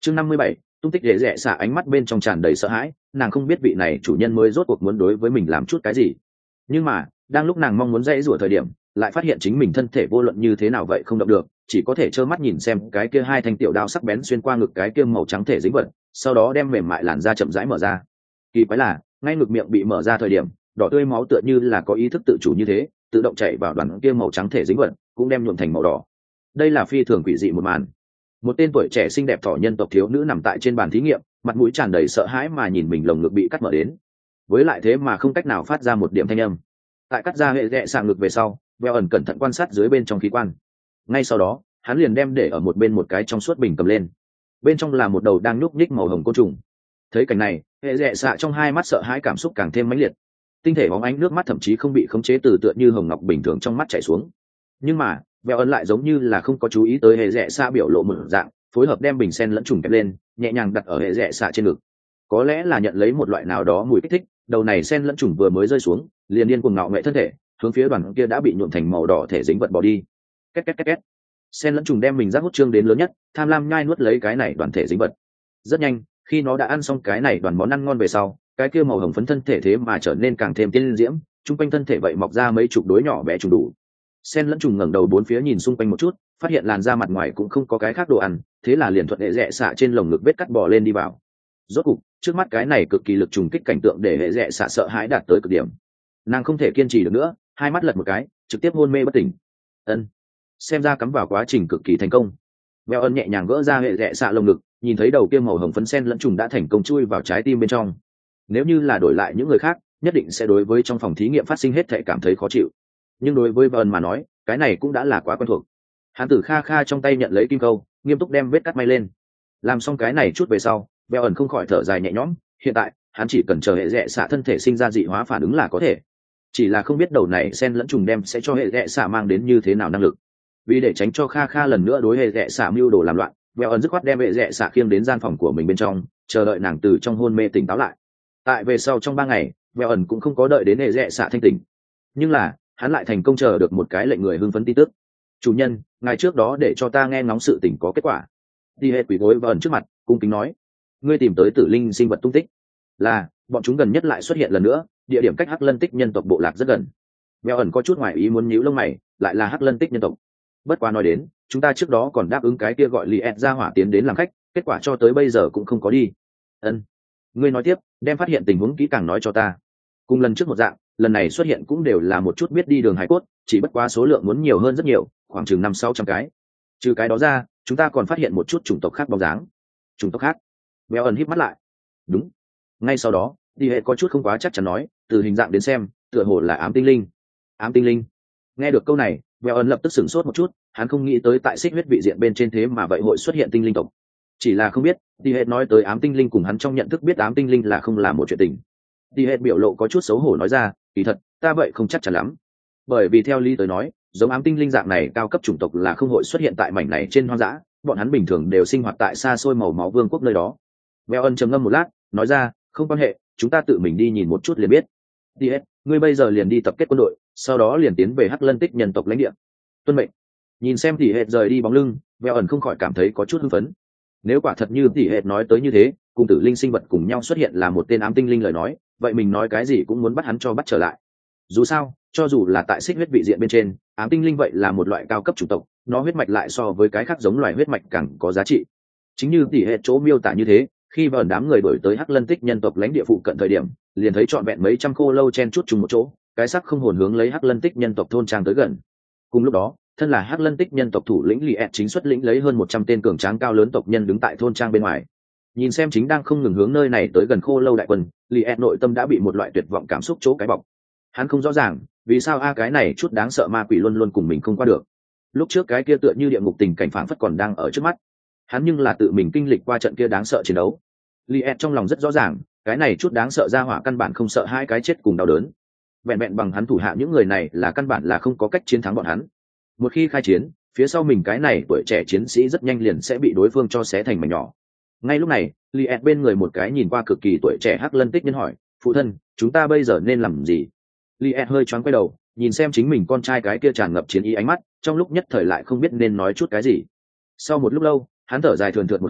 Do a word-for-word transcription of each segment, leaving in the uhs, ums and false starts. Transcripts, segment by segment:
chương năm mươi bảy, tung tích để rẽ xạ ánh mắt bên trong tràn đầy sợ hãi, nàng không biết vị này chủ nhân mới rốt cuộc muốn đối với mình làm chút cái gì. Nhưng mà đang lúc nàng mong muốn dãy rủa thời điểm, lại phát hiện chính mình thân thể vô luận như thế nào vậy không động được, chỉ có thể trơ mắt nhìn xem cái kia hai thanh tiểu đao sắc bén xuyên qua ngực cái kia màu trắng thể dính vật, sau đó đem mềm mại làn da chậm rãi mở ra. Kỳ quái là ngay ngực miệng bị mở ra thời điểm, đỏ tươi máu tựa như là có ý thức tự chủ như thế, tự động chạy vào đoàn kia màu trắng thể dính vật, cũng đem nhuộm thành màu đỏ. Đây là phi thường quỷ dị một màn. Một tên tuổi trẻ xinh đẹp thỏ nhân tộc thiếu nữ nằm tại trên bàn thí nghiệm, mặt mũi tràn đầy sợ hãi mà nhìn mình lồng ngực bị cắt mở đến, với lại thế mà không cách nào phát ra một điểm thanh âm. Tại cắt ra hệ rẽ xạ ngực về sau, Beo ẩn cẩn thận quan sát dưới bên trong khí quan. Ngay sau đó hắn liền đem để ở một bên một cái trong suốt bình cầm lên, bên trong là một đầu đang nhúc nhích màu hồng côn trùng. Thấy cảnh này, hệ rẽ xạ trong hai mắt sợ hãi cảm xúc càng thêm mãnh liệt, tinh thể bóng ánh nước mắt thậm chí không bị khống chế từ tựa như hồng ngọc bình thường trong mắt chảy xuống. Nhưng mà Beo ẩn lại giống như là không có chú ý tới hệ rẽ xạ biểu lộ mở dạng, phối hợp đem bình sen lẫn trùng kẹp lên, nhẹ nhàng đặt ở hệ rẽ xạ trên ngực. Có lẽ là nhận lấy một loại nào đó mùi kích thích, đầu này sen lẫn trùng vừa mới rơi xuống, liền điên cuồng ngạo nghệ thân thể, hướng phía đoàn kia đã bị nhuộm thành màu đỏ thể dính vật bỏ đi. Két két két két. Sen lẫn trùng đem mình rác hút trương đến lớn nhất, tham lam nhai nuốt lấy cái này đoàn thể dính vật. Rất nhanh, khi nó đã ăn xong cái này đoàn món ăn ngon về sau, cái kia màu hồng phấn thân thể thế mà trở nên càng thêm tiên diễm, trung quanh thân thể vậy mọc ra mấy chục đối nhỏ bé trùng đủ. Sen lẫn trùng ngẩng đầu bốn phía nhìn xung quanh một chút, phát hiện làn da mặt ngoài cũng không có cái khác đồ ăn, thế là liền thuận hệ rẽ xạ trên lồng ngực vết cắt bò lên đi vào. Rốt cục, trước mắt cái này cực kỳ lực trùng kích cảnh tượng để hệ rẽ xạ sợ hãi đạt tới cực điểm. Nàng không thể kiên trì được nữa, hai mắt lật một cái, trực tiếp hôn mê bất tỉnh. Ân, xem ra cắm vào quá trình cực kỳ thành công. Beo ân nhẹ nhàng gỡ ra hệ rẽ xạ lồng ngực, nhìn thấy đầu kia màu hồng phấn sen lẫn trùng đã thành công chui vào trái tim bên trong. Nếu như là đổi lại những người khác, nhất định sẽ đối với trong phòng thí nghiệm phát sinh hết thảy cảm thấy khó chịu. Nhưng đối với Beo ân mà nói, cái này cũng đã là quá quen thuộc. Hắn tử kha kha trong tay nhận lấy kim câu, nghiêm túc đem vết cắt may lên. Làm xong cái này chút về sau, Beo ẩn không khỏi thở dài nhẹ nhõm, hiện tại hắn chỉ cần chờ hệ rẽ xạ thân thể sinh ra dị hóa phản ứng là có thể. Chỉ là không biết đầu này sen lẫn trùng đem sẽ cho hệ rẽ xạ mang đến như thế nào năng lực. Vì để tránh cho kha kha lần nữa đối hệ rẽ xạ mưu đồ làm loạn, Beo ẩn dứt khoát đem hệ rẽ xạ khiêng đến gian phòng của mình bên trong, chờ đợi nàng từ trong hôn mê tỉnh táo lại. Tại về sau trong ba ngày, Beo ẩn cũng không có đợi đến hệ rẽ xạ thanh tỉnh, nhưng là hắn lại thành công chờ được một cái lệnh người hưng phấn tin tức. Chủ nhân, ngày trước đó để cho ta nghe ngóng sự tình có kết quả. Đi hệ quỷ gối Beo ẩn trước mặt, cung kính nói, ngươi tìm tới tử linh sinh vật tung tích, là bọn chúng gần nhất lại xuất hiện lần nữa, địa điểm cách hắc lân tích nhân tộc bộ lạc rất gần. Beo ẩn có chút ngoài ý muốn nhíu lông mày, lại là hắc lân tích nhân tộc. Bất quá nói đến, chúng ta trước đó còn đáp ứng cái kia gọi Liệt ra hỏa tiến đến làm khách, kết quả cho tới bây giờ cũng không có đi. Ân, ngươi nói tiếp, đem phát hiện tình huống kỹ càng nói cho ta. Cùng lần trước một dạng, lần này xuất hiện cũng đều là một chút biết đi đường hải cốt, chỉ bất quá số lượng muốn nhiều hơn rất nhiều, khoảng chừng năm sáu trăm cái. Trừ cái đó ra, chúng ta còn phát hiện một chút chủng tộc khác bóng dáng. Chủng tộc khác? Beo ẩn híp mắt lại. Đúng. Ngay sau đó, đi hệ có chút không quá chắc chắn nói, từ hình dạng đến xem, tựa hồ là ám tinh linh. Ám tinh linh? Nghe được câu này, Beo ẩn lập tức sửng sốt một chút, hắn không nghĩ tới tại xích huyết vị diện bên trên thế mà vậy hội xuất hiện tinh linh tộc. Chỉ là không biết, đi hệ nói tới ám tinh linh cùng hắn trong nhận thức biết ám tinh linh là không là một chuyện tình. Đi hệ biểu lộ có chút xấu hổ nói ra, kỳ thật, ta vậy không chắc chắn lắm. Bởi vì theo lý tới nói, giống ám tinh linh dạng này cao cấp chủng tộc là không hội xuất hiện tại mảnh này trên hoang dã, bọn hắn bình thường đều sinh hoạt tại xa xôi màu máu vương quốc nơi đó. Beo ân trầm ngâm một lát, nói ra, không quan hệ, chúng ta tự mình đi nhìn một chút liền biết. Đi hết, ngươi bây giờ liền đi tập kết quân đội, sau đó liền tiến về hắc lân tích nhân tộc lãnh địa. Tuân mệnh. Nhìn xem Tỷ Hệt rời đi bóng lưng, Beo ẩn không khỏi cảm thấy có chút hưng phấn. Nếu quả thật như Tỷ Hệt nói tới như thế, cùng tử linh sinh vật cùng nhau xuất hiện là một tên ám tinh linh lời nói, vậy mình nói cái gì cũng muốn bắt hắn cho bắt trở lại. Dù sao, cho dù là tại xích huyết vị diện bên trên, ám tinh linh vậy là một loại cao cấp chủng tộc, nó huyết mạch lại so với cái khác giống loài huyết mạch càng có giá trị. Chính như Tỷ Hệt chỗ miêu tả như thế, khi vờn đám người đổi tới hắc lân tích nhân tộc lãnh địa phụ cận thời điểm, liền thấy trọn vẹn mấy trăm khô lâu chen chúc chung một chỗ, cái sắc không hồn hướng lấy hắc lân tích nhân tộc thôn trang tới gần. Cùng lúc đó, thân là hắc lân tích nhân tộc thủ lĩnh Liệt chính xuất lĩnh lấy hơn một trăm tên cường tráng cao lớn tộc nhân đứng tại thôn trang bên ngoài. Nhìn xem chính đang không ngừng hướng nơi này tới gần khô lâu đại quân, Liệt nội tâm đã bị một loại tuyệt vọng cảm xúc chỗ cái bọc. Hắn không rõ ràng vì sao a cái này chút đáng sợ ma quỷ luôn luôn cùng mình không qua được. Lúc trước cái kia tựa như địa ngục tình cảnh phảng phất còn đang ở trước mắt, hắn nhưng là tự mình kinh lịch qua trận kia đáng sợ chiến đấu. Liệt trong lòng rất rõ ràng, cái này chút đáng sợ ra hỏa căn bản không sợ hai cái chết cùng đau đớn. Vẹn vẹn bằng hắn thủ hạ những người này là căn bản là không có cách chiến thắng bọn hắn. Một khi khai chiến, phía sau mình cái này tuổi trẻ chiến sĩ rất nhanh liền sẽ bị đối phương cho xé thành mảnh nhỏ. Ngay lúc này, Liệt bên người một cái nhìn qua cực kỳ tuổi trẻ hắc lân tích nhân hỏi, phụ thân, chúng ta bây giờ nên làm gì? Liệt hơi choáng quay đầu, nhìn xem chính mình con trai cái kia tràn ngập chiến ý ánh mắt, trong lúc nhất thời lại không biết nên nói chút cái gì. Sau một lúc lâu, hắn thở dài thườn thượt một hơi,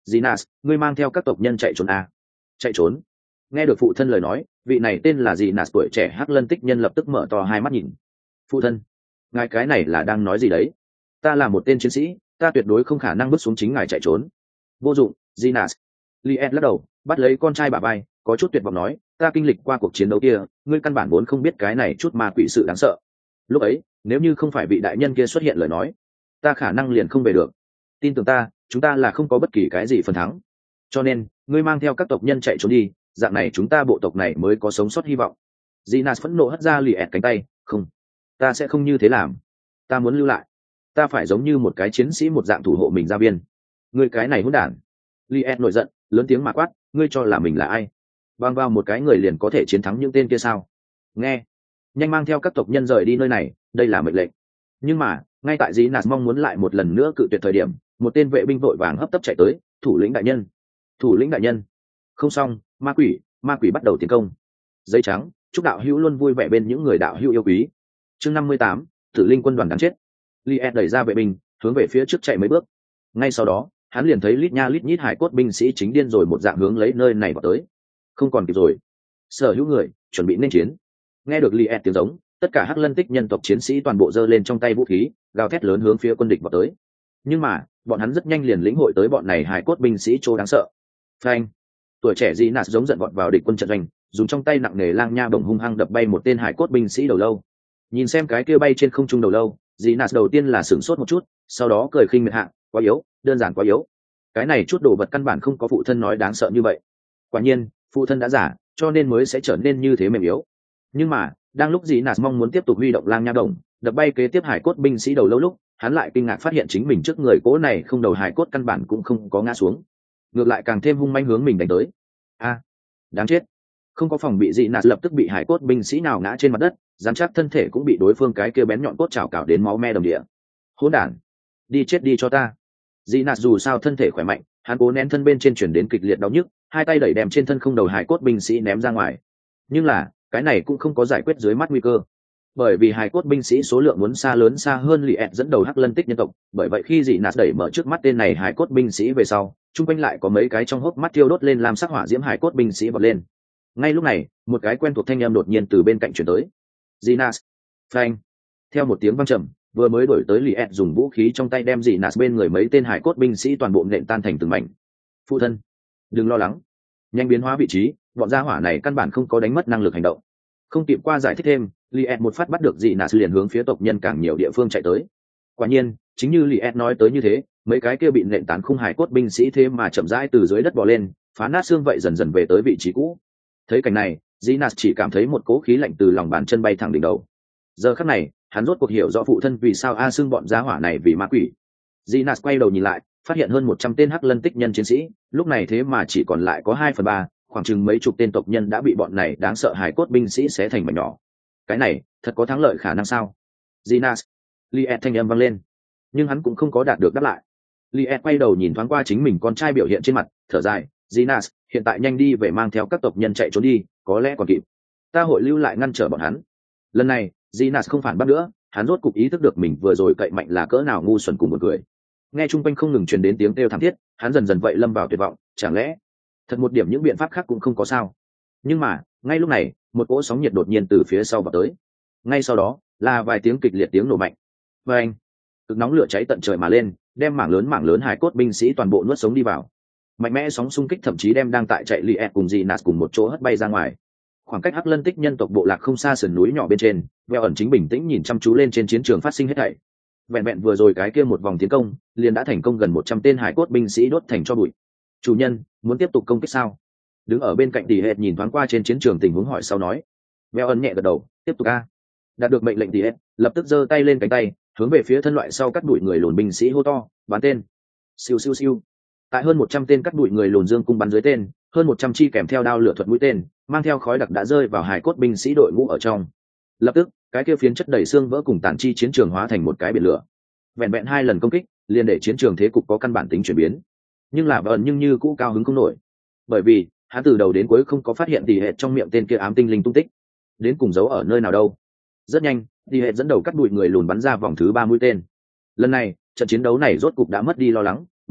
Ginas, ngươi mang theo các tộc nhân chạy trốn à? Chạy trốn? Nghe được phụ thân lời nói, vị này tên là Ginas tuổi trẻ hắc lân tích nhân lập tức mở to hai mắt nhìn. Phụ thân, ngài cái này là đang nói gì đấy? Ta là một tên chiến sĩ, ta tuyệt đối không khả năng bước xuống chính ngài chạy trốn. Vô dụng, Ginas. Liet lắc đầu, bắt lấy con trai bà bay, có chút tuyệt vọng nói, ta kinh lịch qua cuộc chiến đấu kia, ngươi căn bản vốn không biết cái này chút ma quỷ sự đáng sợ. Lúc ấy, nếu như không phải vị đại nhân kia xuất hiện lời nói, ta khả năng liền không về được. Tin tưởng ta, chúng ta là không có bất kỳ cái gì phần thắng. Cho nên, ngươi mang theo các tộc nhân chạy trốn đi, dạng này chúng ta bộ tộc này mới có sống sót hy vọng. Ginas phẫn nộ hất ra Liet cánh tay, không, ta sẽ không như thế làm. Ta muốn lưu lại. Ta phải giống như một cái chiến sĩ một dạng thủ hộ mình gia viên. Ngươi cái này hỗn đản. Liet nổi giận, lớn tiếng mà quát, ngươi cho là mình là ai? Bằng vào một cái người liền có thể chiến thắng những tên kia sao? Nghe, nhanh mang theo các tộc nhân rời đi nơi này, đây là mệnh lệnh. Nhưng mà, ngay tại dĩ nạt mong muốn lại một lần nữa cự tuyệt thời điểm, một tên vệ binh vội vàng hấp tấp chạy tới, thủ lĩnh đại nhân, thủ lĩnh đại nhân. Không xong, ma quỷ, ma quỷ bắt đầu tiến công. Giấy trắng, chúc đạo hữu luôn vui vẻ bên những người đạo hữu yêu quý. Chương năm mươi tám, Tử linh quân đoàn đáng chết. Liet đẩy ra vệ binh, hướng về phía trước chạy mấy bước. Ngay sau đó, hắn liền thấy lít nha lít nhít hải cốt binh sĩ chính điên rồi một dạng hướng lấy nơi này vào tới. Không còn kịp rồi, sở hữu người chuẩn bị nên chiến. Nghe được Liet tiếng giống, tất cả hắc lân tích nhân tộc chiến sĩ toàn bộ giơ lên trong tay vũ khí, gào thét lớn hướng phía quân địch vào tới. Nhưng mà bọn hắn rất nhanh liền lĩnh hội tới bọn này hải cốt binh sĩ chỗ đáng sợ. Phanh! Tuổi trẻ dĩ nạt giống giận vọt vào địch quân trận doanh, dùng trong tay nặng nề lang nha bổng hung hăng đập bay một tên hải cốt binh sĩ đầu lâu. Nhìn xem cái kia bay trên không trung đầu lâu, dĩ nạt đầu tiên là sửng sốt một chút, sau đó cười khinh miệt hạ, quá yếu, đơn giản quá yếu. Cái này chút đồ vật căn bản không có phụ thân nói đáng sợ như vậy. Quả nhiên, phụ thân đã giả, cho nên mới sẽ trở nên như thế mềm yếu. Nhưng mà đang lúc dĩ nạt mong muốn tiếp tục huy động lang nha đồng đập bay kế tiếp hải cốt binh sĩ đầu lâu lúc, hắn lại kinh ngạc phát hiện chính mình trước người cố này không đầu hải cốt căn bản cũng không có ngã xuống, ngược lại càng thêm hung manh hướng mình đánh tới. A, đáng chết! Không có phòng bị, dĩ nạt lập tức bị hải cốt binh sĩ nào ngã trên mặt đất, dám chắc thân thể cũng bị đối phương cái kia bén nhọn cốt chảo cào đến máu me đầm địa. Hỗn đản, đi chết đi cho ta! Dĩ nạt dù sao thân thể khỏe mạnh, hắn cố nén thân bên trên chuyển đến kịch liệt đau nhức, hai tay đẩy đem trên thân không đầu hải cốt binh sĩ ném ra ngoài. Nhưng là cái này cũng không có giải quyết dưới mắt nguy cơ, bởi vì hải cốt binh sĩ số lượng muốn xa lớn xa hơn Liet dẫn đầu hắc lân tích nhân tộc. Bởi vậy khi dị nạt đẩy mở trước mắt tên này hải cốt binh sĩ về sau, chung quanh lại có mấy cái trong hốc mắt thiêu đốt lên làm sắc hỏa diễm hải cốt binh sĩ vọt lên. Ngay lúc này, một cái quen thuộc thanh âm đột nhiên từ bên cạnh chuyển tới. Ginas! Phanh! Theo một tiếng vang trầm, vừa mới đổi tới Liet dùng vũ khí trong tay đem Ginas bên người mấy tên hải cốt binh sĩ toàn bộ nện tan thành từng mảnh. Phụ thân, đừng lo lắng, nhanh biến hóa vị trí, bọn gia hỏa này căn bản không có đánh mất năng lực hành động. Không kịp qua giải thích thêm, Liet một phát bắt được Ginas liền hướng phía tộc nhân càng nhiều địa phương chạy tới. Quả nhiên, chính như Liet nói tới như thế, mấy cái kia bị nện tán khung hải cốt binh sĩ thế mà chậm rãi từ dưới đất bò lên, phá nát xương vậy dần dần về tới vị trí cũ. Thấy cảnh này, Ginas chỉ cảm thấy một cỗ khí lạnh từ lòng bàn chân bay thẳng đỉnh đầu. Giờ khắc này, hắn rốt cuộc hiểu rõ phụ thân vì sao a xưng bọn gia hỏa này vì ma quỷ. Ginas quay đầu nhìn lại, phát hiện hơn một trăm tên hắc lân tích nhân chiến sĩ, lúc này thế mà chỉ còn lại có hai phần ba, khoảng chừng mấy chục tên tộc nhân đã bị bọn này đáng sợ hải cốt binh sĩ xé thành mảnh nhỏ. Cái này, thật có thắng lợi khả năng sao? Ginas! Liet thanh âm vang lên, nhưng hắn cũng không có đạt được đáp lại. Liet quay đầu nhìn thoáng qua chính mình con trai biểu hiện trên mặt, thở dài, Ginas, hiện tại nhanh đi về mang theo các tộc nhân chạy trốn đi, có lẽ còn kịp. Ta hội lưu lại ngăn trở bọn hắn. Lần này, Ginas không phản bác nữa, hắn rốt cục ý thức được mình vừa rồi cậy mạnh là cỡ nào ngu xuẩn cùng một người. Nghe chung quanh không ngừng truyền đến tiếng kêu thảm thiết, hắn dần dần vậy lâm vào tuyệt vọng, chẳng lẽ thật một điểm những biện pháp khác cũng không có sao? Nhưng mà ngay lúc này, một cỗ sóng nhiệt đột nhiên từ phía sau vào tới, ngay sau đó là vài tiếng kịch liệt tiếng nổ mạnh. Và anh, cực nóng lửa cháy tận trời mà lên, đem mảng lớn mảng lớn hải cốt binh sĩ toàn bộ nuốt sống đi vào. Mạnh mẽ sóng xung kích thậm chí đem đang tại chạy Liet cùng Ginas cùng một chỗ hất bay ra ngoài. Khoảng cách hắc lân tích nhân tộc bộ lạc không xa sườn núi nhỏ bên trên, Veo ẩn chính bình tĩnh nhìn chăm chú lên trên chiến trường phát sinh hết thảy. Vẹn vẹn vừa rồi cái kia một vòng tiến công, liền đã thành công gần một trăm tên hải cốt binh sĩ đốt thành tro bụi. Chủ nhân, muốn tiếp tục công kích sao? Đứng ở bên cạnh Tỉ Hệt nhìn thoáng qua trên chiến trường tình huống hỏi sau nói. Veo ẩn nhẹ gật đầu, tiếp tục a. Đạt được mệnh lệnh Tỉ Hệt, lập tức giơ tay lên cánh tay, hướng về phía thân loại sau cắt đuổi người lùn binh sĩ hô to, bắn tên. Siêu siêu siêu. Tại hơn một trăm tên cắt đuổi người lùn dương cung bắn dưới tên, hơn một trăm chi kèm theo đao lửa thuật mũi tên, mang theo khói đặc đã rơi vào hải cốt binh sĩ đội ngũ ở trong. Lập tức, cái kia phiến chất đầy xương vỡ cùng tàn chi chiến trường hóa thành một cái biển lửa. Vẹn vẹn hai lần công kích, liền để chiến trường thế cục có căn bản tính chuyển biến. Nhưng là vợn nhưng như cũ cao hứng không nổi, bởi vì hắn từ đầu đến cuối không có phát hiện Tỉ Hệt trong miệng tên kia ám tinh linh tung tích, đến cùng giấu ở nơi nào đâu. Rất nhanh, Tỉ Hệt dẫn đầu cắt đuổi người lùn bắn ra vòng thứ ba mũi tên. Lần này, trận chiến đấu này rốt cục đã mất đi lo lắng,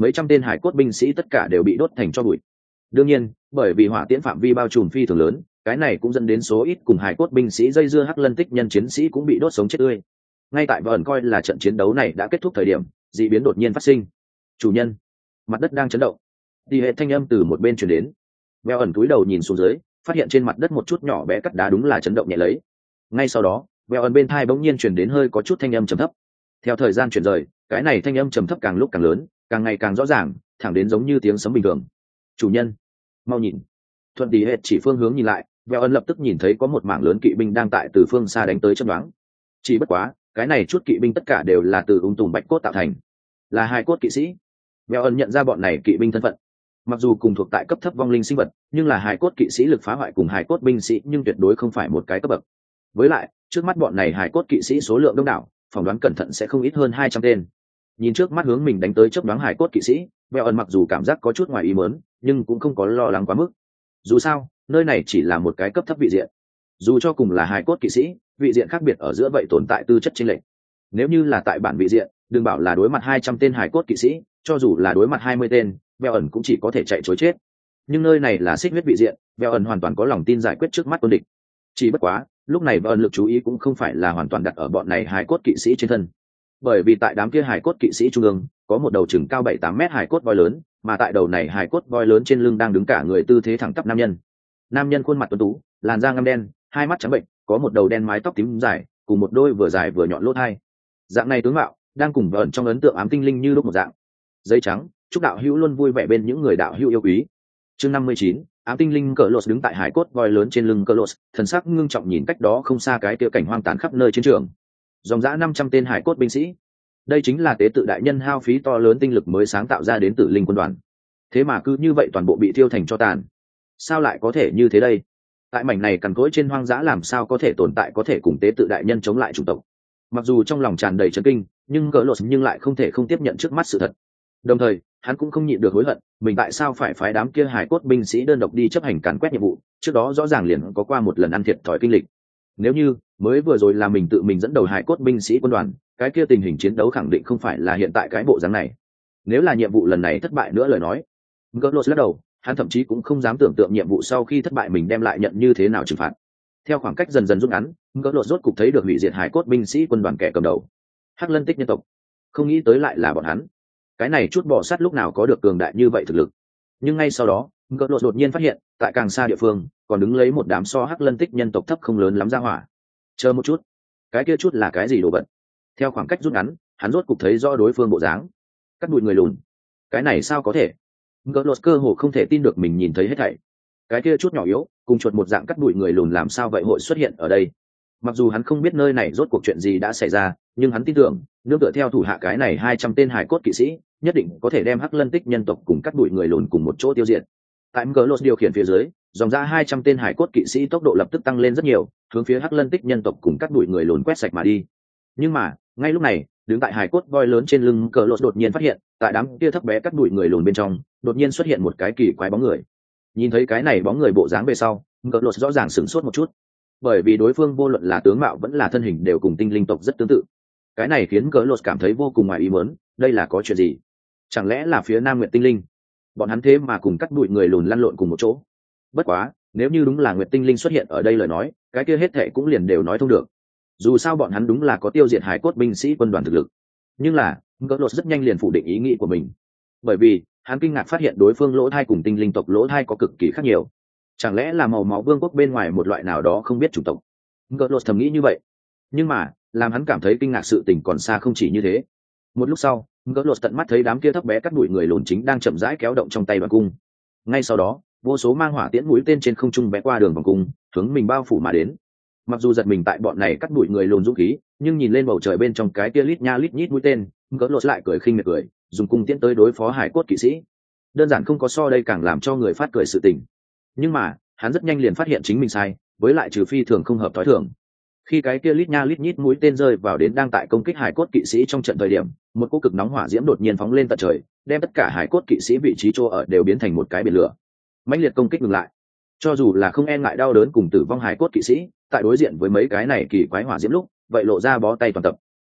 mấy trăm tên hải cốt binh sĩ tất cả đều bị đốt thành tro bụi. Đương nhiên, bởi vì hỏa tiễn phạm vi bao trùm phi thường lớn, cái này cũng dẫn đến số ít cùng hải cốt binh sĩ dây dưa Hắc Lân Tích nhân chiến sĩ cũng bị đốt sống chết tươi. Ngay tại vợn coi là trận chiến đấu này đã kết thúc thời điểm, dị biến đột nhiên phát sinh. Chủ nhân, mặt đất đang chấn động. Thì hệ thanh âm từ một bên truyền đến. Vẹo ẩn cúi đầu nhìn xuống dưới, phát hiện trên mặt đất một chút nhỏ bé cắt đá đúng là chấn động nhẹ lấy. Ngay sau đó, Vẹo ẩn bên tai bỗng nhiên truyền đến hơi có chút thanh âm trầm thấp. Theo thời gian chuyển rời, cái này thanh âm trầm thấp càng lúc càng lớn, càng ngày càng rõ ràng, thẳng đến giống như tiếng sấm bình thường. Chủ nhân, mau nhìn. Thuận Tỷ Hệ chỉ phương hướng nhìn lại, Vẹo ẩn lập tức nhìn thấy có một mảng lớn kỵ binh đang tại từ phương xa đánh tới chớp nhoáng. Chỉ bất quá, cái này chút kỵ binh tất cả đều là từ ung tùm bạch cốt tạo thành, là hai cốt kỵ sĩ. Vẹo ẩn nhận ra bọn này kỵ binh thân phận. Mặc dù cùng thuộc tại cấp thấp vong linh sinh vật, nhưng là hài cốt kỵ sĩ lực phá hoại cùng hài cốt binh sĩ nhưng tuyệt đối không phải một cái cấp bậc. Với lại, trước mắt bọn này hài cốt kỵ sĩ số lượng đông đảo, phỏng đoán cẩn thận sẽ không ít hơn hai trăm tên. Nhìn trước mắt hướng mình đánh tới chớp nhoáng hài cốt kỵ sĩ, Vẹo ẩn mặc dù cảm giác có chút ngoài ý muốn, nhưng cũng không có lo lắng quá mức. Dù sao, nơi này chỉ là một cái cấp thấp vị diện. Dù cho cùng là hài cốt kỵ sĩ, vị diện khác biệt ở giữa vậy tồn tại tư chất chênh lệch. Nếu như là tại bản vị diện, đừng bảo là đối mặt hai trăm tên hài cốt kỵ sĩ, cho dù là đối mặt hai mươi tên, Vẹo ẩn cũng chỉ có thể chạy trối chết. Nhưng nơi này là xích huyết vị diện, Vẹo ẩn hoàn toàn có lòng tin giải quyết trước mắt quân địch. Chỉ bất quá, lúc này Vẹo ẩn lực chú ý cũng không phải là hoàn toàn đặt ở bọn này hài cốt kỵ sĩ trên thân. Bởi vì tại đám kia hài cốt kỵ sĩ trung ương, có một đầu chừng cao bảy tám mét hài cốt voi lớn, mà tại đầu này hài cốt voi lớn trên lưng đang đứng cả người tư thế thẳng tắp nam nhân. Nam nhân khuôn mặt tuấn tú, làn da ngăm đen, hai mắt trắng bệnh, có một đầu đen mái tóc tím dài, cùng một đôi vừa dài vừa nhọn lỗ tai. Dạng này tướng mạo, đang cùng Vẹo ẩn trong ấn tượng ám tinh linh như lúc một dạng. Giấy trắng, chúc đạo hữu luôn vui vẻ bên những người đạo hữu yêu quý. Chương năm mươi chín, ám tinh linh cỡ lột đứng tại hải cốt voi lớn trên lưng cỡ lột, thần sắc ngưng trọng nhìn cách đó không xa cái kia cảnh hoang tàn khắp nơi chiến trường. Dòng dã năm trăm tên hải cốt binh sĩ. Đây chính là tế tự đại nhân hao phí to lớn tinh lực mới sáng tạo ra đến Tử Linh quân đoàn. Thế mà cứ như vậy toàn bộ bị thiêu thành tro tàn. Sao lại có thể như thế đây? Tại mảnh này cằn cỗi trên hoang dã làm sao có thể tồn tại có thể cùng tế tự đại nhân chống lại chủng tộc? Mặc dù trong lòng tràn đầy chấn kinh, nhưng cỡ lột nhưng lại không thể không tiếp nhận trước mắt sự thật. Đồng thời, hắn cũng không nhịn được hối hận, mình tại sao phải phái đám kia hải cốt binh sĩ đơn độc đi chấp hành càn quét nhiệm vụ, trước đó rõ ràng liền có qua một lần ăn thiệt thòi kinh lịch. Nếu như mới vừa rồi là mình tự mình dẫn đầu hải cốt binh sĩ quân đoàn, cái kia tình hình chiến đấu khẳng định không phải là hiện tại cái bộ dáng này. Nếu là nhiệm vụ lần này thất bại nữa lời nói, Gerlos lắc đầu, hắn thậm chí cũng không dám tưởng tượng nhiệm vụ sau khi thất bại mình đem lại nhận như thế nào trừng phạt. Theo khoảng cách dần dần rút ngắn, Gerlos rốt cục thấy được hủy diệt hải cốt binh sĩ quân đoàn kẻ cầm đầu, Hắc Lân Tích nhân tộc. Không nghĩ tới lại là bọn hắn. Cái này chút bò sát lúc nào có được cường đại như vậy thực lực. Nhưng ngay sau đó, Gerlos đột nhiên phát hiện, tại càng xa địa phương, còn đứng lấy một đám so Hắc Lân Tích nhân tộc thấp không lớn lắm ra hỏa. Chờ một chút, cái kia chút là cái gì đồ vật? Theo khoảng cách rút ngắn, hắn rốt cục thấy rõ đối phương bộ dáng. Cắt đùi người lùn. Cái này sao có thể? Gerlos cơ hồ không thể tin được mình nhìn thấy hết thảy. Cái kia chút nhỏ yếu, cùng chuột một dạng cắt đùi người lùn làm sao vậy hội xuất hiện ở đây? Mặc dù hắn không biết nơi này rốt cuộc chuyện gì đã xảy ra, nhưng hắn tin tưởng, nương tựa theo thủ hạ cái này hai trăm tên hải cốt kỵ sĩ, nhất định có thể đem Hắc Lân Tích nhân tộc cùng cắt đùi người lùn cùng một chỗ tiêu diệt. Tại Gerlos điều khiển phía dưới, dòng ra hai trăm tên hải cốt kỵ sĩ tốc độ lập tức tăng lên rất nhiều, hướng phía Hắc Lân Tích nhân tộc cùng cắt đùi người lùn quét sạch mà đi. Nhưng mà, ngay lúc này, đứng tại hải cốt voi lớn trên lưng Gerlos đột nhiên phát hiện, tại đám kia thấp bé cắt đùi người lùn bên trong, đột nhiên xuất hiện một cái kỳ quái bóng người. Nhìn thấy cái này bóng người bộ dáng về sau, Gerlos rõ ràng sửng sốt một chút, bởi vì đối phương vô luận là tướng mạo vẫn là thân hình đều cùng tinh linh tộc rất tương tự. Cái này khiến Gerlos cảm thấy vô cùng ngoài ý muốn, đây là có chuyện gì? Chẳng lẽ là phía Nam Nguyệt tinh linh? Bọn hắn thế mà cùng cắt đùi người lùn lăn lộn cùng một chỗ. Bất quá, nếu như đúng là Nguyệt tinh linh xuất hiện ở đây lời nói, cái kia hết thệ cũng liền đều nói thông được. Dù sao bọn hắn đúng là có tiêu diệt hải cốt binh sĩ quân đoàn thực lực. Nhưng là, Gerlos rất nhanh liền phủ định ý nghĩ của mình. Bởi vì, hắn kinh ngạc phát hiện đối phương lỗ thai cùng tinh linh tộc lỗ thai có cực kỳ khác nhiều. Chẳng lẽ là màu máu vương quốc bên ngoài một loại nào đó không biết chủng tộc? Gerlos thầm nghĩ như vậy. Nhưng mà, làm hắn cảm thấy kinh ngạc sự tình còn xa không chỉ như thế. Một lúc sau, Gerlos tận mắt thấy đám kia thấp bé cắt đuổi người lùn chính đang chậm rãi kéo động trong tay đoàn cung. Ngay sau đó, vô số mang hỏa tiễn mũi tên trên không trung bé qua đường vòng cung, hướng mình bao phủ mà đến. Mặc dù giật mình tại bọn này cắt đuổi người lùn dũng khí, nhưng nhìn lên bầu trời bên trong cái kia lít nha lít nhít mũi tên, Gerlos lại cười khinh miệt cười, dùng cung tiễn tới đối phó hải cốt kỵ sĩ. Đơn giản không có so đây càng làm cho người phát cười sự tình. Nhưng mà, hắn rất nhanh liền phát hiện chính mình sai, với lại trừ phi thường không hợp thói thường. Khi cái kia lít nha lít nhít mũi tên rơi vào đến đang tại công kích hải cốt kỵ sĩ trong trận thời điểm, một cỗ cực nóng hỏa diễm đột nhiên phóng lên tận trời, đem tất cả hải cốt kỵ sĩ vị trí chỗ ở đều biến thành một cái biển lửa. Mãnh liệt công kích ngừng lại. Cho dù là không e ngại đau đớn cùng tử vong hải cốt kỵ sĩ, tại đối diện với mấy cái này kỳ quái hỏa diễm lúc, vậy lộ ra bó tay toàn tập.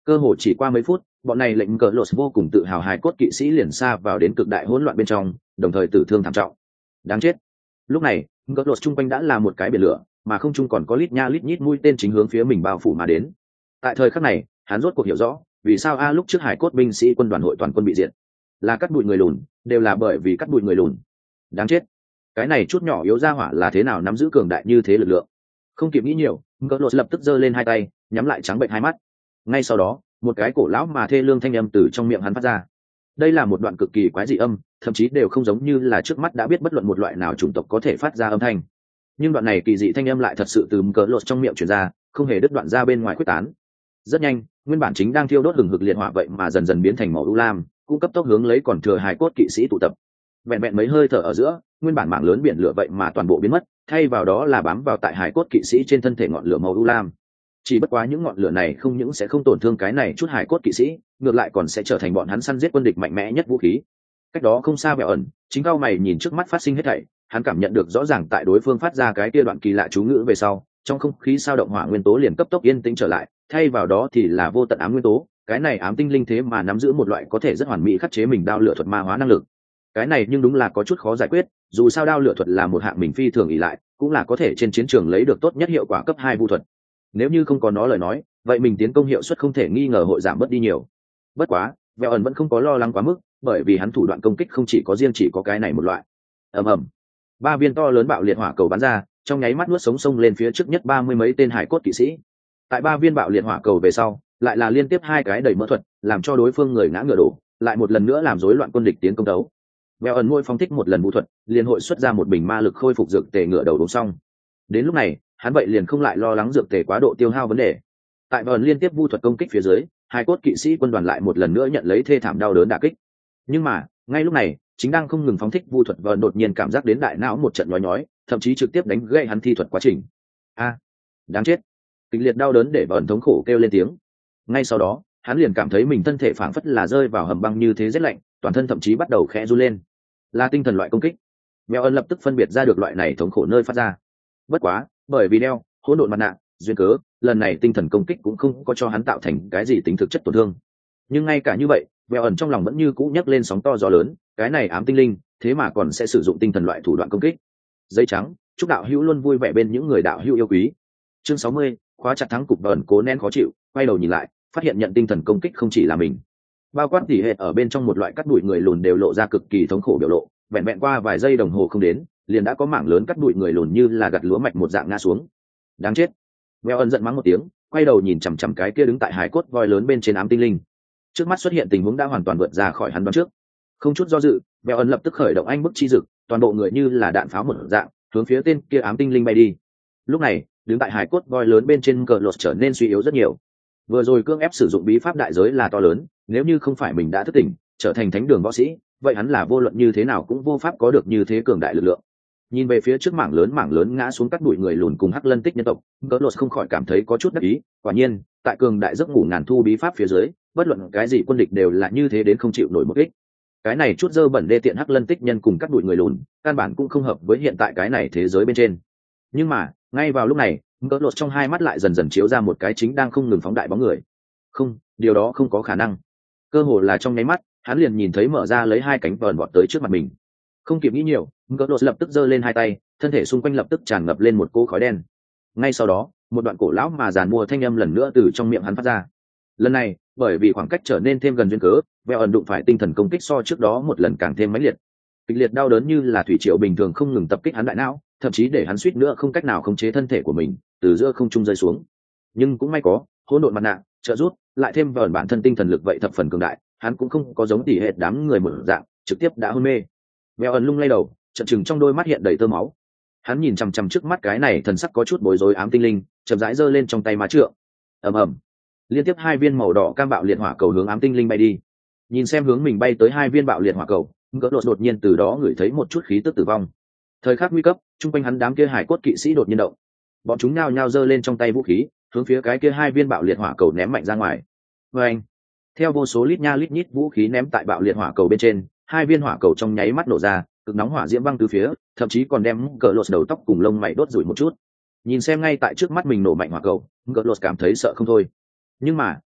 Cơ hội chỉ qua mấy phút, bọn này lệnh cờ lột vô cùng tự hào hài cốt kỵ sĩ liền xa vào đến cực đại hỗn loạn bên trong, đồng thời tử thương thảm trọng. Đáng chết. Lúc này, cờ lột chung quanh đã là một cái biển lửa, mà không trung còn có lít nha lít nhít mũi tên chính hướng phía mình bao phủ mà đến. Tại thời khắc này, hắn rốt cuộc hiểu rõ, vì sao a lúc trước hải cốt binh sĩ quân đoàn hội toàn quân bị diệt, là cắt bụi người lùn, đều là bởi vì cắt bụi người lùn. Đáng chết. Cái này chút nhỏ yếu ra hỏa là thế nào nắm giữ cường đại như thế lực lượng? Không kịp nghĩ nhiều, cờ lột lập tức giơ lên hai tay, nhắm lại trắng bệnh hai mắt. Ngay sau đó, một cái cổ lão mà thê lương thanh âm từ trong miệng hắn phát ra. Đây là một đoạn cực kỳ quái dị âm, thậm chí đều không giống như là trước mắt đã biết bất luận một loại nào chủng tộc có thể phát ra âm thanh. Nhưng đoạn này kỳ dị thanh âm lại thật sự từ cỡ lột trong miệng truyền ra, không hề đứt đoạn ra bên ngoài quyết tán. Rất nhanh, nguyên bản chính đang thiêu đốt hừng hực liệt hỏa vậy mà dần dần biến thành màu u lam, cũng cấp tốc hướng lấy còn thừa hài cốt kỵ sĩ tụ tập. Vẹn vẹn mấy hơi thở ở giữa, nguyên bản mảng lớn biển lửa vậy mà toàn bộ biến mất, thay vào đó là bám vào tại hài cốt kỵ sĩ trên thân thể ngọn lửa màu u lam. Chỉ bất quá những ngọn lửa này không những sẽ không tổn thương cái này chút hải cốt kỵ sĩ, ngược lại còn sẽ trở thành bọn hắn săn giết quân địch mạnh mẽ nhất vũ khí. Cách đó không xa Bèo ẩn, chính cao mày nhìn trước mắt phát sinh hết thảy, hắn cảm nhận được rõ ràng tại đối phương phát ra cái kia đoạn kỳ lạ chú ngữ về sau, trong không khí sao động hỏa nguyên tố liền cấp tốc yên tĩnh trở lại, thay vào đó thì là vô tận ám nguyên tố, cái này ám tinh linh thế mà nắm giữ một loại có thể rất hoàn mỹ khắc chế mình đao lửa thuật ma hóa năng lực. Cái này nhưng đúng là có chút khó giải quyết, dù sao đao lửa thuật là một hạng mình phi thường ỷ lại, cũng là có thể trên chiến trường lấy được tốt nhất hiệu quả cấp hai vu thuật. Nếu như không có nó lời nói, vậy mình tiến công hiệu suất không thể nghi ngờ hội giảm bớt đi nhiều. Bất quá, Vẹo ẩn vẫn không có lo lắng quá mức, bởi vì hắn thủ đoạn công kích không chỉ có riêng chỉ có cái này một loại. Ầm ầm, ba viên to lớn bạo liệt hỏa cầu bắn ra, trong nháy mắt nuốt sống sông lên phía trước nhất ba mươi mấy tên hải cốt kỵ sĩ. Tại ba viên bạo liệt hỏa cầu về sau, lại là liên tiếp hai cái đẩy mỡ thuật, làm cho đối phương người ngã ngựa đổ, lại một lần nữa làm rối loạn quân địch tiến công đấu. Vẹo ẩn môi phong thích một lần vũ thuật, liền hội xuất ra một bình ma lực khôi phục dược tề ngựa đầu đống xong. Đến lúc này, hắn vậy liền không lại lo lắng dược tề quá độ tiêu hao vấn đề. Tại vờn liên tiếp vu thuật công kích phía dưới, hai cốt kỵ sĩ quân đoàn lại một lần nữa nhận lấy thê thảm đau đớn đả kích. Nhưng mà ngay lúc này, chính đang không ngừng phóng thích vu thuật vờn đột nhiên cảm giác đến đại não một trận nhói nhói, thậm chí trực tiếp đánh gãy hắn thi thuật quá trình. A, đáng chết! Kịch liệt đau đớn để vờn thống khổ kêu lên tiếng. Ngay sau đó, hắn liền cảm thấy mình thân thể phảng phất là rơi vào hầm băng như thế rét lạnh, toàn thân thậm chí bắt đầu khẽ run lên. Là tinh thần loại công kích. Mèo ân lập tức phân biệt ra được loại này thống khổ nơi phát ra. Bất quá, bởi vì đeo hỗn độn mặt nạ duyên cớ, lần này tinh thần công kích cũng không có cho hắn tạo thành cái gì tính thực chất tổn thương. Nhưng ngay cả như vậy, Mèo ẩn trong lòng vẫn như cũ nhấc lên sóng to gió lớn, cái này ám tinh linh, thế mà còn sẽ sử dụng tinh thần loại thủ đoạn công kích. Dây trắng, chúc đạo hữu luôn vui vẻ bên những người đạo hữu yêu quý. Chương sáu mươi, khóa chặt thắng cục ẩn cố nén khó chịu, quay đầu nhìn lại, phát hiện nhận tinh thần công kích không chỉ là mình. Bao quát tỉ hệ ở bên trong một loại cắt đuổi người lùn đều lộ ra cực kỳ thống khổ biểu lộ, vẹn vẹn qua vài giây đồng hồ không đến, liền đã có mảng lớn cắt đuổi người lùn như là gặt lúa mạch một dạng ngã xuống. Đáng chết! Mèo ẩn giận mắng một tiếng, quay đầu nhìn chằm chằm cái kia đứng tại hải cốt voi lớn bên trên ám tinh linh. Trước mắt xuất hiện tình huống đã hoàn toàn vượt ra khỏi hắn đoán trước. Không chút do dự, Mèo ẩn lập tức khởi động anh bức chi dực, toàn bộ người như là đạn pháo một dạng, hướng phía tên kia ám tinh linh bay đi. Lúc này, đứng tại hải cốt voi lớn bên trên cờ lột trở nên suy yếu rất nhiều. Vừa rồi cương ép sử dụng bí pháp đại giới là to lớn, nếu như không phải mình đã thức tỉnh, trở thành thánh đường võ sĩ, vậy hắn là vô luận như thế nào cũng vô pháp có được như thế cường đại lực lượng. Nhìn về phía trước mảng lớn mảng lớn ngã xuống cắt bụi người lùn cùng hắc lân tích nhân tộc, cờ lột không khỏi cảm thấy có chút đắc ý. Quả nhiên, tại cường đại giấc ngủ ngàn thu bí pháp phía dưới, bất luận cái gì quân địch đều là như thế đến không chịu nổi một kích. Cái này chút dơ bẩn đê tiện hắc lân tích nhân cùng cắt bụi người lùn, căn bản cũng không hợp với hiện tại cái này thế giới bên trên. Nhưng mà ngay vào lúc này, cờ lột trong hai mắt lại dần dần chiếu ra một cái chính đang không ngừng phóng đại bóng người. Không, điều đó không có khả năng. Cơ hồ là trong nháy mắt, hắn liền nhìn thấy mở ra lấy hai cánh vờn vọt tới trước mặt mình. Không kịp nghĩ nhiều, cờ lột lập tức giơ lên hai tay, thân thể xung quanh lập tức tràn ngập lên một cỗ khói đen. Ngay sau đó, một đoạn cổ lão mà giàn mua thanh âm lần nữa từ trong miệng hắn phát ra. Lần này, bởi vì khoảng cách trở nên thêm gần duyên cớ, vẹo ẩn đụng phải tinh thần công kích so trước đó một lần càng thêm mãnh liệt. Kịch liệt đau đớn như là thủy triều bình thường không ngừng tập kích hắn đại não, thậm chí để hắn suýt nữa không cách nào khống chế thân thể của mình, từ giữa không trung rơi xuống. Nhưng cũng may có hỗn độn mặt nạ trợ giúp, lại thêm vào bản thân tinh thần lực vậy thập phần cường đại, hắn cũng không có giống tỉ hệt đám người một dạng trực tiếp đã hôn mê. Vẹo ẩn lung lay đầu, chợt chừng trong đôi mắt hiện đầy tơ máu. Hắn nhìn chằm chằm trước mắt cái này thần sắc có chút bối rối ám tinh linh, chậm rãi giơ lên trong tay má trượng. Ầm ầm, liên tiếp hai viên màu đỏ cam bạo liệt hỏa cầu hướng ám tinh linh bay đi. Nhìn xem hướng mình bay tới hai viên bạo liệt hỏa cầu, ngỡ đột đột nhiên từ đó ngửi thấy một chút khí tức tử vong. Thời khắc nguy cấp, trung quanh hắn đám kia hải cốt kỵ sĩ đột nhiên động, bọn chúng nhao nhao giơ lên trong tay vũ khí, hướng phía cái kia hai viên bạo liệt hỏa cầu ném mạnh ra ngoài. Và anh, theo vô số lít nha lít nhít vũ khí ném tại bạo liệt hỏa cầu bên trên, hai viên hỏa cầu trong nháy mắt nổ ra, cực nóng hỏa diễm văng từ phía, thậm chí còn đem cờ lột đầu tóc cùng lông mày đốt rủi một chút. Nhìn xem ngay tại trước mắt mình nổ mạnh hỏa cầu, cờ lột cảm thấy sợ không thôi. Nhưng mà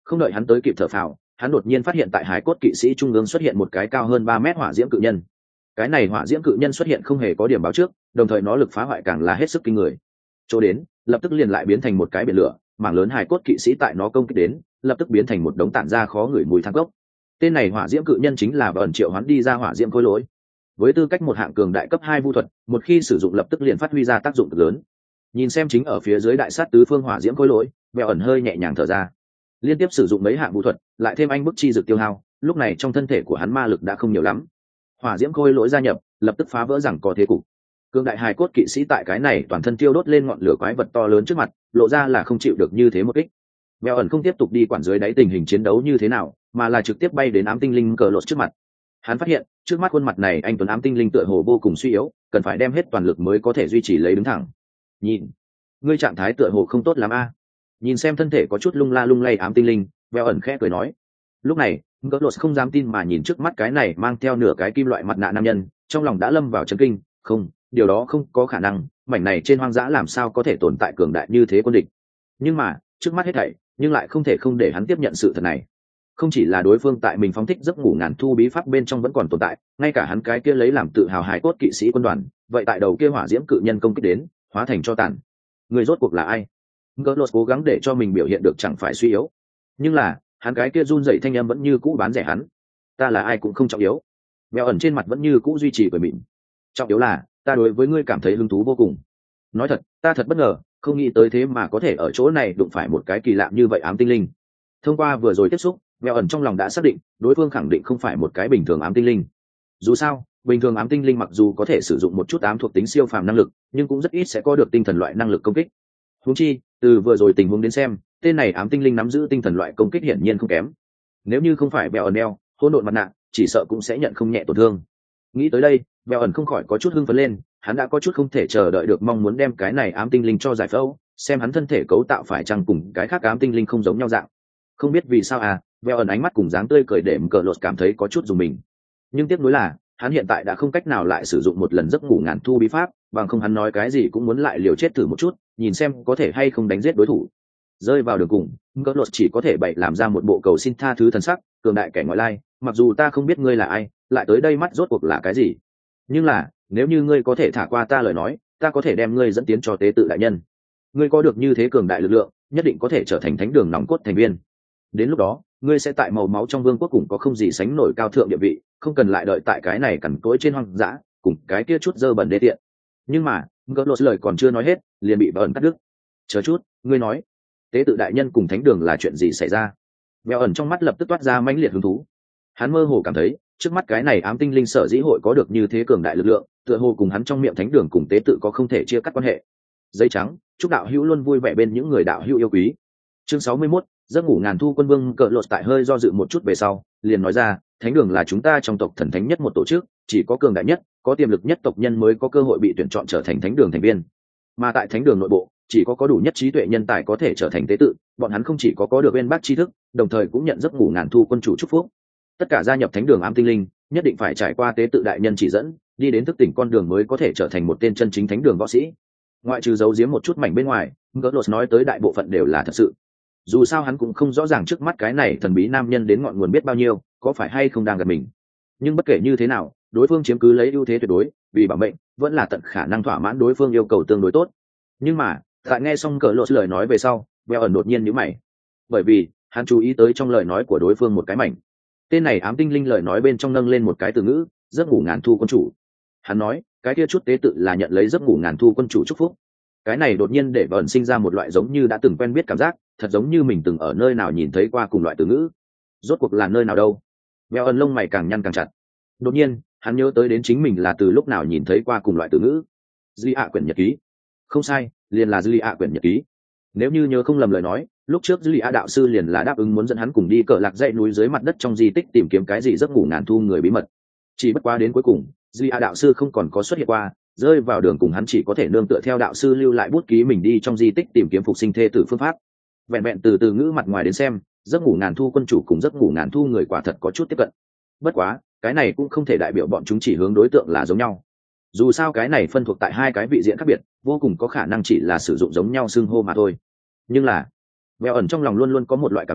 Không đợi hắn tới kịp thở phào, hắn đột nhiên phát hiện tại hải cốt kỵ sĩ trung ương xuất hiện một cái cao hơn ba mét hỏa diễm cự nhân. Cái này hỏa diễm cự nhân xuất hiện không hề có điểm báo trước, đồng thời nó lực phá hoại càng là hết sức kinh người. Chỗ đến, lập tức liền lại biến thành một cái biển lửa, mảng lớn hải cốt kỵ sĩ tại nó công kích đến, lập tức biến thành một đống tản ra khó ngửi mùi than cốc. Tên này hỏa diễm cự nhân chính là ẩn triệu hoán đi ra hỏa diễm khối lỗi. Với tư cách một hạng cường đại cấp hai vu thuật, một khi sử dụng lập tức liền phát huy ra tác dụng cực lớn. Nhìn xem chính ở phía dưới đại sát tứ phương hỏa diễm khối lỗi, Bèo ẩn hơi nhẹ nhàng thở ra. Liên tiếp sử dụng mấy hạng vu thuật, lại thêm anh bức chi dược tiêu hao, lúc này trong thân thể của hắn ma lực đã không nhiều lắm. Hỏa diễm khối lỗi gia nhập, lập tức phá vỡ rằng có thế cục. Cường đại hài cốt kỵ sĩ tại cái này toàn thân tiêu đốt lên ngọn lửa quái vật to lớn trước mặt, lộ ra là không chịu được như thế một kích. Bèo ẩn không tiếp tục đi quản dưới đáy tình hình chiến đấu như thế nào, mà là trực tiếp bay đến ám tinh linh cờ lột trước mặt. Hắn phát hiện trước mắt khuôn mặt này anh tuấn ám tinh linh tựa hồ vô cùng suy yếu, cần phải đem hết toàn lực mới có thể duy trì lấy đứng thẳng. Nhìn, ngươi trạng thái tựa hồ không tốt lắm a. Nhìn xem thân thể có chút lung la lung lay ám tinh linh, Bèo ẩn khẽ cười nói. Lúc này cờ lột không dám tin mà nhìn trước mắt cái này mang theo nửa cái kim loại mặt nạ nam nhân, trong lòng đã lâm vào chấn kinh. Không, điều đó không có khả năng, mảnh này trên hoang dã làm sao có thể tồn tại cường đại như thế quân địch. Nhưng mà trước mắt hết thảy, nhưng lại không thể không để hắn tiếp nhận sự thật này. Không chỉ là đối phương tại mình phóng thích giấc ngủ ngàn thu bí pháp bên trong vẫn còn tồn tại, ngay cả hắn cái kia lấy làm tự hào hài cốt kỵ sĩ quân đoàn, vậy tại đầu kia hỏa diễm cự nhân công kích đến, hóa thành cho tàn. Người rốt cuộc là ai? Gerlos cố gắng để cho mình biểu hiện được chẳng phải suy yếu, nhưng là hắn cái kia run rẩy thanh âm vẫn như cũ bán rẻ hắn. Ta là ai cũng không trọng yếu. Mèo ẩn trên mặt vẫn như cũ duy trì cười mịn. Trọng yếu là ta đối với ngươi cảm thấy hứng thú vô cùng. Nói thật, ta thật bất ngờ, không nghĩ tới thế mà có thể ở chỗ này đụng phải một cái kỳ lạ như vậy ám tinh linh. Thông qua vừa rồi tiếp xúc, Mèo ẩn trong lòng đã xác định đối phương khẳng định không phải một cái bình thường ám tinh linh. Dù sao, bình thường ám tinh linh mặc dù có thể sử dụng một chút ám thuộc tính siêu phàm năng lực, nhưng cũng rất ít sẽ có được tinh thần loại năng lực công kích. Huống chi, từ vừa rồi tình huống đến xem, tên này ám tinh linh nắm giữ tinh thần loại công kích hiển nhiên không kém. Nếu như không phải Mèo ẩn đeo hỗn độn mặt nạ, chỉ sợ cũng sẽ nhận không nhẹ tổn thương. Nghĩ tới đây, Mèo ẩn không khỏi có chút hưng phấn lên, hắn đã có chút không thể chờ đợi được mong muốn đem cái này ám tinh linh cho giải phẫu, xem hắn thân thể cấu tạo phải chăng cùng cái khác ám tinh linh không giống nhau dạng. Không biết vì sao à, Mèo ẩn ánh mắt cùng dáng tươi cười để cờ lột cảm thấy có chút dùng mình. Nhưng tiếc nuối là, hắn hiện tại đã không cách nào lại sử dụng một lần giấc ngủ ngàn thu bí pháp, bằng không hắn nói cái gì cũng muốn lại liều chết thử một chút, nhìn xem có thể hay không đánh giết đối thủ. Rơi vào đường cùng, cờ lột chỉ có thể bày làm ra một bộ cầu xin tha thứ thần sắc, cường đại kẻ ngoại lai, mặc dù ta không biết ngươi là ai, lại tới đây mắt rốt cuộc là cái gì, nhưng là nếu như ngươi có thể thả qua ta lời nói, ta có thể đem ngươi dẫn tiến cho tế tự đại nhân. Ngươi có được như thế cường đại lực lượng, nhất định có thể trở thành thánh đường nòng cốt thành viên. Đến lúc đó, ngươi sẽ tại màu máu trong vương quốc cùng có không gì sánh nổi cao thượng địa vị, không cần lại đợi tại cái này cằn cỗi trên hoang dã, cùng cái kia chút dơ bẩn đê tiện. Nhưng mà, Gerlos lời còn chưa nói hết, liền bị Bèo cắt đứt. Chờ chút, ngươi nói, tế tự đại nhân cùng thánh đường là chuyện gì xảy ra? Bèo ẩn trong mắt lập tức toát ra mãnh liệt hứng thú. Hắn mơ hồ cảm thấy, trước mắt cái này ám tinh linh sở dĩ hội có được như thế cường đại lực lượng, tựa hồ cùng hắn trong miệng thánh đường cùng tế tự có không thể chia cắt quan hệ. Dây trắng, chúc đạo hữu luôn vui vẻ bên những người đạo hữu yêu quý. Chương sáu mươi mốt, giấc ngủ ngàn thu quân vương cờ lột tại hơi do dự một chút về sau, liền nói ra, thánh đường là chúng ta trong tộc thần thánh nhất một tổ chức, chỉ có cường đại nhất, có tiềm lực nhất tộc nhân mới có cơ hội bị tuyển chọn trở thành thánh đường thành viên. Mà tại thánh đường nội bộ, chỉ có có đủ nhất trí tuệ nhân tài có thể trở thành tế tự, bọn hắn không chỉ có có được bên bác tri thức, đồng thời cũng nhận giấc ngủ ngàn thu quân chủ chúc phúc. Tất cả gia nhập thánh đường ám tinh linh nhất định phải trải qua tế tự đại nhân chỉ dẫn, đi đến thức tỉnh con đường mới có thể trở thành một tên chân chính thánh đường võ sĩ. Ngoại trừ giấu giếm một chút mảnh bên ngoài, Gerlos nói tới đại bộ phận đều là thật sự. Dù sao hắn cũng không rõ ràng trước mắt cái này thần bí nam nhân đến ngọn nguồn biết bao nhiêu, có phải hay không đang gặp mình. Nhưng bất kể như thế nào, đối phương chiếm cứ lấy ưu thế tuyệt đối, vì bảo mệnh, vẫn là tận khả năng thỏa mãn đối phương yêu cầu tương đối tốt. Nhưng mà, tại nghe xong Gerlos lời nói về sau, Bèo ẩn đột nhiên nhíu mày, bởi vì hắn chú ý tới trong lời nói của đối phương một cái mảnh. Tên này ám tinh linh lời nói bên trong nâng lên một cái từ ngữ, giấc ngủ ngàn thu quân chủ. Hắn nói, cái kia chút tế tự là nhận lấy giấc ngủ ngàn thu quân chủ chúc phúc. Cái này đột nhiên để Bẩn sinh ra một loại giống như đã từng quen biết cảm giác, thật giống như mình từng ở nơi nào nhìn thấy qua cùng loại từ ngữ. Rốt cuộc là nơi nào đâu? Bèo ẩn lông mày càng nhăn càng chặt. Đột nhiên, hắn nhớ tới đến chính mình là từ lúc nào nhìn thấy qua cùng loại từ ngữ. Di ạ quyển nhật ký. Không sai, liền là Di ạ quyển nhật ký. Nếu như nhớ không lầm lời nói, lúc trước Dư Lị A đạo sư liền là đáp ứng muốn dẫn hắn cùng đi cờ lạc dãy núi dưới mặt đất trong di tích tìm kiếm cái gì giấc ngủ ngàn thu người bí mật. Chỉ bất quá đến cuối cùng, Dư Lị A đạo sư không còn có xuất hiện qua, rơi vào đường cùng hắn chỉ có thể nương tựa theo đạo sư lưu lại bút ký mình đi trong di tích tìm kiếm phục sinh thê tử phương pháp. Vẹn vẹn từ từ ngữ mặt ngoài đến xem, giấc ngủ ngàn thu quân chủ cùng giấc ngủ ngàn thu người quả thật có chút tiếp cận. Bất quá, cái này cũng không thể đại biểu bọn chúng chỉ hướng đối tượng là giống nhau. Dù sao cái này phân thuộc tại hai cái vị diện khác biệt, vô cùng có khả năng chỉ là sử dụng giống nhau xưng hô mà thôi. Nhưng là Bèo ẩn trong lòng luôn luôn có một loại cảm giác,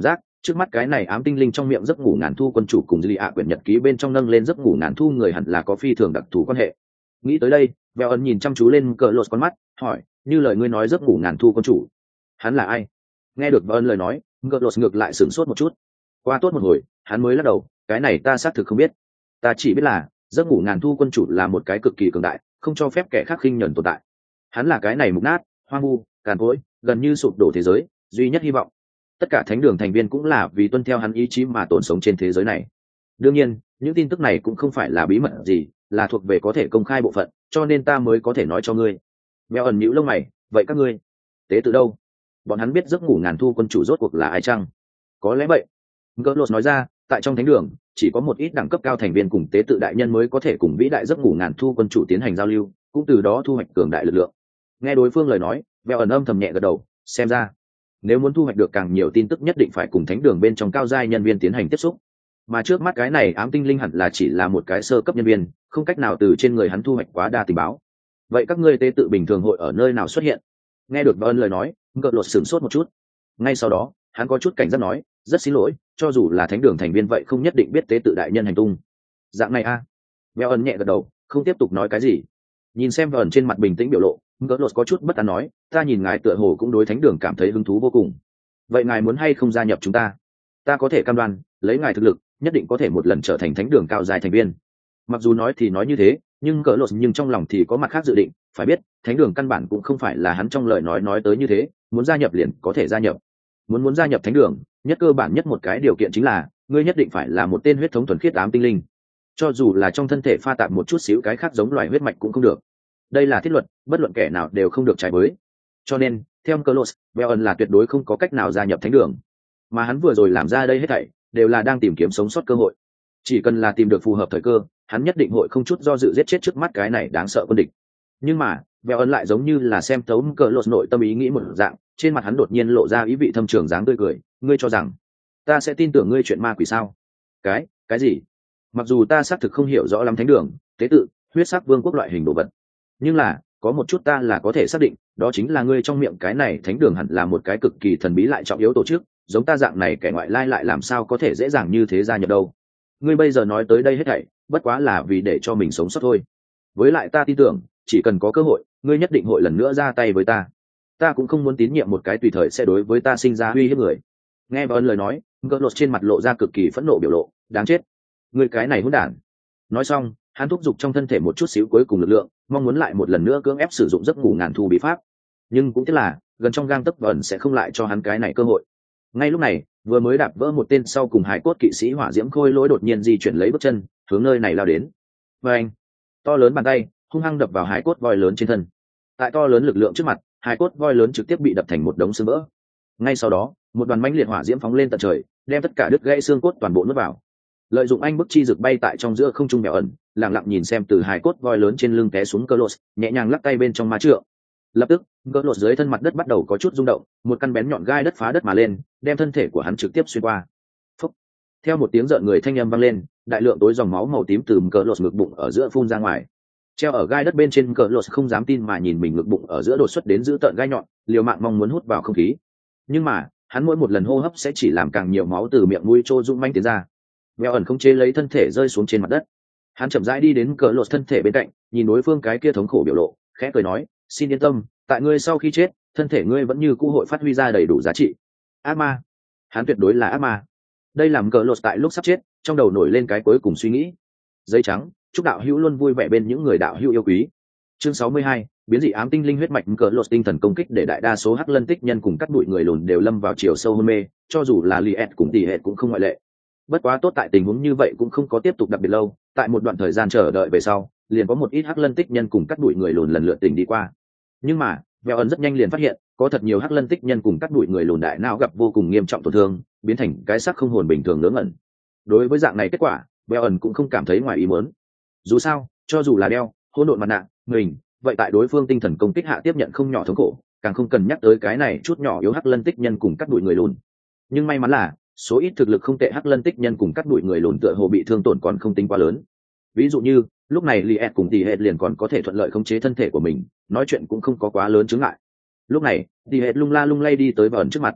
trước mắt cái này ám tinh linh trong miệng giấc ngủ ngàn thu quân chủ cùng dư lì ạ quyển nhật ký bên trong nâng lên giấc ngủ ngàn thu người hẳn là có phi thường đặc thù quan hệ. Nghĩ tới đây, Vẹo ẩn nhìn chăm chú lên cờ lột con mắt, hỏi, như lời ngươi nói giấc ngủ ngàn thu quân chủ, hắn là ai? Nghe được Vẹo ẩn lời nói, cờ lột ngược lại sửng sốt một chút. Qua tốt một hồi, hắn mới lắc đầu, cái này ta xác thực không biết. Ta chỉ biết là giấc ngủ ngàn thu quân chủ là một cái cực kỳ cường đại, không cho phép kẻ khác khinh nhẫn tồn tại. Hắn là cái này mục nát, hoang vu, càn cỗi, gần như sụp đổ thế giới duy nhất hy vọng. Tất cả thánh đường thành viên cũng là vì tuân theo hắn ý chí mà tồn sống trên thế giới này. Đương nhiên, những tin tức này cũng không phải là bí mật gì, là thuộc về có thể công khai bộ phận, cho nên ta mới có thể nói cho ngươi. Mèo ẩn nhíu lông mày, vậy các ngươi tế tự đâu? Bọn hắn biết giấc ngủ ngàn thu quân chủ rốt cuộc là ai chăng? Có lẽ vậy. Gerlos nói ra, tại trong thánh đường chỉ có một ít đẳng cấp cao thành viên cùng tế tự đại nhân mới có thể cùng vĩ đại giấc ngủ ngàn thu quân chủ tiến hành giao lưu, cũng từ đó thu hoạch cường đại lực lượng. Nghe đối phương lời nói, Mèo ẩn âm thầm nhẹ gật đầu, xem ra nếu muốn thu hoạch được càng nhiều tin tức nhất định phải cùng thánh đường bên trong cao giai nhân viên tiến hành tiếp xúc, mà trước mắt cái này ám tinh linh hẳn là chỉ là một cái sơ cấp nhân viên, không cách nào từ trên người hắn thu hoạch quá đa tình báo. Vậy các ngươi tế tự bình thường hội ở nơi nào xuất hiện? Nghe được Vân lời nói, Ngợ Lột sửng sốt một chút. Ngay sau đó, hắn có chút cảnh giác nói, rất xin lỗi, cho dù là thánh đường thành viên vậy không nhất định biết tế tự đại nhân hành tung. Dạng này a? À? Vân nhẹ gật đầu, không tiếp tục nói cái gì. Nhìn xem Vân trên mặt bình tĩnh biểu lộ, Ngợ Lột có chút bất an nói, ta nhìn ngài tựa hồ cũng đối thánh đường cảm thấy hứng thú vô cùng. Vậy ngài muốn hay không gia nhập chúng ta? Ta có thể cam đoan, lấy ngài thực lực, nhất định có thể một lần trở thành thánh đường cao dài thành viên. Mặc dù nói thì nói như thế, nhưng cỡ lột nhưng trong lòng thì có mặt khác dự định. Phải biết, thánh đường căn bản cũng không phải là hắn trong lời nói nói tới như thế, muốn gia nhập liền có thể gia nhập. Muốn muốn gia nhập thánh đường, nhất cơ bản nhất một cái điều kiện chính là ngươi nhất định phải là một tên huyết thống thuần khiết ám tinh linh, cho dù là trong thân thể pha tạp một chút xíu cái khác giống loài huyết mạch cũng không được. Đây là thiết luật, bất luận kẻ nào đều không được trái với. Cho nên theo cỡ lột, Beon là tuyệt đối không có cách nào gia nhập thánh đường, mà hắn vừa rồi làm ra đây hết thảy đều là đang tìm kiếm sống sót cơ hội. Chỉ cần là tìm được phù hợp thời cơ, hắn nhất định hội không chút do dự giết chết trước mắt cái này đáng sợ quân địch. Nhưng mà Vẹo ấn lại giống như là xem tấu cờ lột nội tâm ý nghĩ một dạng, trên mặt hắn đột nhiên lộ ra ý vị thâm trường dáng tươi cười. Ngươi cho rằng ta sẽ tin tưởng ngươi chuyện ma quỷ sao? Cái cái gì? Mặc dù ta xác thực không hiểu rõ lắm thánh đường, tế tự, huyết sắc vương quốc loại hình đồ vật, nhưng là có một chút ta là có thể xác định, đó chính là ngươi trong miệng cái này thánh đường hẳn là một cái cực kỳ thần bí lại trọng yếu tổ chức, giống ta dạng này kẻ ngoại lai lại làm sao có thể dễ dàng như thế gia nhập đâu. Ngươi bây giờ nói tới đây hết thảy bất quá là vì để cho mình sống sót thôi. Với lại ta tin tưởng, chỉ cần có cơ hội, ngươi nhất định hội lần nữa ra tay với ta. Ta cũng không muốn tín nhiệm một cái tùy thời sẽ đối với ta sinh ra uy hiếp người. Nghe Vân lời nói, gợn lột trên mặt lộ ra cực kỳ phẫn nộ biểu lộ. Đáng chết, ngươi cái này hỗn đản. Nói xong, hắn thúc giục trong thân thể một chút xíu cuối cùng lực lượng, mong muốn lại một lần nữa cưỡng ép sử dụng giấc ngủ ngàn thu bí pháp. Nhưng cũng tiếc là gần trong gang tấc Vân sẽ không lại cho hắn cái này cơ hội. Ngay lúc này, vừa mới đạp vỡ một tên sau cùng hải cốt kỵ sĩ hỏa diễm khôi lỗi đột nhiên di chuyển lấy bước chân hướng nơi này lao đến. Và anh, to lớn bàn tay hung hăng đập vào hải cốt voi lớn trên thân. Tại to lớn lực lượng trước mặt, hải cốt voi lớn trực tiếp bị đập thành một đống xương vỡ. Ngay sau đó, một đoàn mãnh liệt hỏa diễm phóng lên tận trời, đem tất cả đứt gãy xương cốt toàn bộ nuốt vào. Lợi dụng anh bức chi rực bay tại trong giữa không trung mèo ẩn, lặng lặng nhìn xem từ hải cốt voi lớn trên lưng té xuống cơ lột, nhẹ nhàng lắc tay bên trong ma trượng. Lập tức, cơ lột dưới thân mặt đất bắt đầu có chút rung động, một căn bén nhọn gai đất phá đất mà lên, đem thân thể của hắn trực tiếp xuyên qua. Phúc. Theo một tiếng rợn người thanh âm vang lên, đại lượng tối dòng máu màu tím từ cơ lột ngực bụng ở giữa phun ra ngoài. Treo ở gai đất bên trên cờ lột không dám tin mà nhìn mình ngực bụng ở giữa đột xuất đến giữ tợn gai nhọn, liều mạng mong muốn hút vào không khí. Nhưng mà hắn mỗi một lần hô hấp sẽ chỉ làm càng nhiều máu từ miệng mũi trô rung manh tiến ra. Mèo ẩn không chế lấy thân thể rơi xuống trên mặt đất. Hắn chậm rãi đi đến cờ lột thân thể bên cạnh, nhìn đối phương cái kia thống khổ biểu lộ, khẽ cười nói, xin yên tâm, tại ngươi sau khi chết, thân thể ngươi vẫn như cũ hội phát huy ra đầy đủ giá trị. Ác ma, hắn tuyệt đối là ác ma. Đây làm cờ lột tại lúc sắp chết, trong đầu nổi lên cái cuối cùng suy nghĩ. Giấy trắng, chúc đạo hữu luôn vui vẻ bên những người đạo hữu yêu quý. Chương sáu mươi hai, biến dị ám tinh linh huyết mạch cờ lột tinh thần công kích để đại đa số hắc lân tích nhân cùng các bụi người lùn đều lâm vào chiều sâu hôn mê, cho dù là Liet cùng tỷ hệ cũng không ngoại lệ. Bất quá tốt tại tình huống như vậy cũng không có tiếp tục đặc biệt lâu, tại một đoạn thời gian chờ đợi về sau, liền có một ít hắc lân tích nhân cùng các bụi người lùn lần lượt tỉnh đi qua. Nhưng mà, Vẹo ẩn rất nhanh liền phát hiện, có thật nhiều hắc lân tích nhân cùng các bụi người lùn đại não gặp vô cùng nghiêm trọng tổn thương, biến thành cái xác không hồn bình thường ngớ ngẩn. Đối với dạng này kết quả, Vẹo ẩn cũng không cảm thấy ngoài ý muốn. Dù sao, cho dù là đeo hỗn độn mặt nạ mình, vậy tại đối phương tinh thần công kích hạ tiếp nhận không nhỏ thống khổ, càng không cần nhắc tới cái này chút nhỏ yếu hắc lân tích nhân cùng các bụi người lùn. Nhưng may mắn là số ít thực lực không tệ hắc lân tích nhân cùng các bụi người lùn tựa hồ bị thương tổn còn không tính quá lớn. Ví dụ như lúc này Liet cùng tỷ hệ liền còn có thể thuận lợi khống chế thân thể của mình, nói chuyện cũng không có quá lớn chướng ngại. Lúc này tỷ hệ lung la lung lay đi tới Vẩn trước mặt.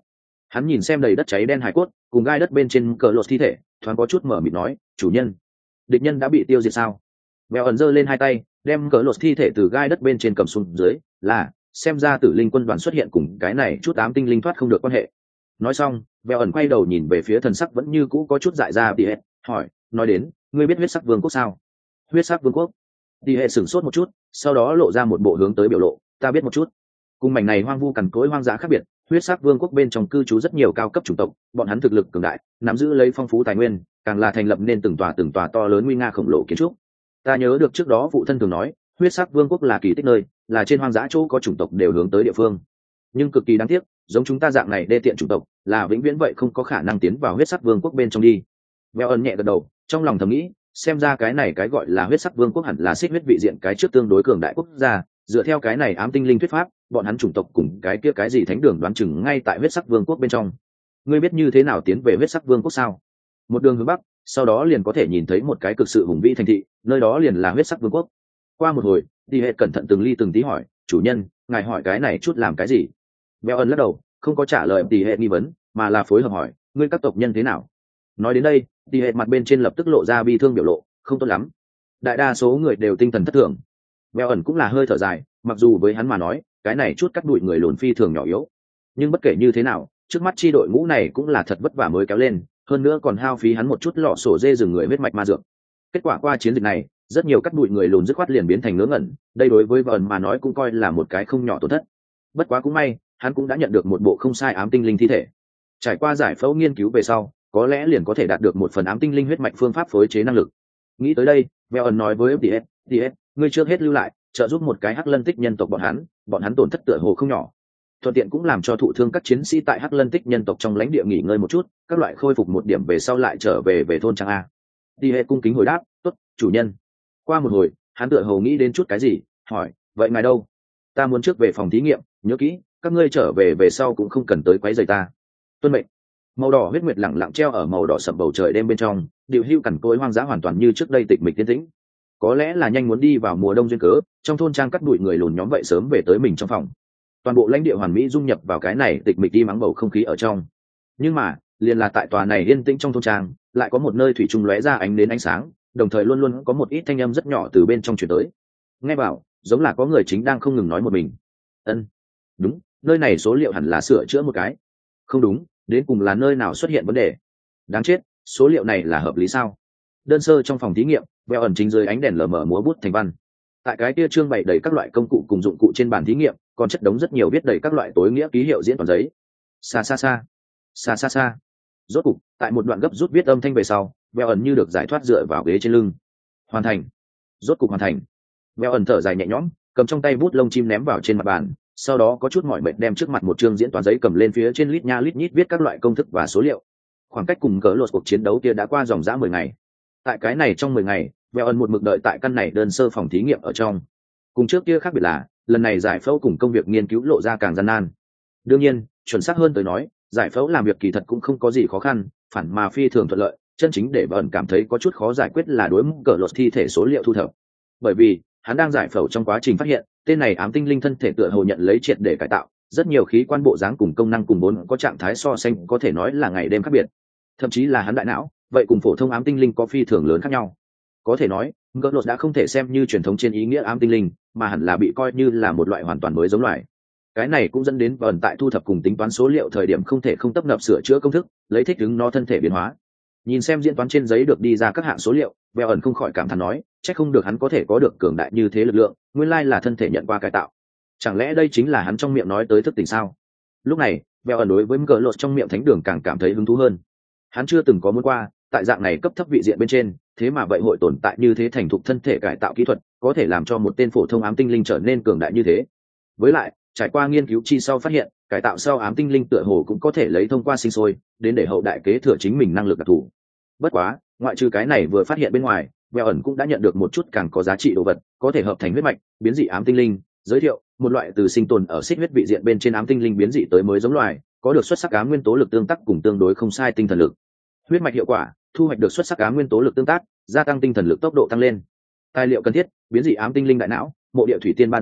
Hắn nhìn xem đầy đất cháy đen hải cốt cùng gai đất bên trên cờ lột thi thể, thoáng có chút mở mịt nói, chủ nhân, địch nhân đã bị tiêu diệt sao? Bèo ẩn giơ lên hai tay, đem cờ lột thi thể từ gai đất bên trên cầm xuống dưới, là xem ra tử linh quân đoàn xuất hiện cùng cái này chút ám tinh linh thoát không được quan hệ. Nói xong, Bèo ẩn quay đầu nhìn về phía thần sắc vẫn như cũ có chút dại ra đi hết, hỏi, nói đến, ngươi biết huyết sắc vương quốc sao? Huyết sắc vương quốc? Đi hệ sửng sốt một chút, sau đó lộ ra một bộ hướng tới biểu lộ, ta biết một chút. Cùng mảnh này hoang vu cằn cỗi hoang dã khác biệt, huyết sắc vương quốc bên trong cư trú rất nhiều cao cấp chủng tộc, bọn hắn thực lực cường đại, nắm giữ lấy phong phú tài nguyên, càng là thành lập nên từng tòa từng tòa to lớn nguy nga khổng lồ kiến trúc. Ta nhớ được trước đó phụ thân thường nói, huyết sắc vương quốc là kỳ tích nơi, là trên hoang dã chỗ có chủng tộc đều hướng tới địa phương. Nhưng cực kỳ đáng tiếc, giống chúng ta dạng này đê tiện chủng tộc, là vĩnh viễn vậy không có khả năng tiến vào huyết sắc vương quốc bên trong đi. Bèo ẩn nhẹ gật đầu, trong lòng thầm nghĩ, xem ra cái này cái gọi là huyết sắc vương quốc hẳn là xích huyết vị diện cái trước tương đối cường đại quốc gia, dựa theo cái này ám tinh linh thuyết pháp, bọn hắn chủng tộc cùng cái kia cái gì thánh đường đoán chừng ngay tại huyết sắc vương quốc bên trong. Ngươi biết như thế nào tiến về huyết sắc vương quốc sao? Một đường hướng bắc, sau đó liền có thể nhìn thấy một cái cực sự hùng vĩ thành thị, nơi đó liền là huyết sắc vương quốc. Qua một hồi, đi hệ cẩn thận từng ly từng tí hỏi, chủ nhân, ngài hỏi cái này chút làm cái gì? Bèo ẩn lắc đầu, không có trả lời tỷ hệ nghi vấn, mà là phối hợp hỏi, ngươi các tộc nhân thế nào? Nói đến đây, tỷ hệ mặt bên trên lập tức lộ ra bi thương biểu lộ, không tốt lắm. Đại đa số người đều tinh thần thất thường. Bèo ẩn cũng là hơi thở dài, mặc dù với hắn mà nói, cái này chút cắt đuổi người lùn phi thường nhỏ yếu, nhưng bất kể như thế nào, trước mắt chi đội ngũ này cũng là thật vất vả mới kéo lên, hơn nữa còn hao phí hắn một chút lọ sổ dê rừng người huyết mạch ma dược. Kết quả qua chiến dịch này, rất nhiều cắt đuổi người lùn dứt khoát liền biến thành ngớ ngẩn, đây đối với vợn mà nói cũng coi là một cái không nhỏ tổn thất. Bất quá cũng may, hắn cũng đã nhận được một bộ không sai ám tinh linh thi thể. Trải qua giải phẫu nghiên cứu về sau, có lẽ liền có thể đạt được một phần ám tinh linh huyết mạch phương pháp phối chế năng lực. Nghĩ tới đây, Vẹn nói với ép tê ét, ngươi trước hết lưu lại, trợ giúp một cái Hắc Lân Tích nhân tộc bọn hắn, bọn hắn tổn thất tựa hồ không nhỏ. Thuận tiện cũng làm cho thụ thương các chiến sĩ tại Hắc Lân Tích nhân tộc trong lãnh địa nghỉ ngơi một chút, các loại khôi phục một điểm về sau lại trở về về thôn Trang A. Đi hệ cung kính hồi đáp, tốt, chủ nhân. Qua một hồi, hắn tựa hồ nghĩ đến chút cái gì, hỏi, vậy ngài đâu? Ta muốn trước về phòng thí nghiệm, nhớ kỹ, các ngươi trở về về sau cũng không cần tới quấy rầy ta. Tuân mệnh. Màu đỏ huyết nguyệt lẳng lặng treo ở màu đỏ sậm bầu trời đêm bên trong, điều hưu cằn cỗi hoang dã hoàn toàn như trước đây tịch mịch tiến tĩnh. Có lẽ là nhanh muốn đi vào mùa đông duyên cớ, trong thôn Trang cắt đuổi người lùn nhóm vậy sớm về tới mình trong phòng. Toàn bộ lãnh địa hoàn mỹ dung nhập vào cái này tịch mịch đi mắng bầu không khí ở trong. Nhưng mà, liền là tại tòa này yên tĩnh trong thôn Trang, lại có một nơi thủy chung lóe ra ánh đến ánh sáng, đồng thời luôn luôn có một ít thanh âm rất nhỏ từ bên trong truyền tới. Nghe bảo, giống là có người chính đang không ngừng nói một mình. Ân, đúng, nơi này số liệu hẳn là sửa chữa một cái. Không đúng, đến cùng là nơi nào xuất hiện vấn đề? Đáng chết, số liệu này là hợp lý sao? Đơn sơ trong phòng thí nghiệm, Bèo ẩn chính dưới ánh đèn lờ mờ múa bút thành văn. Tại cái kia trương bày đầy các loại công cụ cùng dụng cụ trên bàn thí nghiệm, còn chất đống rất nhiều viết đầy các loại tối nghĩa ký hiệu diễn toàn giấy. Xa xa xa, xa xa xa. Rốt cục, tại một đoạn gấp rút viết âm thanh về sau, Bèo ẩn như được giải thoát dựa vào ghế trên lưng. Hoàn thành. Rốt cục hoàn thành. Bèo ẩn thở dài nhẹ nhõm, cầm trong tay bút lông chim ném vào trên mặt bàn, sau đó có chút mỏi mệt đem trước mặt một chương diễn toán giấy cầm lên phía trên lít nha lít nhít viết các loại công thức và số liệu. Khoảng cách cùng cỡ lột cuộc chiến đấu kia đã qua dòng dã mười ngày. Tại cái này trong mười ngày, Bèo ẩn một mực đợi tại căn này đơn sơ phòng thí nghiệm ở trong. Cùng trước kia khác biệt là, lần này giải phẫu cùng công việc nghiên cứu lộ ra càng gian nan. Đương nhiên, chuẩn xác hơn tới nói, giải phẫu làm việc kỳ thật cũng không có gì khó khăn, phản mà phi thường thuận lợi, chân chính để Bèo ẩn cảm thấy có chút khó giải quyết là đối mức cỡ lột thi thể số liệu thu thập. Bởi vì, hắn đang giải phẫu trong quá trình phát hiện, tên này ám tinh linh thân thể tựa hồ nhận lấy triệt để cải tạo, rất nhiều khí quan bộ dáng cùng công năng cùng vốn có trạng thái so sánh có thể nói là ngày đêm khác biệt. Thậm chí là hắn đại não, vậy cùng phổ thông ám tinh linh có phi thường lớn khác nhau. Có thể nói, gỡ lột đã không thể xem như truyền thống trên ý nghĩa ám tinh linh, mà hẳn là bị coi như là một loại hoàn toàn mới giống loài. Cái này cũng dẫn đến vần tại thu thập cùng tính toán số liệu thời điểm không thể không tấp nập sửa chữa công thức, lấy thích ứng nó thân thể biến hóa. Nhìn xem diễn toán trên giấy được đi ra các hạng số liệu, Bèo ẩn không khỏi cảm thán nói, chắc không được hắn có thể có được cường đại như thế lực lượng, nguyên lai là thân thể nhận qua cải tạo. Chẳng lẽ đây chính là hắn trong miệng nói tới thức tỉnh sao? Lúc này, Bèo ẩn đối với gỡ lột trong miệng thánh đường càng cảm thấy hứng thú hơn. Hắn chưa từng có muốn qua, tại dạng này cấp thấp vị diện bên trên, thế mà vậy hội tồn tại như thế thành thục thân thể cải tạo kỹ thuật, có thể làm cho một tên phổ thông ám tinh linh trở nên cường đại như thế. Với lại, trải qua nghiên cứu chi sau phát hiện, cải tạo sau ám tinh linh tựa hồ cũng có thể lấy thông qua sinh sôi, đến để hậu đại kế thừa chính mình năng lực đặc thù. Bất quá, ngoại trừ cái này vừa phát hiện bên ngoài, Bèo ẩn cũng đã nhận được một chút càng có giá trị đồ vật, có thể hợp thành huyết mạch, biến dị ám tinh linh, giới thiệu một loại từ sinh tồn ở xích huyết vị diện bên trên ám tinh linh biến dị tới mới giống loài, có được xuất sắc ám nguyên tố lực tương tác cùng tương đối không sai tinh thần lực. Huyết mạch hiệu quả, thu hoạch được xuất sắc ám nguyên tố lực tương tác, gia tăng tinh thần lực tốc độ tăng lên. Tài liệu cần thiết, biến dị ám tinh linh đại não, mộ địa thủy tiên ba đóa,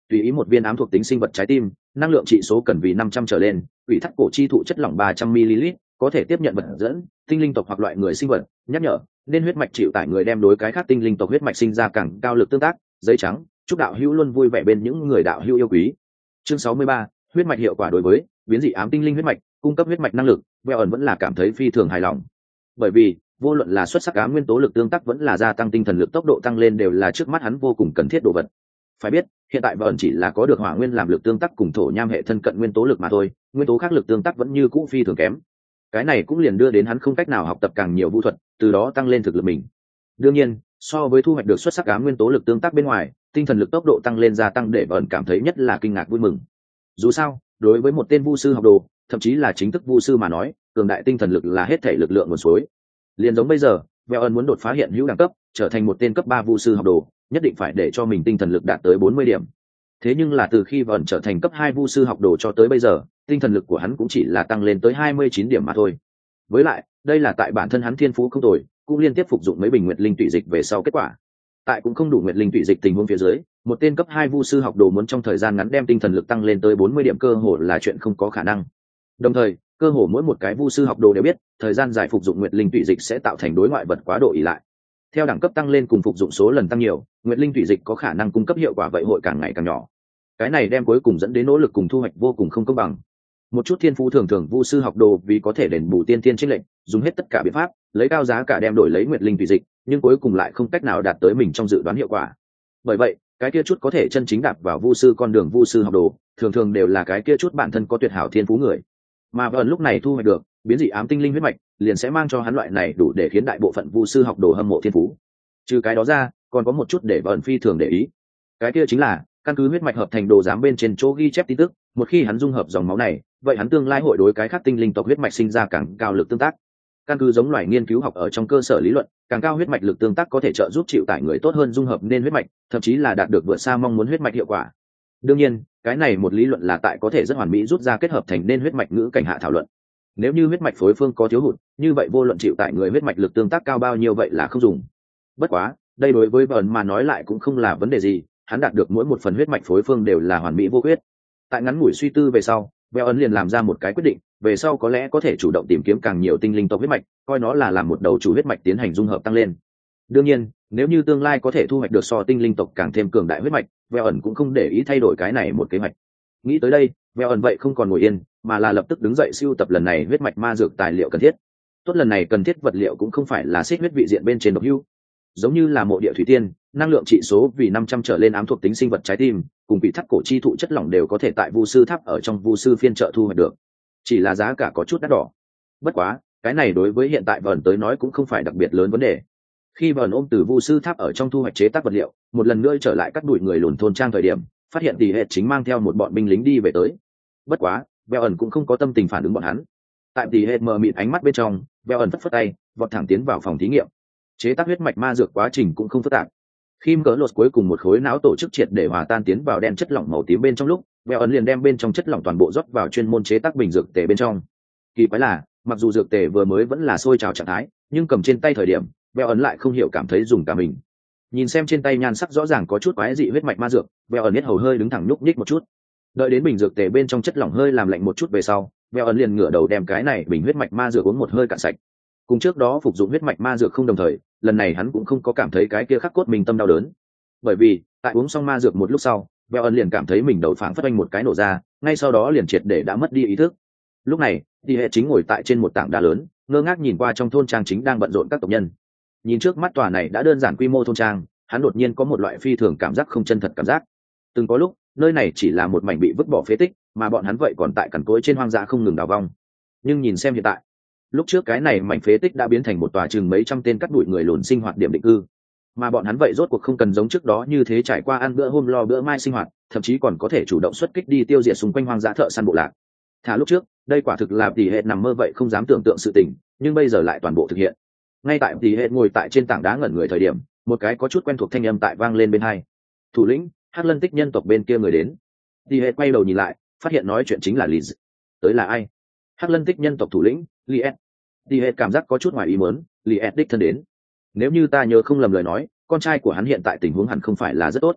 tùy ý một viên ám thuộc tính sinh vật trái tim, năng lượng trị số cần vì năm trăm trở lên, quỷ thắt cổ chi thụ chất lỏng ba trăm mi-li-lít, có thể tiếp nhận vật dẫn tinh linh tộc hoặc loại người sinh vật. Nhắc nhở nên huyết mạch chịu tải người đem đối cái khác tinh linh tộc huyết mạch sinh ra càng cao lực tương tác. Giấy trắng, chúc đạo hữu luôn vui vẻ bên những người đạo hữu yêu quý. Chương sáu mươi ba, huyết mạch hiệu quả đối với biến dị ám tinh linh huyết mạch, cung cấp huyết mạch năng lực. Vẹo ẩn vẫn là cảm thấy phi thường hài lòng, bởi vì vô luận là xuất sắc ám nguyên tố lực tương tác vẫn là gia tăng tinh thần lực tốc độ tăng lên đều là trước mắt hắn vô cùng cần thiết đồ vật. Phải biết hiện tại Vẹo ẩn chỉ là có được hỏa nguyên làm lực tương tác cùng thổ nham hệ thân cận nguyên tố lực mà thôi, nguyên tố khác lực tương tác vẫn như cũ phi thường kém. Cái này cũng liền đưa đến hắn không cách nào học tập càng nhiều vũ thuật, từ đó tăng lên thực lực mình. Đương nhiên so với thu hoạch được xuất sắc ám nguyên tố lực tương tác bên ngoài, tinh thần lực tốc độ tăng lên gia tăng để Vẹo ẩn cảm thấy nhất là kinh ngạc vui mừng. Dù sao đối với một tên vu sư học đồ, thậm chí là chính thức vu sư mà nói, cường đại tinh thần lực là hết thể lực lượng nguồn suối. Liền giống bây giờ Vẹo ẩn muốn đột phá hiện hữu đẳng cấp, trở thành một tên cấp ba vu sư học đồ, nhất định phải để cho mình tinh thần lực đạt tới bốn mươi điểm. Thế nhưng là từ khi Vẹo ẩn trở thành cấp hai vu sư học đồ cho tới bây giờ, tinh thần lực của hắn cũng chỉ là tăng lên tới hai mươi chín điểm mà thôi. Với lại đây là tại bản thân hắn thiên phú không tồi, cũng liên tiếp phục dụng mấy bình nguyệt linh tụy dịch về sau kết quả. Tại cũng không đủ nguyệt linh tụy dịch tình huống phía dưới, một tên cấp hai vu sư học đồ muốn trong thời gian ngắn đem tinh thần lực tăng lên tới bốn mươi điểm cơ hồ là chuyện không có khả năng. Đồng thời cơ hồ mỗi một cái vu sư học đồ đều biết thời gian dài phục dụng nguyệt linh tụy dịch sẽ tạo thành đối ngoại vật quá độ ỷ lại. Theo đẳng cấp tăng lên cùng phục dụng số lần tăng nhiều, nguyệt linh tụy dịch có khả năng cung cấp hiệu quả vậy hội càng ngày càng nhỏ. Cái này đem cuối cùng dẫn đến nỗ lực cùng thu hoạch vô cùng không công bằng. Một chút thiên phú thường thường vu sư học đồ vì có thể đền bù tiên tiên chênh lệnh, dùng hết tất cả biện pháp, lấy cao giá cả đem đổi lấy nguyệt linh tụy dịch, nhưng cuối cùng lại không cách nào đạt tới mình trong dự đoán hiệu quả. Bởi vậy cái kia chút có thể chân chính đạp vào vu sư con đường vu sư học đồ, thường thường đều là cái kia chút bản thân có tuyệt hảo thiên phú người. Mà Vẹo ẩn lúc này thu hoạch được biến dị ám tinh linh huyết mạch, liền sẽ mang cho hắn loại này đủ để khiến đại bộ phận vu sư học đồ hâm mộ thiên phú. Trừ cái đó ra còn có một chút để Vẹo ẩn phi thường để ý, cái kia chính là căn cứ huyết mạch hợp thành đồ giám bên trên chỗ ghi chép tin tức, một khi hắn dung hợp dòng máu này, vậy hắn tương lai hội đối cái khác tinh linh tộc huyết mạch sinh ra càng cao lực tương tác. Căn cứ giống loài nghiên cứu học ở trong cơ sở lý luận, càng cao huyết mạch lực tương tác có thể trợ giúp chịu tải người tốt hơn dung hợp nên huyết mạch, thậm chí là đạt được vượt xa mong muốn huyết mạch hiệu quả. Đương nhiên cái này một lý luận là tại có thể rất hoàn mỹ rút ra kết hợp thành nên huyết mạch ngữ cảnh hạ thảo luận. Nếu như huyết mạch phối phương có thiếu hụt, như vậy vô luận chịu tải người huyết mạch lực tương tác cao bao nhiêu vậy là không dùng. Bất quá đây đối với Vẹo ẩn mà nói lại cũng không là vấn đề gì, hắn đạt được mỗi một phần huyết mạch phối phương đều là hoàn mỹ vô khuyết. Tại ngắn ngủi suy tư về sau, Vẹo ẩn liền làm ra một cái quyết định, về sau có lẽ có thể chủ động tìm kiếm càng nhiều tinh linh tộc huyết mạch, coi nó là làm một đầu chủ huyết mạch tiến hành dung hợp tăng lên. Đương nhiên nếu như tương lai có thể thu hoạch được so tinh linh tộc càng thêm cường đại huyết mạch, Vẹo ẩn cũng không để ý thay đổi cái này một kế hoạch. Nghĩ tới đây Vẹo ẩn vậy không còn ngồi yên, mà là lập tức đứng dậy sưu tập lần này huyết mạch ma dược tài liệu cần thiết. Tốt, lần này cần thiết vật liệu cũng không phải là xích huyết vị diện bên trên độc hưu, giống như là mộ địa thủy tiên, năng lượng trị số vì năm trăm trở lên ám thuộc tính sinh vật trái tim, cùng bị thắt cổ chi thụ chất lỏng đều có thể tại vu sư tháp ở trong vu sư phiên chợ thu hoạch được, chỉ là giá cả có chút đắt đỏ. Bất quá cái này đối với hiện tại Vẹo ẩn tới nói cũng không phải đặc biệt lớn vấn đề. Khi Vẹo ẩn ôm từ vu sư tháp ở trong thu hoạch chế tác vật liệu, một lần nữa trở lại cắt đuổi người lùn thôn trang thời điểm, phát hiện tỷ hệ chính mang theo một bọn binh lính đi về tới. Bất quá Vẹo ẩn cũng không có tâm tình phản ứng bọn hắn. Tại tỷ hệ mờ mịt ánh mắt bên trong, Vẹo ẩn phất phất tay, vọt thẳng tiến vào phòng thí nghiệm. Chế tác huyết mạch ma dược quá trình cũng không phức tạp. Khi cỡ lột cuối cùng một khối não tổ chức triệt để hòa tan tiến vào đen chất lỏng màu tím bên trong lúc, Vẹo ẩn liền đem bên trong chất lỏng toàn bộ rót vào chuyên môn chế tác bình dược tề bên trong. Kỳ quái là mặc dù dược tề vừa mới vẫn là sôi trào trạng thái, nhưng cầm trên tay thời điểm Vẹo ẩn lại không hiểu cảm thấy dùng cả mình. Nhìn xem trên tay nhan sắc rõ ràng có chút quái dị huyết mạch ma dược, Vẹo ẩn biết hầu hơi đứng thẳng nhúc nhích một chút. Đợi đến bình dược tề bên trong chất lỏng hơi làm lạnh một chút về sau, Vẹo ẩn liền ngửa đầu đem cái này bình huyết mạch ma dược uống một hơi cạn sạch. Cùng trước đó phục dụng huyết mạch ma dược không đồng thời, lần này hắn cũng không có cảm thấy cái kia khắc cốt mình tâm đau đớn, bởi vì tại uống xong ma dược một lúc sau, Vẹo ẩn liền cảm thấy mình đầu phảng phất oanh một cái nổ ra, ngay sau đó liền triệt để đã mất đi ý thức. Lúc này đi hệ chính ngồi tại trên một tảng đá lớn, ngơ ngác nhìn qua trong thôn trang chính đang bận rộn các tộc nhân. Nhìn trước mắt tòa này đã đơn giản quy mô thôn trang, hắn đột nhiên có một loại phi thường cảm giác không chân thật cảm giác. Từng có lúc nơi này chỉ là một mảnh bị vứt bỏ phế tích, mà bọn hắn vậy còn tại cằn cỗi trên hoang dã không ngừng đào vong. Nhưng nhìn xem hiện tại, lúc trước cái này mảnh phế tích đã biến thành một tòa chừng mấy trăm tên cắt đuổi người lùn sinh hoạt điểm định cư, mà bọn hắn vậy rốt cuộc không cần giống trước đó như thế trải qua ăn bữa hôm lo bữa mai sinh hoạt, thậm chí còn có thể chủ động xuất kích đi tiêu diệt xung quanh hoang dã thợ săn bộ lạc. Thả lúc trước đây quả thực là tỷ hệ nằm mơ vậy không dám tưởng tượng sự tình, nhưng bây giờ lại toàn bộ thực hiện. Ngay tại tỷ hệ ngồi tại trên tảng đá ngẩn người thời điểm, một cái có chút quen thuộc thanh âm tại vang lên bên hai. Thủ lĩnh hắc lân tích nhân tộc bên kia người đến. Tỷ hệ quay đầu nhìn lại, phát hiện nói chuyện chính là Liz. Tới là ai? Hắc lân tích nhân tộc thủ lĩnh Liet. Tỷ hệ cảm giác có chút ngoài ý muốn, Liet đích thân đến. Nếu như ta nhớ không lầm lời nói, con trai của hắn hiện tại tình huống hẳn không phải là rất tốt.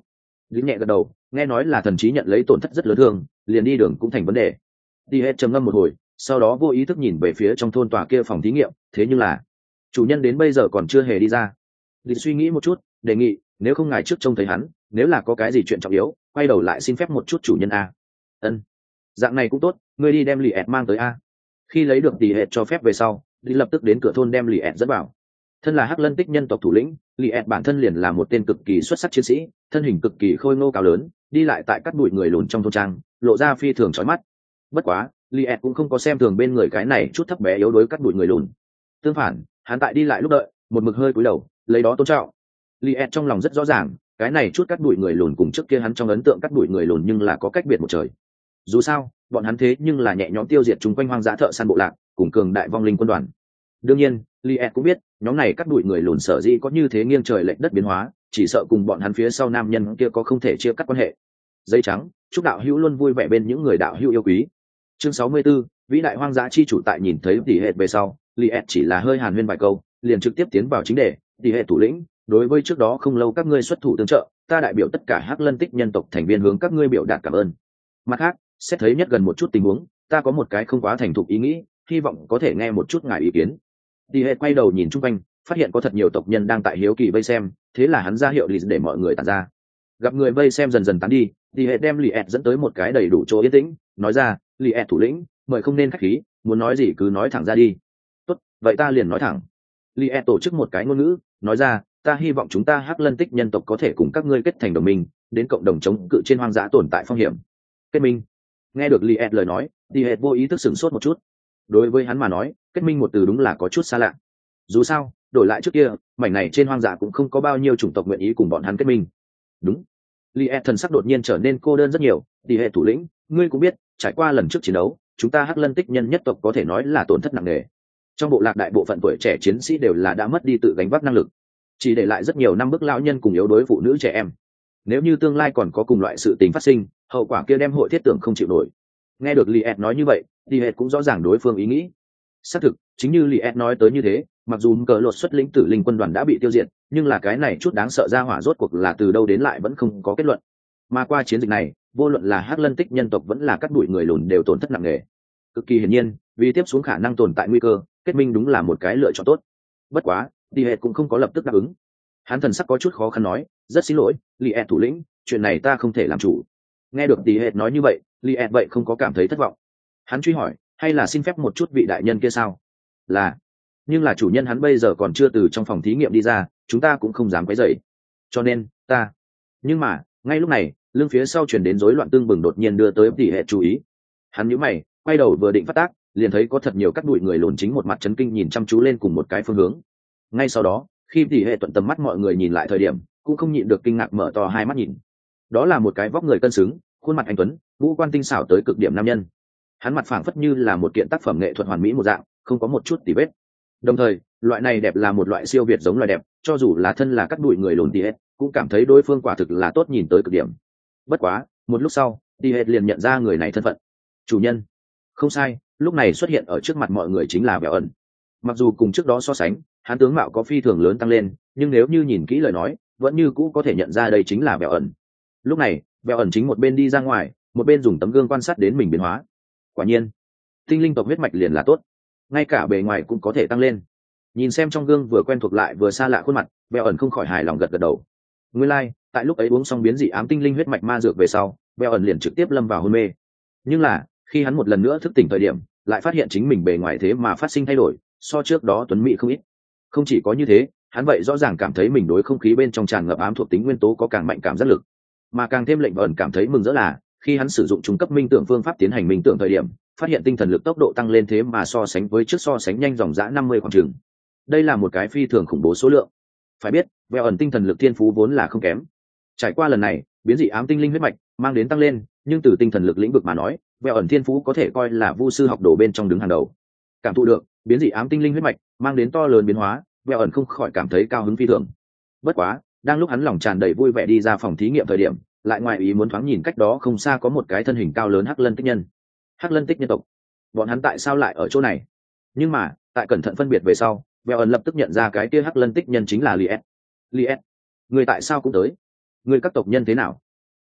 Lý nhẹ gật đầu, nghe nói là thần trí nhận lấy tổn thất rất lớn thương, liền đi đường cũng thành vấn đề. Đi hết trầm ngâm một hồi, sau đó vô ý thức nhìn về phía trong thôn tòa kia phòng thí nghiệm, thế nhưng là chủ nhân đến bây giờ còn chưa hề đi ra. Lý suy nghĩ một chút, đề nghị, nếu không ngài trước trông thấy hắn, nếu là có cái gì chuyện trọng yếu, quay đầu lại xin phép một chút chủ nhân a. Ân, dạng này cũng tốt, ngươi đi đem lì ẹt mang tới a. Khi lấy được tỷ hệ cho phép về sau, Lý lập tức đến cửa thôn đem lì ẹt dẫn vào. Thân là hắc lân tích nhân tộc thủ lĩnh, lì ẹt bản thân liền là một tên cực kỳ xuất sắc chiến sĩ, thân hình cực kỳ khôi ngô cao lớn, đi lại tại các bụi người lùn trong thôn trang, lộ ra phi thường chói mắt. Bất quá, lì ẹt cũng không có xem thường bên người cái này chút thấp bé yếu đuối các bụi người lùn. Tương phản, hắn tại đi lại lúc đợi, một mực hơi cúi đầu, lấy đó tôn trọng. Lì ẹt trong lòng rất rõ ràng, cái này chút các bụi người lùn cùng trước kia hắn trong ấn tượng các bụi người lùn nhưng là có cách biệt một trời. Dù sao, bọn hắn thế nhưng là nhẹ nhõm tiêu diệt chung quanh hoang dã thợ săn bộ lạc, cùng cường đại vong linh quân đoàn. Đương nhiên, Liet cũng biết, nhóm này cắt đuổi người lùn sở dĩ có như thế nghiêng trời lệch đất biến hóa, chỉ sợ cùng bọn hắn phía sau nam nhân kia có không thể chia cắt quan hệ. Giấy trắng, chúc đạo hữu luôn vui vẻ bên những người đạo hữu yêu quý. Chương sáu mươi 64, vĩ đại hoang dã chi chủ tại nhìn thấy tỷ hệ về sau, Liet chỉ là hơi hàn huyên vài câu, liền trực tiếp tiến vào chính đề, tỷ hệ thủ lĩnh, đối với trước đó không lâu các ngươi xuất thủ tương trợ, ta đại biểu tất cả Hắc Lân Tích nhân tộc thành viên hướng các ngươi biểu đạt cảm ơn. Mặt khác, xét thấy nhất gần một chút tình huống, ta có một cái không quá thành thục ý nghĩ, hy vọng có thể nghe một chút ngài ý kiến. Tỷ hệ quay đầu nhìn chung quanh, phát hiện có thật nhiều tộc nhân đang tại hiếu kỳ vây xem, thế là hắn ra hiệu lì để mọi người tản ra. Gặp người vây xem dần dần tán đi, tỷ hệ đem lì ẹt dẫn tới một cái đầy đủ chỗ yên tĩnh, nói ra, lì ẹt thủ lĩnh, mời không nên khách khí, muốn nói gì cứ nói thẳng ra đi. Tốt, vậy ta liền nói thẳng. Lì ẹt tổ chức một cái ngôn ngữ, nói ra, ta hy vọng chúng ta Hắc Lân Tích nhân tộc có thể cùng các ngươi kết thành đồng minh, đến cộng đồng chống cự trên hoang dã tồn tại phong hiểm. Kết minh. Nghe được Liet lời nói, Liet vô ý thức sửng sốt một chút. Đối với hắn mà nói, kết minh một từ đúng là có chút xa lạ. Dù sao, đổi lại trước kia, mảnh này trên hoang dã cũng không có bao nhiêu chủng tộc nguyện ý cùng bọn hắn kết minh. Đúng. Liet thần sắc đột nhiên trở nên cô đơn rất nhiều. Liet thủ lĩnh, ngươi cũng biết, trải qua lần trước chiến đấu, chúng ta Hắc Lân Tích nhân nhất tộc có thể nói là tổn thất nặng nề. Trong bộ lạc đại bộ phận tuổi trẻ chiến sĩ đều là đã mất đi tự gánh vác năng lực, chỉ để lại rất nhiều năm bức lão nhân cùng yếu đuối phụ nữ trẻ em. Nếu như tương lai còn có cùng loại sự tình phát sinh, hậu quả kia đem hội thiết tưởng không chịu nổi. Nghe được Liet nói như vậy, Liet cũng rõ ràng đối phương ý nghĩ. Xác thực, chính như Liet nói tới như thế, mặc dù cờ lột xuất lĩnh tử linh quân đoàn đã bị tiêu diệt, nhưng là cái này chút đáng sợ ra hỏa rốt cuộc là từ đâu đến lại vẫn không có kết luận. Mà qua chiến dịch này, vô luận là Hắc Lân Tích nhân tộc vẫn là các đuổi người lùn đều tổn thất nặng nề. Cực kỳ hiển nhiên, vì tiếp xuống khả năng tồn tại nguy cơ, kết minh đúng là một cái lựa chọn tốt. Bất quá, Liet cũng không có lập tức đáp ứng. Hắn thần sắc có chút khó khăn nói, rất xin lỗi, Liet thủ lĩnh, chuyện này ta không thể làm chủ. Nghe được Tỷ Hệt nói như vậy, Liet vậy không có cảm thấy thất vọng. Hắn truy hỏi, hay là xin phép một chút vị đại nhân kia sao? Là, nhưng là chủ nhân hắn bây giờ còn chưa từ trong phòng thí nghiệm đi ra, chúng ta cũng không dám quấy rầy. Cho nên, ta. Nhưng mà, ngay lúc này, lưng phía sau truyền đến rối loạn tương bừng đột nhiên đưa tới Tỷ Hệt chú ý. Hắn nhíu mày, quay đầu vừa định phát tác, liền thấy có thật nhiều các đuổi người lùn chính một mặt chấn kinh nhìn chăm chú lên cùng một cái phương hướng. Ngay sau đó, khi Tỷ Hệt thuận tầm mắt mọi người nhìn lại thời điểm, cũng không nhịn được kinh ngạc mở to hai mắt nhìn. Đó là một cái vóc người cân xứng, khuôn mặt anh tuấn, ngũ quan tinh xảo tới cực điểm nam nhân. Hắn mặt phảng phất như là một kiện tác phẩm nghệ thuật hoàn mỹ một dạng, không có một chút tì vết. Đồng thời, loại này đẹp là một loại siêu việt giống loài đẹp, cho dù là thân là các đuổi người lùn Tỷ Hệt, cũng cảm thấy đối phương quả thực là tốt nhìn tới cực điểm. Bất quá, một lúc sau, Tỷ Hệt liền nhận ra người này thân phận. Chủ nhân. Không sai, lúc này xuất hiện ở trước mặt mọi người chính là Bèo ẩn. Mặc dù cùng trước đó so sánh, hắn tướng mạo có phi thường lớn tăng lên, nhưng nếu như nhìn kỹ lời nói, vẫn như cũ có thể nhận ra đây chính là Bèo ẩn. Lúc này, Bèo ẩn chính một bên đi ra ngoài, một bên dùng tấm gương quan sát đến mình biến hóa. Quả nhiên, tinh linh tộc huyết mạch liền là tốt, ngay cả bề ngoài cũng có thể tăng lên. Nhìn xem trong gương vừa quen thuộc lại vừa xa lạ khuôn mặt, Bèo ẩn không khỏi hài lòng gật gật đầu. Nguyên lai, like, tại lúc ấy uống xong biến dị ám tinh linh huyết mạch ma dược về sau, Bèo ẩn liền trực tiếp lâm vào hôn mê. Nhưng là, khi hắn một lần nữa thức tỉnh thời điểm, lại phát hiện chính mình bề ngoài thế mà phát sinh thay đổi, so trước đó tuấn mỹ không ít. Không chỉ có như thế, hắn vậy rõ ràng cảm thấy mình đối không khí bên trong tràn ngập ám thuộc tính nguyên tố có càng mạnh cảm giác lực, mà càng thêm lệnh ẩn cảm thấy mừng rỡ là khi hắn sử dụng trung cấp minh tưởng phương pháp tiến hành minh tưởng thời điểm, phát hiện tinh thần lực tốc độ tăng lên thế mà so sánh với trước so sánh nhanh dòng dã năm mươi khoảng trường. Đây là một cái phi thường khủng bố số lượng. Phải biết, Bèo ẩn tinh thần lực thiên phú vốn là không kém. Trải qua lần này, biến dị ám tinh linh huyết mạch mang đến tăng lên, nhưng từ tinh thần lực lĩnh vực mà nói, Bèo ẩn thiên phú có thể coi là vu sư học đồ bên trong đứng hàng đầu. Cảm thụ được biến dị ám tinh linh huyết mạch mang đến to lớn biến hóa, Bèo ẩn không khỏi cảm thấy cao hứng phi thường. Bất quá, đang lúc hắn lòng tràn đầy vui vẻ đi ra phòng thí nghiệm thời điểm, lại ngoài ý muốn thoáng nhìn cách đó không xa có một cái thân hình cao lớn Hắc Lân Tích nhân. Hắc Lân Tích nhân tộc, bọn hắn tại sao lại ở chỗ này? Nhưng mà, tại cẩn thận phân biệt về sau, Bèo ẩn lập tức nhận ra cái kia Hắc Lân Tích nhân chính là Liet. Liet, người tại sao cũng tới? Người các tộc nhân thế nào?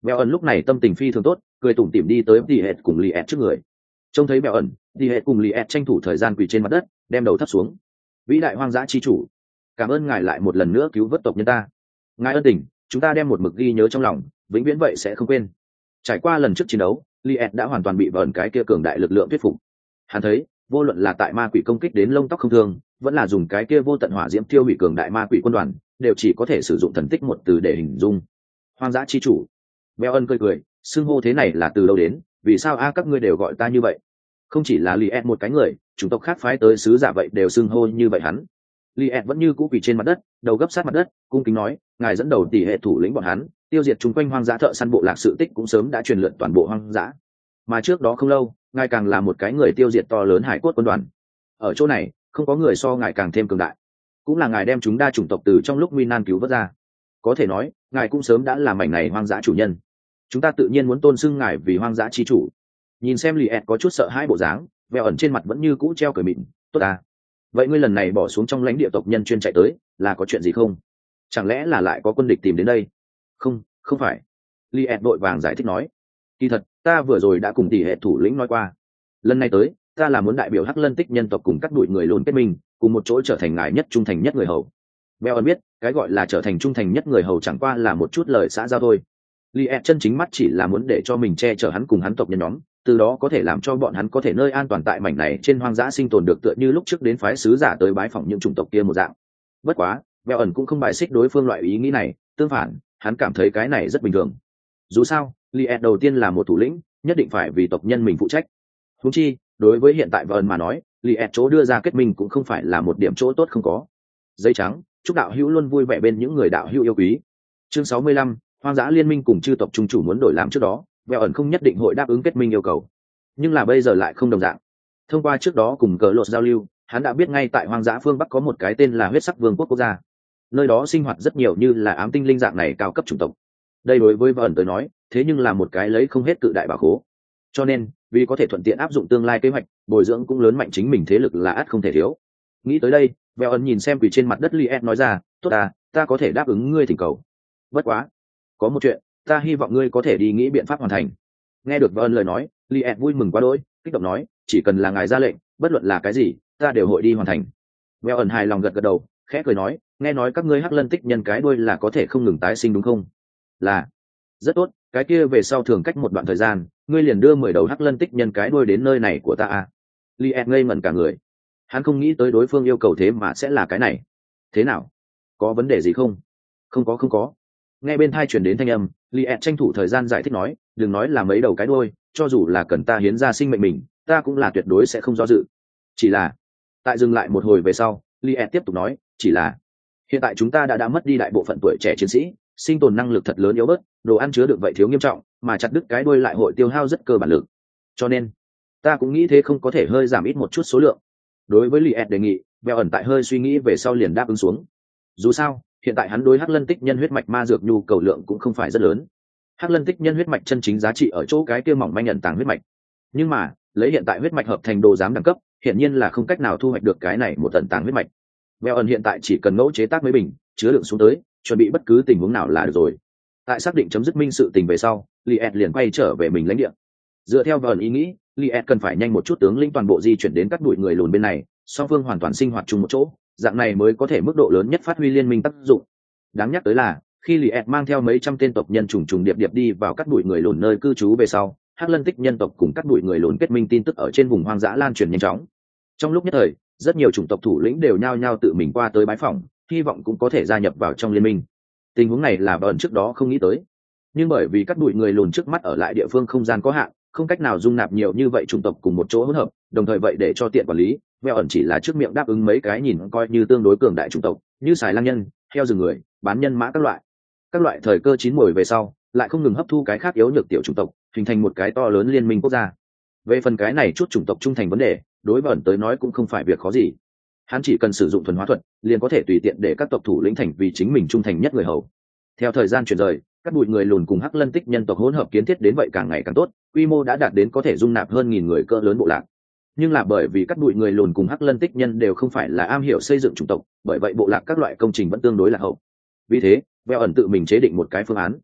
Bèo ẩn lúc này tâm tình phi thường tốt, cười tủm tỉm đi tới tỉ hệt cùng Liệt trước người. Trông thấy Bèo ẩn, tỉ hệt cùng Liệt tranh thủ thời gian quỳ trên mặt đất, đem đầu thấp xuống. Vĩ đại hoang dã chi chủ, cảm ơn ngài lại một lần nữa cứu vớt tộc nhân ta. Ngài ân tình, chúng ta đem một mực ghi nhớ trong lòng, vĩnh viễn vậy sẽ không quên. Trải qua lần trước chiến đấu, Liệt đã hoàn toàn bị Bèo ẩn cái kia cường đại lực lượng thuyết phục. Hắn thấy, vô luận là tại ma quỷ công kích đến lông tóc không thương, vẫn là dùng cái kia vô tận hỏa diễm tiêu hủy cường đại ma quỷ quân đoàn, đều chỉ có thể sử dụng thần tích một từ để hình dung. Hoang dã chi chủ. Bèo ân cười cười, xưng hô thế này là từ đâu đến, vì sao a các ngươi đều gọi ta như vậy? Không chỉ là Liệt một cái người, chủng tộc khác phái tới sứ giả vậy đều xưng hô như vậy hắn. Liệt vẫn như cũ quỳ trên mặt đất, đầu gấp sát mặt đất, cung kính nói, ngài dẫn đầu tỷ hệ thủ lĩnh bọn hắn, tiêu diệt chung quanh hoang dã thợ săn bộ lạc, sự tích cũng sớm đã truyền lượn toàn bộ hoang dã. Mà trước đó không lâu, ngài càng là một cái người tiêu diệt to lớn hải cốt quân đoàn. Ở chỗ này, không có người so ngài càng thêm cường đại. Cũng là ngài đem chúng đa chủng tộc từ trong lúc nguy nan cứu vớt ra. Có thể nói, ngài cũng sớm đã là mảnh này hoang dã chủ nhân. Chúng ta tự nhiên muốn tôn xưng ngài vì hoang dã chi chủ. Nhìn xem Liệt có chút sợ hãi bộ dáng, Bèo ẩn trên mặt vẫn như cũ treo cười mịn. Tốt à? Vậy ngươi lần này bỏ xuống trong lãnh địa tộc nhân chuyên chạy tới, là có chuyện gì không? Chẳng lẽ là lại có quân địch tìm đến đây? Không, không phải. Liệt đội vàng giải thích nói. Kỳ thật, ta vừa rồi đã cùng tỷ hệ thủ lĩnh nói qua. Lần này tới, ta là muốn đại biểu Hắc Lân Tích nhân tộc cùng các đội người lùn kết minh, cùng một chỗ trở thành ngài nhất trung thành nhất người hầu. Bèo ẩn biết, cái gọi là trở thành trung thành nhất người hầu chẳng qua là một chút lời xã giao thôi. Liệt chân chính mắt chỉ là muốn để cho mình che chở hắn cùng hắn tộc nhân nhóm, từ đó có thể làm cho bọn hắn có thể nơi an toàn tại mảnh này trên hoang dã sinh tồn được, tựa như lúc trước đến phái sứ giả tới bái phỏng những chủng tộc kia một dạng. Bất quá, Bèo ẩn cũng không bài xích đối phương loại ý nghĩ này, tương phản, hắn cảm thấy cái này rất bình thường. Dù sao, Liệt đầu tiên là một thủ lĩnh, nhất định phải vì tộc nhân mình phụ trách. Huống chi, đối với hiện tại Bèo mà nói, Liệt chỗ đưa ra kết minh cũng không phải là một điểm chỗ tốt không có. Giấy trắng, chúc đạo hữu luôn vui vẻ bên những người đạo hữu yêu quý. Chương sáu mươi lăm, hoang dã liên minh cùng chư tộc trung chủ muốn đổi làm trước đó, Bèo ẩn không nhất định hội đáp ứng kết minh yêu cầu, nhưng là bây giờ lại không đồng dạng. Thông qua trước đó cùng cờ lột giao lưu, hắn đã biết ngay tại hoang dã phương bắc có một cái tên là huyết sắc vương quốc quốc gia, nơi đó sinh hoạt rất nhiều như là ám tinh linh dạng này cao cấp chủng tộc. Đây đối với Bèo ẩn tới nói, thế nhưng là một cái lấy không hết cự đại bảo khố. Cho nên, vì có thể thuận tiện áp dụng tương lai kế hoạch, bồi dưỡng cũng lớn mạnh chính mình thế lực là ắt không thể thiếu. Nghĩ tới đây, Bèo ẩn nhìn xem quỳ trên mặt đất Liệt nói ra, tốt à, ta có thể đáp ứng ngươi thỉnh cầu. Bất quá, có một chuyện, ta hy vọng ngươi có thể đi nghĩ biện pháp hoàn thành. Nghe được Bèo ẩn lời nói, Liệt vui mừng quá đỗi, kích động nói, chỉ cần là ngài ra lệnh, bất luận là cái gì, ta đều hội đi hoàn thành. Bèo ẩn hài lòng gật gật đầu, khẽ cười nói, nghe nói các ngươi Hắc Lân Tích nhân cái đuôi là có thể không ngừng tái sinh đúng không? Là. Rất tốt, cái kia về sau thường cách một đoạn thời gian, ngươi liền đưa mười đầu Hắc Lân Tích nhân cái đuôi đến nơi này của ta à? Liệt ngây ngẩn cả người. Hắn không nghĩ tới đối phương yêu cầu thế mà sẽ là cái này. Thế nào? Có vấn đề gì không? Không có không có. Nghe bên tai truyền đến thanh âm, Liệt tranh thủ thời gian giải thích nói, đừng nói là mấy đầu cái đuôi, cho dù là cần ta hiến ra sinh mệnh mình, ta cũng là tuyệt đối sẽ không do dự. Chỉ là, tại dừng lại một hồi về sau, Liệt tiếp tục nói, chỉ là hiện tại chúng ta đã đã mất đi đại bộ phận tuổi trẻ chiến sĩ, sinh tồn năng lực thật lớn yếu bớt, đồ ăn chứa được vậy thiếu nghiêm trọng, mà chặt đứt cái đuôi lại hội tiêu hao rất cơ bản lực. Cho nên, ta cũng nghĩ thế không có thể hơi giảm ít một chút số lượng. Đối với Liệt đề nghị, Bèo ẩn tại hơi suy nghĩ về sau liền đáp ứng xuống. Dù sao, hiện tại hắn đối Hắc Lân Tích nhân huyết mạch ma dược nhu cầu lượng cũng không phải rất lớn. Hắc Lân Tích nhân huyết mạch chân chính giá trị ở chỗ cái kia mỏng manh ẩn tàng huyết mạch. Nhưng mà, lấy hiện tại huyết mạch hợp thành đồ giám đẳng cấp, hiện nhiên là không cách nào thu hoạch được cái này một ẩn tàng huyết mạch. Bèo ẩn hiện tại chỉ cần ngẫu chế tác mấy bình, chứa đựng xuống tới, chuẩn bị bất cứ tình huống nào là được rồi. Tại xác định chấm dứt minh sự tình về sau, Liệt liền quay trở về mình lãnh địa. Dựa theo Bèo ẩn ý nghĩ, Liệt cần phải nhanh một chút tướng lĩnh toàn bộ di chuyển đến các bụi người lùn bên này, song phương hoàn toàn sinh hoạt chung một chỗ, dạng này mới có thể mức độ lớn nhất phát huy liên minh tác dụng. Đáng nhắc tới là, khi Liệt mang theo mấy trăm tên tộc nhân trùng trùng điệp điệp đi vào các bụi người lùn nơi cư trú về sau, Hắc Lân Tích nhân tộc cùng các bụi người lùn kết minh tin tức ở trên vùng hoang dã lan truyền nhanh chóng. Trong lúc nhất thời, rất nhiều chủng tộc thủ lĩnh đều nhao nhao tự mình qua tới bái phỏng, hy vọng cũng có thể gia nhập vào trong liên minh. Tình huống này là Bèo ẩn trước đó không nghĩ tới, nhưng bởi vì các bụi người lùn trước mắt ở lại địa phương không gian có hạn, không cách nào dung nạp nhiều như vậy chủng tộc cùng một chỗ hỗn hợp, đồng thời vậy để cho tiện quản lý, Bèo ẩn chỉ là trước miệng đáp ứng mấy cái nhìn coi như tương đối cường đại chủng tộc, như xài lang nhân, heo rừng người, bán nhân mã các loại. Các loại thời cơ chín muồi về sau, lại không ngừng hấp thu cái khác yếu nhược tiểu chủng tộc, hình thành một cái to lớn liên minh quốc gia. Về phần cái này chút chủng tộc trung thành vấn đề, đối với ẩn tới nói cũng không phải việc khó gì. Hắn chỉ cần sử dụng thuần hóa thuật, liền có thể tùy tiện để các tộc thủ lĩnh thành vì chính mình trung thành nhất người hầu. Theo thời gian chuyển rời, các bụi người lùn cùng Hắc Lân Tích nhân tộc hỗn hợp kiến thiết đến vậy càng ngày càng tốt, quy mô đã đạt đến có thể dung nạp hơn nghìn người cỡ lớn bộ lạc. Nhưng là bởi vì các bụi người lùn cùng Hắc Lân Tích nhân đều không phải là am hiểu xây dựng chủng tộc, bởi vậy bộ lạc các loại công trình vẫn tương đối là hậu. Vì thế, Bèo ẩn tự mình chế định một cái phương án.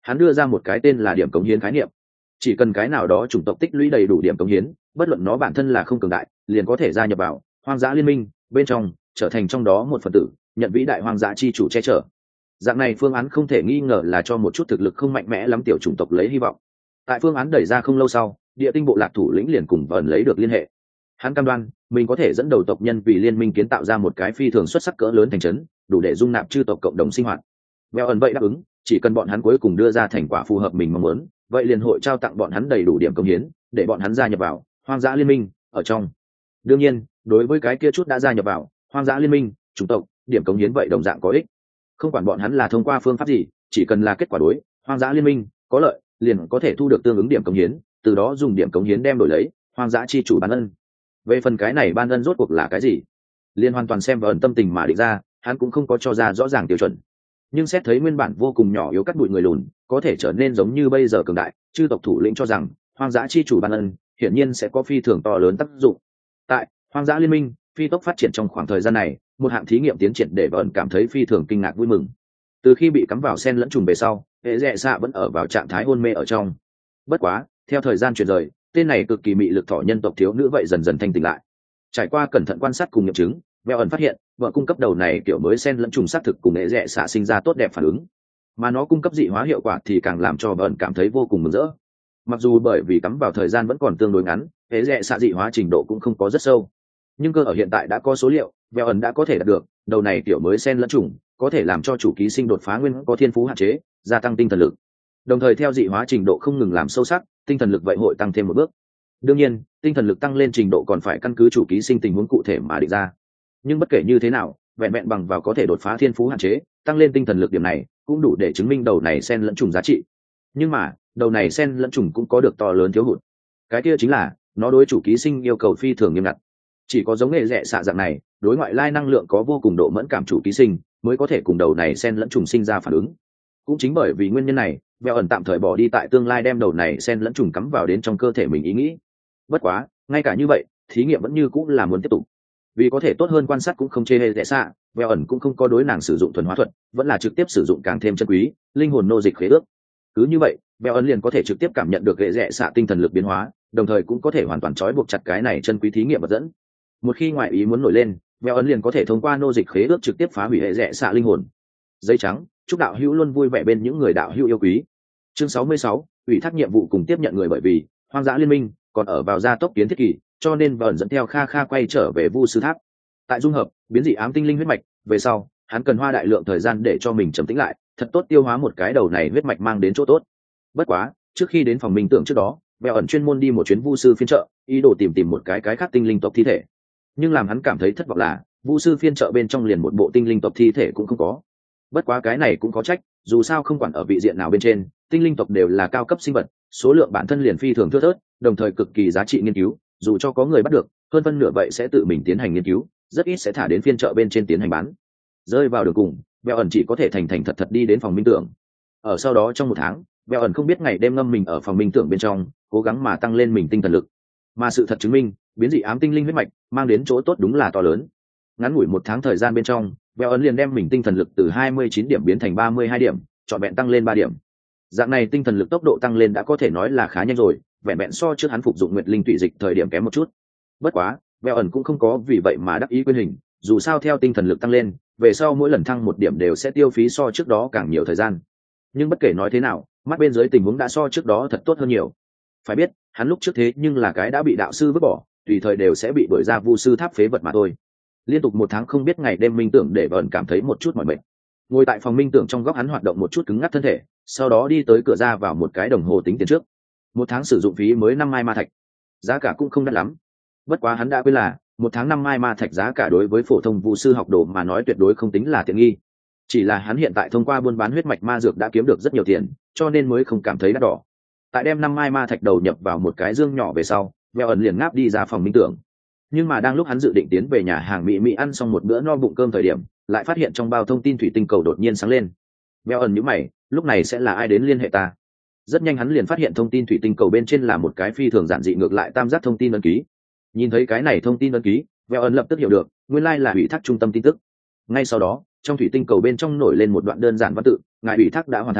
Hắn đưa ra một cái tên là điểm cống hiến khái niệm. Chỉ cần cái nào đó chủng tộc tích lũy đầy đủ điểm cống hiến, bất luận nó bản thân là không cường đại, liền có thể gia nhập vào hoang dã liên minh bên trong, trở thành trong đó một phần tử, nhận vĩ đại hoang dã chi chủ che chở. Dạng này phương án không thể nghi ngờ là cho một chút thực lực không mạnh mẽ lắm tiểu chủng tộc lấy hy vọng. Tại phương án đẩy ra không lâu sau, địa tinh bộ lạc thủ lĩnh liền cùng vẩn lấy được liên hệ. Hắn cam đoan mình có thể dẫn đầu tộc nhân vì liên minh kiến tạo ra một cái phi thường xuất sắc cỡ lớn thành trấn, đủ để dung nạp chư tộc cộng đồng sinh hoạt. Bèo ẩn vậy đáp ứng, chỉ cần bọn hắn cuối cùng đưa ra thành quả phù hợp mình mong muốn, vậy liền hội trao tặng bọn hắn đầy đủ điểm công hiến, để bọn hắn gia nhập vào hoang dã liên minh ở trong. Đương nhiên, đối với cái kia chút đã gia nhập vào hoang dã liên minh chủng tộc, điểm công hiến vậy đồng dạng có ích. Không quản bọn hắn là thông qua phương pháp gì, chỉ cần là kết quả đối hoang dã liên minh có lợi, liền có thể thu được tương ứng điểm công hiến, từ đó dùng điểm công hiến đem đổi lấy hoang dã chi chủ ban ân. Về phần cái này ban ân rốt cuộc là cái gì, liên hoàn toàn xem vào ẩn tâm tình mà định ra, hắn cũng không có cho ra rõ ràng tiêu chuẩn. Nhưng xét thấy nguyên bản vô cùng nhỏ yếu cắt bụi người lùn có thể trở nên giống như bây giờ cường đại, chư tộc thủ lĩnh cho rằng hoang dã chi chủ ban ân hiển nhiên sẽ có phi thường to lớn tác dụng. Tại hoang dã liên minh phi tốc phát triển trong khoảng thời gian này, một hạng thí nghiệm tiến triển để vợn cảm thấy phi thường kinh ngạc vui mừng. Từ khi bị cắm vào sen lẫn trùng về sau, hệ rẽ xạ vẫn ở vào trạng thái hôn mê ở trong. Bất quá theo thời gian chuyển rời, tên này cực kỳ mị lực thỏ nhân tộc thiếu nữ vậy dần dần thanh tỉnh lại. Trải qua cẩn thận quan sát cùng nghiệm chứng, vẹo ẩn phát hiện vợ cung cấp đầu này kiểu mới sen lẫn trùng xác thực cùng hệ rẽ xạ sinh ra tốt đẹp phản ứng, mà nó cung cấp dị hóa hiệu quả thì càng làm cho vợ ẩn cảm thấy vô cùng mừng rỡ. Mặc dù bởi vì cắm vào thời gian vẫn còn tương đối ngắn, hệ rẽ xạ dị hóa trình độ cũng không có rất sâu, nhưng cơ ở hiện tại đã có số liệu, vẹo ẩn đã có thể đạt được đầu này kiểu mới sen lẫn trùng có thể làm cho chủ ký sinh đột phá nguyên có thiên phú hạn chế, gia tăng tinh thần lực. Đồng thời theo dị hóa trình độ không ngừng làm sâu sắc, tinh thần lực vậy hội tăng thêm một bước. Đương nhiên, tinh thần lực tăng lên trình độ còn phải căn cứ chủ ký sinh tình huống cụ thể mà định ra. Nhưng bất kể như thế nào, vẹn vẹn bằng vào có thể đột phá thiên phú hạn chế, tăng lên tinh thần lực điểm này cũng đủ để chứng minh đầu này sen lẫn trùng giá trị. Nhưng mà, đầu này sen lẫn trùng cũng có được to lớn thiếu hụt. Cái kia chính là, nó đối chủ ký sinh yêu cầu phi thường nghiêm ngặt. Chỉ có giống nghề rẽ xạ dạng này, đối ngoại lai năng lượng có vô cùng độ mẫn cảm chủ ký sinh, mới có thể cùng đầu này sen lẫn trùng sinh ra phản ứng. Cũng chính bởi vì nguyên nhân này, vẹo ẩn tạm thời bỏ đi tại tương lai đem đầu này sen lẫn trùng cắm vào đến trong cơ thể mình ý nghĩ. Bất quá, ngay cả như vậy, thí nghiệm vẫn như cũng là muốn tiếp tục. Vì có thể tốt hơn quan sát cũng không chê hề rẽ xạ, vẹo ẩn cũng không có đối nàng sử dụng thuần hóa thuật, vẫn là trực tiếp sử dụng càng thêm chân quý linh hồn nô dịch khế ước. Cứ như vậy, vẹo ẩn liền có thể trực tiếp cảm nhận được hệ rẽ xạ tinh thần lực biến hóa, đồng thời cũng có thể hoàn toàn trói buộc chặt cái này chân quý thí nghiệm vật dẫn. Một khi ngoại ý muốn nổi lên, vẹo ẩn liền có thể thông qua nô dịch khế ước trực tiếp phá hủy hệ rẽ xạ linh hồn. Giấy trắng, chúc đạo hữu luôn vui vẻ bên những người đạo hữu yêu quý. Chương sáu mươi sáu, ủy thác nhiệm vụ cùng tiếp nhận người. Bởi vì hoang dã liên minh còn ở vào gia tốc kiến thiết kỳ, cho nên vợn dẫn theo kha kha quay trở về vu sư tháp. Tại dung hợp biến dị ám tinh linh huyết mạch về sau, hắn cần hoa đại lượng thời gian để cho mình trầm tĩnh lại, thật tốt tiêu hóa một cái đầu này huyết mạch mang đến chỗ tốt. Bất quá trước khi đến phòng minh tưởng trước đó, vẹo ẩn chuyên môn đi một chuyến vu sư phiên chợ, ý đồ tìm tìm một cái cái khác tinh linh tộc thi thể. Nhưng làm hắn cảm thấy thất vọng là vu sư phiên chợ bên trong liền một bộ tinh linh tộc thi thể cũng không có. Bất quá cái này cũng có trách, dù sao không quản ở vị diện nào bên trên, tinh linh tộc đều là cao cấp sinh vật, số lượng bản thân liền phi thường thưa thớt, đồng thời cực kỳ giá trị nghiên cứu, dù cho có người bắt được, hơn phân nửa vậy sẽ tự mình tiến hành nghiên cứu, rất ít sẽ thả đến phiên chợ bên trên tiến hành bán. Rơi vào đường cùng, Bèo ẩn chỉ có thể thành thành thật thật đi đến phòng minh tưởng. Ở sau đó trong một tháng, Bèo ẩn không biết ngày đêm ngâm mình ở phòng minh tưởng bên trong, cố gắng mà tăng lên mình tinh thần lực. Mà sự thật chứng minh, biến dị ám tinh linh huyết mạch mang đến chỗ tốt đúng là to lớn. Ngắn ngủi một tháng thời gian bên trong, Bèo ẩn liền đem mình tinh thần lực từ hai mươi chín điểm biến thành ba mươi hai điểm, trọn vẹn tăng lên ba điểm. Dạng này tinh thần lực tốc độ tăng lên đã có thể nói là khá nhanh rồi, vẹn vẹn so trước hắn phục dụng nguyệt linh tụy dịch thời điểm kém một chút. Bất quá, Bèo ẩn cũng không có vì vậy mà đắc ý quên hình, dù sao theo tinh thần lực tăng lên, về sau mỗi lần thăng một điểm đều sẽ tiêu phí so trước đó càng nhiều thời gian. Nhưng bất kể nói thế nào, mắt bên dưới tình huống đã so trước đó thật tốt hơn nhiều. Phải biết, hắn lúc trước thế nhưng là cái đã bị đạo sư vứt bỏ, tùy thời đều sẽ bị đuổi ra vu sư tháp phế vật mà thôi. Liên tục một tháng không biết ngày đêm minh tưởng để Bèo ẩn cảm thấy một chút mỏi mệt. Ngồi tại phòng minh tưởng trong góc hắn hoạt động một chút cứng ngắc thân thể, sau đó đi tới cửa ra vào một cái đồng hồ tính tiền trước. Một tháng sử dụng phí mới năm mai ma thạch, giá cả cũng không đắt lắm. Bất quá hắn đã quên là một tháng năm mai ma thạch giá cả đối với phổ thông vu sư học đồ mà nói tuyệt đối không tính là tiện nghi. Chỉ là hắn hiện tại thông qua buôn bán huyết mạch ma dược đã kiếm được rất nhiều tiền, cho nên mới không cảm thấy đắt đỏ. Tại đem năm mai ma thạch đầu nhập vào một cái dương nhỏ về sau, Bèo ẩn liền ngáp đi ra phòng minh tưởng. Nhưng mà đang lúc hắn dự định tiến về nhà hàng mỹ mỹ ăn xong một bữa no bụng cơm thời điểm, lại phát hiện trong bao thông tin thủy tinh cầu đột nhiên sáng lên. Bèo ẩn nhíu mày, lúc này sẽ là ai đến liên hệ ta? Rất nhanh hắn liền phát hiện thông tin thủy tinh cầu bên trên là một cái phi thường giản dị ngược lại tam giác thông tin ấn ký. Nhìn thấy cái này thông tin ấn ký, Bèo ẩn lập tức hiểu được, nguyên lai là ủy thác trung tâm tin tức. Ngay sau đó, trong thủy tinh cầu bên trong nổi lên một đoạn đơn giản văn tự, ngài ủy thác đã hoàn thành,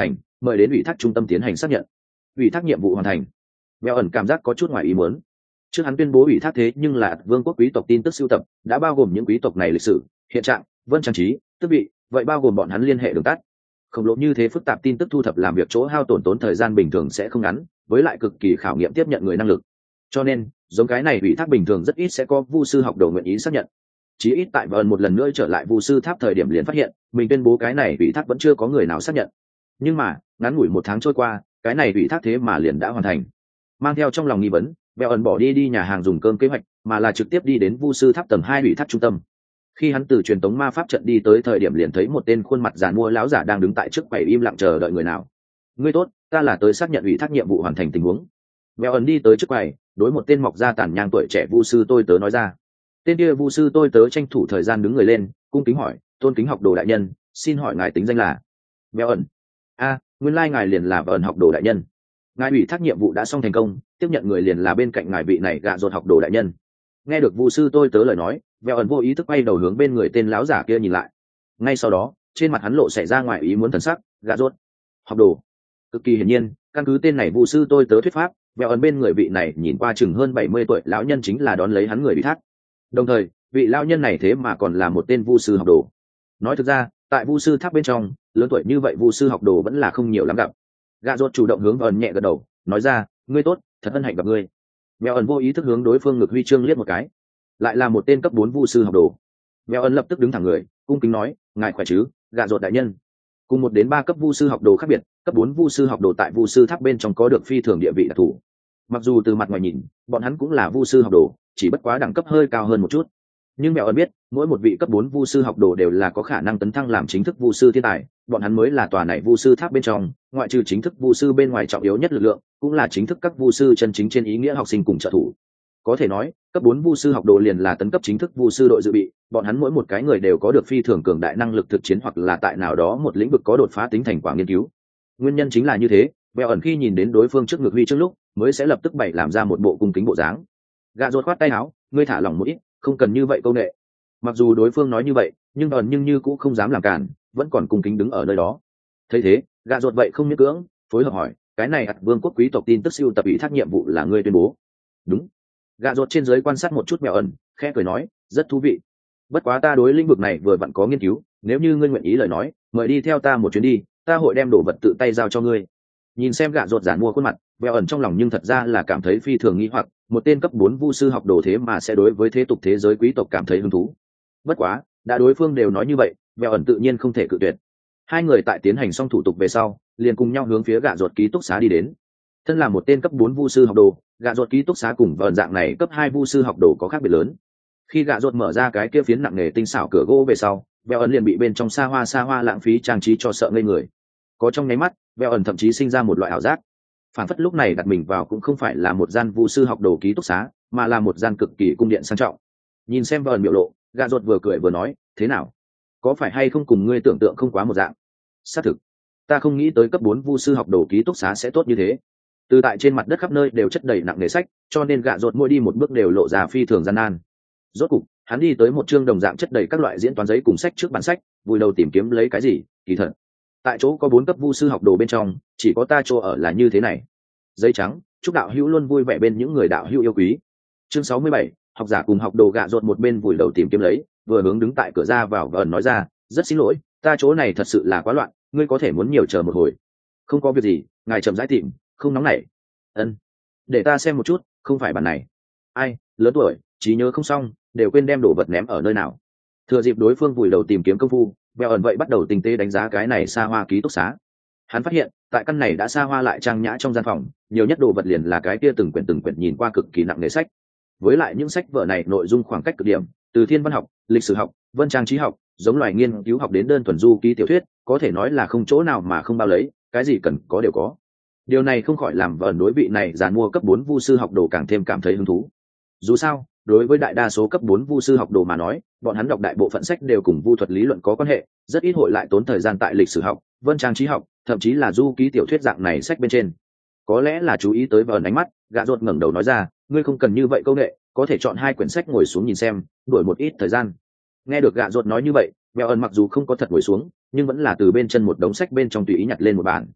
mời đến ủy thác trung tâm tiến hành xác nhận. Ủy thác nhiệm vụ hoàn thành. Bèo ẩn cảm giác có chút ngoài ý muốn. Trước hắn tuyên bố ủy thác thế nhưng là vương quốc quý tộc tin tức sưu tập đã bao gồm những quý tộc này lịch sử, hiện trạng, vân trang trí, tước vị, vậy bao gồm bọn hắn liên hệ đường tắt. Khổng lồ như thế phức tạp tin tức thu thập làm việc chỗ hao tổn tốn thời gian bình thường sẽ không ngắn, với lại cực kỳ khảo nghiệm tiếp nhận người năng lực. Cho nên, giống cái này ủy thác bình thường rất ít sẽ có vu sư học đồ nguyện ý xác nhận. Chí ít tại vần một lần nữa trở lại vu sư tháp thời điểm liền phát hiện, mình tuyên bố cái này ủy thác vẫn chưa có người nào xác nhận. Nhưng mà, ngắn ngủi một tháng trôi qua, cái này ủy thác thế mà liền đã hoàn thành. Mang theo trong lòng nghi vấn, Bèo ẩn bỏ đi đi nhà hàng dùng cơm kế hoạch, mà là trực tiếp đi đến vu sư tháp tầng hai ủy thác trung tâm. Khi hắn từ truyền tống ma pháp trận đi tới thời điểm liền thấy một tên khuôn mặt giàn mua lão giả đang đứng tại trước quầy im lặng chờ đợi người nào. Ngươi tốt, ta là tới xác nhận ủy thác nhiệm vụ hoàn thành tình huống. Bèo ẩn đi tới trước quầy, đối một tên mọc da tàn nhang tuổi trẻ vu sư tôi tớ nói ra. Tên kia vu sư tôi tớ tranh thủ thời gian đứng người lên, cung kính hỏi, tôn kính học đồ đại nhân, xin hỏi ngài tính danh là? Bèo ẩn. A, nguyên lai ngài liền là Bèo ẩn học đồ đại nhân. Ngài ủy thác nhiệm vụ đã xong thành công, tiếp nhận người liền là bên cạnh ngài vị này gạ rột học đồ đại nhân. Nghe được vu sư tôi tớ lời nói, Bèo ẩn vô ý thức quay đầu hướng bên người tên lão giả kia nhìn lại. Ngay sau đó, trên mặt hắn lộ xảy ra ngoài ý muốn thần sắc, gạ rột học đồ. Cực kỳ hiển nhiên, căn cứ tên này vu sư tôi tớ thuyết pháp, Bèo ẩn bên người vị này nhìn qua chừng hơn bảy mươi tuổi lão nhân chính là đón lấy hắn người ủy thác. Đồng thời, vị lão nhân này thế mà còn là một tên vu sư học đồ. Nói thực ra, tại vu sư tháp bên trong, lớn tuổi như vậy vu sư học đồ vẫn là không nhiều lắm gặp. Gạ rột chủ động hướng Bèo ẩn nhẹ gật đầu, nói ra, ngươi tốt, thật hân hạnh gặp ngươi. Bèo ẩn vô ý thức hướng đối phương ngực huy chương liếc một cái, lại là một tên cấp bốn vu sư học đồ. Bèo ẩn lập tức đứng thẳng người, cung kính nói, ngài khỏe chứ, Gạ rột đại nhân. Cùng một đến ba cấp vu sư học đồ khác biệt, cấp bốn vu sư học đồ tại vu sư tháp bên trong có được phi thường địa vị đặc thù. Mặc dù từ mặt ngoài nhìn, bọn hắn cũng là vu sư học đồ, chỉ bất quá đẳng cấp hơi cao hơn một chút. Nhưng Bèo ẩn biết, mỗi một vị cấp bốn vu sư học đồ đều là có khả năng tấn thăng làm chính thức vu sư thiên tài, bọn hắn mới là tòa này vu sư tháp bên trong, ngoại trừ chính thức vu sư bên ngoài trọng yếu nhất lực lượng, cũng là chính thức các vu sư chân chính trên ý nghĩa học sinh cùng trợ thủ. Có thể nói, cấp bốn vu sư học đồ liền là tấn cấp chính thức vu sư đội dự bị, bọn hắn mỗi một cái người đều có được phi thường cường đại năng lực thực chiến hoặc là tại nào đó một lĩnh vực có đột phá tính thành quả nghiên cứu. Nguyên nhân chính là như thế, Bèo ẩn khi nhìn đến đối phương trước ngực huy trước lúc, mới sẽ lập tức bày làm ra một bộ cung kính bộ dáng. Gạ rột khoát tay áo, ngươi thả lỏng một ít, không cần như vậy câu nệ. Mặc dù đối phương nói như vậy, nhưng ẩn nhưng như cũng không dám làm cản, vẫn còn cung kính đứng ở nơi đó. Thấy thế, Gạ rột vậy không miễn cưỡng, phối hợp hỏi, cái này ắt vương quốc quý tộc tin tức siêu tập ủy thác nhiệm vụ là ngươi tuyên bố? Đúng. Gạ rột trên dưới quan sát một chút Bèo ẩn, khẽ cười nói, rất thú vị. Bất quá ta đối lĩnh vực này vừa vặn có nghiên cứu, nếu như ngươi nguyện ý lời nói, mời đi theo ta một chuyến đi, ta hội đem đồ vật tự tay giao cho ngươi. Nhìn xem Gạ rột giản mua khuôn mặt, Bèo ẩn trong lòng nhưng thật ra là cảm thấy phi thường nghi hoặc, một tên cấp bốn vu sư học đồ thế mà sẽ đối với thế tục thế giới quý tộc cảm thấy hứng thú. Bất quá, đã đối phương đều nói như vậy, Bèo ẩn tự nhiên không thể cự tuyệt. Hai người tại tiến hành xong thủ tục về sau, liền cùng nhau hướng phía Gạ rột ký túc xá đi đến. Thân là một tên cấp bốn vu sư học đồ, Gạ rột ký túc xá cùng vợn dạng này cấp hai vu sư học đồ có khác biệt lớn. Khi Gạ rột mở ra cái kia phiến nặng nề tinh xảo cửa gỗ về sau, Bèo ẩn liền bị bên trong xa hoa xa hoa lãng phí trang trí cho sợ ngây người. Có trong nháy mắt, Bèo ẩn thậm chí sinh ra một loại ảo giác. Phản phất lúc này đặt mình vào cũng không phải là một gian vu sư học đồ ký túc xá, mà là một gian cực kỳ cung điện sang trọng. Nhìn xem Bèo ẩn biểu lộ, Gạ rột vừa cười vừa nói, thế nào? Có phải hay không cùng ngươi tưởng tượng không quá một dạng? Xác thực, ta không nghĩ tới cấp bốn vu sư học đồ ký túc xá sẽ tốt như thế. Từ tại trên mặt đất khắp nơi đều chất đầy nặng nề sách, cho nên Gạ rột mỗi đi một bước đều lộ ra phi thường gian nan. Rốt cục, hắn đi tới một chương đồng dạng chất đầy các loại diễn toán giấy cùng sách trước bản sách, vùi đầu tìm kiếm lấy cái gì, kỳ thật. Tại chỗ có bốn cấp vu sư học đồ bên trong, chỉ có ta chỗ ở là như thế này. Giấy trắng, chúc đạo hữu luôn vui vẻ bên những người đạo hữu yêu quý. Chương sáu mươi bảy, học giả cùng học đồ. Gạ rột một bên vùi đầu tìm kiếm lấy, vừa hướng đứng tại cửa ra vào gần nói ra, rất xin lỗi, ta chỗ này thật sự là quá loạn, ngươi có thể muốn nhiều chờ một hồi. Không có việc gì, ngài chậm rãi tìm, không nóng nảy. Ân, để ta xem một chút, không phải bản này. Ai, lớn tuổi, trí nhớ không xong, đều quên đem đồ vật ném ở nơi nào. Thừa dịp đối phương vùi đầu tìm kiếm công phu, Bèo ẩn vậy bắt đầu tinh tế đánh giá cái này xa hoa ký túc xá. Hắn phát hiện, tại căn này đã xa hoa lại trang nhã trong gian phòng, nhiều nhất đồ vật liền là cái kia từng quyển từng quyển nhìn qua cực kỳ nặng nề sách. Với lại những sách vở này nội dung khoảng cách cực điểm, từ thiên văn học, lịch sử học, vân trang trí học, giống loài nghiên cứu học đến đơn thuần du ký tiểu thuyết, có thể nói là không chỗ nào mà không bao lấy, cái gì cần có đều có. Điều này không khỏi làm Bèo ẩn đối vị này dàn mua cấp bốn vu sư học đồ càng thêm cảm thấy hứng thú. Dù sao, đối với đại đa số cấp bốn vu sư học đồ mà nói, bọn hắn đọc đại bộ phận sách đều cùng vu thuật lý luận có quan hệ, rất ít hội lại tốn thời gian tại lịch sử học, vân trang trí học, thậm chí là du ký tiểu thuyết dạng này sách bên trên. Có lẽ là chú ý tới Bèo ẩn ánh mắt, Gạ rột ngẩng đầu nói ra, ngươi không cần như vậy câu nệ, có thể chọn hai quyển sách ngồi xuống nhìn xem, đổi một ít thời gian. Nghe được Gạ rột nói như vậy, Bèo ẩn mặc dù không có thật ngồi xuống, nhưng vẫn là từ bên chân một đống sách bên trong tùy ý nhặt lên một bản.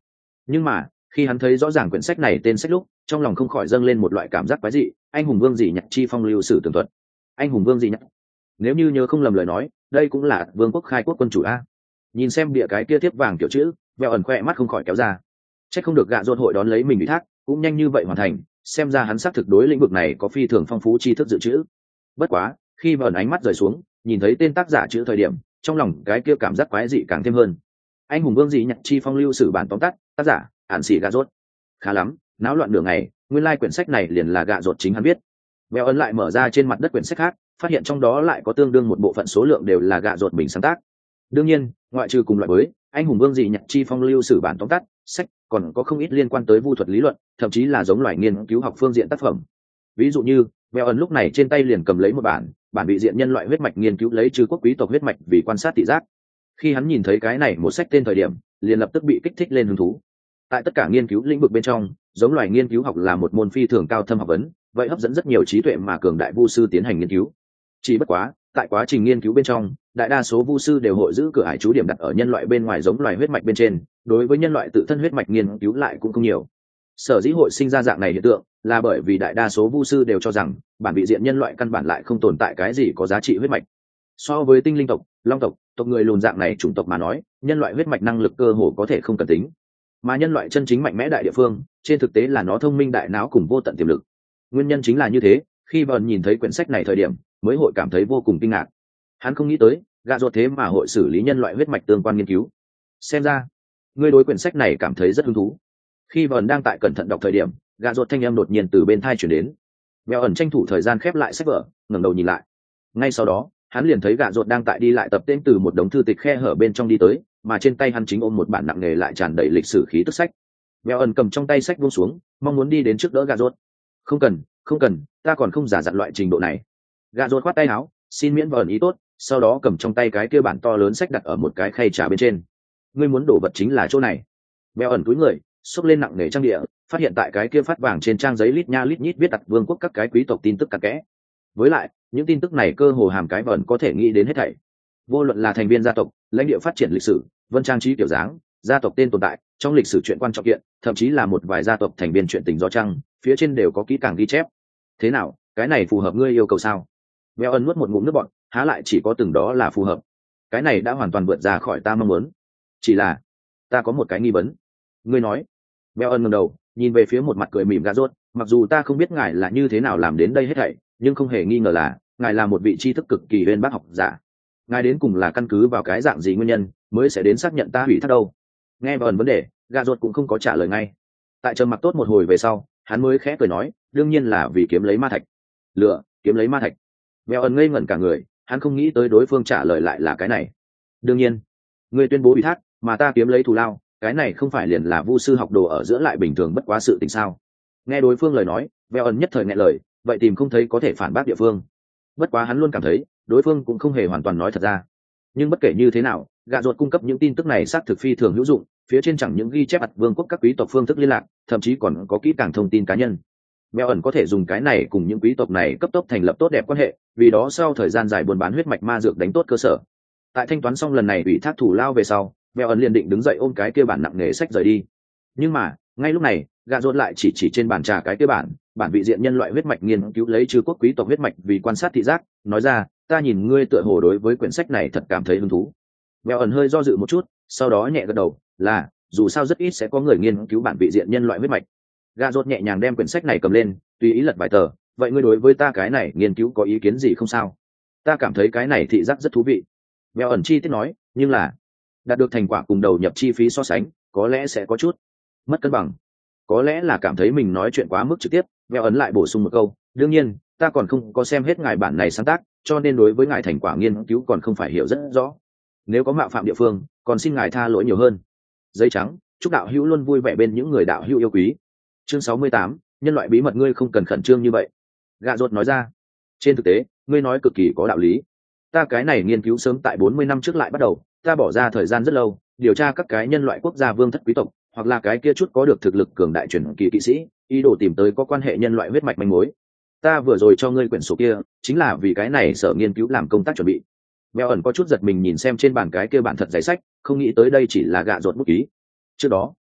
Nhưng mà khi hắn thấy rõ ràng quyển sách này tên sách lúc, trong lòng không khỏi dâng lên một loại cảm giác quái dị. Anh hùng vương dị nhạc chi phong lưu sử tường thuật. Anh hùng vương dị nhạc, nếu như nhớ không lầm lời nói, đây cũng là vương quốc khai quốc quân chủ a. Nhìn xem bìa cái kia tiếp vàng kiểu chữ, Vẹo ẩn khoe mắt không khỏi kéo ra. Chắc không được gạ rốt hội đón lấy mình ủy thác cũng nhanh như vậy hoàn thành, xem ra hắn xác thực đối lĩnh vực này có phi thường phong phú tri thức dự trữ. Bất quá khi Vẹo ẩn ánh mắt rời xuống, nhìn thấy tên tác giả chữ thời điểm, trong lòng cái kia cảm giác quái dị càng thêm hơn. Anh hùng vương dị nhạc chi phong lưu sử bản tóm tắt, tác giả Ản Sĩ Gạ Rốt. Khá lắm, náo loạn đường này, nguyên lai like quyển sách này liền là Gạ Rốt chính hắn viết. Vẹo ẩn lại mở ra trên mặt đất quyển sách khác, phát hiện trong đó lại có tương đương một bộ phận số lượng đều là Gạ Rốt mình sáng tác. Đương nhiên, ngoại trừ cùng loại với anh hùng vương dị nhạc chi phong lưu sử bản tóm tắt sách, còn có không ít liên quan tới vu thuật lý luận, thậm chí là giống loài nghiên cứu học phương diện tác phẩm. Ví dụ như Vẹo ẩn lúc này trên tay liền cầm lấy một bản bản bị diện nhân loại huyết mạch nghiên cứu lấy trừ quốc quý tộc huyết mạch vì quan sát thị giác. Khi hắn nhìn thấy cái này một sách tên thời điểm, liền lập tức bị kích thích lên hứng thú. Tại tất cả nghiên cứu lĩnh vực bên trong, giống loài nghiên cứu học là một môn phi thường cao thâm học vấn, vậy hấp dẫn rất nhiều trí tuệ mà cường đại vu sư tiến hành nghiên cứu. Chỉ bất quá tại quá trình nghiên cứu bên trong, đại đa số vu sư đều hội giữ cửa ải chú điểm đặt ở nhân loại bên ngoài giống loài huyết mạch bên trên, đối với nhân loại tự thân huyết mạch nghiên cứu lại cũng không nhiều. Sở dĩ hội sinh ra dạng này hiện tượng là bởi vì đại đa số vu sư đều cho rằng bản vị diện nhân loại căn bản lại không tồn tại cái gì có giá trị huyết mạch. So với tinh linh tộc, long tộc, tộc người lùn dạng này chủng tộc mà nói, nhân loại huyết mạch năng lực cơ hồ có thể không cần tính. Mà nhân loại chân chính mạnh mẽ đại địa phương, trên thực tế là nó thông minh đại não cùng vô tận tiềm lực. Nguyên nhân chính là như thế, khi Bờn nhìn thấy quyển sách này thời điểm, mới hội cảm thấy vô cùng kinh ngạc. Hắn không nghĩ tới Gạ Rốt thế mà hội xử lý nhân loại huyết mạch tương quan nghiên cứu. Xem ra ngươi đối quyển sách này cảm thấy rất hứng thú. Khi Bờn đang tại cẩn thận đọc thời điểm, Gạ Rốt thanh âm đột nhiên từ bên tai chuyển đến. Vẹo ẩn tranh thủ thời gian khép lại sách vở, ngẩng đầu nhìn lại. Ngay sau đó hắn liền thấy Gạ Rốt đang tại đi lại tập tên từ một đống thư tịch khe hở bên trong đi tới, mà trên tay hắn chính ôm một bản nặng nề lại tràn đầy lịch sử khí tức sách. Vẹo ẩn cầm trong tay sách buông xuống, mong muốn đi đến trước đỡ Gạ Rốt. Không cần, không cần, ta còn không giả dặn loại trình độ này. Gạ Rốt khoát tay áo, xin miễn Vẹo ẩn ý tốt, sau đó cầm trong tay cái kia bản to lớn sách đặt ở một cái khay trà bên trên. Ngươi muốn đổ vật chính là chỗ này. Vẹo ẩn cúi người, xốc lên nặng nề trang địa, phát hiện tại cái kia phát vàng trên trang giấy lít nha lít nhít viết đặt vương quốc các cái quý tộc tin tức cặn kẽ. Với lại những tin tức này cơ hồ hàm cái Vẹo ẩn có thể nghĩ đến hết thảy. Vô luận là thành viên gia tộc, lãnh địa phát triển lịch sử, vân trang trí kiểu dáng, gia tộc tên tồn tại trong lịch sử chuyện quan trọng kiện, thậm chí là một vài gia tộc thành viên chuyện tình do trăng, phía trên đều có kỹ càng ghi chép. Thế nào, cái này phù hợp ngươi yêu cầu sao? Vẹo ẩn nuốt một ngụm nước bọt, há lại chỉ có từng đó là phù hợp. Cái này đã hoàn toàn vượt ra khỏi ta mong muốn. Chỉ là ta có một cái nghi vấn. Ngươi nói. Vẹo ẩn ngẩng đầu, nhìn về phía một mặt cười mỉm Gạ Rốt. Mặc dù ta không biết ngài là như thế nào làm đến đây hết thảy, nhưng không hề nghi ngờ là ngài là một vị tri thức cực kỳ uyên bác học giả. Ngài đến cùng là căn cứ vào cái dạng gì nguyên nhân mới sẽ đến xác nhận ta hủy thác đâu? Nghe Vẹo ẩn vấn đề, Gạ Rốt cũng không có trả lời ngay. Tại trầm mặc tốt một hồi về sau, hắn mới khẽ cười nói, đương nhiên là vì kiếm lấy ma thạch. Lựa, kiếm lấy ma thạch. Vẹo ẩn ngây ngẩn cả người, hắn không nghĩ tới đối phương trả lời lại là cái này. Đương nhiên, ngươi tuyên bố ủy thác, mà ta kiếm lấy thù lao, cái này không phải liền là vu sư học đồ ở giữa lại bình thường bất quá sự tình sao? Nghe đối phương lời nói, Vẹo ẩn nhất thời nghẹn lời, vậy tìm không thấy có thể phản bác địa phương. Bất quá hắn luôn cảm thấy đối phương cũng không hề hoàn toàn nói thật ra. Nhưng bất kể như thế nào, Gạ Rốt cung cấp những tin tức này xác thực phi thường hữu dụng, phía trên chẳng những ghi chép ặt vương quốc các quý tộc phương thức liên lạc, thậm chí còn có kỹ càng thông tin cá nhân. Vẹo ẩn có thể dùng cái này cùng những quý tộc này cấp tốc thành lập tốt đẹp quan hệ, vì đó sau thời gian dài buôn bán huyết mạch ma dược đánh tốt cơ sở. Tại thanh toán xong lần này ủy thác thủ lao về sau, Vẹo ẩn liền định đứng dậy ôm cái kia bản nặng nghề sách rời đi. Nhưng mà ngay lúc này, Gạ Rốt lại chỉ chỉ trên bàn trà cái kia bản bản vị diện nhân loại huyết mạch nghiên cứu lấy trừ quốc quý tộc huyết mạch vì quan sát thị giác, nói ra, ta nhìn ngươi tựa hồ đối với quyển sách này thật cảm thấy hứng thú. Vẹo ẩn hơi do dự một chút, sau đó nhẹ gật đầu, là dù sao rất ít sẽ có người nghiên cứu bản vị diện nhân loại huyết mạch. Gạ Rốt nhẹ nhàng đem quyển sách này cầm lên, tùy ý lật vài tờ. Vậy ngươi đối với ta cái này nghiên cứu có ý kiến gì không sao? Ta cảm thấy cái này thị giác rất thú vị. Vẹo ẩn chi tiết nói, nhưng là đạt được thành quả cùng đầu nhập chi phí so sánh, có lẽ sẽ có chút mất cân bằng. Có lẽ là cảm thấy mình nói chuyện quá mức trực tiếp, Vẹo ẩn lại bổ sung một câu, đương nhiên ta còn không có xem hết ngài bản này sáng tác, cho nên đối với ngài thành quả nghiên cứu còn không phải hiểu rất rõ. Nếu có mạo phạm địa phương, còn xin ngài tha lỗi nhiều hơn. Giấy trắng, chúc đạo hữu luôn vui vẻ bên những người đạo hữu yêu quý. Chương sáu mươi tám, nhân loại bí mật ngươi không cần khẩn trương như vậy. Gạ Rốt nói ra, trên thực tế ngươi nói cực kỳ có đạo lý. Ta cái này nghiên cứu sớm tại bốn mươi năm trước lại bắt đầu, ta bỏ ra thời gian rất lâu điều tra các cái nhân loại quốc gia vương thất quý tộc, hoặc là cái kia chút có được thực lực cường đại truyền kỳ kỵ sĩ, ý đồ tìm tới có quan hệ nhân loại huyết mạch manh mối. Ta vừa rồi cho ngươi quyển sổ kia chính là vì cái này sở nghiên cứu làm công tác chuẩn bị. Vẹo ẩn có chút giật mình nhìn xem trên bàn cái kia bản thật giấy sách, không nghĩ tới đây chỉ là Gạ Rốt bút ký. Trước đó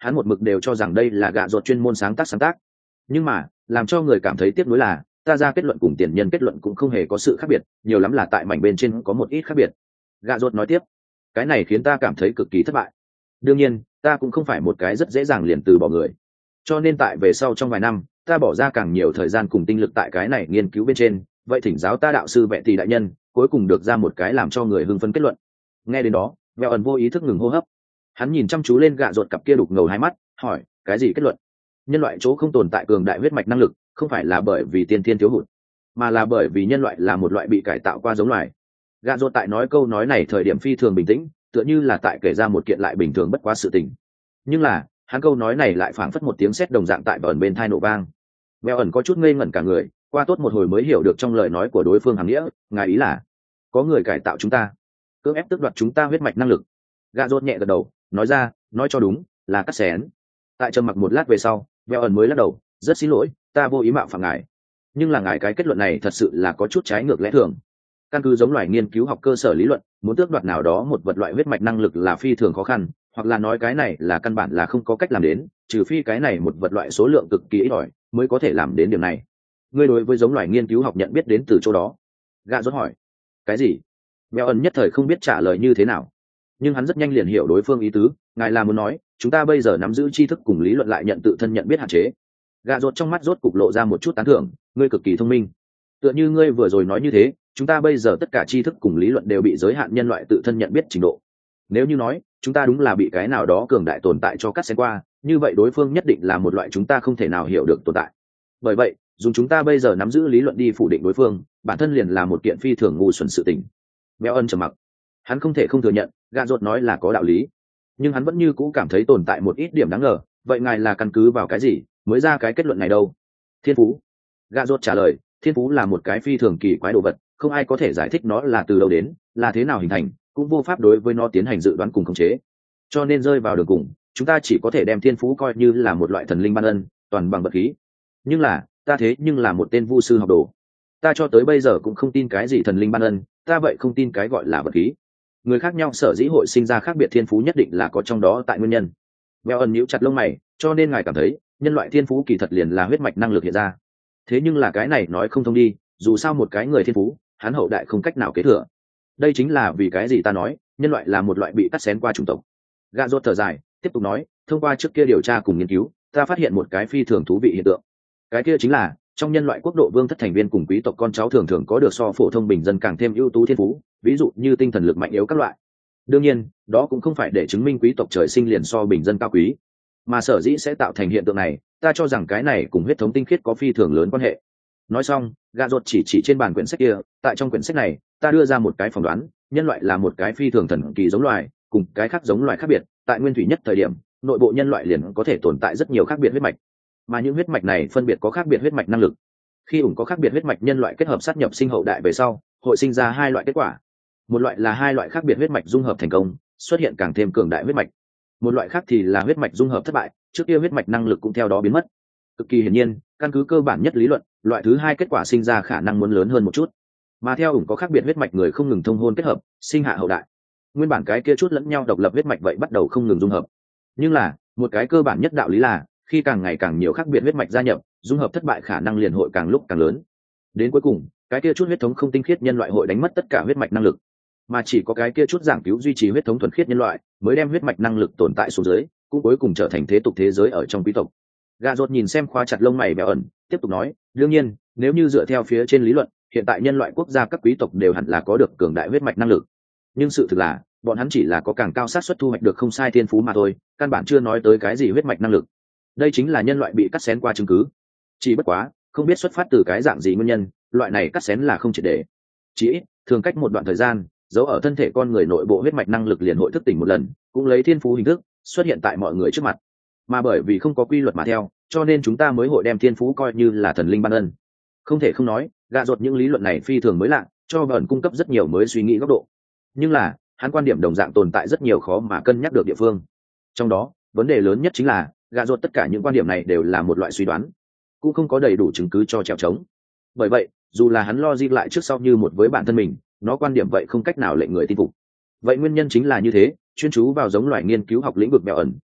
hắn một mực đều cho rằng đây là gạ ruột chuyên môn sáng tác sáng tác. Nhưng mà làm cho người cảm thấy tiếc nuối là ta ra kết luận cùng tiền nhân kết luận cũng không hề có sự khác biệt, nhiều lắm là tại mảnh bên trên có một ít khác biệt. Gạ ruột nói tiếp, cái này khiến ta cảm thấy cực kỳ thất bại. Đương nhiên ta cũng không phải một cái rất dễ dàng liền từ bỏ người, cho nên tại về sau trong vài năm ta bỏ ra càng nhiều thời gian cùng tinh lực tại cái này nghiên cứu bên trên. Vậy thỉnh giáo ta đạo sư Vệ Tỷ đại nhân, cuối cùng được ra một cái làm cho người hưng phấn kết luận. Nghe đến đó Vẹo ẩn vô ý thức ngừng hô hấp, hắn nhìn chăm chú lên Gạ ruột cặp kia đục ngầu hai mắt, hỏi, cái gì kết luận? Nhân loại chỗ không tồn tại cường đại huyết mạch năng lực, không phải là bởi vì tiên thiên thiếu hụt, mà là bởi vì nhân loại là một loại bị cải tạo qua giống loài. Gạ ruột tại nói câu nói này thời điểm phi thường bình tĩnh, tựa như là tại kể ra một kiện lại bình thường bất quá sự tình. Nhưng là hắn câu nói này lại phảng phất một tiếng sét đồng dạng tại Vẹo ẩn bên tai nổ vang. Vẹo ẩn có chút ngây ngẩn cả người, qua tốt một hồi mới hiểu được trong lời nói của đối phương hàm nghĩa. Ngài ý là có người cải tạo chúng ta, cưỡng ép tước đoạt chúng ta huyết mạch năng lực? Gạ ruột nhẹ gật đầu, nói ra, nói cho đúng, là cắt xén. Tại trầm mặc một lát về sau, Vẹo ẩn mới lắc đầu, rất xin lỗi, ta vô ý mạo phạm ngài. Nhưng là ngài cái kết luận này thật sự là có chút trái ngược lẽ thường. Căn cứ giống loài nghiên cứu học cơ sở lý luận, muốn tước đoạt nào đó một vật loại huyết mạch năng lực là phi thường khó khăn, hoặc là nói cái này là căn bản là không có cách làm đến, trừ phi cái này một vật loại số lượng cực kỳ ít ỏi mới có thể làm đến điểm này. Ngươi đối với giống loài nghiên cứu học nhận biết đến từ chỗ đó? Gạ ruột hỏi. Cái gì? Vẹo ẩn nhất thời không biết trả lời như thế nào, nhưng hắn rất nhanh liền hiểu đối phương ý tứ. Ngài là muốn nói chúng ta bây giờ nắm giữ tri thức cùng lý luận lại nhận tự thân nhận biết hạn chế? Gạ ruột trong mắt rốt cục lộ ra một chút tán thưởng, ngươi cực kỳ thông minh. Tựa như ngươi vừa rồi nói như thế, chúng ta bây giờ tất cả tri thức cùng lý luận đều bị giới hạn nhân loại tự thân nhận biết trình độ. Nếu như nói chúng ta đúng là bị cái nào đó cường đại tồn tại cho cắt xén qua, như vậy đối phương nhất định là một loại chúng ta không thể nào hiểu được tồn tại. Bởi vậy dùng chúng ta bây giờ nắm giữ lý luận đi phủ định đối phương, bản thân liền là một kiện phi thường ngu xuẩn sự tình. Vẹo ẩn trầm mặc, hắn không thể không thừa nhận Gạ ruột nói là có đạo lý, nhưng hắn vẫn như cũ cảm thấy tồn tại một ít điểm đáng ngờ. Vậy ngài là căn cứ vào cái gì mới ra cái kết luận này đâu? Thiên phú. Gạ ruột trả lời, thiên phú là một cái phi thường kỳ quái đồ vật, không ai có thể giải thích nó là từ đâu đến, là thế nào hình thành, cũng vô pháp đối với nó tiến hành dự đoán cùng khống chế. Cho nên rơi vào đường cùng, chúng ta chỉ có thể đem thiên phú coi như là một loại thần linh ban ân, toàn bằng vật khí. Nhưng là ta thế nhưng là một tên vu sư học đồ, ta cho tới bây giờ cũng không tin cái gì thần linh ban ân, ta vậy không tin cái gọi là vật khí. Người khác nhau sở dĩ hội sinh ra khác biệt thiên phú nhất định là có trong đó tại nguyên nhân. Vẹo ẩn nhíu chặt lông mày, cho nên ngài cảm thấy nhân loại thiên phú kỳ thật liền là huyết mạch năng lực hiện ra. Thế nhưng là cái này nói không thông đi, dù sao một cái người thiên phú, hắn hậu đại không cách nào kế thừa. Đây chính là vì cái gì ta nói nhân loại là một loại bị cắt xén qua chủng tộc. Gạ ruột thở dài, tiếp tục nói, thông qua trước kia điều tra cùng nghiên cứu, ta phát hiện một cái phi thường thú vị hiện tượng. Cái kia chính là trong nhân loại quốc độ vương thất thành viên cùng quý tộc con cháu thường thường có được so phổ thông bình dân càng thêm ưu tú thiên phú, ví dụ như tinh thần lực mạnh yếu các loại. Đương nhiên đó cũng không phải để chứng minh quý tộc trời sinh liền so bình dân cao quý, mà sở dĩ sẽ tạo thành hiện tượng này, ta cho rằng cái này cùng huyết thống tinh khiết có phi thường lớn quan hệ. Nói xong Gạ ruột chỉ chỉ trên bàn quyển sách kia, tại trong quyển sách này ta đưa ra một cái phỏng đoán, nhân loại là một cái phi thường thần kỳ giống loài, cùng cái khác giống loài khác biệt, tại nguyên thủy nhất thời điểm, nội bộ nhân loại liền có thể tồn tại rất nhiều khác biệt huyết mạch, mà những huyết mạch này phân biệt có khác biệt huyết mạch năng lực. Khi ủng có khác biệt huyết mạch nhân loại kết hợp sát nhập sinh hậu đại về sau, hội sinh ra hai loại kết quả. Một loại là hai loại khác biệt huyết mạch dung hợp thành công, xuất hiện càng thêm cường đại huyết mạch. Một loại khác thì là huyết mạch dung hợp thất bại, trước kia huyết mạch năng lực cũng theo đó biến mất. Cực kỳ hiển nhiên, căn cứ cơ bản nhất lý luận, loại thứ hai kết quả sinh ra khả năng muốn lớn hơn một chút. Mà theo ủng có khác biệt huyết mạch người không ngừng thông hôn kết hợp, sinh hạ hậu đại, nguyên bản cái kia chút lẫn nhau độc lập huyết mạch vậy bắt đầu không ngừng dung hợp. Nhưng là một cái cơ bản nhất đạo lý là khi càng ngày càng nhiều khác biệt huyết mạch gia nhập, dung hợp thất bại khả năng liền hội càng lúc càng lớn. Đến cuối cùng cái kia chút huyết thống không tinh khiết nhân loại hội đánh mất tất cả huyết mạch năng lực, mà chỉ có cái kia chút giảng cứu duy trì huyết thống thuần khiết nhân loại mới đem huyết mạch năng lực tồn tại xuống dưới, cũng cuối cùng trở thành thế tục thế giới ở trong quý tộc. Gạ ruột nhìn xem khóa chặt lông mày Vẹo ẩn, tiếp tục nói, đương nhiên nếu như dựa theo phía trên lý luận, hiện tại nhân loại quốc gia các quý tộc đều hẳn là có được cường đại huyết mạch năng lực, nhưng sự thực là bọn hắn chỉ là có càng cao xác suất thu hoạch được không sai thiên phú mà thôi, căn bản chưa nói tới cái gì huyết mạch năng lực. Đây chính là nhân loại bị cắt xén qua chứng cứ. Chỉ bất quá không biết xuất phát từ cái dạng gì nguyên nhân, loại này cắt xén là không triệt để. Chỉ ít thường cách một đoạn thời gian, dấu ở thân thể con người nội bộ huyết mạch năng lực liền hội thức tỉnh một lần, cũng lấy thiên phú hình thức xuất hiện tại mọi người trước mặt. Mà bởi vì không có quy luật mà theo, cho nên chúng ta mới hội đem thiên phú coi như là thần linh ban ân. Không thể không nói, Gạ ruột những lý luận này phi thường mới lạ, cho Vẩn cung cấp rất nhiều mới suy nghĩ góc độ. Nhưng là hắn quan điểm đồng dạng tồn tại rất nhiều khó mà cân nhắc được địa phương. Trong đó vấn đề lớn nhất chính là Gạ ruột tất cả những quan điểm này đều là một loại suy đoán, cũng không có đầy đủ chứng cứ cho trèo trống. Bởi vậy dù là hắn logic lại trước sau như một với bản thân mình, nó quan điểm vậy không cách nào lệnh người tin phục. Vậy nguyên nhân chính là như thế, chuyên chú vào giống loài nghiên cứu học lĩnh vực Vẹo ẩn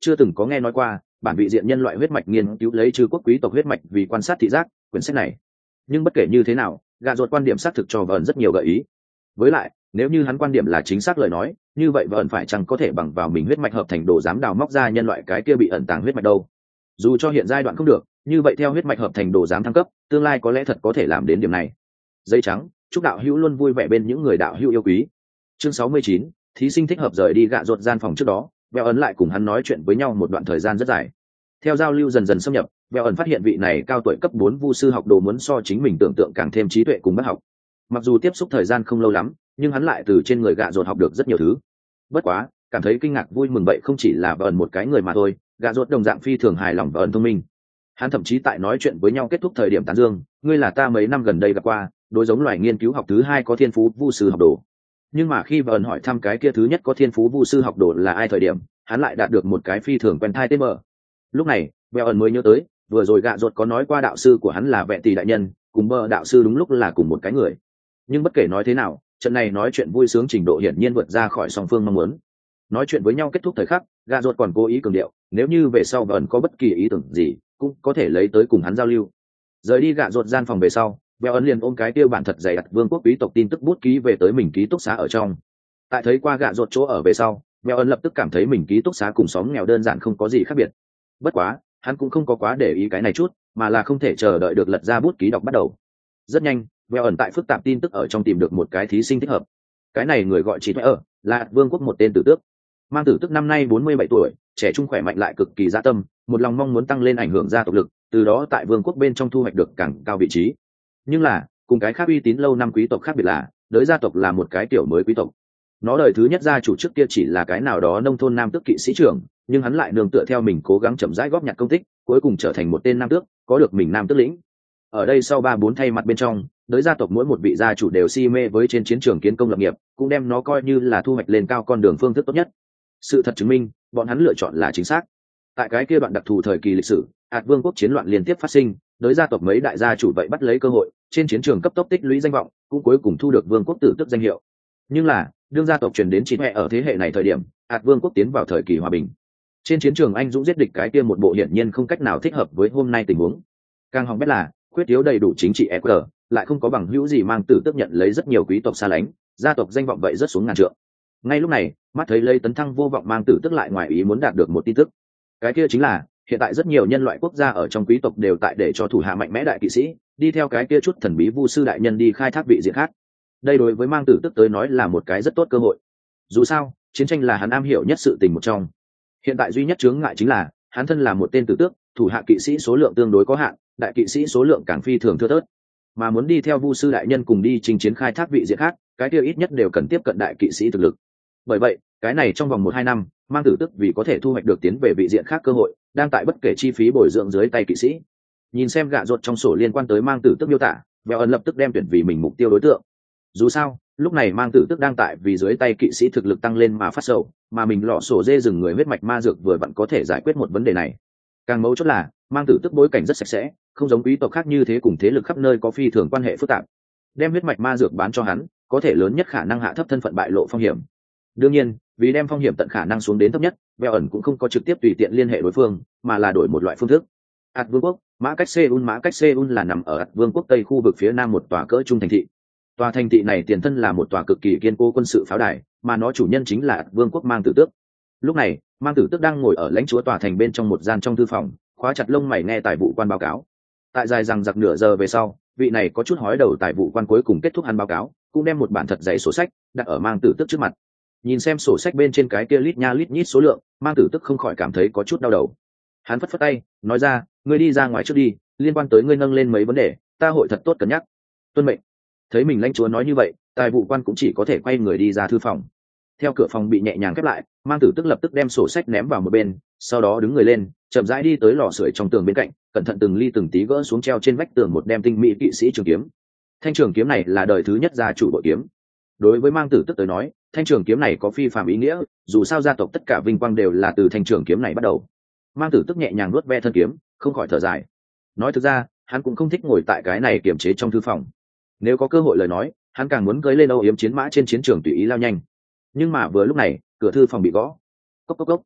chưa từng có nghe nói qua bản vị diện nhân loại huyết mạch nghiên cứu lấy trừ quốc quý tộc huyết mạch vì quan sát thị giác quyển sách này. Nhưng bất kể như thế nào, gạ ruột quan điểm xác thực cho vợn rất nhiều gợi ý. Với lại nếu như hắn quan điểm là chính xác lời nói, như vậy vợn phải chăng có thể bằng vào mình huyết mạch hợp thành đồ giám đào móc ra nhân loại cái kia bị ẩn tàng huyết mạch đâu. Dù cho hiện giai đoạn không được, như vậy theo huyết mạch hợp thành đồ giám thăng cấp, tương lai có lẽ thật có thể làm đến điểm này. Giấy trắng, chúc đạo hữu luôn vui vẻ bên những người đạo hữu yêu quý. Chương sáu mươi chín, thí sinh thích hợp rời đi gạ ruột gian phòng trước đó, Bèo ẩn lại cùng hắn nói chuyện với nhau một đoạn thời gian rất dài. Theo giao lưu dần dần xâm nhập, Bèo ẩn phát hiện vị này cao tuổi cấp bốn vu sư học đồ muốn so chính mình tưởng tượng càng thêm trí tuệ cùng bác học. Mặc dù tiếp xúc thời gian không lâu lắm, nhưng hắn lại từ trên người gạ ruột học được rất nhiều thứ. Bất quá, cảm thấy kinh ngạc vui mừng vậy không chỉ là Bèo ẩn một cái người mà thôi, gạ ruột đồng dạng phi thường hài lòng Bèo ẩn thông minh. Hắn thậm chí tại nói chuyện với nhau kết thúc thời điểm tán dương, ngươi là ta mấy năm gần đây gặp qua, đối giống loài nghiên cứu học thứ hai có thiên phú vu sư học đồ. Nhưng mà khi Bèo ẩn hỏi thăm cái kia thứ nhất có thiên phú vu sư học đồ là ai thời điểm, hắn lại đạt được một cái phi thường quen thai tên mở. Lúc này Bèo ẩn mới nhớ tới vừa rồi gạ ruột có nói qua đạo sư của hắn là Vẹn Tỷ đại nhân, cùng bờ đạo sư đúng lúc là cùng một cái người. Nhưng bất kể nói thế nào, trận này nói chuyện vui sướng trình độ hiển nhiên vượt ra khỏi song phương mong muốn. Nói chuyện với nhau kết thúc thời khắc, gạ ruột còn cố ý cường điệu, nếu như về sau Bèo ẩn có bất kỳ ý tưởng gì cũng có thể lấy tới cùng hắn giao lưu. Rời đi gạ ruột gian phòng về sau, Bèo ẩn liền ôm cái tiêu bản thật dày đặt vương quốc quý tộc tin tức bút ký về tới mình ký túc xá ở trong. Tại thấy qua gạ ruột chỗ ở về sau, Bèo ẩn lập tức cảm thấy mình ký túc xá cùng xóm nghèo đơn giản không có gì khác biệt. Bất quá hắn cũng không có quá để ý cái này chút, mà là không thể chờ đợi được lật ra bút ký đọc bắt đầu. Rất nhanh, Bèo ẩn tại phức tạp tin tức ở trong tìm được một cái thí sinh thích hợp. Cái này người gọi chị ở là vương quốc một tên tử tước, mang tử tước năm nay bốn mươi bảy tuổi, trẻ trung khỏe mạnh lại cực kỳ dạ tâm, một lòng mong muốn tăng lên ảnh hưởng gia tộc lực, từ đó tại vương quốc bên trong thu hoạch được càng cao vị trí. Nhưng là cùng cái khác uy tín lâu năm quý tộc khác biệt là đới gia tộc là một cái kiểu mới quý tộc. Nó đời thứ nhất gia chủ trước kia chỉ là cái nào đó nông thôn nam tước kỵ sĩ trưởng, nhưng hắn lại nương tựa theo mình cố gắng chậm rãi góp nhặt công tích, cuối cùng trở thành một tên nam tước, có được mình nam tước lĩnh. Ở đây sau ba bốn thay mặt bên trong, đới gia tộc mỗi một vị gia chủ đều si mê với trên chiến trường kiến công lập nghiệp, cũng đem nó coi như là thu hoạch lên cao con đường phương thức tốt nhất. Sự thật chứng minh, bọn hắn lựa chọn là chính xác. Tại cái kia đoạn đặc thù thời kỳ lịch sử, hạt vương quốc chiến loạn liên tiếp phát sinh, đới gia tộc mấy đại gia chủ vậy bắt lấy cơ hội, trên chiến trường cấp tốc tích lũy danh vọng, cũng cuối cùng thu được vương quốc tử tước danh hiệu. Nhưng là đương gia tộc truyền đến chị mẹ ở thế hệ này thời điểm, hạt vương quốc tiến vào thời kỳ hòa bình. Trên chiến trường anh dũng giết địch cái kia một bộ hiển nhiên không cách nào thích hợp với hôm nay tình huống. Càng hỏng bét là khuyết thiếu đầy đủ chính trị e quy, lại không có bằng hữu gì mang tử tước nhận lấy rất nhiều quý tộc xa lánh, gia tộc danh vọng vậy rất xuống ngàn trượng. Ngay lúc này, mắt thấy lấy tấn thăng vô vọng mang tử tước lại ngoài ý muốn đạt được một tin tức. Cái kia chính là hiện tại rất nhiều nhân loại quốc gia ở trong quý tộc đều tại để cho thủ hạ mạnh mẽ đại kỵ sĩ đi theo cái kia chút thần bí vu sư đại nhân đi khai thác vị diện khác. Đây đối với mang tử tước tới nói là một cái rất tốt cơ hội. Dù sao chiến tranh là hắn am hiểu nhất sự tình một trong. Hiện tại duy nhất chướng ngại chính là hắn thân là một tên tử tước, thủ hạ kỵ sĩ số lượng tương đối có hạn, đại kỵ sĩ số lượng càng phi thường thưa thớt, mà muốn đi theo vu sư đại nhân cùng đi chinh chiến khai thác vị diện khác, cái kia ít nhất đều cần tiếp cận đại kỵ sĩ thực lực. Bởi vậy cái này trong vòng một hai năm, mang tử tước vì có thể thu hoạch được tiến về vị diện khác cơ hội, đang tại bất kể chi phí bồi dưỡng dưới tay kỵ sĩ. Nhìn xem gạ ruột trong sổ liên quan tới mang tử tước miêu tả, Bèo ẩn lập tức đem tuyển vì mình mục tiêu đối tượng. Dù sao lúc này mang tử tước đang tại vì dưới tay kỵ sĩ thực lực tăng lên mà phát sầu, mà mình lọ sổ dê rừng người huyết mạch ma dược vừa vặn có thể giải quyết một vấn đề này. Càng mấu chốt là mang tử tước bối cảnh rất sạch sẽ, không giống quý tộc khác như thế cùng thế lực khắp nơi có phi thường quan hệ phức tạp. Đem huyết mạch ma dược bán cho hắn, có thể lớn nhất khả năng hạ thấp thân phận bại lộ phong hiểm. Đương nhiên vì đem phong hiểm tận khả năng xuống đến thấp nhất, Bèo ẩn cũng không có trực tiếp tùy tiện liên hệ đối phương, mà là đổi một loại phương thức. Hạt vương quốc mã cách Seoul mã cách Seoul là nằm ở hạt vương quốc tây khu vực phía nam một tòa cỡ trung thành thị. Tòa thành thị này tiền thân là một tòa cực kỳ kiên cố quân sự pháo đài, mà nó chủ nhân chính là hạt vương quốc mang tử tước. Lúc này mang tử tước đang ngồi ở lãnh chúa tòa thành bên trong một gian trong thư phòng, khóa chặt lông mày nghe tài vụ quan báo cáo. Tại dài rằng giặc nửa giờ về sau, vị này có chút hói đầu tài vụ quan cuối cùng kết thúc hắn báo cáo, cũng đem một bản thật dày sổ sách đặt ở mang tử tước trước mặt. Nhìn xem sổ sách bên trên cái kia lít nha lít nhít số lượng, mang tử tước không khỏi cảm thấy có chút đau đầu. Hắn phất phất tay nói ra, ngươi đi ra ngoài trước đi, liên quan tới ngươi nâng lên mấy vấn đề, ta hội thật tốt cân nhắc. Tuân mệnh. Thấy mình lãnh chúa nói như vậy, tài vụ quan cũng chỉ có thể quay người đi ra thư phòng. Theo cửa phòng bị nhẹ nhàng khép lại, mang tử tước lập tức đem sổ sách ném vào một bên, sau đó đứng người lên, chậm rãi đi tới lò sưởi trong tường bên cạnh, cẩn thận từng ly từng tí gỡ xuống treo trên vách tường một đem tinh mỹ kỵ sĩ trường kiếm. Thanh trường kiếm này là đời thứ nhất gia chủ bội kiếm. Đối với mang tử tước tới nói, thanh trường kiếm này có phi phàm ý nghĩa, dù sao gia tộc tất cả vinh quang đều là từ thanh trường kiếm này bắt đầu. Mang tử tước nhẹ nhàng nuốt ve thân kiếm, không khỏi thở dài. Nói thực ra hắn cũng không thích ngồi tại cái này kiềm chế trong thư phòng. Nếu có cơ hội lời nói, hắn càng muốn cưỡi lên âu yếm chiến mã trên chiến trường tùy ý lao nhanh. Nhưng mà vừa lúc này, cửa thư phòng bị gõ. Cốc cốc cốc.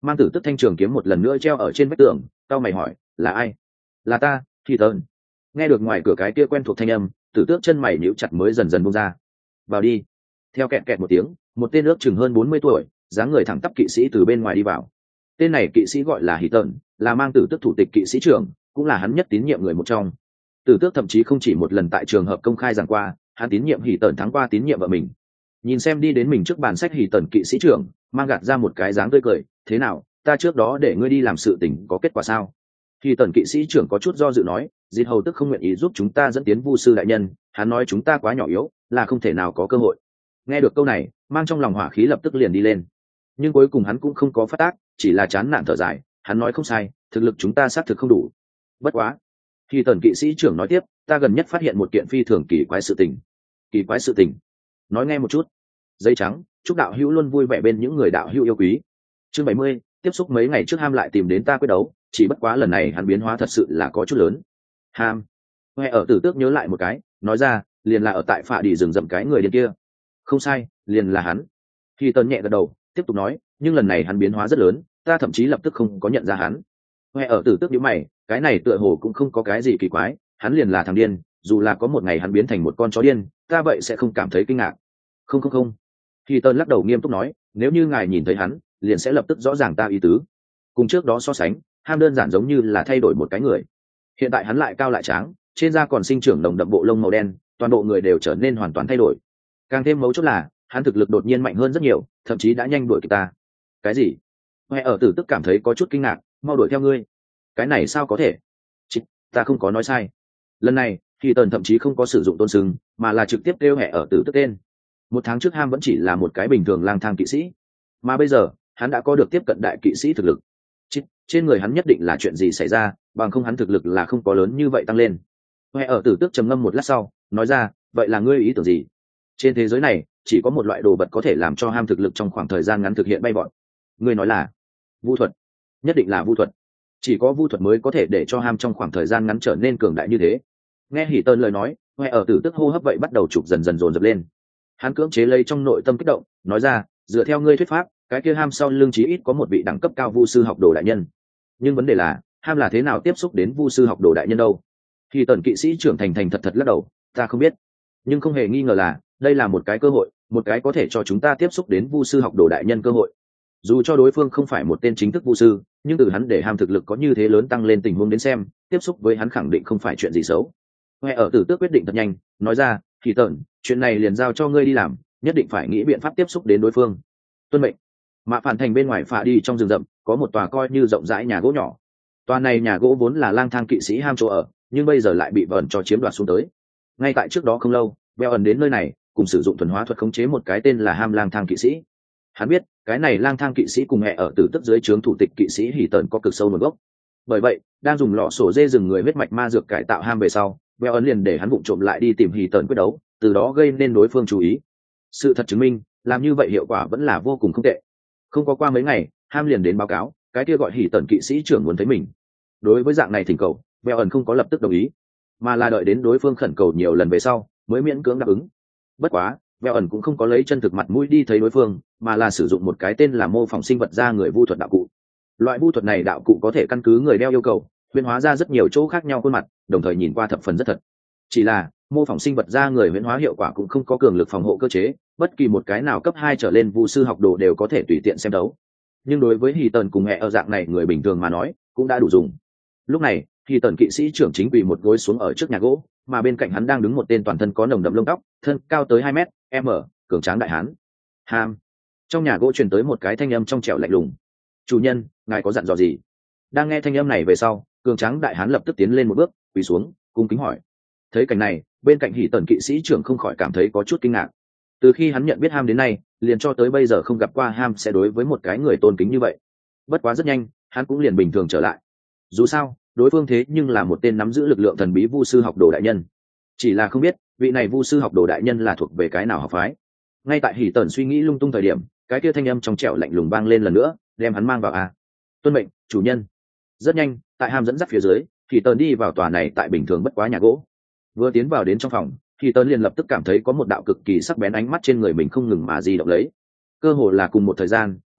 mang tử tức thanh trường kiếm một lần nữa treo ở trên vách tường. Tao mày hỏi, là ai? Là ta, thì tơn. Nghe được ngoài cửa cái kia quen thuộc thanh âm, tử tước chân mày nhíu chặt mới dần dần buông ra. Vào đi. Theo kẹt kẹt một tiếng, một tên ước chừng hơn bốn mươi tuổi, dáng người thẳng tắp kỵ sĩ từ bên ngoài đi vào. Tên này kỵ sĩ gọi là Hỉ Tần, là mang tử tước thủ tịch kỵ sĩ trưởng, cũng là hắn nhất tín nhiệm người một trong. Tử tước thậm chí không chỉ một lần tại trường hợp công khai giảng qua, hắn tín nhiệm Hỉ Tần thắng qua tín nhiệm vợ mình. Nhìn xem đi đến mình trước bàn sách Hỉ Tần kỵ sĩ trưởng, mang gạt ra một cái dáng tươi cười, thế nào, ta trước đó để ngươi đi làm sự tình có kết quả sao? Hỉ Tần kỵ sĩ trưởng có chút do dự nói, Diệt Hầu tức không nguyện ý giúp chúng ta dẫn tiến Vu sư đại nhân, hắn nói chúng ta quá nhỏ yếu, là không thể nào có cơ hội. Nghe được câu này, mang trong lòng hỏa khí lập tức liền đi lên. Nhưng cuối cùng hắn cũng không có phát tác, chỉ là chán nản thở dài, hắn nói không sai, thực lực chúng ta xác thực không đủ. Bất quá, khi Tần kỵ sĩ trưởng nói tiếp, ta gần nhất phát hiện một kiện phi thường kỳ quái sự tình. Kỳ quái sự tình? Nói nghe một chút. Giấy trắng, chúc đạo hữu luôn vui vẻ bên những người đạo hữu yêu quý. Chương bảy mươi, tiếp xúc mấy ngày trước Ham lại tìm đến ta quyết đấu, chỉ bất quá lần này hắn biến hóa thật sự là có chút lớn. Ham. Nghe ở Tử Tước nhớ lại một cái, nói ra, liền là ở tại phạ đi rừng rậm cái người điên kia. Không sai, liền là hắn. Khi Tần nhẹ gật đầu, tiếp tục nói, nhưng lần này hắn biến hóa rất lớn, ta thậm chí lập tức không có nhận ra hắn. Nghe ở Tử Tước nhíu mày, cái này tựa hồ cũng không có cái gì kỳ quái, hắn liền là thằng điên, dù là có một ngày hắn biến thành một con chó điên, ta vậy sẽ không cảm thấy kinh ngạc. Không không không. Khi Tần lắc đầu nghiêm túc nói, nếu như ngài nhìn thấy hắn, liền sẽ lập tức rõ ràng ta ý tứ. Cùng trước đó so sánh, Ham đơn giản giống như là thay đổi một cái người. Hiện tại hắn lại cao lại tráng, trên da còn sinh trưởng nồng đậm bộ lông màu đen, toàn bộ người đều trở nên hoàn toàn thay đổi. Càng thêm mấu chốt là, hắn thực lực đột nhiên mạnh hơn rất nhiều, thậm chí đã nhanh đuổi kịp ta. Cái gì? Nghe ở Tử Tức cảm thấy có chút kinh ngạc, mau đuổi theo ngươi. Cái này sao có thể? Chị, ta không có nói sai. Lần này, Khi Tần thậm chí không có sử dụng tôn sừng, mà là trực tiếp kêu Hệ ở Tử Tức tên. Một tháng trước Ham vẫn chỉ là một cái bình thường lang thang kỵ sĩ, mà bây giờ, hắn đã có được tiếp cận đại kỵ sĩ thực lực. Chị, trên người hắn nhất định là chuyện gì xảy ra, bằng không hắn thực lực là không có lớn như vậy tăng lên. Hệ ở Tử Tức trầm ngâm một lát sau, nói ra, vậy là ngươi ý tưởng gì? Trên thế giới này, chỉ có một loại đồ vật có thể làm cho Ham thực lực trong khoảng thời gian ngắn thực hiện bay vọt. Ngươi nói là vu thuật? Nhất định là vu thuật. Chỉ có vu thuật mới có thể để cho Ham trong khoảng thời gian ngắn trở nên cường đại như thế. Nghe Hỉ Tần lời nói, Hệ ở Tử Tức hô hấp vậy bắt đầu chụp dần dần dồn dập lên. Hắn cưỡng chế lấy trong nội tâm kích động, nói ra, dựa theo ngươi thuyết pháp, cái kia Ham sau lưng chí ít có một vị đẳng cấp cao vu sư học đồ đại nhân. Nhưng vấn đề là, Ham là thế nào tiếp xúc đến vu sư học đồ đại nhân đâu? Hỉ Tần kỵ sĩ trưởng thành thành thật thật lắc đầu, ta không biết. Nhưng không hề nghi ngờ là, đây là một cái cơ hội, một cái có thể cho chúng ta tiếp xúc đến vu sư học đồ đại nhân cơ hội. Dù cho đối phương không phải một tên chính thức vu sư, nhưng từ hắn để Ham thực lực có như thế lớn tăng lên tình huống đến xem, tiếp xúc với hắn khẳng định không phải chuyện gì xấu. Nghe ở Tử Tước quyết định thật nhanh, nói ra, Hỉ Tần, chuyện này liền giao cho ngươi đi làm, nhất định phải nghĩ biện pháp tiếp xúc đến đối phương. Tuân mệnh. Mạ Phản thành bên ngoài phạ đi trong rừng rậm, có một tòa coi như rộng rãi nhà gỗ nhỏ. Tòa này nhà gỗ vốn là lang thang kỵ sĩ Ham chỗ ở, nhưng bây giờ lại bị vờn cho chiếm đoạt xuống tới. Ngay tại trước đó không lâu, Beo ẩn đến nơi này, cùng sử dụng thuần hóa thuật khống chế một cái tên là Ham lang thang kỵ sĩ. Hắn biết, cái này lang thang kỵ sĩ cùng mẹ ở Tử Tức dưới trướng thủ tịch kỵ sĩ Hỉ Tần có cực sâu nguồn gốc. Bởi vậy, đang dùng lọ sổ dê rừng người huyết mạch ma dược cải tạo Ham về sau, Beo ẩn liền để hắn vụng trộm lại đi tìm Hỉ Tần quyết đấu, từ đó gây nên đối phương chú ý. Sự thật chứng minh, làm như vậy hiệu quả vẫn là vô cùng không tệ. Không có qua mấy ngày, Ham liền đến báo cáo, cái kia gọi Hỉ Tần kỵ sĩ trưởng muốn thấy mình. Đối với dạng này thỉnh cầu, Beo ẩn không có lập tức đồng ý, mà là đợi đến đối phương khẩn cầu nhiều lần về sau mới miễn cưỡng đáp ứng. Bất quá, Beo ẩn cũng không có lấy chân thực mặt mũi đi thấy đối phương, mà là sử dụng một cái tên là mô phỏng sinh vật ra người vu thuật đạo cụ. Loại vu thuật này đạo cụ có thể căn cứ người đeo yêu cầu, huyễn hóa ra rất nhiều chỗ khác nhau khuôn mặt, đồng thời nhìn qua thập phần rất thật. Chỉ là, mô phỏng sinh vật ra người huyễn hóa hiệu quả cũng không có cường lực phòng hộ cơ chế, bất kỳ một cái nào cấp hai trở lên vu sư học đồ đều có thể tùy tiện xem đấu. Nhưng đối với Hỉ Tần cùng mẹ ở dạng này người bình thường mà nói, cũng đã đủ dùng. Lúc này, Hỉ Tần kỵ sĩ trưởng chính quỳ một gối xuống ở trước nhà gỗ, mà bên cạnh hắn đang đứng một tên toàn thân có nồng đậm lông tóc, thân cao tới hai mét, m, cường tráng đại hán. Ham. Trong nhà gỗ truyền tới một cái thanh âm trong trẻo lạnh lùng. Chủ nhân, ngài có dặn dò gì? Đang nghe thanh âm này về sau, cường tráng đại hán lập tức tiến lên một bước, quỳ xuống, cung kính hỏi. Thấy cảnh này, bên cạnh Hỉ Tần kỵ sĩ trưởng không khỏi cảm thấy có chút kinh ngạc. Từ khi hắn nhận biết Ham đến nay, liền cho tới bây giờ không gặp qua Ham sẽ đối với một cái người tôn kính như vậy. Bất quá rất nhanh, hắn cũng liền bình thường trở lại. Dù sao, đối phương thế nhưng là một tên nắm giữ lực lượng thần bí vu sư học đồ đại nhân. Chỉ là không biết, vị này vu sư học đồ đại nhân là thuộc về cái nào học phái. Ngay tại Hỉ Tần suy nghĩ lung tung thời điểm, cái kia thanh âm trong trẻo lạnh lùng vang lên lần nữa, đem hắn mang vào à. Tuân mệnh, chủ nhân. Rất nhanh, tại Ham dẫn dắt phía dưới, Hỉ Tần đi vào tòa này tại bình thường bất quá nhà gỗ. Vừa tiến vào đến trong phòng, Hỉ Tần liền lập tức cảm thấy có một đạo cực kỳ sắc bén ánh mắt trên người mình không ngừng mà di động lấy. Cơ hồ là cùng một thời gian,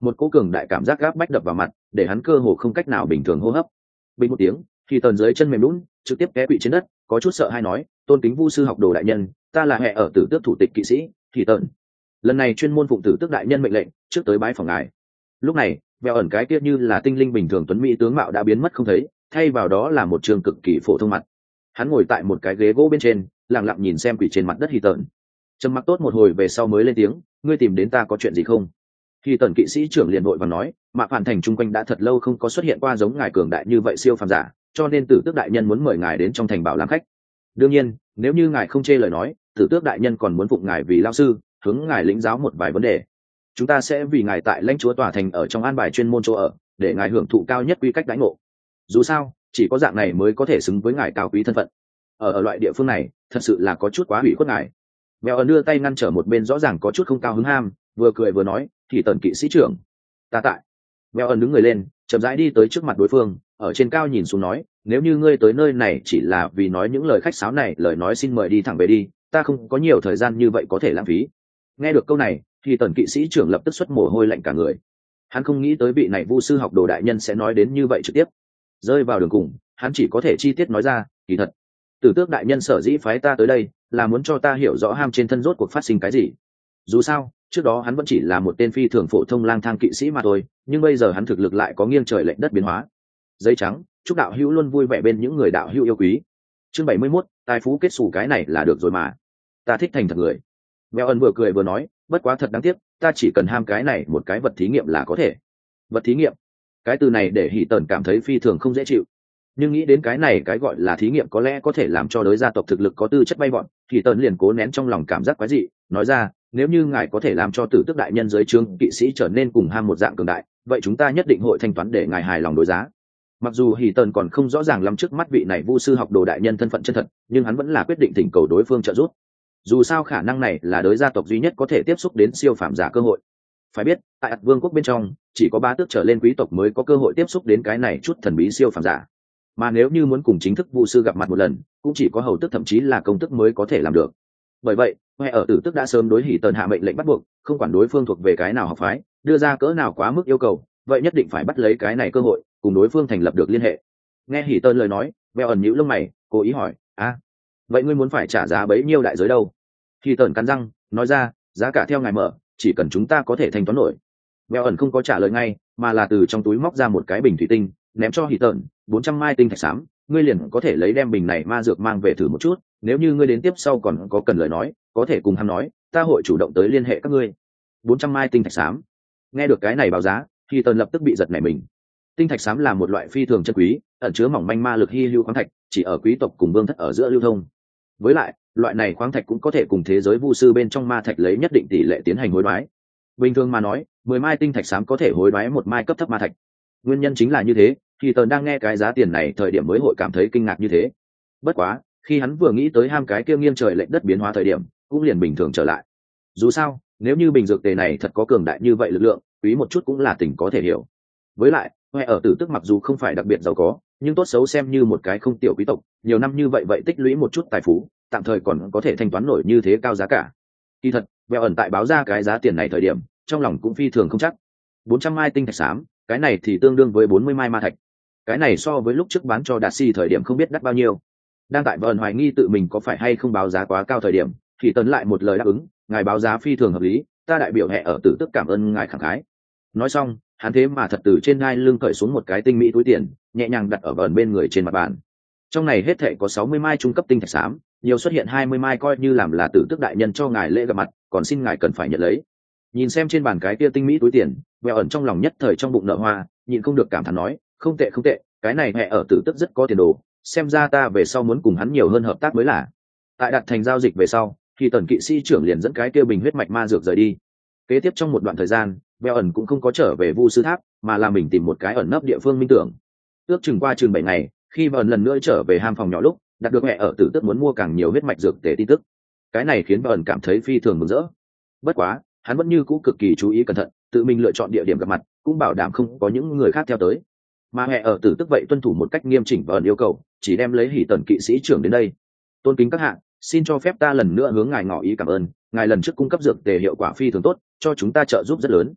một cỗ cường đại cảm giác gáp bách đập vào mặt, để hắn cơ hồ không cách nào bình thường hô hấp. Bình một tiếng, thì tần dưới chân mềm lún, trực tiếp té quỵ trên đất, có chút sợ hay nói, tôn kính vu sư học đồ đại nhân, ta là hệ ở tử tước thủ tịch kỵ sĩ thì tần, lần này chuyên môn phụng tử tước đại nhân mệnh lệnh trước tới bái phòng ngài. Lúc này Vẹo ẩn cái kia như là tinh linh bình thường tuấn mỹ tướng mạo đã biến mất không thấy, thay vào đó là một trường cực kỳ phổ thông mặt. Hắn ngồi tại một cái ghế gỗ bên trên, lặng lặng nhìn xem quỷ trên mặt đất Hy tợn. Trầm mặc tốt một hồi về sau mới lên tiếng, ngươi tìm đến ta có chuyện gì không? Hy tợn kỵ sĩ trưởng liền vội và nói, Mạ Phản thành chung quanh đã thật lâu không có xuất hiện qua giống ngài cường đại như vậy siêu phàm giả, cho nên tử tước đại nhân muốn mời ngài đến trong thành bảo làm khách. Đương nhiên nếu như ngài không chê lời nói, tử tước đại nhân còn muốn phụng ngài vì lao sư, hướng ngài lĩnh giáo một vài vấn đề. Chúng ta sẽ vì ngài tại lãnh chúa tòa thành ở trong an bài chuyên môn chỗ ở, để ngài hưởng thụ cao nhất quy cách đãi ngộ. Dù sao chỉ có dạng này mới có thể xứng với ngài cao quý thân phận. ở ở loại địa phương này thật sự là có chút quá hủy khuất ngài. Mèo ẩn đưa tay ngăn trở một bên rõ ràng có chút không cao hứng ham, vừa cười vừa nói, thì tần kỵ sĩ trưởng ta tại. Mèo ẩn đứng người lên, chậm rãi đi tới trước mặt đối phương, ở trên cao nhìn xuống nói, nếu như ngươi tới nơi này chỉ là vì nói những lời khách sáo này, lời nói xin mời đi thẳng về đi, ta không có nhiều thời gian như vậy có thể lãng phí. Nghe được câu này thì tần kỵ sĩ trưởng lập tức xuất mồ hôi lạnh cả người. Hắn không nghĩ tới vị này vu sư học đồ đại nhân sẽ nói đến như vậy trực tiếp. Rơi vào đường cùng, hắn chỉ có thể chi tiết nói ra, kỳ thật tử tước đại nhân sở dĩ phái ta tới đây là muốn cho ta hiểu rõ ham trên thân rốt cuộc phát sinh cái gì. Dù sao trước đó hắn vẫn chỉ là một tên phi thường phổ thông lang thang kỵ sĩ mà thôi, nhưng bây giờ hắn thực lực lại có nghiêng trời lệch đất biến hóa. Giấy trắng, chúc đạo hữu luôn vui vẻ bên những người đạo hữu yêu quý. Chương bảy mươi mốt, tài phú kết xù cái này là được rồi mà. Ta thích thành thật người. Mèo ẩn vừa cười vừa nói, bất quá thật đáng tiếc, ta chỉ cần ham cái này một cái vật thí nghiệm là có thể. Vật thí nghiệm? Cái từ này để Hỉ Tần cảm thấy phi thường không dễ chịu. Nhưng nghĩ đến cái này cái gọi là thí nghiệm có lẽ có thể làm cho đối gia tộc thực lực có tư chất bay vọt, Hỉ Tần liền cố nén trong lòng cảm giác quái dị, nói ra, nếu như ngài có thể làm cho tử tước đại nhân dưới trướng kỵ sĩ trở nên cùng ham một dạng cường đại, vậy chúng ta nhất định hội thanh toán để ngài hài lòng đối giá. Mặc dù Hỉ Tần còn không rõ ràng lắm trước mắt vị này vu sư học đồ đại nhân thân phận chân thật, nhưng hắn vẫn là quyết định thỉnh cầu đối phương trợ giúp. Dù sao khả năng này là đối gia tộc duy nhất có thể tiếp xúc đến siêu phàm giả cơ hội. Phải biết tại Ạt Vương quốc bên trong chỉ có ba tước trở lên quý tộc mới có cơ hội tiếp xúc đến cái này chút thần bí siêu phàm giả, mà nếu như muốn cùng chính thức vu sư gặp mặt một lần cũng chỉ có hầu tước thậm chí là công tước mới có thể làm được. Bởi vậy Huệ ở tử tước đã sớm đối Hỉ Tần hạ mệnh lệnh bắt buộc, không quản đối phương thuộc về cái nào học phái, đưa ra cỡ nào quá mức yêu cầu, vậy nhất định phải bắt lấy cái này cơ hội cùng đối phương thành lập được liên hệ. Nghe Hỉ Tần lời nói, Bèo ẩn nhíu lông mày, cố ý hỏi, a vậy ngươi muốn phải trả giá bấy nhiêu đại giới đâu? Hỉ Tần cắn răng nói ra, giá cả theo ngài mở, chỉ cần chúng ta có thể thanh toán nổi. Bèo ẩn không có trả lời ngay, mà là từ trong túi móc ra một cái bình thủy tinh, ném cho Hỉ Tần, bốn trăm mai tinh thạch xám, ngươi liền có thể lấy đem bình này ma dược mang về thử một chút, nếu như ngươi đến tiếp sau còn có cần lời nói, có thể cùng hắn nói, ta hội chủ động tới liên hệ các ngươi. bốn trăm mai tinh thạch xám. Nghe được cái này báo giá, Hỉ Tần lập tức bị giật nảy mình. Tinh thạch xám là một loại phi thường chân quý, ẩn chứa mỏng manh ma lực hy hữu khoáng thạch, chỉ ở quý tộc cùng vương thất ở giữa lưu thông. Với lại, loại này khoáng thạch cũng có thể cùng thế giới vu sư bên trong ma thạch lấy nhất định tỷ lệ tiến hành hối đoái. Bình thường mà nói, mười mai tinh thạch xám có thể hối đoái một mai cấp thấp ma thạch. Nguyên nhân chính là như thế, thì Tần đang nghe cái giá tiền này thời điểm mới hội cảm thấy kinh ngạc như thế. Bất quá, khi hắn vừa nghĩ tới ham cái kia nghiêng trời lệch đất biến hóa thời điểm, cũng liền bình thường trở lại. Dù sao, nếu như bình dược tề này thật có cường đại như vậy lực lượng, quý một chút cũng là tình có thể hiểu. Với lại, Huệ ở tử tước mặc dù không phải đặc biệt giàu có, nhưng tốt xấu xem như một cái không tiểu quý tộc, nhiều năm như vậy vậy tích lũy một chút tài phú, tạm thời còn có thể thanh toán nổi như thế cao giá cả. Kỳ thật, Bèo ẩn tại báo ra cái giá tiền này thời điểm, trong lòng cũng phi thường không chắc. bốn trăm mai tinh thạch xám, cái này thì tương đương với bốn mươi mai ma thạch. Cái này so với lúc trước bán cho Đạt Si thời điểm không biết đắt bao nhiêu. Đang tại Bèo ẩn hoài nghi tự mình có phải hay không báo giá quá cao thời điểm, thì Tần lại một lời đáp ứng, ngài báo giá phi thường hợp lý, ta đại biểu Hệ ở tử tước cảm ơn ngài khẳng khái. Nói xong, hắn thế mà thật từ trên ngai lưng cởi xuống một cái tinh mỹ túi tiền, nhẹ nhàng đặt ở bờn bên người trên mặt bàn. Trong này hết thảy có sáu mươi mai trung cấp tinh thạch xám, nhiều xuất hiện hai mươi mai coi như làm là tử tước đại nhân cho ngài lễ gặp mặt, còn xin ngài cần phải nhận lấy. Nhìn xem trên bàn cái kia tinh mỹ túi tiền, Bèo ẩn trong lòng nhất thời trong bụng nở hoa, nhịn không được cảm thán nói, không tệ không tệ, cái này Hệ ở tử tước rất có tiền đồ, xem ra ta về sau muốn cùng hắn nhiều hơn hợp tác mới là. Tại đặt thành giao dịch về sau, thì Tần kỵ sĩ trưởng liền dẫn cái kia bình huyết mạch ma dược rời đi. Kế tiếp trong một đoạn thời gian, Bèo ẩn cũng không có trở về Vu sư tháp, mà là mình tìm một cái ẩn nấp địa phương minh tưởng. Ước chừng qua chừng bảy ngày, khi Bèo ẩn lần nữa trở về ham phòng nhỏ lúc, đạt được Hệ ở tử tước muốn mua càng nhiều huyết mạch dược tề tin tức. Cái này khiến Bèo ẩn cảm thấy phi thường mừng rỡ. Bất quá, hắn vẫn như cũ cực kỳ chú ý cẩn thận, tự mình lựa chọn địa điểm gặp mặt, cũng bảo đảm không có những người khác theo tới. Mà Hệ ở tử tước vậy tuân thủ một cách nghiêm chỉnh và ẩn yêu cầu, chỉ đem lấy Hỉ Tần kỵ sĩ trưởng đến đây. Tôn kính các hạ, xin cho phép ta lần nữa hướng ngài ngỏ ý cảm ơn, ngài lần trước cung cấp dược tề hiệu quả phi thường tốt, cho chúng ta trợ giúp rất lớn.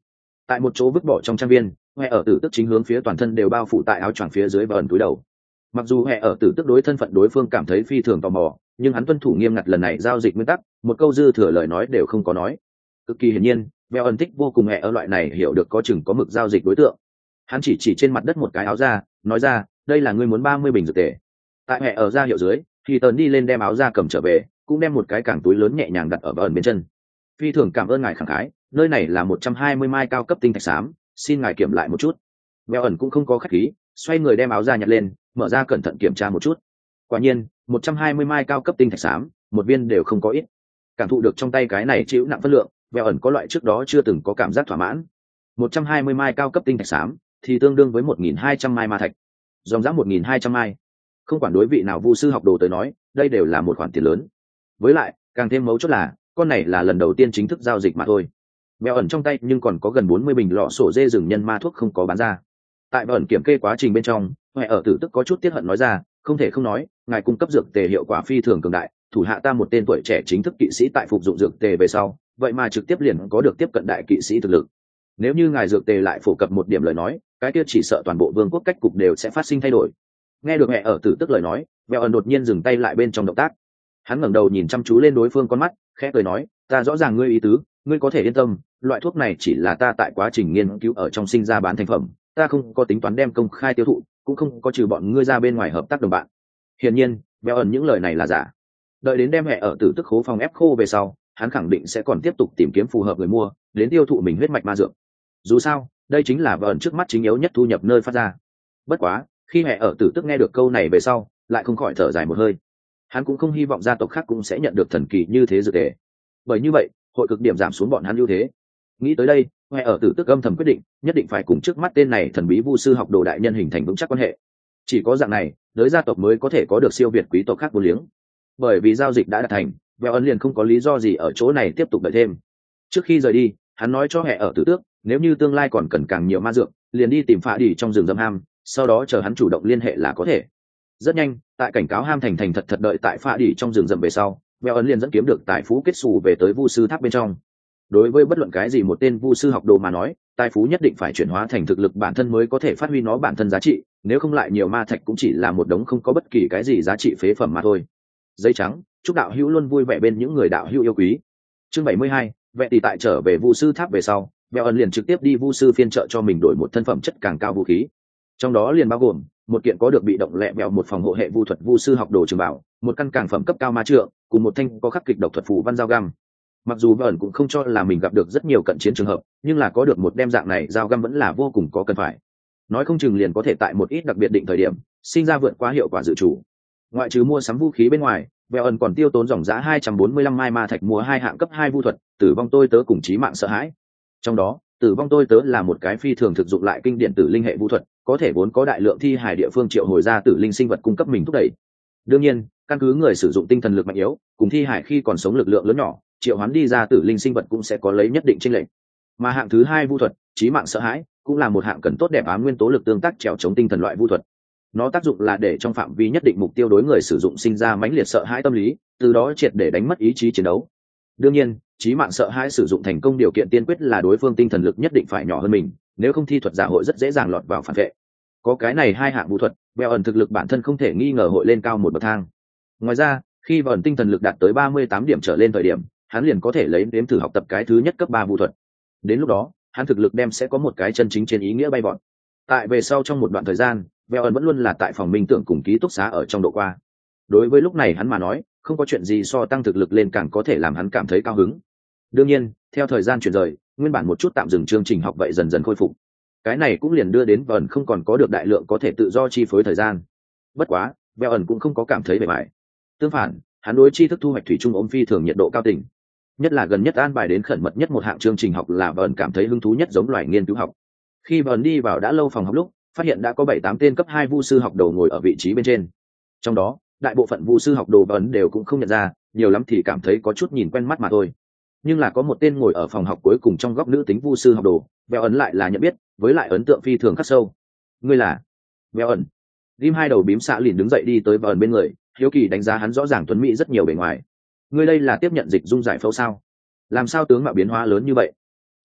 Tại một chỗ vứt bỏ trong trang viên, hệ ở tử tức chính hướng phía toàn thân đều bao phủ tại áo choàng phía dưới và ẩn túi đầu. Mặc dù hệ ở tử tức đối thân phận đối phương cảm thấy phi thường tò mò, nhưng hắn tuân thủ nghiêm ngặt lần này giao dịch nguyên tắc, một câu dư thừa lời nói đều không có nói. Cực kỳ hiển nhiên, Bèo ẩn thích vô cùng hệ ở loại này hiểu được có chừng có mực giao dịch đối tượng. Hắn chỉ chỉ trên mặt đất một cái áo ra, nói ra, đây là ngươi muốn ba mươi bình dược tề. Tại hệ ở ra hiệu dưới, thì tần đi lên đem áo ra cầm trở về, cũng đem một cái cảng túi lớn nhẹ nhàng đặt ở ẩn bên chân. Phi thường cảm ơn ngài khẳng khái, nơi này là một trăm hai mươi mai cao cấp tinh thạch xám, xin ngài kiểm lại một chút. Bèo ẩn cũng không có khách khí, xoay người đem áo ra nhặt lên, mở ra cẩn thận kiểm tra một chút. Quả nhiên, một trăm hai mươi mai cao cấp tinh thạch xám, một viên đều không có ít. Cảm thụ được trong tay cái này chịu nặng phân lượng, Bèo ẩn có loại trước đó chưa từng có cảm giác thỏa mãn. một trăm hai mươi mai cao cấp tinh thạch xám thì tương đương với một nghìn hai trăm mai ma thạch. Dòng giá một nghìn hai trăm mai. Không quản đối vị nào vu sư học đồ tới nói, đây đều là một khoản tiền lớn. Với lại, càng thêm mấu chốt là, con này là lần đầu tiên chính thức giao dịch mà thôi. Bèo ẩn trong tay nhưng còn có gần bốn mươi bình lọ sổ dê rừng nhân ma thuốc không có bán ra. Tại Bèo ẩn kiểm kê quá trình bên trong, hệ ở tử tức có chút tiếc hận nói ra, không thể không nói, ngài cung cấp dược tề hiệu quả phi thường cường đại, thủ hạ ta một tên tuổi trẻ chính thức kỵ sĩ tại phục dụng dược tề về sau, vậy mà trực tiếp liền có được tiếp cận đại kỵ sĩ thực lực. Nếu như ngài dược tề lại phổ cập một điểm lời nói, cái kia chỉ sợ toàn bộ vương quốc cách cục đều sẽ phát sinh thay đổi. Nghe được hệ ở tử tức lời nói, Bèo ẩn đột nhiên dừng tay lại bên trong động tác. Hắn ngẩng đầu nhìn chăm chú lên đối phương con mắt, khẽ cười nói, ta rõ ràng ngươi ý tứ, ngươi có thể yên tâm, loại thuốc này chỉ là ta tại quá trình nghiên cứu ở trong sinh ra bán thành phẩm, ta không có tính toán đem công khai tiêu thụ, cũng không có trừ bọn ngươi ra bên ngoài hợp tác đồng bạn. Hiển nhiên, Bèo ẩn những lời này là giả. Đợi đến đem hệ ở tử tức khố phòng ép khô về sau, hắn khẳng định sẽ còn tiếp tục tìm kiếm phù hợp người mua, đến tiêu thụ mình huyết mạch ma dược. Dù sao, đây chính là Bèo ẩn trước mắt chính yếu nhất thu nhập nơi phát ra. Bất quá, khi hệ ở tử tức nghe được câu này về sau, lại không khỏi thở dài một hơi. Hắn cũng không hy vọng gia tộc khác cũng sẽ nhận được thần kỳ như thế dược tề. Bởi như vậy, hội cực điểm giảm xuống bọn hắn ưu thế. Nghĩ tới đây, hệ ở tử tức âm thầm quyết định, nhất định phải cùng trước mắt tên này thần bí vu sư học đồ đại nhân hình thành vững chắc quan hệ. Chỉ có dạng này, giới gia tộc mới có thể có được siêu việt quý tộc khác vô liếng. Bởi vì giao dịch đã đạt thành, Bèo ẩn liền không có lý do gì ở chỗ này tiếp tục đợi thêm. Trước khi rời đi, hắn nói cho hệ ở tử tước, nếu như tương lai còn cần càng nhiều ma dược, liền đi tìm phá đỉ trong rừng dâm ham, sau đó chờ hắn chủ động liên hệ là có thể. Rất nhanh, tại cảnh cáo ham thành thành thật thật đợi tại phá đỉ trong rừng rậm về sau, Bèo ẩn liền dẫn kiếm được tài phú kết xù về tới vu sư tháp bên trong. Đối với bất luận cái gì một tên vu sư học đồ mà nói, tài phú nhất định phải chuyển hóa thành thực lực bản thân mới có thể phát huy nó bản thân giá trị, nếu không lại nhiều ma thạch cũng chỉ là một đống không có bất kỳ cái gì giá trị phế phẩm mà thôi. Giấy trắng, chúc đạo hữu luôn vui vẻ bên những người đạo hữu yêu quý. Chương bảy mươi hai, vẽ tỷ tại trở về vu sư tháp về sau, Bèo ẩn liền trực tiếp đi vu sư phiên chợ cho mình đổi một thân phẩm chất càng cao vũ khí. Trong đó liền bao gồm một kiện có được bị động lẹ bèo một phòng hộ hệ vu thuật vu sư học đồ trường bảo, một căn càng phẩm cấp cao ma trượng, cùng một thanh có khắc kịch độc thuật phù văn dao găm. Mặc dù Bèo ẩn cũng không cho là mình gặp được rất nhiều cận chiến trường hợp, nhưng là có được một đem dạng này dao găm vẫn là vô cùng có cần phải. Nói không chừng liền có thể tại một ít đặc biệt định thời điểm sinh ra vượt qua hiệu quả dự chủ. Ngoại trừ mua sắm vũ khí bên ngoài, Bèo ẩn còn tiêu tốn dòng giá hai trăm bốn mươi lăm mai ma thạch mua hai hạng cấp hai vu thuật, tử vong tôi tớ cùng chí mạng sợ hãi. Trong đó, tử vong tôi tớ là một cái phi thường thực dụng lại kinh điển tử linh hệ vu thuật, có thể vốn có đại lượng thi hài địa phương triệu hồi ra tử linh sinh vật cung cấp mình thúc đẩy. Đương nhiên, căn cứ người sử dụng tinh thần lực mạnh yếu, cùng thi hài khi còn sống lực lượng lớn nhỏ, triệu hoán đi ra tử linh sinh vật cũng sẽ có lấy nhất định chênh lệch. Mà hạng thứ hai vu thuật, chí mạng sợ hãi, cũng là một hạng cần tốt đẹp ám nguyên tố lực tương tác trèo chống tinh thần loại vu thuật. Nó tác dụng là để trong phạm vi nhất định mục tiêu đối người sử dụng sinh ra mãnh liệt sợ hãi tâm lý, từ đó triệt để đánh mất ý chí chiến đấu. Đương nhiên, chí mạng sợ hãi sử dụng thành công điều kiện tiên quyết là đối phương tinh thần lực nhất định phải nhỏ hơn mình, nếu không thi thuật giả hội rất dễ dàng lọt vào phản vệ. Có cái này hai hạng vũ thuật, Bèo ẩn thực lực bản thân không thể nghi ngờ hội lên cao một bậc thang. Ngoài ra, khi Bèo ẩn tinh thần lực đạt tới ba mươi tám điểm trở lên thời điểm, hắn liền có thể lấy đếm thử học tập cái thứ nhất cấp ba vũ thuật. Đến lúc đó, hắn thực lực đem sẽ có một cái chân chính trên ý nghĩa bay vọt. Tại về sau trong một đoạn thời gian, Bèo ẩn vẫn luôn là tại phòng minh tưởng cùng ký túc xá ở trong độ qua. Đối với lúc này hắn mà nói, không có chuyện gì so tăng thực lực lên càng có thể làm hắn cảm thấy cao hứng. Đương nhiên, theo thời gian chuyển rời, nguyên bản một chút tạm dừng chương trình học vậy dần dần khôi phục. Cái này cũng liền đưa đến Bèo ẩn không còn có được đại lượng có thể tự do chi phối thời gian. Bất quá, Bèo ẩn cũng không có cảm thấy bề bại. Tương phản, hắn đối tri thức thu hoạch thủy chung ôm phi thường nhiệt độ cao tình. Nhất là gần nhất an bài đến khẩn mật nhất một hạng chương trình học là Bèo ẩn cảm thấy hứng thú nhất giống loài nghiên cứu học. Khi Bèo ẩn đi vào đã lâu phòng học lúc, phát hiện đã có bảy tám tên cấp hai vu sư học đầu ngồi ở vị trí bên trên. Trong đó, đại bộ phận vu sư học đồ Bèo ẩn đều cũng không nhận ra, nhiều lắm thì cảm thấy có chút nhìn quen mắt mà thôi. Nhưng là có một tên ngồi ở phòng học cuối cùng trong góc nữ tính vu sư học đồ, Bèo ẩn lại là nhận biết, với lại ấn tượng phi thường khắc sâu. Ngươi là Bèo ẩn. Lim hai đầu bím xạ lìn đứng dậy đi tới Bèo ẩn bên người, hiếu kỳ đánh giá hắn rõ ràng tuấn mỹ rất nhiều bề ngoài. Ngươi đây là tiếp nhận dịch dung giải phẫu sao? Làm sao tướng mạo biến hóa lớn như vậy?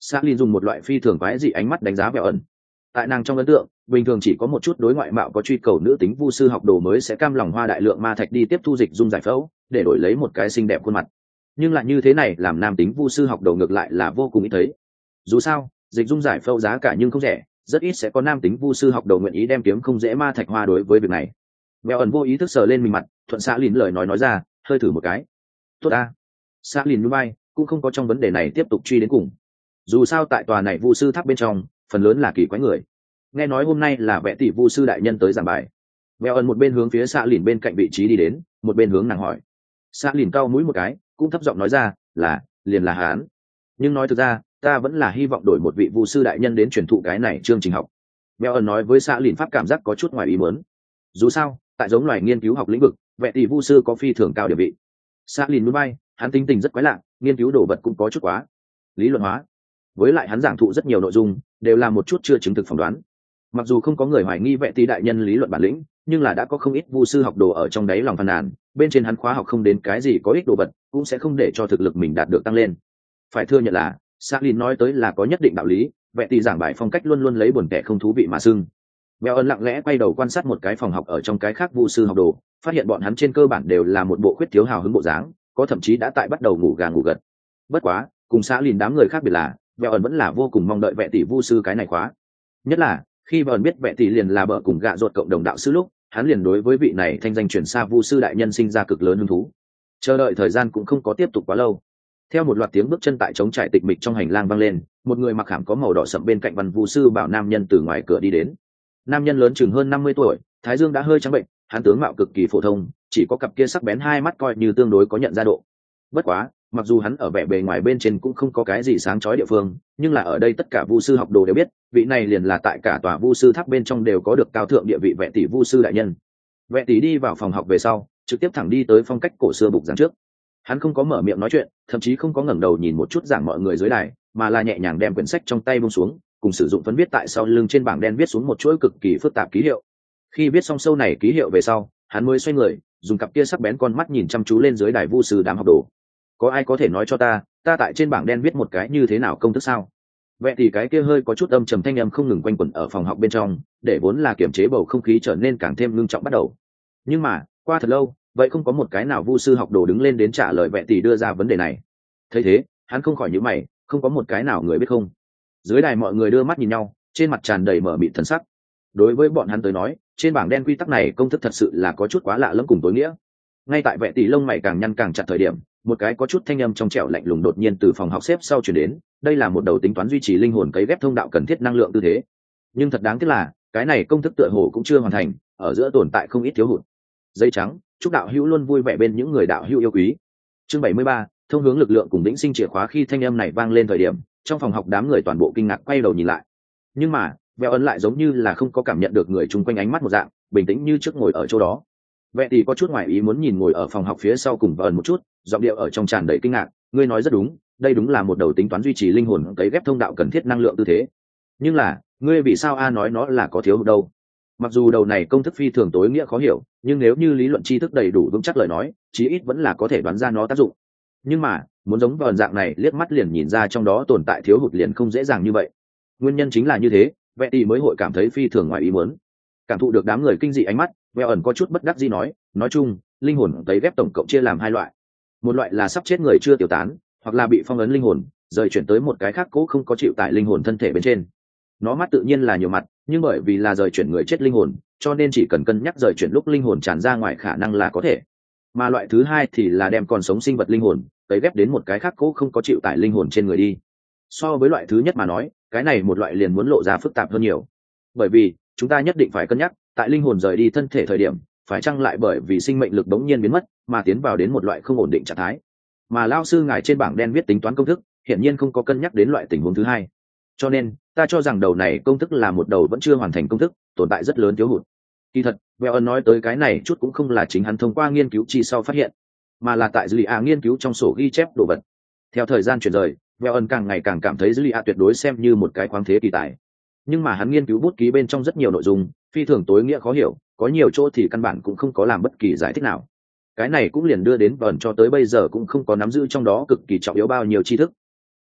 Xã Lin dùng một loại phi thường quái dị ánh mắt đánh giá Vẹo ẩn. Tại nàng trong ấn tượng, bình thường chỉ có một chút đối ngoại mạo có truy cầu nữ tính vu sư học đồ mới sẽ cam lòng hoa đại lượng ma thạch đi tiếp thu dịch dung giải phẫu để đổi lấy một cái xinh đẹp khuôn mặt. Nhưng lại như thế này làm nam tính vu sư học đồ ngược lại là vô cùng ít thấy. Dù sao, dịch dung giải phẫu giá cả nhưng không rẻ, rất ít sẽ có nam tính vu sư học đồ nguyện ý đem kiếm không dễ ma thạch hoa đối với việc này. Vẹo ẩn vô ý thức sờ lên mình mặt, thuận Xã Lin lời nói nói ra, hơi thử một cái. Tốt ta. Xã Lin núi bay, cũng không có trong vấn đề này tiếp tục truy đến cùng. Dù sao tại tòa này vu sư tháp bên trong, phần lớn là kỳ quái người. Nghe nói hôm nay là Vẽ tỷ vu sư đại nhân tới giảng bài. Vẹo ẩn một bên hướng phía Xã Lin bên cạnh vị trí đi đến, một bên hướng nàng hỏi. Xã Lin cau mũi một cái, cũng thấp giọng nói ra, là, liền là hắn. Nhưng nói thực ra, ta vẫn là hy vọng đổi một vị vu sư đại nhân đến truyền thụ cái này chương trình học. Vẹo ẩn nói với Xã Lin pháp cảm giác có chút ngoài ý muốn. Dù sao, tại giống loài nghiên cứu học lĩnh vực, Vẽ tỷ vu sư có phi thường cao địa vị. Xã Lin núi bay, hắn tính tình rất quái lạ, nghiên cứu đồ vật cũng có chút quá lý luận hóa, với lại hắn giảng thụ rất nhiều nội dung đều là một chút chưa chứng thực phỏng đoán. Mặc dù không có người hoài nghi Vẽ tỷ đại nhân lý luận bản lĩnh, nhưng là đã có không ít vu sư học đồ ở trong đáy lòng phàn nàn, bên trên hắn khóa học không đến cái gì có ích đồ vật, cũng sẽ không để cho thực lực mình đạt được tăng lên. Phải thừa nhận là Xã Lin nói tới là có nhất định đạo lý, Vẽ tỷ giảng bài phong cách luôn luôn lấy buồn tẻ không thú vị mà xưng. Vẹo ẩn lặng lẽ quay đầu quan sát một cái phòng học ở trong cái khác vu sư học đồ, phát hiện bọn hắn trên cơ bản đều là một bộ khuyết thiếu hào hứng bộ dáng, có thậm chí đã tại bắt đầu ngủ gà ngủ gật. Bất quá, cùng Xã Lin đám người khác biệt là, Vẹo ẩn vẫn là vô cùng mong đợi Vẽ tỷ vu sư cái này khóa. Nhất là khi Vẹo ẩn biết Vẽ tỷ liền là bợ cùng gạ ruột cộng đồng đạo sư lúc, hắn liền đối với vị này thanh danh truyền xa vu sư đại nhân sinh ra cực lớn hứng thú. Chờ đợi thời gian cũng không có tiếp tục quá lâu. Theo một loạt tiếng bước chân tại trống trải tịch mịch trong hành lang vang lên, một người mặc khảm có màu đỏ sậm bên cạnh văn vu sư bảo nam nhân từ ngoài cửa đi đến. Nam nhân lớn chừng hơn năm mươi tuổi, thái dương đã hơi trắng bệnh, hắn tướng mạo cực kỳ phổ thông, chỉ có cặp kia sắc bén hai mắt coi như tương đối có nhận ra độ. Bất quá, mặc dù hắn ở vẻ bề ngoài bên trên cũng không có cái gì sáng chói địa phương, nhưng là ở đây tất cả vu sư học đồ đều biết, vị này liền là tại cả tòa vu sư tháp bên trong đều có được cao thượng địa vị Vẽ tỷ vu sư đại nhân. Vẽ tỷ đi vào phòng học về sau, trực tiếp thẳng đi tới phong cách cổ xưa bục giảng trước. Hắn không có mở miệng nói chuyện, thậm chí không có ngẩng đầu nhìn một chút giảng mọi người dưới đài, mà là nhẹ nhàng đem quyển sách trong tay buông xuống, cùng sử dụng phấn viết tại sau lưng trên bảng đen viết xuống một chuỗi cực kỳ phức tạp ký hiệu. Khi viết xong sâu này ký hiệu về sau, hắn mới xoay người, dùng cặp kia sắc bén con mắt nhìn chăm chú lên dưới đài vu sư đám học đồ. Có ai có thể nói cho ta, ta tại trên bảng đen viết một cái như thế nào công thức sao? Vậy thì cái kia hơi có chút âm trầm thanh âm không ngừng quanh quẩn ở phòng học bên trong, để vốn là kiềm chế bầu không khí trở nên càng thêm ngưng trọng bắt đầu. Nhưng mà, qua thật lâu, vậy không có một cái nào vu sư học đồ đứng lên đến trả lời Vẽ tỷ đưa ra vấn đề này. Thấy thế, hắn không khỏi nhíu mày, không có một cái nào người biết không? Dưới đài mọi người đưa mắt nhìn nhau, trên mặt tràn đầy mở mịt thần sắc. Đối với bọn hắn tới nói, trên bảng đen quy tắc này công thức thật sự là có chút quá lạ lẫm cùng tối nghĩa. Ngay tại Vẽ tỷ lông mày càng nhăn càng chặt thời điểm, một cái có chút thanh âm trong trẻo lạnh lùng đột nhiên từ phòng học xếp sau truyền đến, đây là một đầu tính toán duy trì linh hồn cấy ghép thông đạo cần thiết năng lượng tư thế. Nhưng thật đáng tiếc là, cái này công thức tựa hồ cũng chưa hoàn thành, ở giữa tồn tại không ít thiếu hụt. Giấy trắng, chúc đạo hữu luôn vui vẻ bên những người đạo hữu yêu quý. Chương bảy mươi ba, thông hướng lực lượng cùng vĩnh sinh chìa khóa. Khi thanh âm này vang lên thời điểm, trong phòng học đám người toàn bộ kinh ngạc quay đầu nhìn lại. Nhưng mà, Vẹo ẩn lại giống như là không có cảm nhận được người chung quanh ánh mắt một dạng, bình tĩnh như trước ngồi ở chỗ đó. Vẽ tỷ có chút ngoài ý muốn nhìn ngồi ở phòng học phía sau cùng Vẹo ẩn một chút, giọng điệu ở trong tràn đầy kinh ngạc, ngươi nói rất đúng, đây đúng là một đầu tính toán duy trì linh hồn cấy ghép thông đạo cần thiết năng lượng tư thế. Nhưng là, ngươi vì sao a nói nó là có thiếu hụt đâu? Mặc dù đầu này công thức phi thường tối nghĩa khó hiểu, nhưng nếu như lý luận tri thức đầy đủ vững chắc lời nói, chí ít vẫn là có thể đoán ra nó tác dụng. Nhưng mà, muốn giống Vẹo ẩn dạng này liếc mắt liền nhìn ra trong đó tồn tại thiếu hụt liền không dễ dàng như vậy. Nguyên nhân chính là như thế, Vẽ tỷ mới hội cảm thấy phi thường ngoài ý muốn. Cảm thụ được đám người kinh dị ánh mắt, Vẹo ẩn có chút bất đắc dĩ nói, nói chung, linh hồn cấy ghép tổng cộng chia làm hai loại. Một loại là sắp chết người chưa tiêu tán, hoặc là bị phong ấn linh hồn, rời chuyển tới một cái khác cố không có chịu tại linh hồn thân thể bên trên. Nó mắt tự nhiên là nhiều mặt, nhưng bởi vì là rời chuyển người chết linh hồn, cho nên chỉ cần cân nhắc rời chuyển lúc linh hồn tràn ra ngoài khả năng là có thể. Mà loại thứ hai thì là đem còn sống sinh vật linh hồn cấy ghép đến một cái khác cố không có chịu tại linh hồn trên người đi. So với loại thứ nhất mà nói, cái này một loại liền muốn lộ ra phức tạp hơn nhiều. Bởi vì chúng ta nhất định phải cân nhắc, tại linh hồn rời đi thân thể thời điểm, phải chăng lại bởi vì sinh mệnh lực đống nhiên biến mất mà tiến vào đến một loại không ổn định trạng thái. Mà lao sư ngài trên bảng đen viết tính toán công thức, hiển nhiên không có cân nhắc đến loại tình huống thứ hai. Cho nên, ta cho rằng đầu này công thức là một đầu vẫn chưa hoàn thành công thức, tồn tại rất lớn thiếu hụt. Kỳ thật, Vẹo ẩn nói tới cái này chút cũng không là chính hắn thông qua nghiên cứu chi sau phát hiện, mà là tại dữ liệu nghiên cứu trong sổ ghi chép đồ vật. Theo thời gian chuyển rời, Vẹo ẩn càng ngày càng cảm thấy dữ liệu tuyệt đối xem như một cái khoáng thế kỳ tài. Nhưng mà hắn nghiên cứu bút ký bên trong rất nhiều nội dung, phi thường tối nghĩa khó hiểu, có nhiều chỗ thì căn bản cũng không có làm bất kỳ giải thích nào. Cái này cũng liền đưa đến Vẹo ẩn cho tới bây giờ cũng không có nắm giữ trong đó cực kỳ trọng yếu bao nhiêu tri thức.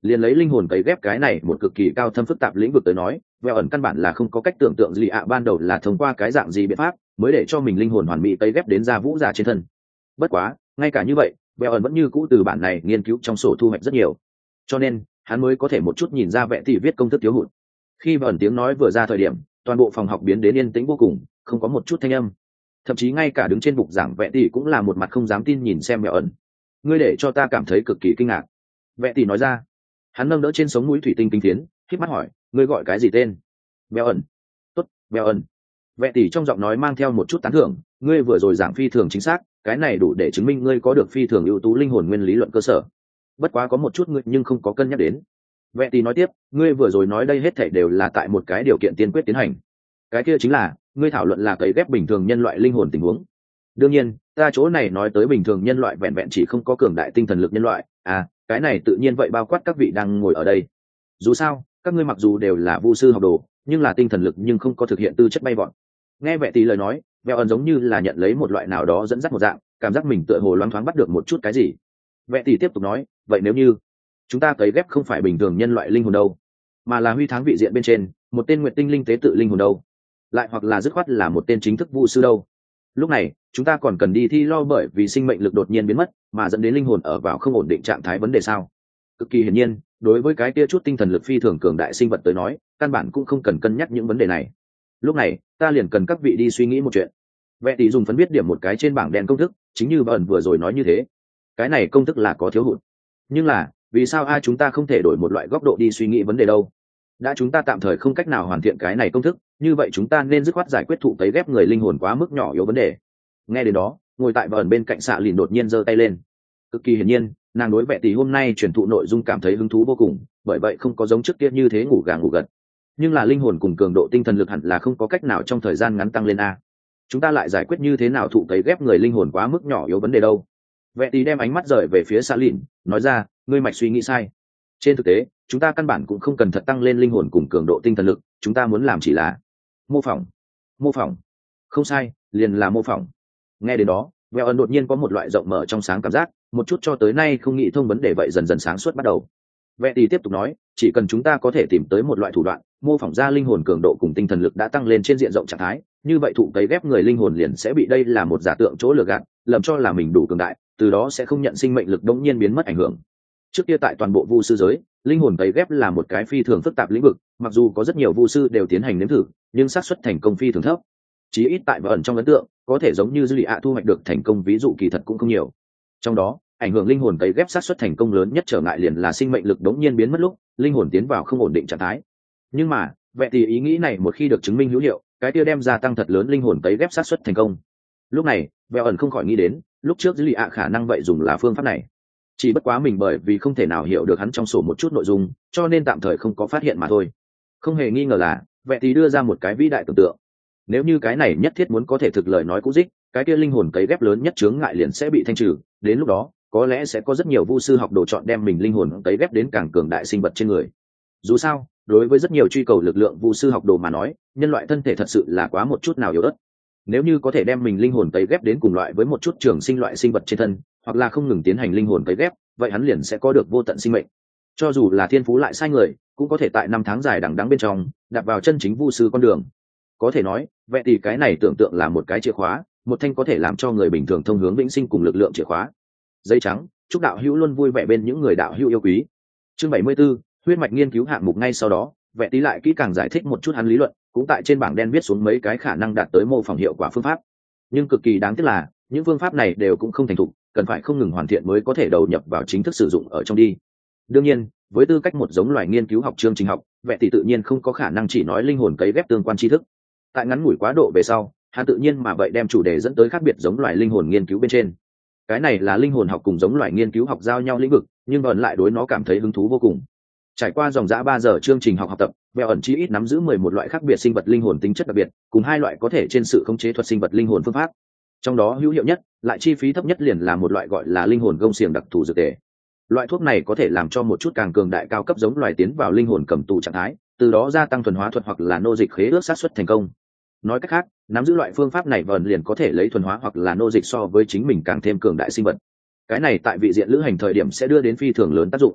Liền lấy linh hồn cấy ghép cái này một cực kỳ cao thâm phức tạp lĩnh vực tới nói, vẹo ẩn căn bản là không có cách tưởng tượng gì ạ ban đầu là thông qua cái dạng gì biện pháp mới để cho mình linh hồn hoàn mỹ cấy ghép đến ra vũ giả trên thân. Bất quá ngay cả như vậy, vẹo ẩn vẫn như cũ từ bản này nghiên cứu trong sổ thu hoạch rất nhiều, cho nên hắn mới có thể một chút nhìn ra vẽ tỷ viết công thức thiếu hụt. Khi vẹo ẩn tiếng nói vừa ra thời điểm, toàn bộ phòng học biến đến yên tĩnh vô cùng, không có một chút thanh âm. Thậm chí ngay cả đứng trên bục giảng vẽ tỷ cũng là một mặt không dám tin nhìn xem vẹo ẩn. Ngươi để cho ta cảm thấy cực kỳ kinh ngạc, vẽ tỷ nói ra. Hắn nâng đỡ trên sống mũi thủy tinh kinh thiến, khép mắt hỏi, ngươi gọi cái gì tên? Vẹo ẩn. Tốt, vẹo ẩn. Vẽ tỷ trong giọng nói mang theo một chút tán thưởng, ngươi vừa rồi giảng phi thường chính xác, cái này đủ để chứng minh ngươi có được phi thường ưu tú linh hồn nguyên lý luận cơ sở. Bất quá có một chút ngươi nhưng không có cân nhắc đến. Vẽ tỷ nói tiếp, ngươi vừa rồi nói đây hết thảy đều là tại một cái điều kiện tiên quyết tiến hành. Cái kia chính là, ngươi thảo luận là cấy ghép bình thường nhân loại linh hồn tình huống. Đương nhiên, ta chỗ này nói tới bình thường nhân loại vẹn vẹn chỉ không có cường đại tinh thần lực nhân loại, à, cái này tự nhiên vậy bao quát các vị đang ngồi ở đây. Dù sao, các ngươi mặc dù đều là vu sư học đồ, nhưng là tinh thần lực nhưng không có thực hiện tư chất bay vọt. Nghe vẻ tỷ lời nói, vẹo ẩn giống như là nhận lấy một loại nào đó dẫn dắt một dạng, cảm giác mình tựa hồ loáng thoáng bắt được một chút cái gì. Vẻ tỷ tiếp tục nói, vậy nếu như chúng ta cấy ghép không phải bình thường nhân loại linh hồn đâu, mà là huy tháng vị diện bên trên một tên nguyệt tinh linh tế tự linh hồn đâu, lại hoặc là dứt khoát là một tên chính thức vu sư đâu, lúc này chúng ta còn cần đi thi lo bởi vì sinh mệnh lực đột nhiên biến mất mà dẫn đến linh hồn ở vào không ổn định trạng thái vấn đề sao? Cực kỳ hiển nhiên, đối với cái kia chút tinh thần lực phi thường cường đại sinh vật tới nói, căn bản cũng không cần cân nhắc những vấn đề này. Lúc này ta liền cần các vị đi suy nghĩ một chuyện. Vẽ tỷ dùng phấn viết điểm một cái trên bảng đen công thức, chính như bẩn vừa rồi nói như thế. Cái này công thức là có thiếu hụt, nhưng là vì sao ai chúng ta không thể đổi một loại góc độ đi suy nghĩ vấn đề đâu? Đã chúng ta tạm thời không cách nào hoàn thiện cái này công thức, như vậy chúng ta nên dứt khoát giải quyết thụ cấy ghép người linh hồn quá mức nhỏ yếu vấn đề. Nghe đến đó, ngồi tại bẩn bên cạnh xạ lìn đột nhiên giơ tay lên. Cực kỳ hiển nhiên, nàng đối Vẽ tỷ hôm nay truyền thụ nội dung cảm thấy hứng thú vô cùng, bởi vậy không có giống trước kia như thế ngủ gà ngủ gật. Nhưng là linh hồn cùng cường độ tinh thần lực hẳn là không có cách nào trong thời gian ngắn tăng lên a. Chúng ta lại giải quyết như thế nào thụ cấy ghép người linh hồn quá mức nhỏ yếu vấn đề đâu? Vẽ tỷ đem ánh mắt rời về phía xạ lìn, nói ra, ngươi mạch suy nghĩ sai. Trên thực tế, chúng ta căn bản cũng không cần thật tăng lên linh hồn cùng cường độ tinh thần lực, chúng ta muốn làm chỉ là mô phỏng. Mô phỏng? Không sai, liền là mô phỏng. Nghe đến đó, Vẹo ẩn đột nhiên có một loại rộng mở trong sáng cảm giác, một chút cho tới nay không nghĩ thông vấn đề vậy dần dần sáng suốt bắt đầu. Vẽ tỷ tiếp tục nói, chỉ cần chúng ta có thể tìm tới một loại thủ đoạn, mô phỏng ra linh hồn cường độ cùng tinh thần lực đã tăng lên trên diện rộng trạng thái, như vậy thụ cấy ghép người linh hồn liền sẽ bị đây là một giả tượng chỗ lừa gạt, lầm cho là mình đủ cường đại, từ đó sẽ không nhận sinh mệnh lực đống nhiên biến mất ảnh hưởng. Trước kia tại toàn bộ vu sư giới, linh hồn cấy ghép là một cái phi thường phức tạp lĩnh vực, mặc dù có rất nhiều vu sư đều tiến hành nếm thử, nhưng xác suất thành công phi thường thấp. Chí ít tại và ẩn trong ấn tượng, có thể giống như dư lì ạ thu hoạch được thành công ví dụ kỳ thật cũng không nhiều. Trong đó, ảnh hưởng linh hồn cấy ghép xác suất thành công lớn nhất trở ngại liền là sinh mệnh lực đống nhiên biến mất lúc linh hồn tiến vào không ổn định trạng thái. Nhưng mà, vậy thì ý nghĩ này một khi được chứng minh hữu hiệu, cái kia đem gia tăng thật lớn linh hồn cấy ghép xác suất thành công. Lúc này, Vẹo ẩn không khỏi nghĩ đến, lúc trước dư lì ạ khả năng vậy dùng là phương pháp này. Chỉ bất quá mình bởi vì không thể nào hiểu được hắn trong sổ một chút nội dung, cho nên tạm thời không có phát hiện mà thôi. Không hề nghi ngờ là, vậy thì đưa ra một cái vĩ đại tưởng tượng. Nếu như cái này nhất thiết muốn có thể thực lời nói cũ dích, cái kia linh hồn cấy ghép lớn nhất chướng ngại liền sẽ bị thanh trừ, đến lúc đó, có lẽ sẽ có rất nhiều vu sư học đồ chọn đem mình linh hồn cấy ghép đến càng cường đại sinh vật trên người. Dù sao, đối với rất nhiều truy cầu lực lượng vu sư học đồ mà nói, nhân loại thân thể thật sự là quá một chút nào yếu ớt. Nếu như có thể đem mình linh hồn cấy ghép đến cùng loại với một chút trường sinh loại sinh vật trên thân, hoặc là không ngừng tiến hành linh hồn cấy ghép, vậy hắn liền sẽ có được vô tận sinh mệnh. Cho dù là thiên phú lại sai người, cũng có thể tại năm tháng dài đằng đẵng bên trong đạp vào chân chính vu sư con đường. Có thể nói, vậy thì cái này tưởng tượng là một cái chìa khóa, một thanh có thể làm cho người bình thường thông hướng vĩnh sinh cùng lực lượng chìa khóa. Giấy trắng, chúc đạo hữu luôn vui vẻ bên những người đạo hữu yêu quý. Chương bảy mươi 74, huyết mạch nghiên cứu hạng mục. Ngay sau đó, Vẽ tí lại kỹ càng giải thích một chút hắn lý luận, cũng tại trên bảng đen viết xuống mấy cái khả năng đạt tới mô phỏng hiệu quả phương pháp. Nhưng cực kỳ đáng tiếc là, những phương pháp này đều cũng không thành thục, cần phải không ngừng hoàn thiện mới có thể đầu nhập vào chính thức sử dụng ở trong đi. Đương nhiên, với tư cách một giống loài nghiên cứu học chương trình học, Vẽ tí tự nhiên không có khả năng chỉ nói linh hồn cấy ghép tương quan tri thức. Tại ngắn ngủi quá độ về sau, hắn tự nhiên mà vậy đem chủ đề dẫn tới khác biệt giống loài linh hồn nghiên cứu bên trên. Cái này là linh hồn học cùng giống loài nghiên cứu học giao nhau lĩnh vực, nhưng vẫn lại đối nó cảm thấy hứng thú vô cùng. Trải qua dòng dã ba giờ chương trình học học tập, Vẹo ẩn chí ít nắm giữ mười một loại khác biệt sinh vật linh hồn tính chất đặc biệt, cùng hai loại có thể trên sự khống chế thuật sinh vật linh hồn phương pháp. Trong đó hữu hiệu nhất, lại chi phí thấp nhất liền là một loại gọi là linh hồn gông xiềng đặc thù dược tề. Loại thuốc này có thể làm cho một chút càng cường đại cao cấp giống loài tiến vào linh hồn cầm tù trạng thái, từ đó gia tăng thuần hóa thuật hoặc là nô dịch khế ước xác suất thành công. Nói cách khác, nắm giữ loại phương pháp này vần liền có thể lấy thuần hóa hoặc là nô dịch so với chính mình càng thêm cường đại sinh vật. Cái này tại vị diện lữ hành thời điểm sẽ đưa đến phi thường lớn tác dụng.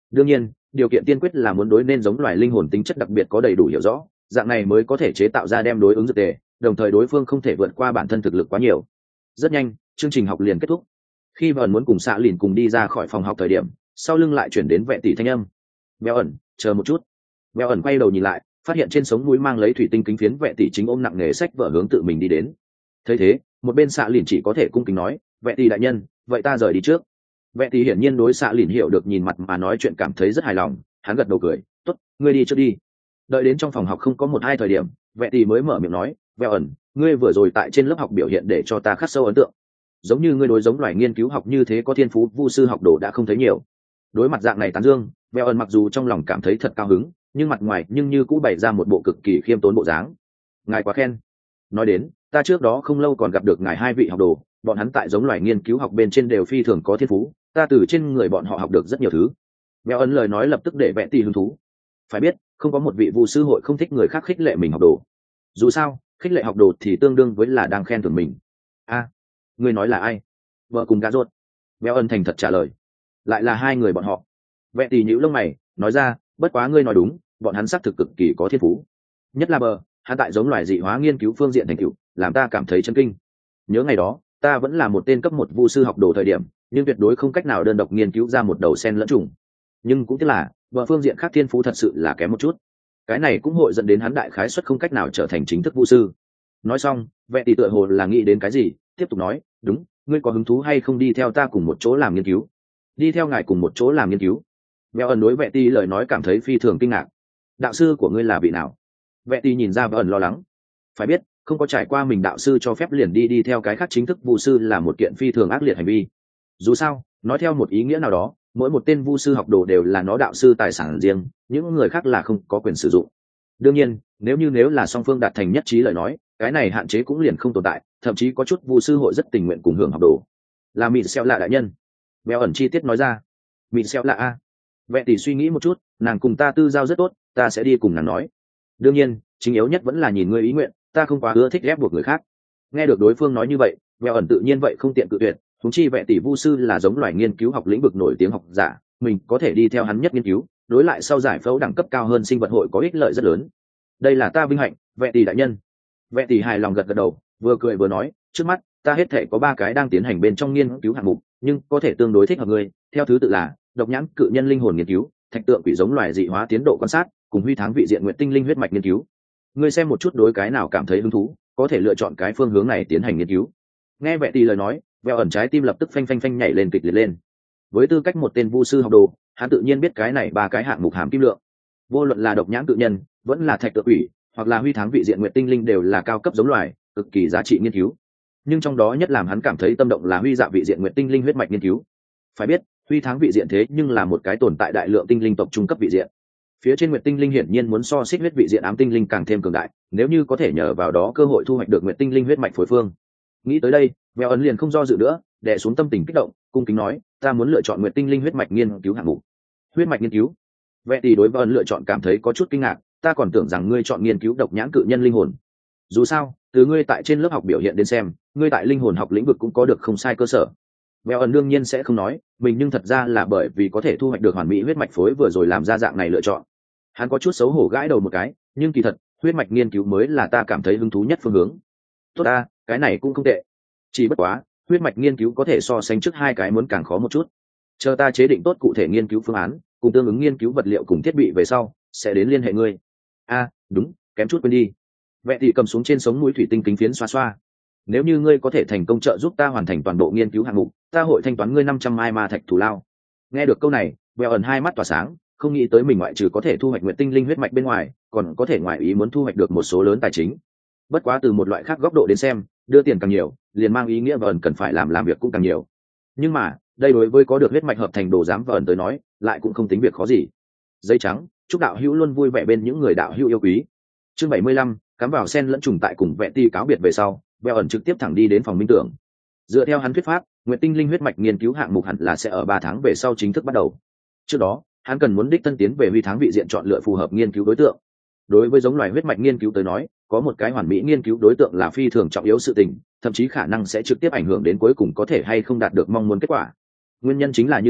Đương nhiên điều kiện tiên quyết là muốn đối nên giống loài linh hồn tính chất đặc biệt có đầy đủ hiểu rõ, dạng này mới có thể chế tạo ra đem đối ứng dược tề, đồng thời đối phương không thể vượt qua bản thân thực lực quá nhiều. Rất nhanh chương trình học liền kết thúc. Khi vợ ẩn muốn cùng xạ lìn cùng đi ra khỏi phòng học thời điểm, sau lưng lại chuyển đến vệ tỷ thanh âm. Béo ẩn, chờ một chút. Béo ẩn quay đầu nhìn lại, phát hiện trên sống mũi mang lấy thủy tinh kính phiến vệ tỷ chính ôm nặng nghề sách vợ hướng tự mình đi đến. Thấy thế một bên xạ lìn chỉ có thể cung kính nói, vệ tỷ đại nhân, vậy ta rời đi trước. Vệ tỷ hiển nhiên đối xạ lìn hiểu được nhìn mặt mà nói chuyện cảm thấy rất hài lòng, hắn gật đầu cười, tốt, ngươi đi trước đi. Đợi đến trong phòng học không có một hai thời điểm, vệ tỷ mới mở miệng nói, béo ẩn, ngươi vừa rồi tại trên lớp học biểu hiện để cho ta khắc sâu ấn tượng, giống như ngươi đối giống loài nghiên cứu học như thế có thiên phú vu sư học đồ đã không thấy nhiều. Đối mặt dạng này tán dương, béo ẩn mặc dù trong lòng cảm thấy thật cao hứng, nhưng mặt ngoài nhưng như cũng bày ra một bộ cực kỳ khiêm tốn bộ dáng. Ngài quá khen. Nói đến, ta trước đó không lâu còn gặp được ngài hai vị học đồ, bọn hắn tại giống loài nghiên cứu học bên trên đều phi thường có thiên phú, ta từ trên người bọn họ học được rất nhiều thứ. Béo ẩn lời nói lập tức để vệ tỷ hứng thú. Phải biết không có một vị vu sư hội không thích người khác khích lệ mình học đồ, dù sao khích lệ học đồ thì tương đương với là đang khen thưởng mình. A, à, người nói là ai? Vợ cùng gà rốt. Béo ẩn thành thật trả lời, lại là hai người bọn họ. Vệ tỷ nhíu lông mày nói ra, bất quá ngươi nói đúng, bọn hắn xác thực cực kỳ có thiên phú, nhất là bờ hắn tại giống loài dị hóa nghiên cứu phương diện thành tựu làm ta cảm thấy chấn kinh. Nhớ ngày đó ta vẫn là một tên cấp một vu sư học đồ thời điểm, nhưng tuyệt đối không cách nào đơn độc nghiên cứu ra một đầu sen lẫn trùng, nhưng cũng tức là bờ phương diện khác thiên phú thật sự là kém một chút, cái này cũng hội dẫn đến hắn đại khái suất không cách nào trở thành chính thức vu sư. Nói xong vệ tỷ tựa hồ là nghĩ đến cái gì, tiếp tục nói, đúng, ngươi có hứng thú hay không đi theo ta cùng một chỗ làm nghiên cứu? Đi theo ngài cùng một chỗ làm nghiên cứu? Béo ẩn đối vệ tỷ lời nói cảm thấy phi thường kinh ngạc. Đạo sư của ngươi là vị nào? Vệ tỷ nhìn ra béo ẩn lo lắng. Phải biết không có trải qua mình đạo sư cho phép liền đi đi theo cái khác chính thức vu sư là một kiện phi thường ác liệt hành vi. Dù sao nói theo một ý nghĩa nào đó, mỗi một tên vu sư học đồ đều là nó đạo sư tài sản riêng, những người khác là không có quyền sử dụng. Đương nhiên nếu như nếu là song phương đạt thành nhất trí lời nói, cái này hạn chế cũng liền không tồn tại, thậm chí có chút vu sư hội rất tình nguyện cùng hưởng học đồ. Là mịn xeo lạ đại nhân. Béo ẩn chi tiết nói ra. Mịn xeo lạ a? Vệ tỷ suy nghĩ một chút, nàng cùng ta tư giao rất tốt, ta sẽ đi cùng nàng nói. Đương nhiên chính yếu nhất vẫn là nhìn ngươi ý nguyện, ta không quá ưa thích ép buộc người khác. Nghe được đối phương nói như vậy, Béo ẩn tự nhiên vậy không tiện cự tuyệt, huống chi vệ tỷ vu sư là giống loài nghiên cứu học lĩnh vực nổi tiếng học giả, mình có thể đi theo hắn nhất nghiên cứu, đối lại sau giải phẫu đẳng cấp cao hơn sinh vật hội có ích lợi rất lớn. Đây là ta vinh hạnh, vệ tỷ đại nhân. Vệ tỷ hài lòng gật gật đầu, vừa cười vừa nói, trước mắt ta hết thể có ba cái đang tiến hành bên trong nghiên cứu hạng mục, nhưng có thể tương đối thích hợp ngươi, theo thứ tự là độc nhãn cự nhân linh hồn nghiên cứu, thạch tượng quỷ giống loài dị hóa tiến độ quan sát, cùng huy tháng vị diện nguyện tinh linh huyết mạch nghiên cứu. Ngươi xem một chút đối cái nào cảm thấy hứng thú, có thể lựa chọn cái phương hướng này tiến hành nghiên cứu. Nghe vệ tỷ lời nói, Béo ẩn trái tim lập tức phanh phanh phanh nhảy lên kịch liệt lên. Với tư cách một tên vu sư học đồ, hắn tự nhiên biết cái này ba cái hạng mục hàm kim lượng. Vô luận là độc nhãn cự nhân, vẫn là thạch tượng quỷ, hoặc là huy tháng vị diện nguyện tinh linh đều là cao cấp giống loài, cực kỳ giá trị nghiên cứu. Nhưng trong đó nhất làm hắn cảm thấy tâm động là huy dạ vị diện nguyện tinh linh huyết mạch nghiên cứu. Phải biết huy tháng vị diện thế nhưng là một cái tồn tại đại lượng tinh linh tộc trung cấp vị diện, phía trên nguyệt tinh linh hiển nhiên muốn so xích huyết vị diện ám tinh linh càng thêm cường đại, nếu như có thể nhờ vào đó cơ hội thu hoạch được nguyệt tinh linh huyết mạch phối phương. Nghĩ tới đây, Béo ẩn liền không do dự nữa, đè xuống tâm tình kích động, cung kính nói, ta muốn lựa chọn nguyệt tinh linh huyết mạch nghiên cứu hạng mục. Huyết mạch nghiên cứu? Vệ tỷ đối với ẩn lựa chọn cảm thấy có chút kinh ngạc, ta còn tưởng rằng ngươi chọn nghiên cứu độc nhãn cự nhân linh hồn. Dù sao từ ngươi tại trên lớp học biểu hiện đến xem, ngươi tại linh hồn học lĩnh vực cũng có được không sai cơ sở. Béo ẩn đương nhiên sẽ không nói mình, nhưng thật ra là bởi vì có thể thu hoạch được hoàn mỹ huyết mạch phối vừa rồi làm ra dạng này lựa chọn. Hắn có chút xấu hổ gãi đầu một cái, nhưng kỳ thật huyết mạch nghiên cứu mới là ta cảm thấy hứng thú nhất phương hướng. Tốt ta, cái này cũng không tệ, chỉ bất quá huyết mạch nghiên cứu có thể so sánh trước hai cái muốn càng khó một chút. Chờ ta chế định tốt cụ thể nghiên cứu phương án cùng tương ứng nghiên cứu vật liệu cùng thiết bị về sau, sẽ đến liên hệ ngươi. A à, đúng, kém chút quên đi. Vệ tỷ cầm xuống trên sống mũi thủy tinh kính phiến xoa xoa. Nếu như ngươi có thể thành công trợ giúp ta hoàn thành toàn bộ nghiên cứu hạng mục, ta hội thanh toán ngươi năm trăm mai ma thạch thù lao. Nghe được câu này, Béo ẩn hai mắt tỏa sáng, không nghĩ tới mình ngoại trừ có thể thu hoạch nguyện tinh linh huyết mạch bên ngoài, còn có thể ngoại ý muốn thu hoạch được một số lớn tài chính. Bất quá từ một loại khác góc độ đến xem, đưa tiền càng nhiều, liền mang ý nghĩa Béo ẩn cần phải làm làm việc cũng càng nhiều. Nhưng mà, đây đối với có được huyết mạch hợp thành đồ giám Béo ẩn tới nói, lại cũng không tính việc khó gì. Giấy trắng, chúc đạo hữu luôn vui vẻ bên những người đạo hữu yêu quý. Chương bảy mươi lăm, cắm vào sen lẫn trùng tại cùng Vệ tỷ cáo biệt về sau, Béo ẩn trực tiếp thẳng đi đến phòng minh tưởng. Dựa theo hắn thuyết pháp, nguyện tinh linh huyết mạch nghiên cứu hạng mục hẳn là sẽ ở ba tháng về sau chính thức bắt đầu. Trước đó, hắn cần muốn đích thân tiến về huy tháng vị diện chọn lựa phù hợp nghiên cứu đối tượng. Đối với giống loài huyết mạch nghiên cứu tới nói, có một cái hoàn mỹ nghiên cứu đối tượng là phi thường trọng yếu sự tình, thậm chí khả năng sẽ trực tiếp ảnh hưởng đến cuối cùng có thể hay không đạt được mong muốn kết quả. Nguyên nhân chính là như thế,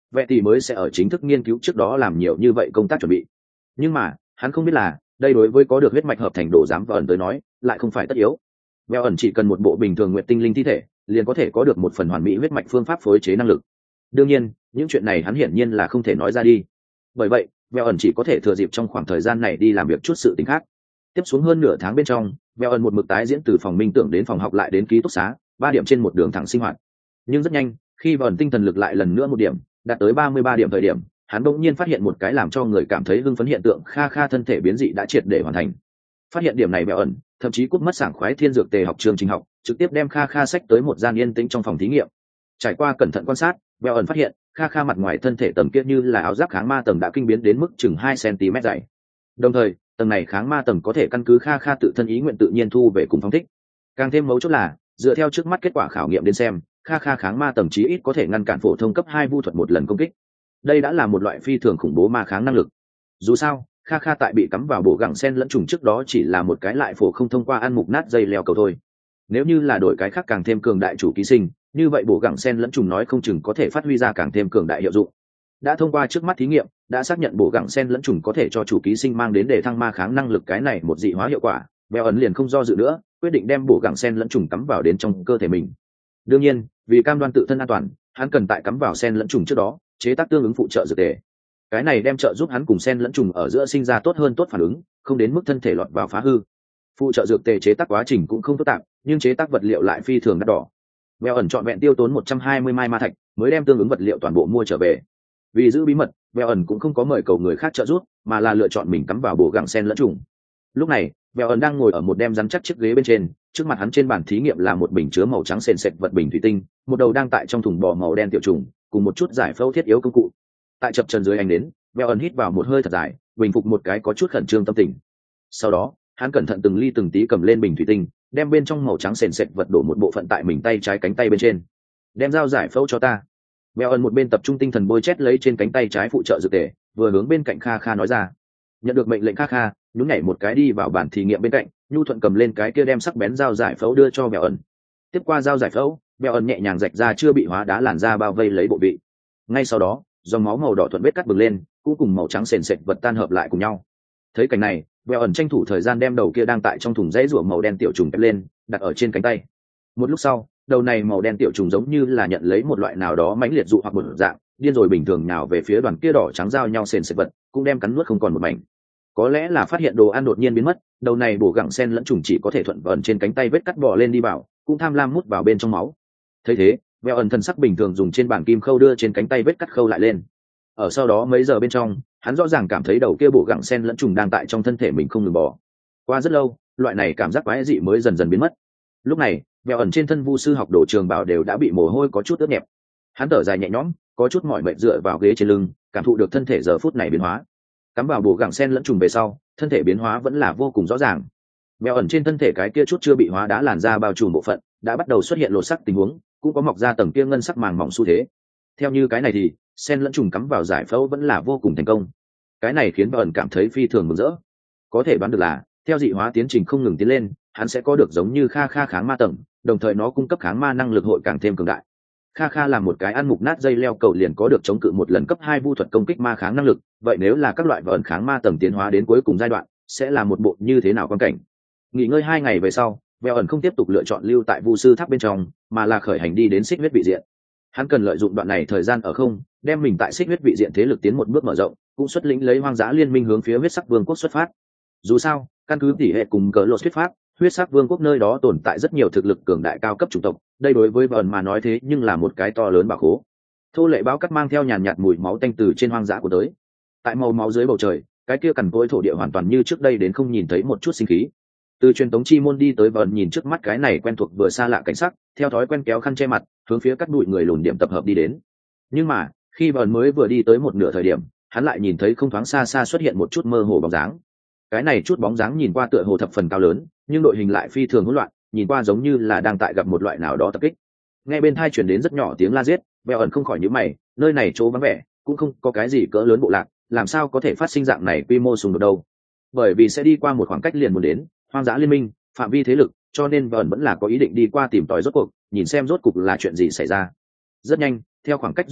vậy thì mới sẽ ở chính thức nghiên cứu trước đó làm nhiều như vậy công tác chuẩn bị. Nhưng mà hắn không biết là đây đối với có được huyết mạch hợp thành đồ giám và ẩn tới nói lại không phải tất yếu. Vẹo ẩn chỉ cần một bộ bình thường nguyện tinh linh thi thể liền có thể có được một phần hoàn mỹ huyết mạch phương pháp phối chế năng lực. Đương nhiên những chuyện này hắn hiển nhiên là không thể nói ra đi, bởi vậy Vẹo ẩn chỉ có thể thừa dịp trong khoảng thời gian này đi làm việc chút sự tình khác. Tiếp xuống hơn nửa tháng bên trong, Vẹo ẩn một mực tái diễn từ phòng minh tưởng đến phòng học lại đến ký túc xá, ba điểm trên một đường thẳng sinh hoạt. Nhưng rất nhanh, khi Vẹo ẩn tinh thần lực lại lần nữa một điểm, đạt tới ba mươi ba điểm thời điểm, hắn bỗng nhiên phát hiện một cái làm cho người cảm thấy hưng phấn hiện tượng, Kha Kha thân thể biến dị đã triệt để hoàn thành. Phát hiện điểm này Vẹo ẩn thậm chí cúp mất sảng khoái thiên dược tề học trường trình học, trực tiếp đem Kha Kha sách tới một gian yên tĩnh trong phòng thí nghiệm. Trải qua cẩn thận quan sát, Vẹo ẩn phát hiện Kha Kha mặt ngoài thân thể tầng kia như là áo giáp kháng ma tầng đã kinh biến đến mức chừng hai xăng-ti-mét dày. Đồng thời, tầng này kháng ma tầng có thể căn cứ Kha Kha tự thân ý nguyện tự nhiên thu về cùng phóng thích. Càng thêm mấu chốt là, dựa theo trước mắt kết quả khảo nghiệm đến xem, Kha Kha kháng ma tầng chí ít có thể ngăn cản phổ thông cấp hai vu thuật một lần công kích. Đây đã là một loại phi thường khủng bố ma kháng năng lực. Dù sao, Kha Kha tại bị cắm vào bộ gẳng sen lẫn trùng trước đó chỉ là một cái lại phổ không thông qua ăn mục nát dây leo cầu thôi. Nếu như là đổi cái khác càng thêm cường đại chủ ký sinh, như vậy bộ gẳng sen lẫn trùng nói không chừng có thể phát huy ra càng thêm cường đại hiệu dụng. Đã thông qua trước mắt thí nghiệm, đã xác nhận bộ gẳng sen lẫn trùng có thể cho chủ ký sinh mang đến để thăng ma kháng năng lực, cái này một dị hóa hiệu quả. Vẹo ẩn liền không do dự nữa, quyết định đem bộ gẳng sen lẫn trùng cắm vào đến trong cơ thể mình. Đương nhiên, vì cam đoan tự thân an toàn, hắn cần tại cắm vào sen lẫn trùng trước đó chế tác tương ứng phụ trợ dược tề. Cái này đem trợ giúp hắn cùng sen lẫn trùng ở giữa sinh ra tốt hơn tốt phản ứng, không đến mức thân thể lọt vào phá hư. Phụ trợ dược tề chế tác quá trình cũng không phức tạp, nhưng chế tác vật liệu lại phi thường đắt đỏ. Vẹo ẩn chọn vẹn tiêu tốn một trăm hai mươi mai ma thạch mới đem tương ứng vật liệu toàn bộ mua trở về. Vì giữ bí mật, Vẹo ẩn cũng không có mời cầu người khác trợ giúp, mà là lựa chọn mình cắm vào bộ gẳng sen lẫn trùng. Lúc này, Vẹo ẩn đang ngồi ở một đem rắn chắc chiếc ghế bên trên, trước mặt hắn trên bàn thí nghiệm là một bình chứa màu trắng sền sệt vật bình thủy tinh, một đầu đang tại trong thùng bò màu đen tiểu trùng, cùng một chút giải phẫu thiết yếu công cụ. Tại chập trần dưới ánh đến, Vẹo ẩn hít vào một hơi thật dài, bình phục một cái có chút khẩn trương tâm tình. Sau đó, hắn cẩn thận từng ly từng tí cầm lên bình thủy tinh, đem bên trong màu trắng sền sệt vật đổ một bộ phận tại mình tay trái cánh tay bên trên. Đem dao giải phẫu cho ta. Vẹo ẩn một bên tập trung tinh thần bôi chét lấy trên cánh tay trái phụ trợ dược tề, vừa hướng bên cạnh Kha Kha nói ra. Nhận được mệnh lệnh, Kha Kha nhún nhảy một cái đi vào bàn thí nghiệm bên cạnh, nhu thuận cầm lên cái kia đem sắc bén dao giải phẫu đưa cho Vẹo ẩn. Tiếp qua dao giải phẫu, Vẹo ẩn nhẹ nhàng rạch ra chưa bị hóa đá làn da bao vây lấy bộ vị. Ngay sau đó, dòng máu màu đỏ thuận vết cắt bừng lên, cũng cùng màu trắng sền sệt vật tan hợp lại cùng nhau. Thấy cảnh này, Vẹo ẩn tranh thủ thời gian đem đầu kia đang tại trong thùng rẫy rủa màu đen tiểu trùng ép lên, đặt ở trên cánh tay. Một lúc sau, đầu này màu đen tiểu trùng giống như là nhận lấy một loại nào đó mãnh liệt dụ hoặc một dạng, điên rồi bình thường nào về phía đoàn kia đỏ trắng giao nhau sền sệt vật, cũng đem cắn nuốt không còn một mảnh. Có lẽ là phát hiện đồ ăn đột nhiên biến mất, đầu này bổ gẳng sen lẫn trùng chỉ có thể thuận vẩn trên cánh tay vết cắt bò lên đi vào, cũng tham lam mút vào bên trong máu. Thấy thế, Vẹo ẩn thần sắc bình thường dùng trên bàn kim khâu đưa trên cánh tay vết cắt khâu lại lên. Ở sau đó mấy giờ bên trong, hắn rõ ràng cảm thấy đầu kia bổ gẳng sen lẫn trùng đang tại trong thân thể mình không ngừng bò. Qua rất lâu, loại này cảm giác quái dị mới dần dần biến mất. Lúc này, Vẹo ẩn trên thân vu sư học đồ trường bảo đều đã bị mồ hôi có chút ướt nhẹp. Hắn thở dài nhẹ nhõm, có chút mỏi mệt dựa vào ghế trên lưng, cảm thụ được thân thể giờ phút này biến hóa. Cắm vào bổ gẳng sen lẫn trùng về sau, thân thể biến hóa vẫn là vô cùng rõ ràng. Vẹo ẩn trên thân thể cái kia chút chưa bị hóa đá làn da bao trùm bộ phận đã bắt đầu xuất hiện lột sắc tình huống, cũng có mọc ra tầng kia ngân sắc màng mỏng xu thế. Theo như cái này thì sen lẫn trùng cắm vào giải phẫu vẫn là vô cùng thành công. Cái này khiến Vẹo ẩn cảm thấy phi thường mừng rỡ. Có thể đoán được là theo dị hóa tiến trình không ngừng tiến lên, hắn sẽ có được giống như Kha Kha kháng ma tầng, đồng thời nó cung cấp kháng ma năng lực hội càng thêm cường đại. Kha Kha là một cái ăn mục nát dây leo cầu liền có được chống cự một lần cấp hai vu thuật công kích ma kháng năng lực, vậy nếu là các loại Vẹo ẩn kháng ma tầng tiến hóa đến cuối cùng giai đoạn, sẽ là một bộ như thế nào quan cảnh. Nghỉ ngơi hai ngày về sau, Vẹo ẩn không tiếp tục lựa chọn lưu tại vu sư tháp bên trong, mà là khởi hành đi đến xích huyết vị diện. Hắn cần lợi dụng đoạn này thời gian ở không, đem mình tại xích huyết vị diện thế lực tiến một bước mở rộng, cũng xuất lĩnh lấy hoang dã liên minh hướng phía huyết sắc vương quốc xuất phát. Dù sao, căn cứ tỷ hệ cùng cỡ lột thuyết pháp, huyết sắc vương quốc nơi đó tồn tại rất nhiều thực lực cường đại cao cấp chủng tộc, đây đối với Vẹo ẩn mà nói thế nhưng là một cái to lớn bảo khố. Thô lệ báo cắt mang theo nhàn nhạt mùi máu tanh từ trên hoang dã của tới. Tại màu máu dưới bầu trời, cái kia cằn cỗi thổ địa hoàn toàn như trước đây đến không nhìn thấy một chút sinh khí. Từ truyền tống chi môn đi tới Vẹo ẩn nhìn trước mắt cái này quen thuộc vừa xa lạ cảnh sắc, theo thói quen kéo khăn che mặt, hướng phía cắt bụi người lùn điểm tập hợp đi đến. Nhưng mà, khi Vẹo ẩn mới vừa đi tới một nửa thời điểm, hắn lại nhìn thấy không thoáng xa xa xuất hiện một chút mơ hồ bóng dáng. Cái này chút bóng dáng nhìn qua tựa hồ thập phần cao lớn, nhưng đội hình lại phi thường hỗn loạn, nhìn qua giống như là đang tại gặp một loại nào đó tập kích. Nghe bên tai truyền đến rất nhỏ tiếng la giết, Vẹo ẩn không khỏi nhíu mày, nơi này chỗ vắng vẻ, cũng không có cái gì cỡ lớn bộ lạc, làm sao có thể phát sinh dạng này quy mô xung đột đâu? Bởi vì sẽ đi qua một khoảng cách liền muốn đến hoang dã liên minh, phạm vi thế lực, cho nên Vẹo ẩn vẫn là có ý định đi qua tìm tòi rốt cuộc, nhìn xem rốt cuộc là chuyện gì xảy ra. Rất nhanh, theo khoảng cách rút ngắn,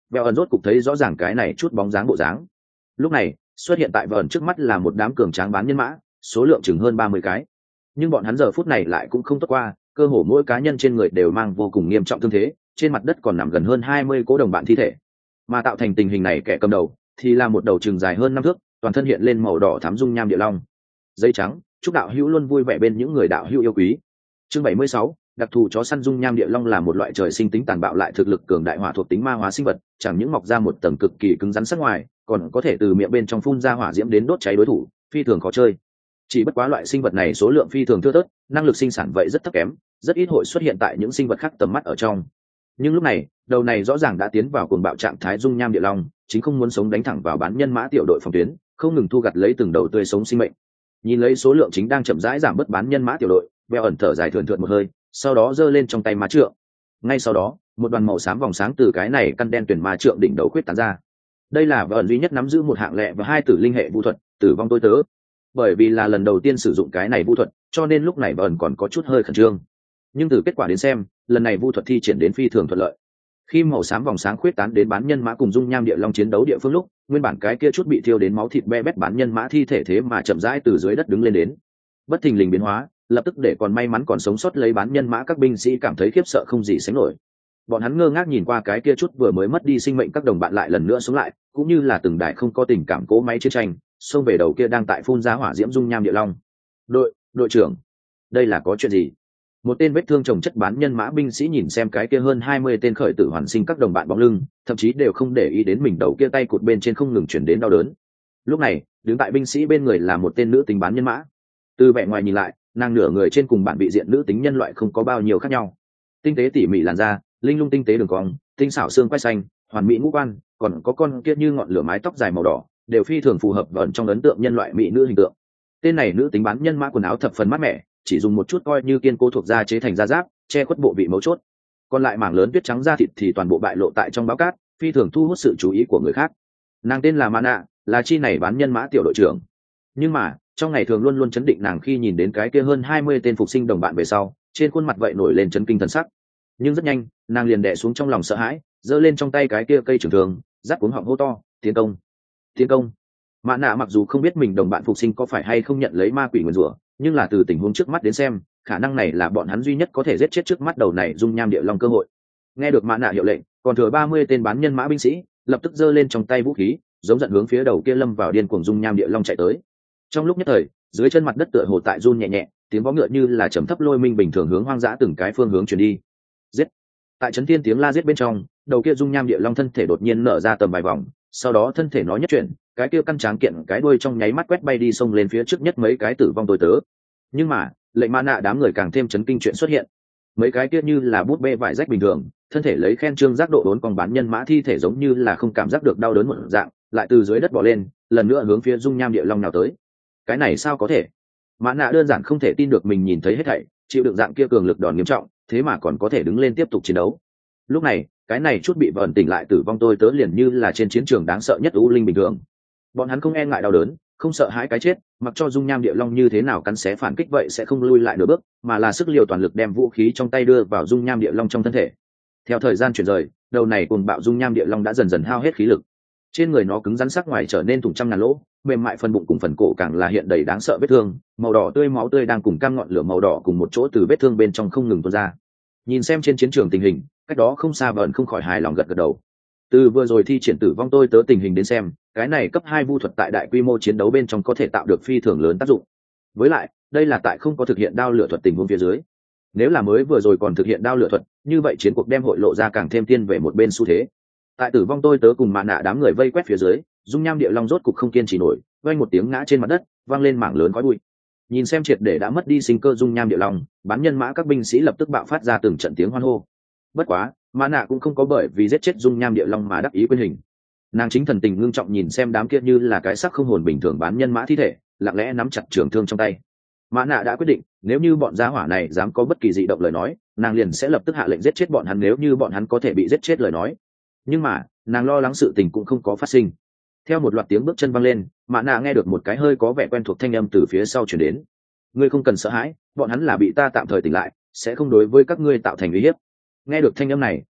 Bèo ẩn rốt cục thấy rõ ràng cái này chút bóng dáng bộ dáng. Lúc này xuất hiện tại vờn trước mắt là một đám cường tráng bán nhân mã, số lượng chừng hơn ba mươi cái, nhưng bọn hắn giờ phút này lại cũng không tốt qua, cơ hồ mỗi cá nhân trên người đều mang vô cùng nghiêm trọng thương thế, trên mặt đất còn nằm gần hơn hai mươi cố đồng bạn thi thể. Mà tạo thành tình hình này kẻ cầm đầu thì là một đầu chừng dài hơn năm thước, toàn thân hiện lên màu đỏ thắm dung nham địa long. Giấy trắng, chúc đạo hữu luôn vui vẻ bên những người đạo hữu yêu quý. Chương bảy mươi sáu, đặc thù chó săn dung nham địa long là một loại trời sinh tính tàn bạo lại thực lực cường đại hỏa thuộc tính ma hóa sinh vật, chẳng những mọc ra một tầng cực kỳ cứng rắn sắc ngoài, còn có thể từ miệng bên trong phun ra hỏa diễm đến đốt cháy đối thủ, phi thường khó chơi. Chỉ bất quá loại sinh vật này số lượng phi thường thưa thớt, năng lực sinh sản vậy rất thấp kém, rất ít hội xuất hiện tại những sinh vật khác tầm mắt ở trong. Nhưng lúc này, đầu này rõ ràng đã tiến vào cuồng bạo trạng thái dung nham địa long, chính không muốn sống đánh thẳng vào bán nhân mã tiểu đội phòng tuyến, không ngừng thu gặt lấy từng đầu tươi sống sinh mệnh. Nhìn lấy số lượng chính đang chậm rãi giảm bớt bán nhân mã tiểu đội, Bèo ẩn thở dài thườn thượt một hơi, sau đó giơ lên trong tay ma trượng. Ngay sau đó, một đoàn màu xám vòng sáng từ cái này căn đen tuyển ma trượng đỉnh đầu khuyết tán ra. Đây là Bèo ẩn duy nhất nắm giữ một hạng lệ và hai tử linh hệ vu thuật, tử vong tôi tớ. Bởi vì là lần đầu tiên sử dụng cái này vu thuật, cho nên lúc này Bèo ẩn còn có chút hơi khẩn trương. Nhưng từ kết quả đến xem, lần này vu thuật thi triển đến phi thường thuận lợi. Khi màu xám vòng sáng khuyết tán đến bán nhân mã cùng dung nham địa long chiến đấu địa phương lúc, nguyên bản cái kia chút bị thiêu đến máu thịt be bét bán nhân mã thi thể thế mà chậm rãi từ dưới đất đứng lên đến. Bất thình lình biến hóa, lập tức để còn may mắn còn sống sót lấy bán nhân mã các binh sĩ cảm thấy khiếp sợ không gì sánh nổi. Bọn hắn ngơ ngác nhìn qua cái kia chút vừa mới mất đi sinh mệnh các đồng bạn lại lần nữa sống lại, cũng như là từng đại không có tình cảm cỗ máy chiến tranh, xông về đầu kia đang tại phun ra hỏa diễm dung nham địa long. Đội, đội trưởng, đây là có chuyện gì? Một tên vết thương chồng chất bán nhân mã binh sĩ nhìn xem cái kia hơn hai mươi tên khởi tử hoàn sinh các đồng bạn bóng lưng, thậm chí đều không để ý đến mình đầu kia tay cụt bên trên không ngừng chuyển đến đau đớn. Lúc này, đứng tại binh sĩ bên người là một tên nữ tính bán nhân mã. Từ vẻ ngoài nhìn lại, nàng nửa người trên cùng bản vị diện nữ tính nhân loại không có bao nhiêu khác nhau. Tinh tế tỉ mỉ làn da, linh lung tinh tế đường cong, tinh xảo xương quai xanh, hoàn mỹ ngũ quan, còn có con kia như ngọn lửa mái tóc dài màu đỏ, đều phi thường phù hợp vào trong ấn tượng nhân loại mỹ nữ hình tượng. Tên này nữ tính bán nhân mã quần áo thập phần mát mẻ, chỉ dùng một chút coi như kiên cố thuộc da chế thành da giáp, che khuất bộ vị mấu chốt. Còn lại mảng lớn tuyết trắng da thịt thì toàn bộ bại lộ tại trong báo cát, phi thường thu hút sự chú ý của người khác. Nàng tên là Mana, là chi này bán nhân mã tiểu đội trưởng. Nhưng mà, trong ngày thường luôn luôn chấn định nàng khi nhìn đến cái kia hơn hai mươi tên phục sinh đồng bạn về sau, trên khuôn mặt vậy nổi lên chấn kinh thần sắc. Nhưng rất nhanh, nàng liền đè xuống trong lòng sợ hãi, giơ lên trong tay cái kia cây trường thường, giáp cuống họng hô to, tiến công, tiến công. Mã nạ mặc dù không biết mình đồng bạn phục sinh có phải hay không nhận lấy ma quỷ nguyền rủa, nhưng là từ tình huống trước mắt đến xem, khả năng này là bọn hắn duy nhất có thể giết chết trước mắt đầu này dung nham địa long cơ hội. Nghe được Mã nạ hiệu lệnh, còn thừa ba mươi tên bán nhân mã binh sĩ lập tức giơ lên trong tay vũ khí, giống giận hướng phía đầu kia lâm vào điên cuồng dung nham địa long chạy tới. Trong lúc nhất thời, dưới chân mặt đất tựa hồ tại run nhẹ nhẹ, tiếng vó ngựa như là trầm thấp lôi minh bình thường hướng hoang dã từng cái phương hướng truyền đi. Giết! Tại chấn thiên tiếng la giết bên trong, đầu kia dung nham địa long thân thể đột nhiên nở ra tầm vài vòng, sau đó thân thể nó nhất chuyển, cái kia căn tráng kiện cái đuôi trong nháy mắt quét bay đi xông lên phía trước nhất mấy cái tử vong tôi tớ. Nhưng mà, lệnh Ma nạ đám người càng thêm chấn kinh chuyện xuất hiện. Mấy cái kia như là bút bê vải rách bình thường, thân thể lấy khen trương giác độ đốn còn bán nhân mã thi thể giống như là không cảm giác được đau đớn một dạng, lại từ dưới đất bò lên, lần nữa hướng phía dung nham địa long nào tới. Cái này sao có thể? Mã nạ đơn giản không thể tin được mình nhìn thấy hết thảy, chịu đựng dạng kia cường lực đòn nghiêm trọng, thế mà còn có thể đứng lên tiếp tục chiến đấu. Lúc này, cái này chút bị vờn tỉnh lại tử vong tôi tớ liền như là trên chiến trường đáng sợ nhất u linh bình thường. Bọn hắn không e ngại đau đớn, không sợ hãi cái chết, mặc cho dung nham địa long như thế nào cắn xé phản kích vậy sẽ không lui lại nửa bước, mà là sức liều toàn lực đem vũ khí trong tay đưa vào dung nham địa long trong thân thể. Theo thời gian chuyển rời, đầu này cùng bạo dung nham địa long đã dần dần hao hết khí lực. Trên người nó cứng rắn sắc ngoài trở nên thủng trăm ngàn lỗ, mềm mại phần bụng cùng phần cổ càng là hiện đầy đáng sợ vết thương, màu đỏ tươi máu tươi đang cùng cam ngọn lửa màu đỏ cùng một chỗ từ vết thương bên trong không ngừng tuôn ra. Nhìn xem trên chiến trường tình hình, cách đó không xa Vợn không khỏi hài lòng gật gật đầu. Từ vừa rồi thi triển tử vong tôi tớ tình hình đến xem, cái này cấp hai vu thuật tại đại quy mô chiến đấu bên trong có thể tạo được phi thường lớn tác dụng. Với lại, đây là tại không có thực hiện đao lửa thuật tình huống phía dưới. Nếu là mới vừa rồi còn thực hiện đao lửa thuật, như vậy chiến cuộc đem hội lộ ra càng thêm tiên về một bên xu thế. Tại tử vong tôi tớ cùng mạ nạ đám người vây quét phía dưới, dung nham địa long rốt cục không kiên trì nổi, vang một tiếng ngã trên mặt đất, vang lên mảng lớn khói bụi. Nhìn xem triệt để đã mất đi sinh cơ dung nham địa long, bán nhân mã các binh sĩ lập tức bạo phát ra từng trận tiếng hoan hô. Bất quá, mã nạ cũng không có bởi vì giết chết dung nham địa long mà đắc ý quên hình. Nàng chính thần tình ngưng trọng nhìn xem đám kia như là cái xác không hồn bình thường bán nhân mã thi thể, lặng lẽ nắm chặt trường thương trong tay. Mã nạ đã quyết định, nếu như bọn gia hỏa này dám có bất kỳ dị động lời nói, nàng liền sẽ lập tức hạ lệnh giết chết bọn hắn nếu như bọn hắn có thể bị giết chết lời nói. Nhưng mà, nàng lo lắng sự tình cũng không có phát sinh. Theo một loạt tiếng bước chân văng lên, mã nạ nghe được một cái hơi có vẻ quen thuộc thanh âm từ phía sau chuyển đến. Ngươi không cần sợ hãi, bọn hắn là bị ta tạm thời tỉnh lại, sẽ không đối với các ngươi tạo thành uy hiếp. Nghe được thanh âm này,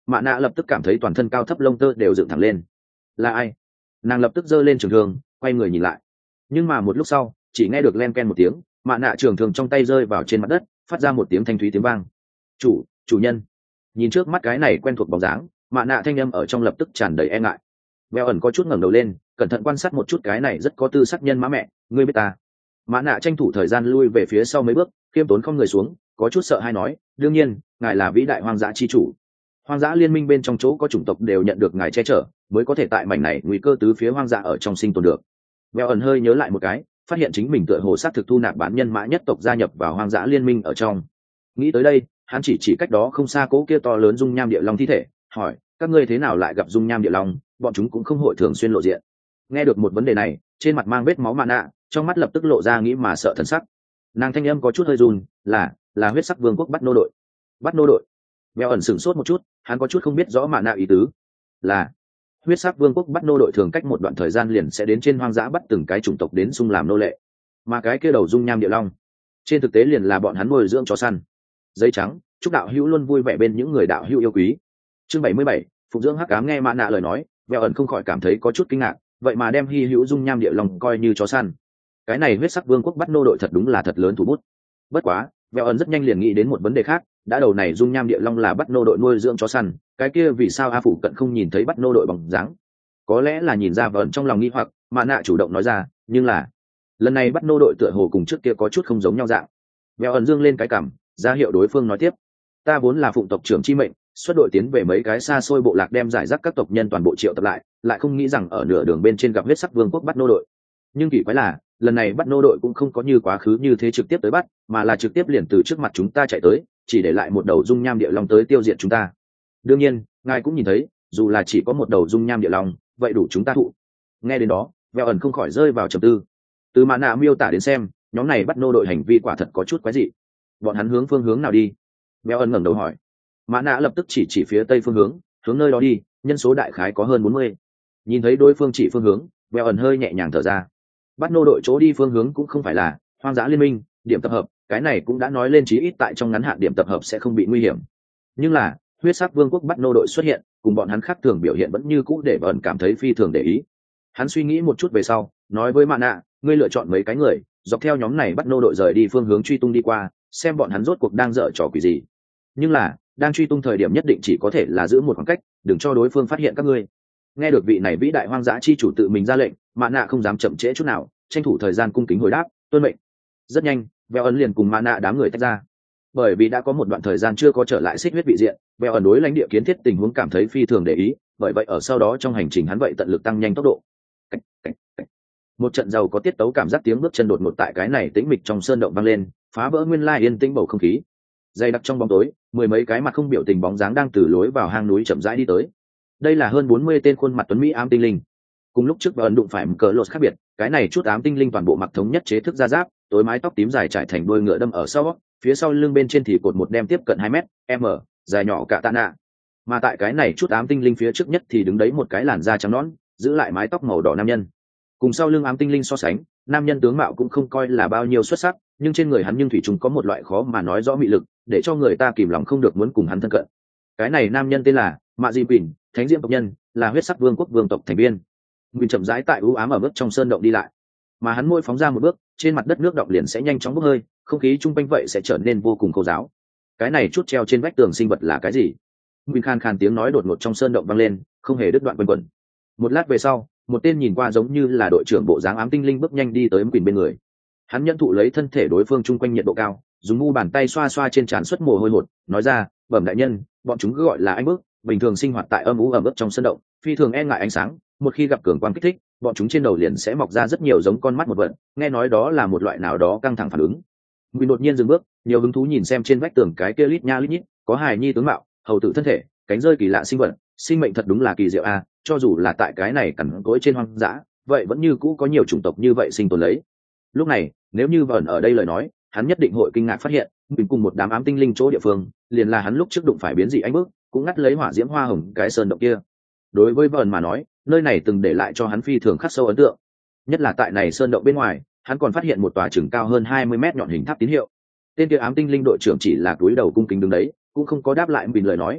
Mạ nạ lập tức cảm thấy toàn thân cao thấp lông tơ đều dựng thẳng lên. Là ai? Nàng lập tức giơ lên trường thương, quay người nhìn lại. Nhưng mà một lúc sau, chỉ nghe được len ken một tiếng, mạ nạ trường thương trong tay rơi vào trên mặt đất, phát ra một tiếng thanh thúy tiếng vang. chủ chủ nhân. Nhìn trước mắt cái này quen thuộc bóng dáng, mạ nạ thanh âm ở trong lập tức tràn đầy e ngại. Bèo ẩn có chút ngẩng đầu lên, cẩn thận quan sát một chút cái này rất có tư sắc nhân mã mẹ, ngươi biết ta. Mã nạ tranh thủ thời gian lui về phía sau mấy bước, khiêm tốn không người xuống, có chút sợ hay nói, đương nhiên ngài là vĩ đại hoang dã chi chủ. Hoang dã liên minh bên trong chỗ có chủng tộc đều nhận được ngài che chở, mới có thể tại mảnh này nguy cơ tứ phía hoang dã ở trong sinh tồn được. Bèo ẩn hơi nhớ lại một cái, phát hiện chính mình tựa hồ sát thực thu nạp bán nhân mã nhất tộc gia nhập vào hoang dã liên minh ở trong. Nghĩ tới đây, hắn chỉ chỉ cách đó không xa cố kia to lớn dung nham địa long thi thể, hỏi, các ngươi thế nào lại gặp dung nham địa long, bọn chúng cũng không hội thường xuyên lộ diện. Nghe được một vấn đề này, trên mặt mang vết máu mạ nạ, trong mắt lập tức lộ ra nghĩ mà sợ thần sắc. Nàng thanh âm có chút hơi run, là là huyết sắc vương quốc bắt nô đội. Bắt nô đội. Bèo ẩn sửng sốt một chút, hắn có chút không biết rõ mạ nạ ý tứ. Là huyết sắc vương quốc bắt nô đội thường cách một đoạn thời gian liền sẽ đến trên hoang dã bắt từng cái chủng tộc đến xung làm nô lệ, mà cái kia đầu dung nham địa long trên thực tế liền là bọn hắn nuôi dưỡng chó săn. Dây trắng, chúc đạo hữu luôn vui vẻ bên những người đạo hữu yêu quý. Chương bảy mươi bảy, phục dưỡng hắc ám. Nghe mạ nạ lời nói, Bèo ẩn không khỏi cảm thấy có chút kinh ngạc, vậy mà đem hy hữu dung nham địa long coi như chó săn. Cái này huyết sắc vương quốc bắt nô đội thật đúng là thật lớn thủ bút. Bất quá, Bèo ẩn rất nhanh liền nghĩ đến một vấn đề khác, đã đầu này dung nham địa long là bắt nô đội nuôi dưỡng chó săn, cái kia vì sao a phủ cận không nhìn thấy bắt nô đội bóng dáng? Có lẽ là nhìn ra vẩn trong lòng nghi hoặc, mạ nạ chủ động nói ra, nhưng là lần này bắt nô đội tựa hồ cùng trước kia có chút không giống nhau dạng. Bèo ẩn dương lên cái cằm, ra hiệu đối phương nói tiếp, ta vốn là phụng tộc trưởng chi mệnh, xuất đội tiến về mấy cái xa xôi bộ lạc đem giải rác các tộc nhân toàn bộ triệu tập lại, lại không nghĩ rằng ở nửa đường bên trên gặp huyết sắc vương quốc bắt nô đội. Nhưng kỳ quái là, lần này bắt nô đội cũng không có như quá khứ như thế trực tiếp tới bắt, mà là trực tiếp liền từ trước mặt chúng ta chạy tới, chỉ để lại một đầu dung nham địa long tới tiêu diệt chúng ta. Đương nhiên, ngài cũng nhìn thấy, dù là chỉ có một đầu dung nham địa long, vậy đủ chúng ta thụ. Nghe đến đó, Bèo ẩn không khỏi rơi vào trầm tư. Từ mạ nạ miêu tả đến xem, nhóm này bắt nô đội hành vi quả thật có chút quái dị. Bọn hắn hướng phương hướng nào đi? Bèo ẩn ngẩng đầu hỏi. Mã nạ lập tức chỉ chỉ phía tây phương hướng, hướng nơi đó đi, nhân số đại khái có hơn bốn mươi. Nhìn thấy đối phương chỉ phương hướng, Bèo ẩn hơi nhẹ nhàng thở ra. Bắt nô đội chỗ đi phương hướng cũng không phải là hoang dã liên minh, điểm tập hợp, cái này cũng đã nói lên chí ít tại trong ngắn hạn điểm tập hợp sẽ không bị nguy hiểm. Nhưng là, huyết sắc vương quốc bắt nô đội xuất hiện, cùng bọn hắn khác thường biểu hiện vẫn như cũ để Bèo ẩn cảm thấy phi thường để ý. Hắn suy nghĩ một chút về sau, nói với Mã nạ, ngươi lựa chọn mấy cái người, dọc theo nhóm này bắt nô đội rời đi phương hướng truy tung đi qua, xem bọn hắn rốt cuộc đang dở trò quỷ gì. Nhưng là, đang truy tung thời điểm nhất định chỉ có thể là giữ một khoảng cách, đừng cho đối phương phát hiện các ngươi. Nghe được vị này vĩ đại hoang dã chi chủ tự mình ra lệnh, Mã nạ không dám chậm trễ chút nào, tranh thủ thời gian cung kính hồi đáp, tuân mệnh. Rất nhanh, Bèo ẩn liền cùng Mã nạ đám người tách ra. Bởi vì đã có một đoạn thời gian chưa có trở lại xích huyết vị diện, Bèo ẩn đối lãnh địa kiến thiết tình huống cảm thấy phi thường để ý, bởi vậy ở sau đó trong hành trình hắn vậy tận lực tăng nhanh tốc độ. Cách, cách, cách. Một trận giàu có tiết tấu cảm giác tiếng bước chân đột ngột tại cái này tĩnh mịch trong sơn động vang lên, phá vỡ nguyên lai yên tĩnh bầu không khí. Dày đặc trong bóng tối, mười mấy cái mặt không biểu tình bóng dáng đang từ lối vào hang núi chậm rãi đi tới. Đây là hơn bốn mươi tên khuôn mặt tuấn mỹ ám tinh linh. Cùng lúc trước Bèo ẩn đụng phải một cờ lột khác biệt, cái này chút ám tinh linh toàn bộ mặc thống nhất chế thức da giáp, tối mái tóc tím dài trải thành đuôi ngựa đâm ở sau, phía sau lưng bên trên thì cột một đem tiếp cận hai mét m dài nhỏ cả tạ nạ. Mà tại cái này chút ám tinh linh phía trước nhất thì đứng đấy một cái làn da trắng nõn, giữ lại mái tóc màu đỏ nam nhân. Cùng sau lưng ám tinh linh so sánh, nam nhân tướng mạo cũng không coi là bao nhiêu xuất sắc, nhưng trên người hắn nhưng thủy chung có một loại khó mà nói rõ mị lực, để cho người ta kìm lòng không được muốn cùng hắn thân cận. Cái này nam nhân tên là Mạ Di Bỉn, thánh diễm tộc nhân, là huyết sắc vương quốc vương tộc thành viên. Nguyên chậm rãi tại u ám ở bước trong sơn động đi lại, mà hắn môi phóng ra một bước, trên mặt đất nước động liền sẽ nhanh chóng bốc hơi, không khí chung quanh vậy sẽ trở nên vô cùng khô ráo. Cái này chút treo trên vách tường sinh vật là cái gì? Nguyên khan khan tiếng nói đột ngột trong sơn động vang lên, không hề đứt đoạn quanh quẩn. Một lát về sau, một tên nhìn qua giống như là đội trưởng bộ dáng ám tinh linh bước nhanh đi tới Quỳnh bên người. Hắn nhận thụ lấy thân thể đối phương chung quanh nhiệt độ cao, dùng mu bàn tay xoa xoa trên trán xuất mồ hôi hột, nói ra, bẩm đại nhân, bọn chúng cứ gọi là anh bước, bình thường sinh hoạt tại âm u ẩm ướt trong sân động, phi thường e ngại ánh sáng, một khi gặp cường quang kích thích, bọn chúng trên đầu liền sẽ mọc ra rất nhiều giống con mắt một vật, nghe nói đó là một loại nào đó căng thẳng phản ứng. Quỳnh đột nhiên dừng bước, nhiều hứng thú nhìn xem trên vách tường cái kia lít nha lít nhít, có hài nhi tướng mạo, hầu tử thân thể, cánh rơi kỳ lạ sinh vật, sinh mệnh thật đúng là kỳ diệu a, cho dù là tại cái này cằn cỗi trên hoang dã, vậy vẫn như cũ có nhiều chủng tộc như vậy sinh tồn lấy. Lúc này, nếu như vẩn ở đây lời nói, hắn nhất định hội kinh ngạc phát hiện, mình cùng một đám ám tinh linh chỗ địa phương, liền là hắn lúc trước đụng phải biến dị anh bước, cũng ngắt lấy hỏa diễm hoa hồng cái sơn động kia. Đối với vẩn mà nói, nơi này từng để lại cho hắn phi thường khắc sâu ấn tượng. Nhất là tại này sơn động bên ngoài, hắn còn phát hiện một tòa chừng cao hơn hai mươi mét nhọn hình tháp tín hiệu. Tên kia ám tinh linh đội trưởng chỉ là cúi đầu cung kính đứng đấy, cũng không có đáp lại mình lời nói.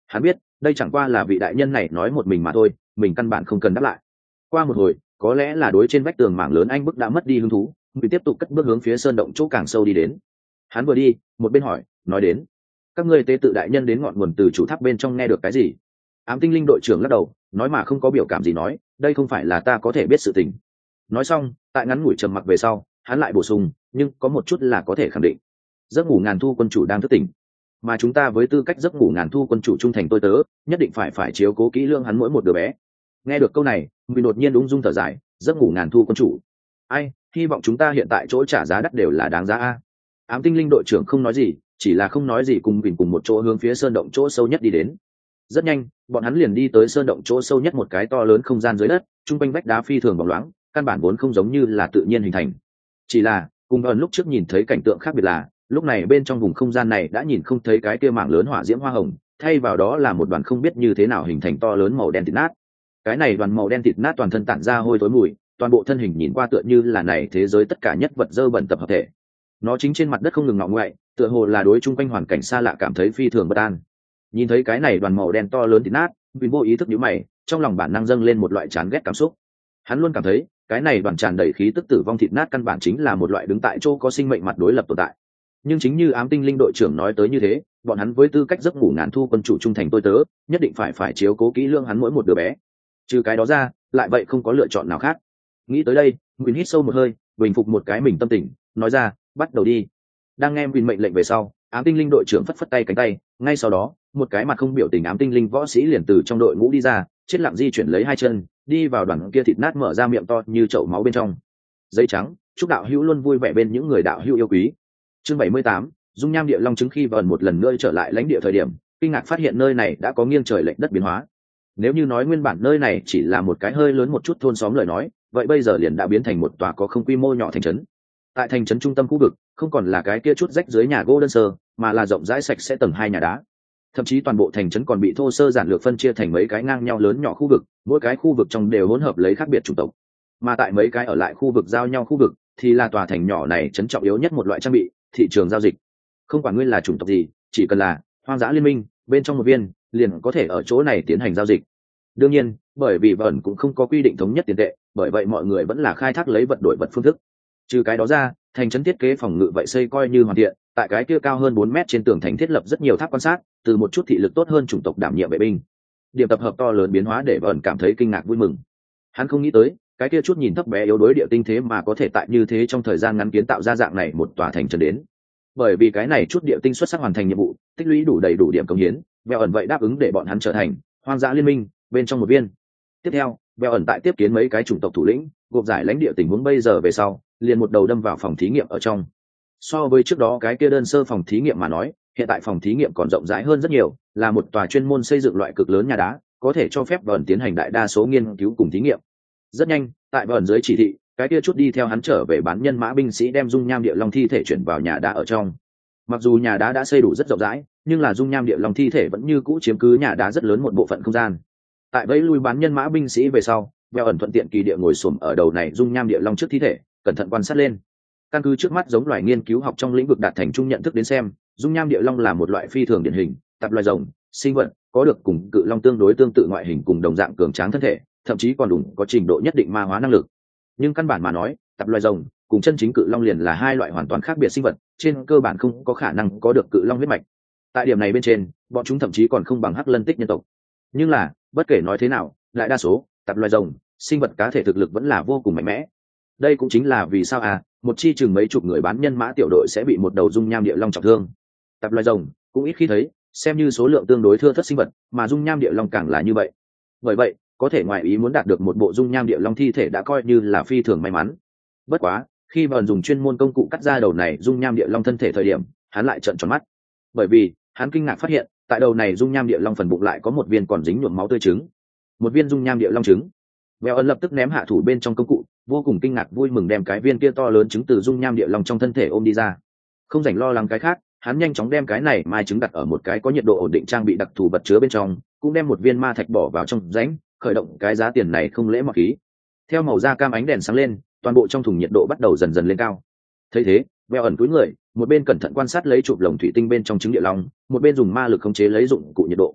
Hắn biết đây chẳng qua là vị đại nhân này nói một mình mà thôi, mình căn bản không cần đáp lại. Qua một hồi, có lẽ là đối trên vách tường mảng lớn anh bức đã mất đi hứng thú, mình tiếp tục cất bước hướng phía sơn động chỗ càng sâu đi đến. Hắn vừa đi một bên hỏi, nói đến, các ngươi tế tự đại nhân đến ngọn nguồn từ chủ tháp bên trong nghe được cái gì? Ám tinh linh đội trưởng lắc đầu, nói mà không có biểu cảm gì nói, đây không phải là ta có thể biết sự tình. Nói xong, tại ngắn ngủi trầm mặc về sau, hắn lại bổ sung, nhưng có một chút là có thể khẳng định, giấc ngủ ngàn thu quân chủ đang thức tỉnh, mà chúng ta với tư cách giấc ngủ ngàn thu quân chủ trung thành tôi tớ, nhất định phải phải chiếu cố kỹ lưỡng hắn mỗi một đứa bé. Nghe được câu này, mình đột nhiên ung dung thở dài, giấc ngủ ngàn thu quân chủ, ai, hy vọng chúng ta hiện tại chỗ trả giá đắt đều là đáng giá a. Ám tinh linh đội trưởng không nói gì, chỉ là không nói gì cùng mình cùng một chỗ hướng phía sơn động chỗ sâu nhất đi đến. Rất nhanh, bọn hắn liền đi tới sơn động chỗ sâu nhất một cái to lớn không gian dưới đất, trung quanh vách đá phi thường bóng loáng, căn bản vốn không giống như là tự nhiên hình thành. Chỉ là, cùng ẩn lúc trước nhìn thấy cảnh tượng khác biệt là, lúc này bên trong vùng không gian này đã nhìn không thấy cái kia mảng lớn hỏa diễm hoa hồng, thay vào đó là một đoàn không biết như thế nào hình thành to lớn màu đen thịt nát. Cái này đoàn màu đen thịt nát toàn thân tản ra hôi thối mùi, toàn bộ thân hình nhìn qua tựa như là này thế giới tất cả nhất vật dơ bẩn tập hợp thể. Nó chính trên mặt đất không ngừng ngọ ngoại, tựa hồ là đối chung quanh hoàn cảnh xa lạ cảm thấy phi thường bất an. Nhìn thấy cái này đoàn màu đen to lớn thịt nát, vì vô ý thức nhíu mày, trong lòng bản năng dâng lên một loại chán ghét cảm xúc. Hắn luôn cảm thấy cái này đoàn tràn đầy khí tức tử vong thịt nát căn bản chính là một loại đứng tại chỗ có sinh mệnh mặt đối lập tồn tại. Nhưng chính như ám tinh linh đội trưởng nói tới như thế, bọn hắn với tư cách giấc ngủ ngàn thu quân chủ trung thành tôi tớ, nhất định phải phải chiếu cố kỹ lưỡng hắn mỗi một đứa bé. Trừ cái đó ra, lại vậy không có lựa chọn nào khác. Nghĩ tới đây, Nguyên hít sâu một hơi, bình phục một cái mình tâm tình, nói ra, bắt đầu đi. Đang nghe Nguyên mệnh lệnh về sau, ám tinh linh đội trưởng phất phất tay cánh tay, ngay sau đó, một cái mặt không biểu tình ám tinh linh võ sĩ liền từ trong đội ngũ đi ra, chết lặng di chuyển lấy hai chân, đi vào đoàn kia thịt nát mở ra miệng to như chậu máu bên trong. Giấy trắng, chúc đạo hữu luôn vui vẻ bên những người đạo hữu yêu quý. Chương bảy mươi tám, dung nham địa long trứng khi vờn một lần nữa trở lại lãnh địa thời điểm, kinh ngạc phát hiện nơi này đã có nghiêng trời lệch đất biến hóa. Nếu như nói nguyên bản nơi này chỉ là một cái hơi lớn một chút thôn xóm lời nói, vậy bây giờ liền đã biến thành một tòa có không quy mô nhỏ thành trấn. Tại thành trấn trung tâm khu vực, không còn là cái kia chút rách dưới nhà gỗ đơn sơ, mà là rộng rãi sạch sẽ tầng hai nhà đá. Thậm chí toàn bộ thành trấn còn bị thô sơ giản lược phân chia thành mấy cái ngang nhau lớn nhỏ khu vực, mỗi cái khu vực trong đều hỗn hợp lấy khác biệt chủng tộc. Mà tại mấy cái ở lại khu vực giao nhau khu vực, thì là tòa thành nhỏ này trấn trọng yếu nhất một loại trang bị, thị trường giao dịch. Không quản ngươi là chủng tộc gì, chỉ cần là hoang dã liên minh bên trong một viên, liền có thể ở chỗ này tiến hành giao dịch. Đương nhiên, bởi vì vẩn cũng không có quy định thống nhất tiền tệ, bởi vậy mọi người vẫn là khai thác lấy vật đổi vật phương thức. Trừ cái đó ra, thành trấn thiết kế phòng ngự vậy xây coi như hoàn thiện, tại cái kia cao hơn bốn mét trên tường thành thiết lập rất nhiều tháp quan sát, từ một chút thị lực tốt hơn chủng tộc đảm nhiệm vệ binh. Điểm tập hợp to lớn biến hóa để vẩn cảm thấy kinh ngạc vui mừng. Hắn không nghĩ tới, cái kia chút nhìn thấp bé yếu đuối địa tinh thế mà có thể tại như thế trong thời gian ngắn kiến tạo ra dạng này một tòa thành trấn đến. Bởi vì cái này chút địa tinh xuất sắc hoàn thành nhiệm vụ, tích lũy đủ đầy đủ điểm công hiến, Bèo ẩn vậy đáp ứng để bọn hắn trở thành hoang dã liên minh bên trong một viên. Tiếp theo, Bèo ẩn tại tiếp kiến mấy cái chủng tộc thủ lĩnh, gộp giải lãnh địa tình huống bây giờ về sau, liền một đầu đâm vào phòng thí nghiệm ở trong. So với trước đó cái kia đơn sơ phòng thí nghiệm mà nói, hiện tại phòng thí nghiệm còn rộng rãi hơn rất nhiều, là một tòa chuyên môn xây dựng loại cực lớn nhà đá, có thể cho phép Bèo ẩn tiến hành đại đa số nghiên cứu cùng thí nghiệm. Rất nhanh, tại Bèo ẩn dưới chỉ thị, cái kia chút đi theo hắn trở về bán nhân mã binh sĩ đem dung nham địa long thi thể chuyển vào nhà đá ở trong. Mặc dù nhà đá đã xây đủ rất rộng rãi, nhưng là dung nham địa long thi thể vẫn như cũ chiếm cứ nhà đá rất lớn một bộ phận không gian. Tại vẫy lui bán nhân mã binh sĩ về sau, Bèo ẩn thuận tiện kỳ địa ngồi xổm ở đầu này dung nham địa long trước thi thể, cẩn thận quan sát lên. Căn cứ trước mắt giống loài nghiên cứu học trong lĩnh vực đạt thành chung nhận thức đến xem, dung nham địa long là một loại phi thường điển hình, tạp loài rồng, sinh vật, có được cùng cự long tương đối tương tự ngoại hình cùng đồng dạng cường tráng thân thể, thậm chí còn đủ có trình độ nhất định ma hóa năng lực. Nhưng căn bản mà nói, tạp loài rồng cùng chân chính cự long liền là hai loại hoàn toàn khác biệt sinh vật, trên cơ bản không có khả năng có được cự long huyết mạch. Tại điểm này bên trên, bọn chúng thậm chí còn không bằng hắc lân tích nhân tộc. Nhưng là, bất kể nói thế nào, đại đa số tạp loài rồng, sinh vật cá thể thực lực vẫn là vô cùng mạnh mẽ. Đây cũng chính là vì sao à, một chi chừng mấy chục người bán nhân mã tiểu đội sẽ bị một đầu dung nham địa long trọng thương. Tạp loài rồng cũng ít khi thấy, xem như số lượng tương đối thưa thớt sinh vật, mà dung nham địa long càng là như vậy. Bởi vậy, có thể ngoài ý muốn đạt được một bộ dung nham địa long thi thể đã coi như là phi thường may mắn. Bất quá, khi Vân dùng chuyên môn công cụ cắt ra đầu này dung nham địa long thân thể thời điểm, hắn lại trợn tròn mắt, bởi vì hắn kinh ngạc phát hiện, tại đầu này dung nham địa long phần bụng lại có một viên còn dính nhuộm máu tươi trứng, một viên dung nham địa long trứng. Vèo ẩn lập tức ném hạ thủ bên trong công cụ, vô cùng kinh ngạc vui mừng đem cái viên kia to lớn trứng từ dung nham địa long trong thân thể ôm đi ra. Không rảnh lo lắng cái khác, hắn nhanh chóng đem cái này mai trứng đặt ở một cái có nhiệt độ ổn định trang bị đặc thù vật chứa bên trong, cũng đem một viên ma thạch bỏ vào trong rãnh, khởi động cái giá tiền này không lễ mọt khí. Theo màu da cam ánh đèn sáng lên, toàn bộ trong thùng nhiệt độ bắt đầu dần dần lên cao. Thấy thế, Vèo ẩn cúi người, một bên cẩn thận quan sát lấy chụp lồng thủy tinh bên trong trứng địa long, một bên dùng ma lực khống chế lấy dụng cụ nhiệt độ.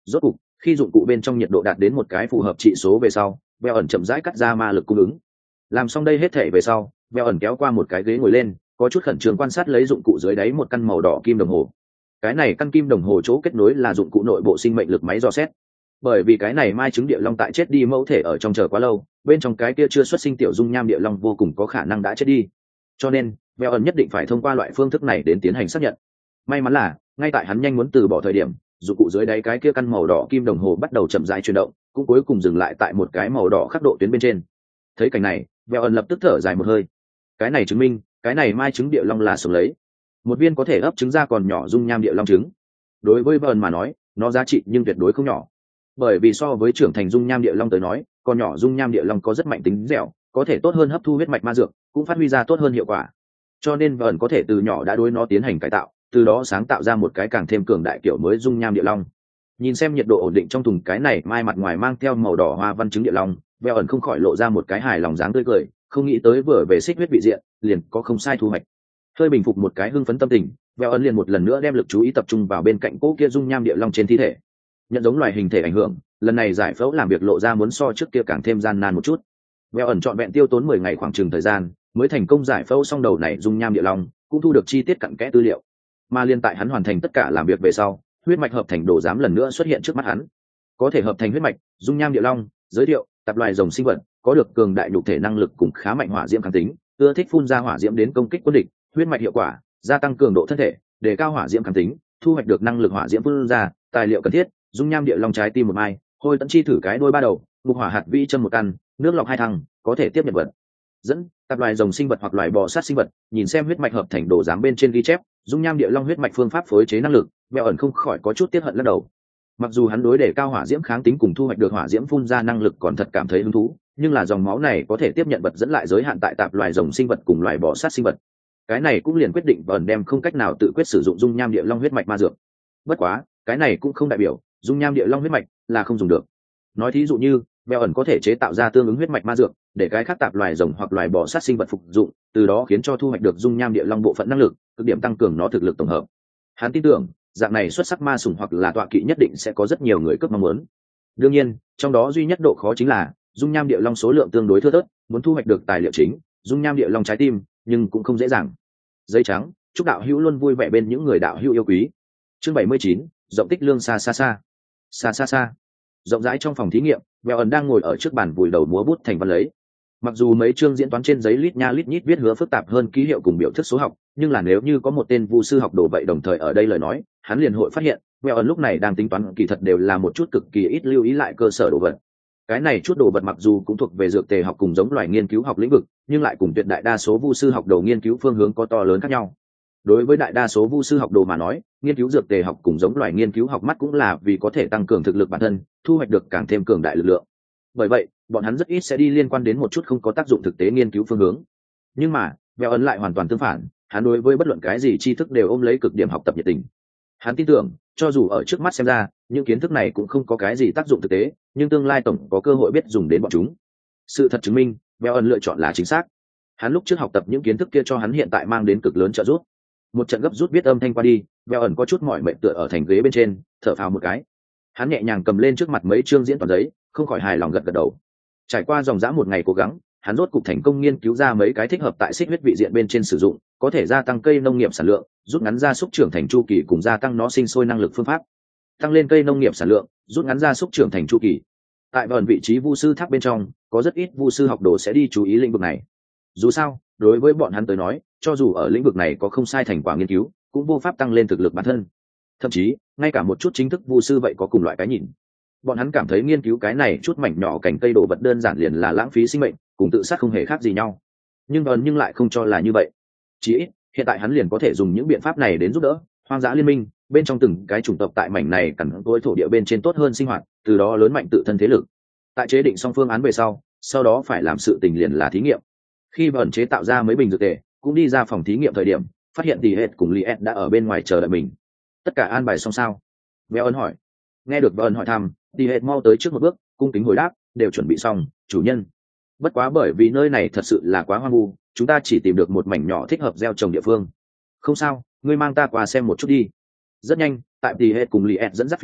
Rốt cục khi dụng cụ bên trong nhiệt độ đạt đến một cái phù hợp trị số về sau, veo ẩn chậm rãi cắt ra ma lực cung ứng. Làm xong đây hết thể về sau, veo ẩn kéo qua một cái ghế ngồi lên, có chút khẩn trương quan sát lấy dụng cụ dưới đáy một căn màu đỏ kim đồng hồ. Cái này căn kim đồng hồ chỗ kết nối là dụng cụ nội bộ sinh mệnh lực máy dò xét. Bởi vì cái này mai trứng địa long tại chết đi mẫu thể ở trong chờ quá lâu, bên trong cái kia chưa xuất sinh tiểu dung nham địa long vô cùng có khả năng đã chết đi, cho nên veo ẩn nhất định phải thông qua loại phương thức này đến tiến hành xác nhận. May mắn là ngay tại hắn nhanh muốn từ bỏ thời điểm, dụng cụ dưới đáy cái kia căn màu đỏ kim đồng hồ bắt đầu chậm rãi chuyển động, cũng cuối cùng dừng lại tại một cái màu đỏ khắc độ tuyến bên trên. Thấy cảnh này, veo ẩn lập tức thở dài một hơi. Cái này chứng minh cái này mai trứng địa long là sống lấy một viên có thể ấp trứng ra còn nhỏ dung nham địa long trứng. Đối với veo ẩn mà nói, nó giá trị nhưng tuyệt đối không nhỏ, bởi vì so với trưởng thành dung nham địa long tới nói, con nhỏ dung nham địa long có rất mạnh tính dẻo, có thể tốt hơn hấp thu huyết mạch ma dược, cũng phát huy ra tốt hơn hiệu quả. Cho nên veo ẩn có thể từ nhỏ đã đối nó tiến hành cải tạo, từ đó sáng tạo ra một cái càng thêm cường đại kiểu mới dung nham địa long. Nhìn xem nhiệt độ ổn định trong thùng cái này mai mặt ngoài mang theo màu đỏ hoa văn trứng địa long, veo ẩn không khỏi lộ ra một cái hài lòng dáng tươi cười, không nghĩ tới vừa về xích huyết vị diện liền có không sai thu hoạch. Hơi bình phục một cái hưng phấn tâm tình, veo ẩn liền một lần nữa đem lực chú ý tập trung vào bên cạnh cỗ kia dung nham địa long trên thi thể. Nhận giống loài hình thể ảnh hưởng, lần này giải phẫu làm việc lộ ra muốn so trước kia càng thêm gian nan một chút. Veo ẩn trọn vẹn tiêu tốn mười ngày khoảng chừng thời gian mới thành công giải phẫu xong đầu này dung nham địa long, cũng thu được chi tiết cặn kẽ tư liệu. Mà liên tại hắn hoàn thành tất cả làm việc về sau, huyết mạch hợp thành đồ giám lần nữa xuất hiện trước mắt hắn. Có thể hợp thành huyết mạch dung nham địa long, giới thiệu tập loài rồng sinh vật có được cường đại nhục thể năng lực cùng khá mạnh hỏa diễm kháng tính, ưa thích phun ra hỏa diễm đến công kích quân địch. Huyết mạch hiệu quả gia tăng cường độ thân thể, đề cao hỏa diễm kháng tính, thu hoạch được năng lực hỏa diễm phun ra. Tài liệu cần thiết: dung nham địa long trái tim một mai, hôi tẫn chi thử cái đôi ba đầu, ngục hỏa hạt vĩ châm một căn, nước lọc hai thăng. Có thể tiếp nhận vật dẫn tập loài rồng sinh vật hoặc loài bò sát sinh vật. Nhìn xem huyết mạch hợp thành đồ giám bên trên ghi chép dung nham địa long huyết mạch phương pháp phối chế năng lực, veo ẩn không khỏi có chút tiếc hận lắc đầu. Mặc dù hắn đối đề cao hỏa diễm kháng tính cùng thu hoạch được hỏa diễm phun ra năng lực còn thật cảm thấy hứng thú, nhưng là dòng máu này có thể tiếp nhận vật dẫn lại giới hạn tại tạp loài rồng sinh vật cùng loài bò sát sinh vật. Cái này cũng liền quyết định veo ẩn đem không cách nào tự quyết sử dụng dung nham địa long huyết mạch ma dược. Bất quá cái này cũng không đại biểu dung nham địa long huyết mạch là không dùng được. Nói thí dụ như veo ẩn có thể chế tạo ra tương ứng huyết mạch ma dược để cái khác tạp loài rồng hoặc loài bò sát sinh vật phục dụng, từ đó khiến cho thu hoạch được dung nham địa long bộ phận năng lực, cực điểm tăng cường nó thực lực tổng hợp. Hắn tin tưởng dạng này xuất sắc ma sủng hoặc là tọa kỵ nhất định sẽ có rất nhiều người cướp mong muốn. Đương nhiên trong đó duy nhất độ khó chính là dung nham địa long số lượng tương đối thưa thớt, muốn thu hoạch được tài liệu chính dung nham địa long trái tim nhưng cũng không dễ dàng. Giấy trắng, chúc đạo hữu luôn vui vẻ bên những người đạo hữu yêu quý. Chương bảy mươi chín, rộng tích lương xa xa xa xa xa xa. Rộng rãi trong phòng thí nghiệm, veo ẩn đang ngồi ở trước bàn vùi đầu múa bút thành văn lấy. Mặc dù mấy chương diễn toán trên giấy lít nha lít nhít viết hứa phức tạp hơn ký hiệu cùng biểu thức số học, nhưng là nếu như có một tên vu sư học đồ vậy đồng thời ở đây lời nói, hắn liền hội phát hiện veo ẩn lúc này đang tính toán kỳ thật đều là một chút cực kỳ ít lưu ý lại cơ sở đồ vật. Cái này chút đồ vật mặc dù cũng thuộc về dược tề học cùng giống loài nghiên cứu học lĩnh vực, nhưng lại cùng tuyệt đại đa số vu sư học đồ nghiên cứu phương hướng có to lớn khác nhau. Đối với đại đa số vu sư học đồ mà nói, nghiên cứu dược tề học cùng giống loài nghiên cứu học mắt cũng là vì có thể tăng cường thực lực bản thân, thu hoạch được càng thêm cường đại lực lượng. Bởi vậy bọn hắn rất ít sẽ đi liên quan đến một chút không có tác dụng thực tế nghiên cứu phương hướng. Nhưng mà veo ẩn lại hoàn toàn tương phản, hắn đối với bất luận cái gì tri thức đều ôm lấy cực điểm học tập nhiệt tình. Hắn tin tưởng cho dù ở trước mắt xem ra những kiến thức này cũng không có cái gì tác dụng thực tế, nhưng tương lai tổng có cơ hội biết dùng đến bọn chúng. Sự thật chứng minh veo ẩn lựa chọn là chính xác. Hắn lúc trước học tập những kiến thức kia cho hắn hiện tại mang đến cực lớn trợ giúp. Một trận gấp rút viết âm thanh qua đi, veo ẩn có chút mỏi mệt tựa ở thành ghế bên trên, thở phào một cái. Hắn nhẹ nhàng cầm lên trước mặt mấy chương diễn toán giấy, không khỏi hài lòng gật gật đầu. Trải qua dòng dã một ngày cố gắng, hắn rốt cục thành công nghiên cứu ra mấy cái thích hợp tại xích huyết vị diện bên trên sử dụng, có thể gia tăng cây nông nghiệp sản lượng, rút ngắn gia súc trưởng thành chu kỳ cùng gia tăng nó sinh sôi năng lực phương pháp. Tăng lên cây nông nghiệp sản lượng, rút ngắn gia súc trưởng thành chu kỳ. Tại vần vị trí vu sư tháp bên trong, có rất ít vu sư học đồ sẽ đi chú ý lĩnh vực này. Dù sao, đối với bọn hắn tới nói, cho dù ở lĩnh vực này có không sai thành quả nghiên cứu, cũng vô pháp tăng lên thực lực bản thân. Thậm chí, ngay cả một chút chính thức vu sư vậy có cùng loại cái nhìn. Bọn hắn cảm thấy nghiên cứu cái này chút mảnh nhỏ cành cây đồ vật đơn giản liền là lãng phí sinh mệnh, cùng tự sát không hề khác gì nhau. Nhưng vần nhưng lại không cho là như vậy. Chỉ ít, hiện tại hắn liền có thể dùng những biện pháp này đến giúp đỡ hoang dã liên minh bên trong từng cái chủng tộc tại mảnh này cằn cỗi thổ địa bên trên tốt hơn sinh hoạt, từ đó lớn mạnh tự thân thế lực. Tại chế định xong phương án về sau, sau đó phải làm sự tình liền là thí nghiệm. Khi vần chế tạo ra mấy bình dược tề, cũng đi ra phòng thí nghiệm thời điểm, phát hiện Tỷ Hệt cùng Liệt đã ở bên ngoài chờ đợi mình. Tất cả an bài xong sao? Veo ân hỏi. Nghe được Vân hỏi thăm, Tỷ Hệt mau tới trước một bước, cung kính hồi đáp, đều chuẩn bị xong, chủ nhân. Bất quá bởi vì nơi này thật sự là quá hoang vu, chúng ta chỉ tìm được một mảnh nhỏ thích hợp gieo trồng địa phương. Không sao, ngươi mang ta qua xem một chút đi. Rất nhanh, tại Tỷ Hệt cùng Liệt dẫn dắt phía dưới,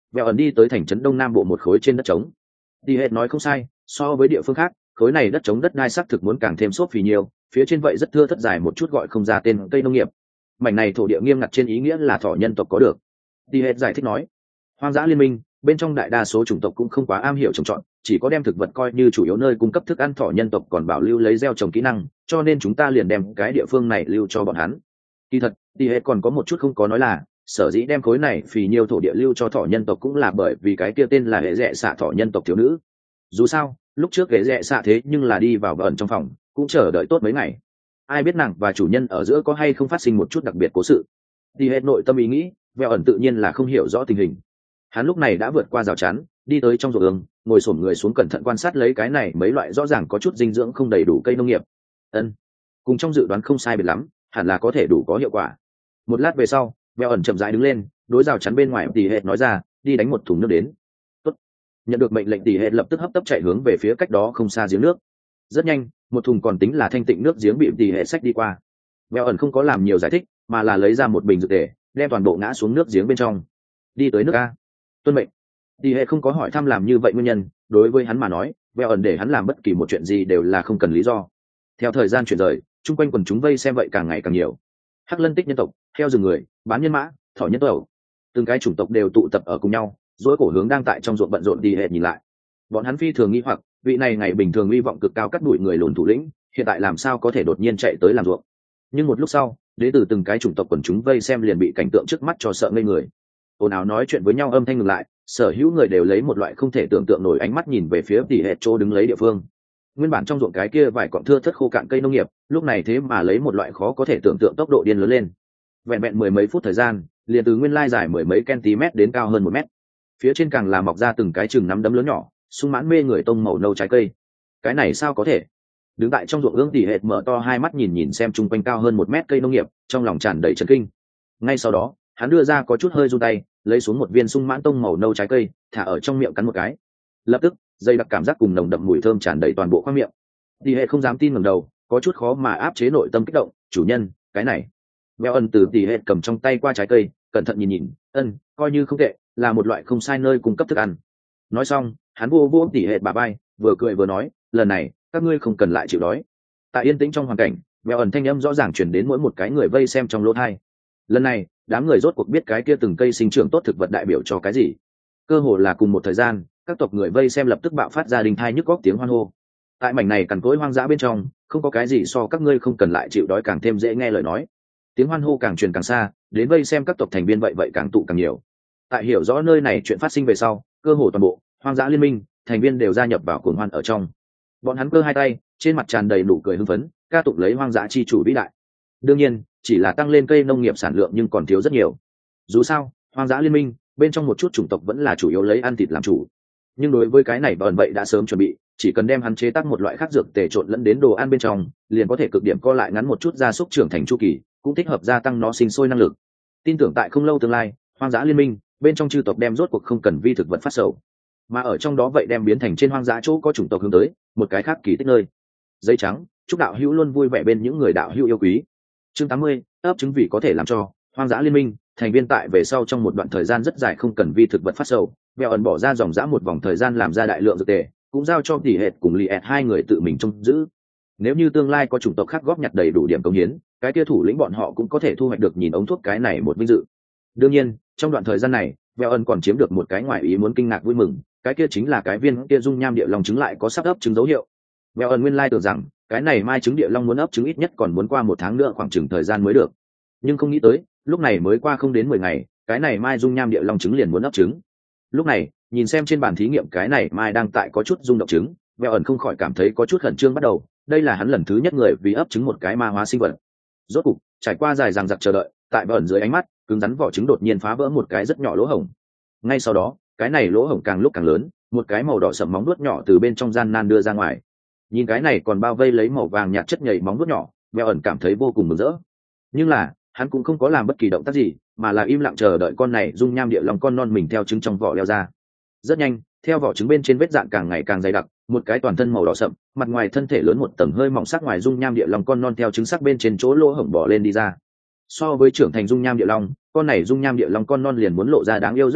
vẹo ẩn đi tới thành trấn đông nam bộ một khối trên đất trống. Đi hết nói không sai, so với địa phương khác, khối này đất trống đất đai xác thực muốn càng thêm xốp phì nhiều, phía trên vậy rất thưa thất dài một chút gọi không ra tên cây nông nghiệp. Mảnh này thổ địa nghiêm ngặt trên ý nghĩa là thỏ nhân tộc có được. Đi hết giải thích nói, hoang dã liên minh bên trong đại đa số chủng tộc cũng không quá am hiểu trồng trọt, chỉ có đem thực vật coi như chủ yếu nơi cung cấp thức ăn, thỏ nhân tộc còn bảo lưu lấy gieo trồng kỹ năng, cho nên chúng ta liền đem cái địa phương này lưu cho bọn hắn. Kỳ thật, đi hết còn có một chút không có nói là, sở dĩ đem khối này phì nhiều thổ địa lưu cho thỏ nhân tộc cũng là bởi vì cái kia tên là hệ rẽ xạ thỏ nhân tộc thiếu nữ. Dù sao, lúc trước hệ rẽ xạ thế nhưng là đi vào ẩn trong phòng, cũng chờ đợi tốt mấy ngày. Ai biết nàng và chủ nhân ở giữa có hay không phát sinh một chút đặc biệt cố sự. Đi hết nội tâm ý nghĩ, vẹo ẩn tự nhiên là không hiểu rõ tình hình. Hắn lúc này đã vượt qua rào chắn, đi tới trong ruộng ương, ngồi xổm người xuống cẩn thận quan sát lấy cái này mấy loại rõ ràng có chút dinh dưỡng không đầy đủ cây nông nghiệp. Ân, cùng trong dự đoán không sai biệt lắm, hẳn là có thể đủ có hiệu quả. Một lát về sau, vẹo ẩn chậm rãi đứng lên, đối rào chắn bên ngoài tỉ hệt nói ra, đi đánh một thùng nước đến. Tốt. Nhận được mệnh lệnh, tỉ hệt lập tức hấp tấp chạy hướng về phía cách đó không xa giếng nước. Rất nhanh, một thùng còn tính là thanh tịnh nước giếng bị tỉ hệt xách đi qua. Vẹo ẩn không có làm nhiều giải thích, mà là lấy ra một bình dược tề, đem toàn bộ ngã xuống nước giếng bên trong. Đi tới nước a. Tuân mệnh. Tỉ hệt không có hỏi thăm làm như vậy nguyên nhân, đối với hắn mà nói, vẹo ẩn để hắn làm bất kỳ một chuyện gì đều là không cần lý do. Theo thời gian chuyển rời, chung quanh quần chúng vây xem vậy càng ngày càng nhiều. Hắc lân tích nhân tộc, theo rừng người, bán nhân mã, thỏ nhân tộc, từng cái chủng tộc đều tụ tập ở cùng nhau, dối cổ hướng đang tại trong ruộng bận rộn đi hệt nhìn lại. Bọn hắn phi thường nghi hoặc, vị này ngày bình thường uy vọng cực cao cắt đuổi người lùn thủ lĩnh, hiện tại làm sao có thể đột nhiên chạy tới làm ruộng. Nhưng một lúc sau, đến từ từng cái chủng tộc quần chúng vây xem liền bị cảnh tượng trước mắt cho sợ ngây người. Ồn ào nói chuyện với nhau âm thanh ngừng lại, sở hữu người đều lấy một loại không thể tưởng tượng nổi ánh mắt nhìn về phía tỉ hệt chỗ đứng lấy địa phương. Nguyên bản trong ruộng cái kia vài cọng thưa thớt khô cạn cây nông nghiệp, lúc này thế mà lấy một loại khó có thể tưởng tượng tốc độ điên lớn lên. Vẹn vẹn mười mấy phút thời gian, liền từ nguyên lai dài mười mấy cm đến cao hơn một mét. Phía trên càng là mọc ra từng cái chừng nắm đấm lớn nhỏ, sung mãn mê người tông màu nâu trái cây. Cái này sao có thể? Đứng tại trong ruộng ương tỉ hệt mở to hai mắt nhìn nhìn xem chung quanh cao hơn một mét cây nông nghiệp, trong lòng tràn đầy chấn kinh. Ngay sau đó, hắn đưa ra có chút hơi run tay, lấy xuống một viên sung mãn tông màu nâu trái cây, thả ở trong miệng cắn một cái. Lập tức, dây đặc cảm giác cùng nồng đậm mùi thơm tràn đầy toàn bộ khoang miệng. Tỉ hệt không dám tin ngẩng đầu, có chút khó mà áp chế nội tâm kích động. Chủ nhân, cái này. Vẹo ẩn từ tỉ hệt cầm trong tay qua trái cây, cẩn thận nhìn nhìn, ân, coi như không tệ, là một loại không sai nơi cung cấp thức ăn. Nói xong, hắn vô vô tỉ hệt bà bay, vừa cười vừa nói, lần này các ngươi không cần lại chịu đói. Tại yên tĩnh trong hoàn cảnh, Vẹo ẩn thanh âm rõ ràng truyền đến mỗi một cái người vây xem trong lỗ tai. Lần này, đám người rốt cuộc biết cái kia từng cây sinh trưởng tốt thực vật đại biểu cho cái gì. Cơ hồ là cùng một thời gian, các tộc người vây xem lập tức bạo phát ra đình thai nhức góc tiếng hoan hô. Tại mảnh này cằn cỗi hoang dã bên trong, không có cái gì so các ngươi không cần lại chịu đói càng thêm dễ nghe lời nói. Tiếng hoan hô càng truyền càng xa, đến vây xem các tộc thành viên vậy vậy càng tụ càng nhiều. Tại hiểu rõ nơi này chuyện phát sinh về sau, cơ hồ toàn bộ hoang dã liên minh thành viên đều gia nhập vào cuồng hoan ở trong. Bọn hắn cơ hai tay, trên mặt tràn đầy nụ cười hưng phấn, ca tụng lấy hoang dã chi chủ vĩ đại. Đương nhiên, chỉ là tăng lên cây nông nghiệp sản lượng nhưng còn thiếu rất nhiều. Dù sao, hoang dã liên minh bên trong một chút chủng tộc vẫn là chủ yếu lấy ăn thịt làm chủ. Nhưng đối với cái này bờn vậy đã sớm chuẩn bị, chỉ cần đem hắn chế tác một loại khác dược tề trộn lẫn đến đồ ăn bên trong, liền có thể cực điểm co lại ngắn một chút gia súc trưởng thành chu kỳ, cũng thích hợp gia tăng nó sinh sôi năng lực. Tin tưởng tại không lâu tương lai, hoang dã liên minh bên trong chư tộc đem rốt cuộc không cần vi thực vật phát sầu, mà ở trong đó vậy đem biến thành trên hoang dã chỗ có chủng tộc hướng tới một cái khác kỳ tích nơi. Giấy trắng, chúc đạo hữu luôn vui vẻ bên những người đạo hữu yêu quý. Chương tám mươi, ấp trứng vì có thể làm cho hoang dã liên minh thành viên tại về sau trong một đoạn thời gian rất dài không cần vi thực vật phát sầu, Vẹo ẩn bỏ ra dòng dã một vòng thời gian làm ra đại lượng dược tề, cũng giao cho tỉ hệt cùng lì ẹt hai người tự mình trông giữ. Nếu như tương lai có chủng tộc khác góp nhặt đầy đủ điểm công hiến, cái kia thủ lĩnh bọn họ cũng có thể thu hoạch được nhìn ống thuốc cái này một vinh dự. Đương nhiên, trong đoạn thời gian này, Vẹo ẩn còn chiếm được một cái ngoại ý muốn kinh ngạc vui mừng, cái kia chính là cái viên kia dung nham địa long trứng lại có sắp ấp trứng dấu hiệu. Vẹo ẩn nguyên lai tưởng rằng cái này mai trứng địa long muốn ấp trứng ít nhất còn muốn qua một tháng nữa khoảng chừng thời gian mới được, nhưng không nghĩ tới lúc này mới qua không đến mười ngày, cái này mai dung nham địa long trứng liền muốn ấp trứng. Lúc này nhìn xem trên bàn thí nghiệm cái này mai đang tại có chút rung động trứng, Vẹo ẩn không khỏi cảm thấy có chút khẩn trương bắt đầu. Đây là hắn lần thứ nhất người vì ấp trứng một cái ma hóa sinh vật. Rốt cục trải qua dài dằng dặc chờ đợi, tại Vẹo ẩn dưới ánh mắt cứng rắn vỏ trứng đột nhiên phá vỡ một cái rất nhỏ lỗ hổng. Ngay sau đó cái này lỗ hổng càng lúc càng lớn, một cái màu đỏ sẫm móng vuốt nhỏ từ bên trong gian nan đưa ra ngoài. Nhìn cái này còn bao vây lấy màu vàng nhạt chất nhầy móng vuốt nhỏ, Vẹo ẩn cảm thấy vô cùng mừng rỡ. Nhưng là hắn cũng không có làm bất kỳ động tác gì, mà là im lặng chờ đợi con này dung nham địa long con non mình theo trứng trong vỏ leo ra. Rất nhanh, theo vỏ trứng bên trên vết dạn càng ngày càng dày đặc, một cái toàn thân màu đỏ sậm, mặt ngoài thân thể lớn một tầng hơi mỏng sắc ngoài dung nham địa long con non theo trứng sắc bên trên chỗ lỗ hổng bò lên đi ra. So với trưởng thành dung nham địa long, con này dung nham địa long con non liền muốn lộ ra đáng yêu rất nhiều,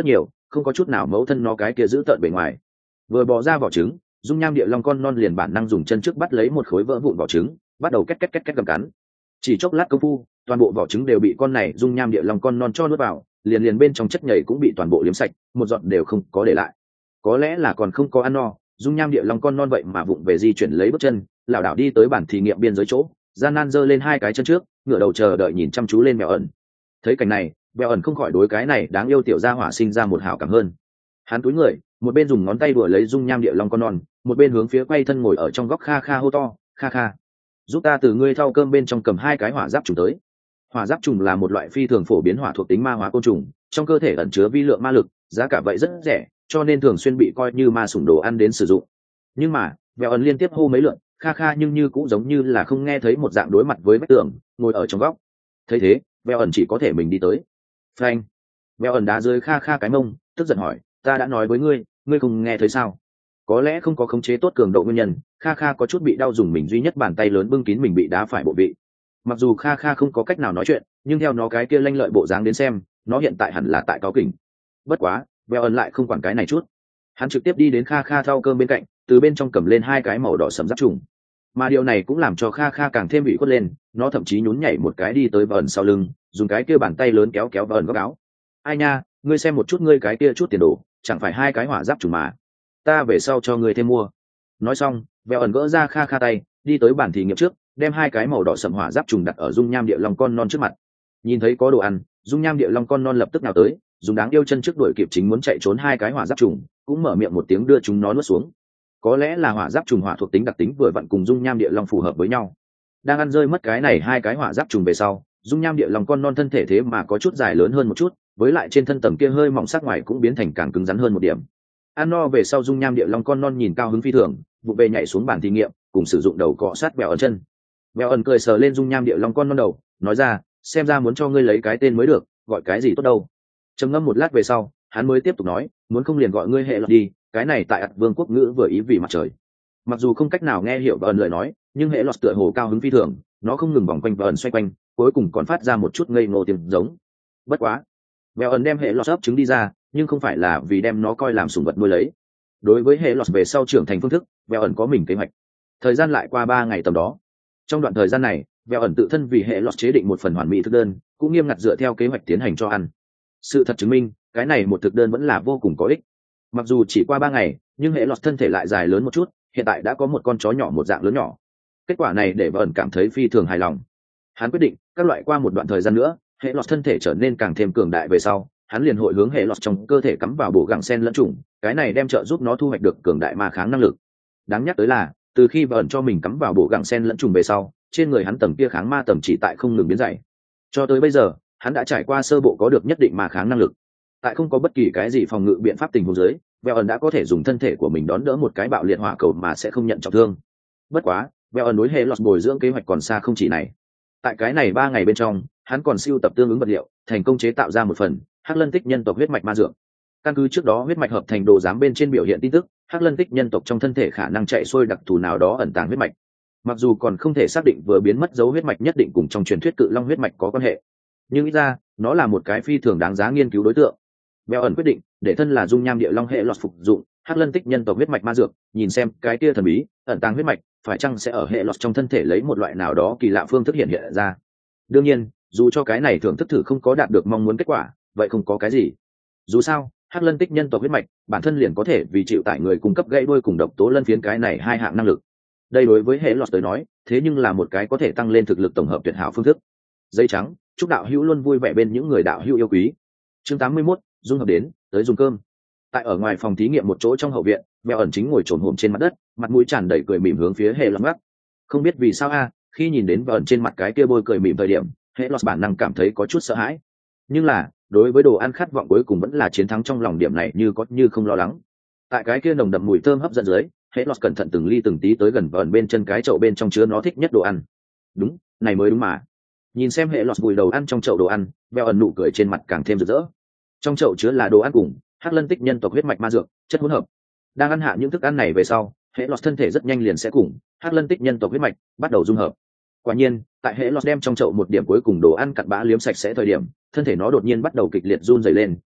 không có chút nào mẫu thân nó cái kia giữ tợn bề ngoài. Vừa bò ra vỏ trứng, dung nham địa long con non liền bản năng dùng chân trước bắt lấy một khối vỡ vụn vỏ trứng, bắt đầu két két két két cầm cắn. Chỉ chốc lát công phu, toàn bộ vỏ trứng đều bị con này dung nham địa long con non cho nuốt vào, liền liền bên trong chất nhầy cũng bị toàn bộ liếm sạch, một giọt đều không có để lại. Có lẽ là còn không có ăn no, dung nham địa long con non vậy mà vụng về di chuyển lấy bước chân, lảo đảo đi tới bản thí nghiệm biên giới chỗ, gian nan giơ lên hai cái chân trước, ngửa đầu chờ đợi nhìn chăm chú lên Mèo ẩn. Thấy cảnh này, Mèo ẩn không khỏi đối cái này đáng yêu tiểu gia hỏa sinh ra một hảo cảm hơn. Hắn cúi người, một bên dùng ngón tay đùa lấy dung nham địa long con non, một bên hướng phía quay thân ngồi ở trong góc kha kha hô to, kha kha, giúp ta từ ngươi thau cơm bên trong cầm hai cái hỏa giáp trùng tới. Hỏa giáp trùng là một loại phi thường phổ biến hỏa thuộc tính ma hóa côn trùng, trong cơ thể ẩn chứa vi lượng ma lực, giá cả vậy rất rẻ, cho nên thường xuyên bị coi như ma sủng đồ ăn đến sử dụng. Nhưng mà Mèo ẩn liên tiếp hô mấy lượt, kha kha nhưng như cũng giống như là không nghe thấy một dạng, đối mặt với vách tường ngồi ở trong góc. Thấy thế, Mèo ẩn chỉ có thể mình đi tới. Phanh! Mèo ẩn đá rơi kha kha cái mông, tức giận hỏi, ta đã nói với ngươi, ngươi không nghe thấy sao? Có lẽ không có khống chế tốt cường độ nguyên nhân, kha kha có chút bị đau, dùng mình duy nhất bàn tay lớn bưng kín mình bị đá phải bộ vị. Mặc dù kha kha không có cách nào nói chuyện, nhưng theo nó cái kia lanh lợi bộ dáng đến xem, nó hiện tại hẳn là tại cáo kỉnh. Bất quá Mèo ẩn lại không quản cái này chút, hắn trực tiếp đi đến kha kha thau cơm bên cạnh, từ bên trong cầm lên hai cái màu đỏ sẫm giáp trùng. Mà điều này cũng làm cho kha kha càng thêm bị khuất lên, nó thậm chí nhún nhảy một cái đi tới Mèo ẩn sau lưng, dùng cái kia bàn tay lớn kéo kéo Mèo ẩn góc áo. Ai nha, ngươi xem một chút ngươi cái kia chút tiền đồ, chẳng phải hai cái hỏa giáp trùng mà, ta về sau cho ngươi thêm mua. Nói xong, Mèo ẩn gỡ ra kha kha tay, đi tới bàn thí nghiệm trước, đem hai cái màu đỏ sẫm hỏa giáp trùng đặt ở dung nham địa long con non trước mặt. Nhìn thấy có đồ ăn, dung nham địa long con non lập tức nào tới, dùng đáng yêu chân trước đuổi kịp chính muốn chạy trốn hai cái hỏa giáp trùng, cũng mở miệng một tiếng đưa chúng nó nuốt xuống. Có lẽ là hỏa giáp trùng hỏa thuộc tính đặc tính vừa vặn cùng dung nham địa long phù hợp với nhau. Đang ăn rơi mất cái này hai cái hỏa giáp trùng về sau, dung nham địa long con non thân thể thế mà có chút dài lớn hơn một chút, với lại trên thân tầng kia hơi mỏng sắc ngoài cũng biến thành càng cứng rắn hơn một điểm. Ăn no về sau, dung nham địa long con non nhìn cao hứng phi thường, vụ về nhảy xuống bàn thí nghiệm, cùng sử dụng đầu cọ sát Mèo ẩn chân. Mèo ẩn cười sờ lên dung nham địa long con non đầu, nói ra, xem ra muốn cho ngươi lấy cái tên mới được, gọi cái gì tốt đâu. Trầm ngâm một lát về sau, hắn mới tiếp tục nói, muốn không liền gọi ngươi hệ lọt đi, cái này tại ạt vương quốc ngữ vừa ý vì mặt trời. Mặc dù không cách nào nghe hiểu Mèo ẩn lời nói, nhưng hệ lọt tựa hồ cao hứng phi thường, nó không ngừng vòng quanh Mèo ẩn xoay quanh, cuối cùng còn phát ra một chút ngây ngô tiếng giống. Bất quá Mèo ẩn đem hệ lọt ấp trứng đi ra, nhưng không phải là vì đem nó coi làm sủng vật nuôi lấy. Đối với hệ lọt về sau trưởng thành phương thức, Mèo ẩn có mình kế hoạch. Thời gian lại qua ba ngày tầm đó. Trong đoạn thời gian này, Mèo ẩn tự thân vì hệ lọt chế định một phần hoàn mỹ thực đơn, cũng nghiêm ngặt dựa theo kế hoạch tiến hành cho ăn. Sự thật chứng minh, cái này một thực đơn vẫn là vô cùng có ích. Mặc dù chỉ qua ba ngày, nhưng hệ lọt thân thể lại dài lớn một chút, hiện tại đã có một con chó nhỏ một dạng lớn nhỏ. Kết quả này để Mèo ẩn cảm thấy phi thường hài lòng. Hắn quyết định, các loại qua một đoạn thời gian nữa, hệ lọt thân thể trở nên càng thêm cường đại về sau, hắn liền hội hướng hệ lọt trong cơ thể cắm vào bổ gẳng sen lẫn trùng, cái này đem trợ giúp nó thu hoạch được cường đại ma kháng năng lực. Đáng nhắc tới là, từ khi Mèo ẩn cho mình cắm vào bổ gẳng sen lẫn trùng về sau, trên người hắn tầng kia kháng ma tầm chỉ tại không ngừng biến dày. Cho tới bây giờ, hắn đã trải qua sơ bộ có được nhất định ma kháng năng lực. Tại không có bất kỳ cái gì phòng ngự biện pháp tình huống dưới, Mèo ẩn đã có thể dùng thân thể của mình đón đỡ một cái bạo liệt hỏa cầu mà sẽ không nhận trọng thương. Bất quá, Mèo ẩn đối hệ lọt bồi dưỡng kế hoạch còn xa không chỉ này. Tại cái này ba ngày bên trong, hắn còn siêu tập tương ứng vật liệu, thành công chế tạo ra một phần hắc lân tích nhân tộc huyết mạch ma dược. Căn cứ trước đó huyết mạch hợp thành đồ giám bên trên biểu hiện tin tức, hắc lân tích nhân tộc trong thân thể khả năng chạy xuôi đặc thù nào đó ẩn tàng huyết mạch. Mặc dù còn không thể xác định vừa biến mất dấu huyết mạch nhất định cùng trong truyền thuyết cự long huyết mạch có quan hệ, nhưng ít ra nó là một cái phi thường đáng giá nghiên cứu đối tượng. Mèo ẩn quyết định để thân là dung nham địa long hệ lọt phục dụng hắc lân tích nhân tộc huyết mạch ma dược, nhìn xem cái kia thần bí ẩn tàng huyết mạch phải chăng sẽ ở hệ lọt trong thân thể lấy một loại nào đó kỳ lạ phương thức hiện hiện ra. Đương nhiên, dù cho cái này thưởng thức thử không có đạt được mong muốn kết quả, vậy không có cái gì. Dù sao, hắc lân tích nhân tộc huyết mạch bản thân liền có thể vì chịu tải người cung cấp gãy đuôi cùng độc tố lân phiến cái này hai hạng năng lực. Đây đối với hệ lọt tới nói, thế nhưng là một cái có thể tăng lên thực lực tổng hợp tuyệt hảo phương thức. Dây trắng, chúc đạo hữu luôn vui vẻ bên những người đạo hữu yêu quý. Chương tám mươi mốt, dung hợp đến, tới dùng cơm. Tại ở ngoài phòng thí nghiệm một chỗ trong hậu viện, Mèo ẩn chính ngồi trồn hổm trên mặt đất, mặt mũi tràn đầy cười mỉm hướng phía hệ lọt ngắc. Không biết vì sao a, khi nhìn đến Mèo ẩn trên mặt cái kia bôi cười mỉm thời điểm, hệ lọt bản năng cảm thấy có chút sợ hãi. Nhưng là, đối với đồ ăn khát vọng cuối cùng vẫn là chiến thắng trong lòng điểm này như có như không lo lắng. Tại cái kia nồng đậm mùi thơm hấp dẫn dưới, hệ lọt cẩn thận từng ly từng tí tới gần Mèo ẩn bên chân cái chậu bên trong chứa nó thích nhất đồ ăn. Đúng, này mới đúng mà. Nhìn xem hệ lọt vùi đầu ăn trong chậu đồ ăn, Mèo ẩn nụ cười trên mặt càng thêm rực rỡ. Trong chậu chứa là đồ ăn cùng hắc lân tích nhân tộc huyết mạch ma dược, chất hỗn hợp. Đang ăn hạ những thức ăn này về sau, hệ lọt thân thể rất nhanh liền sẽ cùng hắc lân tích nhân tộc huyết mạch bắt đầu dung hợp. Quả nhiên, tại hệ lọt đem trong chậu một điểm cuối cùng đồ ăn cặn bã liếm sạch sẽ thời điểm, thân thể nó đột nhiên bắt đầu kịch liệt run rẩy lên,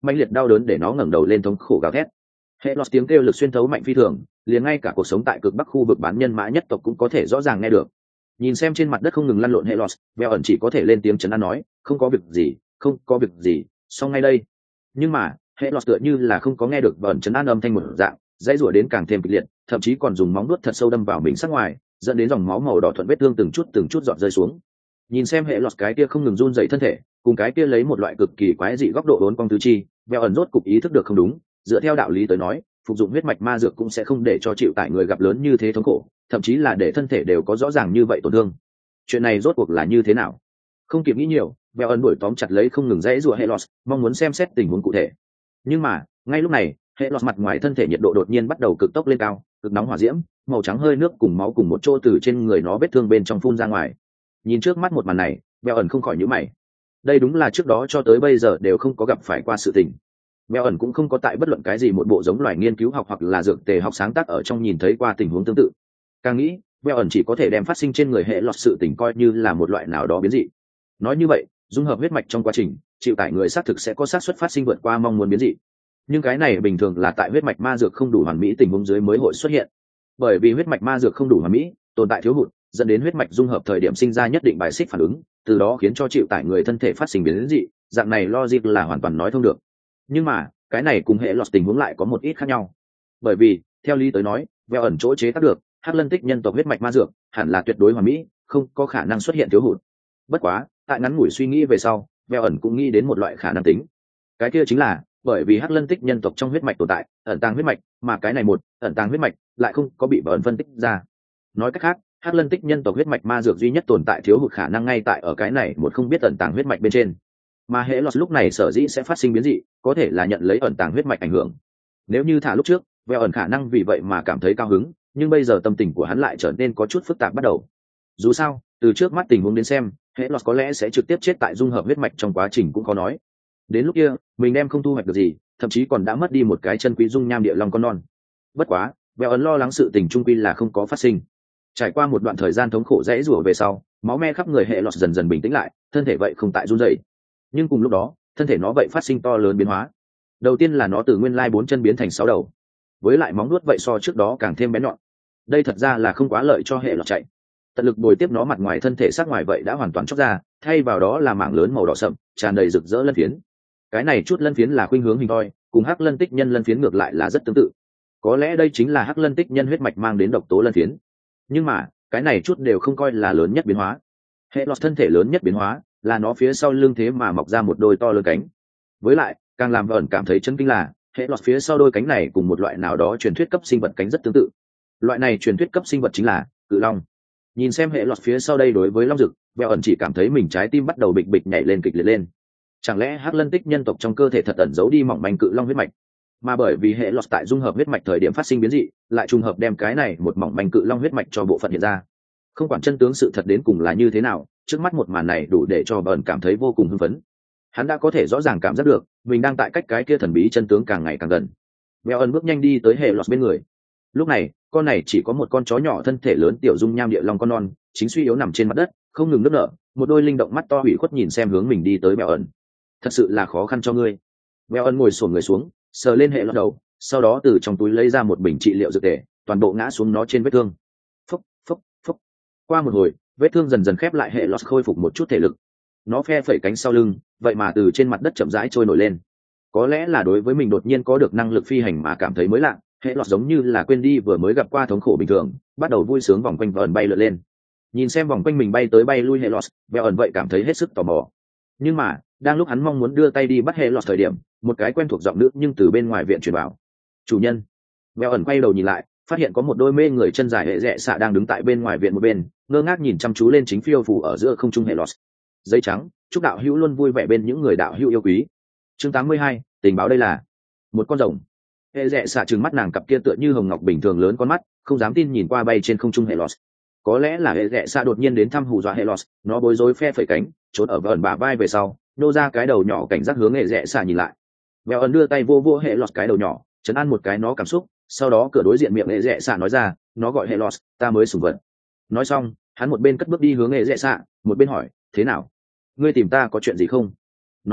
mãnh liệt đau đớn để nó ngẩng đầu lên thống khổ gào thét. Hệ lọt tiếng kêu lực xuyên thấu mạnh phi thường, liền ngay cả cuộc sống tại cực bắc khu vực bán nhân mã nhất tộc cũng có thể rõ ràng nghe được. Nhìn xem trên mặt đất không ngừng lăn lộn hệ lọt, Bèo ẩn chỉ có thể lên tiếng trấn an nói, không có việc gì, không có việc gì, xong ngay đây. Nhưng mà hệ lọt tựa như là không có nghe được Bèo ẩn trấn an âm thanh một dạng, dãy rủa đến càng thêm kịch liệt, thậm chí còn dùng móng vuốt thật sâu đâm vào mình sát ngoài, dẫn đến dòng máu màu đỏ thuận vết thương từng chút từng chút giọt rơi xuống. Nhìn xem hệ lọt cái kia không ngừng run dậy thân thể, cùng cái kia lấy một loại cực kỳ quái dị góc độ đốn cong tứ chi, Bèo ẩn rốt cục ý thức được không đúng. Dựa theo đạo lý tới nói, phục dụng huyết mạch ma dược cũng sẽ không để cho chịu tải người gặp lớn như thế thống khổ, thậm chí là để thân thể đều có rõ ràng như vậy tổn thương. Chuyện này rốt cuộc là như thế nào? Không kịp nghĩ nhiều, Bèo ẩn đuổi tóm chặt lấy không ngừng dãy rủa hệ lọt, mong muốn xem xét tình huống cụ thể. Nhưng mà ngay lúc này, hệ lọt mặt ngoài thân thể nhiệt độ đột nhiên bắt đầu cực tốc lên cao, cực nóng hỏa diễm, màu trắng hơi nước cùng máu cùng một chỗ từ trên người nó vết thương bên trong phun ra ngoài. Nhìn trước mắt một màn này, Bèo ẩn không khỏi nhíu mày. Đây đúng là trước đó cho tới bây giờ đều không có gặp phải qua sự tình. Bèo ẩn cũng không có tại bất luận cái gì một bộ giống loài nghiên cứu học hoặc là dược tề học sáng tác ở trong nhìn thấy qua tình huống tương tự. Càng nghĩ, Bèo ẩn chỉ có thể đem phát sinh trên người hệ lọt sự tình coi như là một loại nào đó biến dị. Nói như vậy, dung hợp huyết mạch trong quá trình, chịu tải người xác thực sẽ có xác suất phát sinh vượt qua mong muốn biến dị. Nhưng cái này bình thường là tại huyết mạch ma dược không đủ hoàn mỹ tình huống dưới mới hội xuất hiện. Bởi vì huyết mạch ma dược không đủ hoàn mỹ, tồn tại thiếu hụt, dẫn đến huyết mạch dung hợp thời điểm sinh ra nhất định bài xích phản ứng, từ đó khiến cho chịu tải người thân thể phát sinh biến dị, dạng này logic là hoàn toàn nói thông được. Nhưng mà cái này cùng hệ lọt tình huống lại có một ít khác nhau. Bởi vì theo lý tới nói, Bèo ẩn chỗ chế tác được hắc lân tích nhân tộc huyết mạch ma dược hẳn là tuyệt đối hoàn mỹ, không có khả năng xuất hiện thiếu hụt. Bất quá tại ngắn ngủi suy nghĩ về sau, Bèo ẩn cũng nghĩ đến một loại khả năng tính. Cái kia chính là bởi vì hắc lân tích nhân tộc trong huyết mạch tồn tại ẩn tàng huyết mạch, mà cái này một ẩn tàng huyết mạch lại không có bị Bèo ẩn phân tích ra. Nói cách khác, hắc lân tích nhân tộc huyết mạch ma dược duy nhất tồn tại thiếu hụt khả năng ngay tại ở cái này một không biết ẩn tàng huyết mạch bên trên. Mà hệ lọt lúc này sở dĩ sẽ phát sinh biến dị, có thể là nhận lấy ẩn tàng huyết mạch ảnh hưởng. Nếu như thả lúc trước, Bèo ẩn khả năng vì vậy mà cảm thấy cao hứng, nhưng bây giờ tâm tình của hắn lại trở nên có chút phức tạp bắt đầu. Dù sao, từ trước mắt tình huống đến xem, hệ lọt có lẽ sẽ trực tiếp chết tại dung hợp huyết mạch trong quá trình cũng khó nói. Đến lúc kia, mình đem không thu hoạch được gì, thậm chí còn đã mất đi một cái chân quý dung nham địa long con non. Bất quá, Bèo ẩn lo lắng sự tình trung quy là không có phát sinh. Trải qua một đoạn thời gian thống khổ dãy rủa về sau, máu me khắp người hệ lọt dần dần bình tĩnh lại, thân thể vậy không tại run rẩy. Nhưng cùng lúc đó, thân thể nó vậy phát sinh to lớn biến hóa. Đầu tiên là nó từ nguyên lai bốn chân biến thành sáu đầu, với lại móng nuốt vậy so trước đó càng thêm bén nhọn. Đây thật ra là không quá lợi cho hệ lọt chạy. Tận lực bồi tiếp nó mặt ngoài thân thể sắc ngoài vậy đã hoàn toàn chóc ra, thay vào đó là mảng lớn màu đỏ sậm, tràn đầy rực rỡ lân phiến. Cái này chút lân phiến là khuynh hướng hình thoi, cùng hắc lân tích nhân lân phiến ngược lại là rất tương tự. Có lẽ đây chính là hắc lân tích nhân huyết mạch mang đến độc tố lân phiến. Nhưng mà cái này chút đều không coi là lớn nhất biến hóa. Hệ lọt thân thể lớn nhất biến hóa là nó phía sau lưng thế mà mọc ra một đôi to lớn cánh. Với lại càng làm ẩn cảm thấy chấn kinh là hệ lọt phía sau đôi cánh này cùng một loại nào đó truyền thuyết cấp sinh vật cánh rất tương tự. Loại này truyền thuyết cấp sinh vật chính là cự long. Nhìn xem hệ lọt phía sau đây đối với long rực, Bèo ẩn chỉ cảm thấy mình trái tim bắt đầu bịch bịch nhảy lên kịch liệt lên. Chẳng lẽ hắc lân tích nhân tộc trong cơ thể thật ẩn giấu đi mỏng manh cự long huyết mạch, mà bởi vì hệ lọt tại dung hợp huyết mạch thời điểm phát sinh biến dị, lại trùng hợp đem cái này một mỏng manh cự long huyết mạch cho bộ phận hiện ra. Không quản chân tướng sự thật đến cùng là như thế nào, trước mắt một màn này đủ để cho Bèo ẩn cảm thấy vô cùng hưng phấn. Hắn đã có thể rõ ràng cảm giác được mình đang tại cách cái kia thần bí chân tướng càng ngày càng gần. Bèo ẩn bước nhanh đi tới hệ lọt bên người. Lúc này con này chỉ có một con chó nhỏ thân thể lớn tiểu dung nham địa long con non chính suy yếu nằm trên mặt đất, không ngừng nức nở, một đôi linh động mắt to ủy khuất nhìn xem hướng mình đi tới Bèo ẩn. Thật sự là khó khăn cho ngươi. Bèo ẩn ngồi xổm người xuống, sờ lên hệ lọt đầu, sau đó từ trong túi lấy ra một bình trị liệu dược tề, toàn bộ ngã xuống nó trên vết thương. Phốc phốc phốc. Qua một hồi, vết thương dần dần khép lại, hệ lọt khôi phục một chút thể lực. Nó phe phẩy cánh sau lưng, vậy mà từ trên mặt đất chậm rãi trôi nổi lên. Có lẽ là đối với mình đột nhiên có được năng lực phi hành mà cảm thấy mới lạ, hệ lọt giống như là quên đi vừa mới gặp qua thống khổ bình thường, bắt đầu vui sướng vòng quanh Bèo ẩn bay lượn lên. Nhìn xem vòng quanh mình bay tới bay lui hệ lọt, Bèo ẩn vậy cảm thấy hết sức tò mò. Nhưng mà đang lúc hắn mong muốn đưa tay đi bắt hệ lọt thời điểm, một cái quen thuộc giọng nữ nhưng từ bên ngoài viện truyền vào. Chủ nhân. Bèo ẩn quay đầu nhìn lại, phát hiện có một đôi mê người chân dài hệ rẽ xạ đang đứng tại bên ngoài viện một bên, ngơ ngác nhìn chăm chú lên chính phiêu phủ ở giữa không trung hệ lọt. Giấy trắng, chúc đạo hữu luôn vui vẻ bên những người đạo hữu yêu quý. Chương tám mươi hai, tình báo đây là một con rồng. Hệ rẽ xạ trừng mắt nàng cặp kia tựa như hồng ngọc bình thường lớn con mắt, không dám tin nhìn qua bay trên không trung hệ lọt. Có lẽ là hệ rẽ xạ đột nhiên đến thăm hù dọa hệ lọt, nó bối rối phe phẩy cánh, trốn ở vờn bả vai về sau, nô ra cái đầu nhỏ cảnh giác hướng hệ rẽ xạ nhìn lại. Bèo ẩn đưa tay vô vô hệ lọt cái đầu nhỏ, chấn an một cái nó cảm xúc, sau đó cửa đối diện miệng hệ rẽ xạ nói ra, nó gọi hệ lọt, ta mới sủng vật. Nói xong, hắn một bên cất bước đi hướng hệ rẽ xạ, một bên hỏi, thế nào, ngươi tìm ta có chuyện gì không? Nói đến,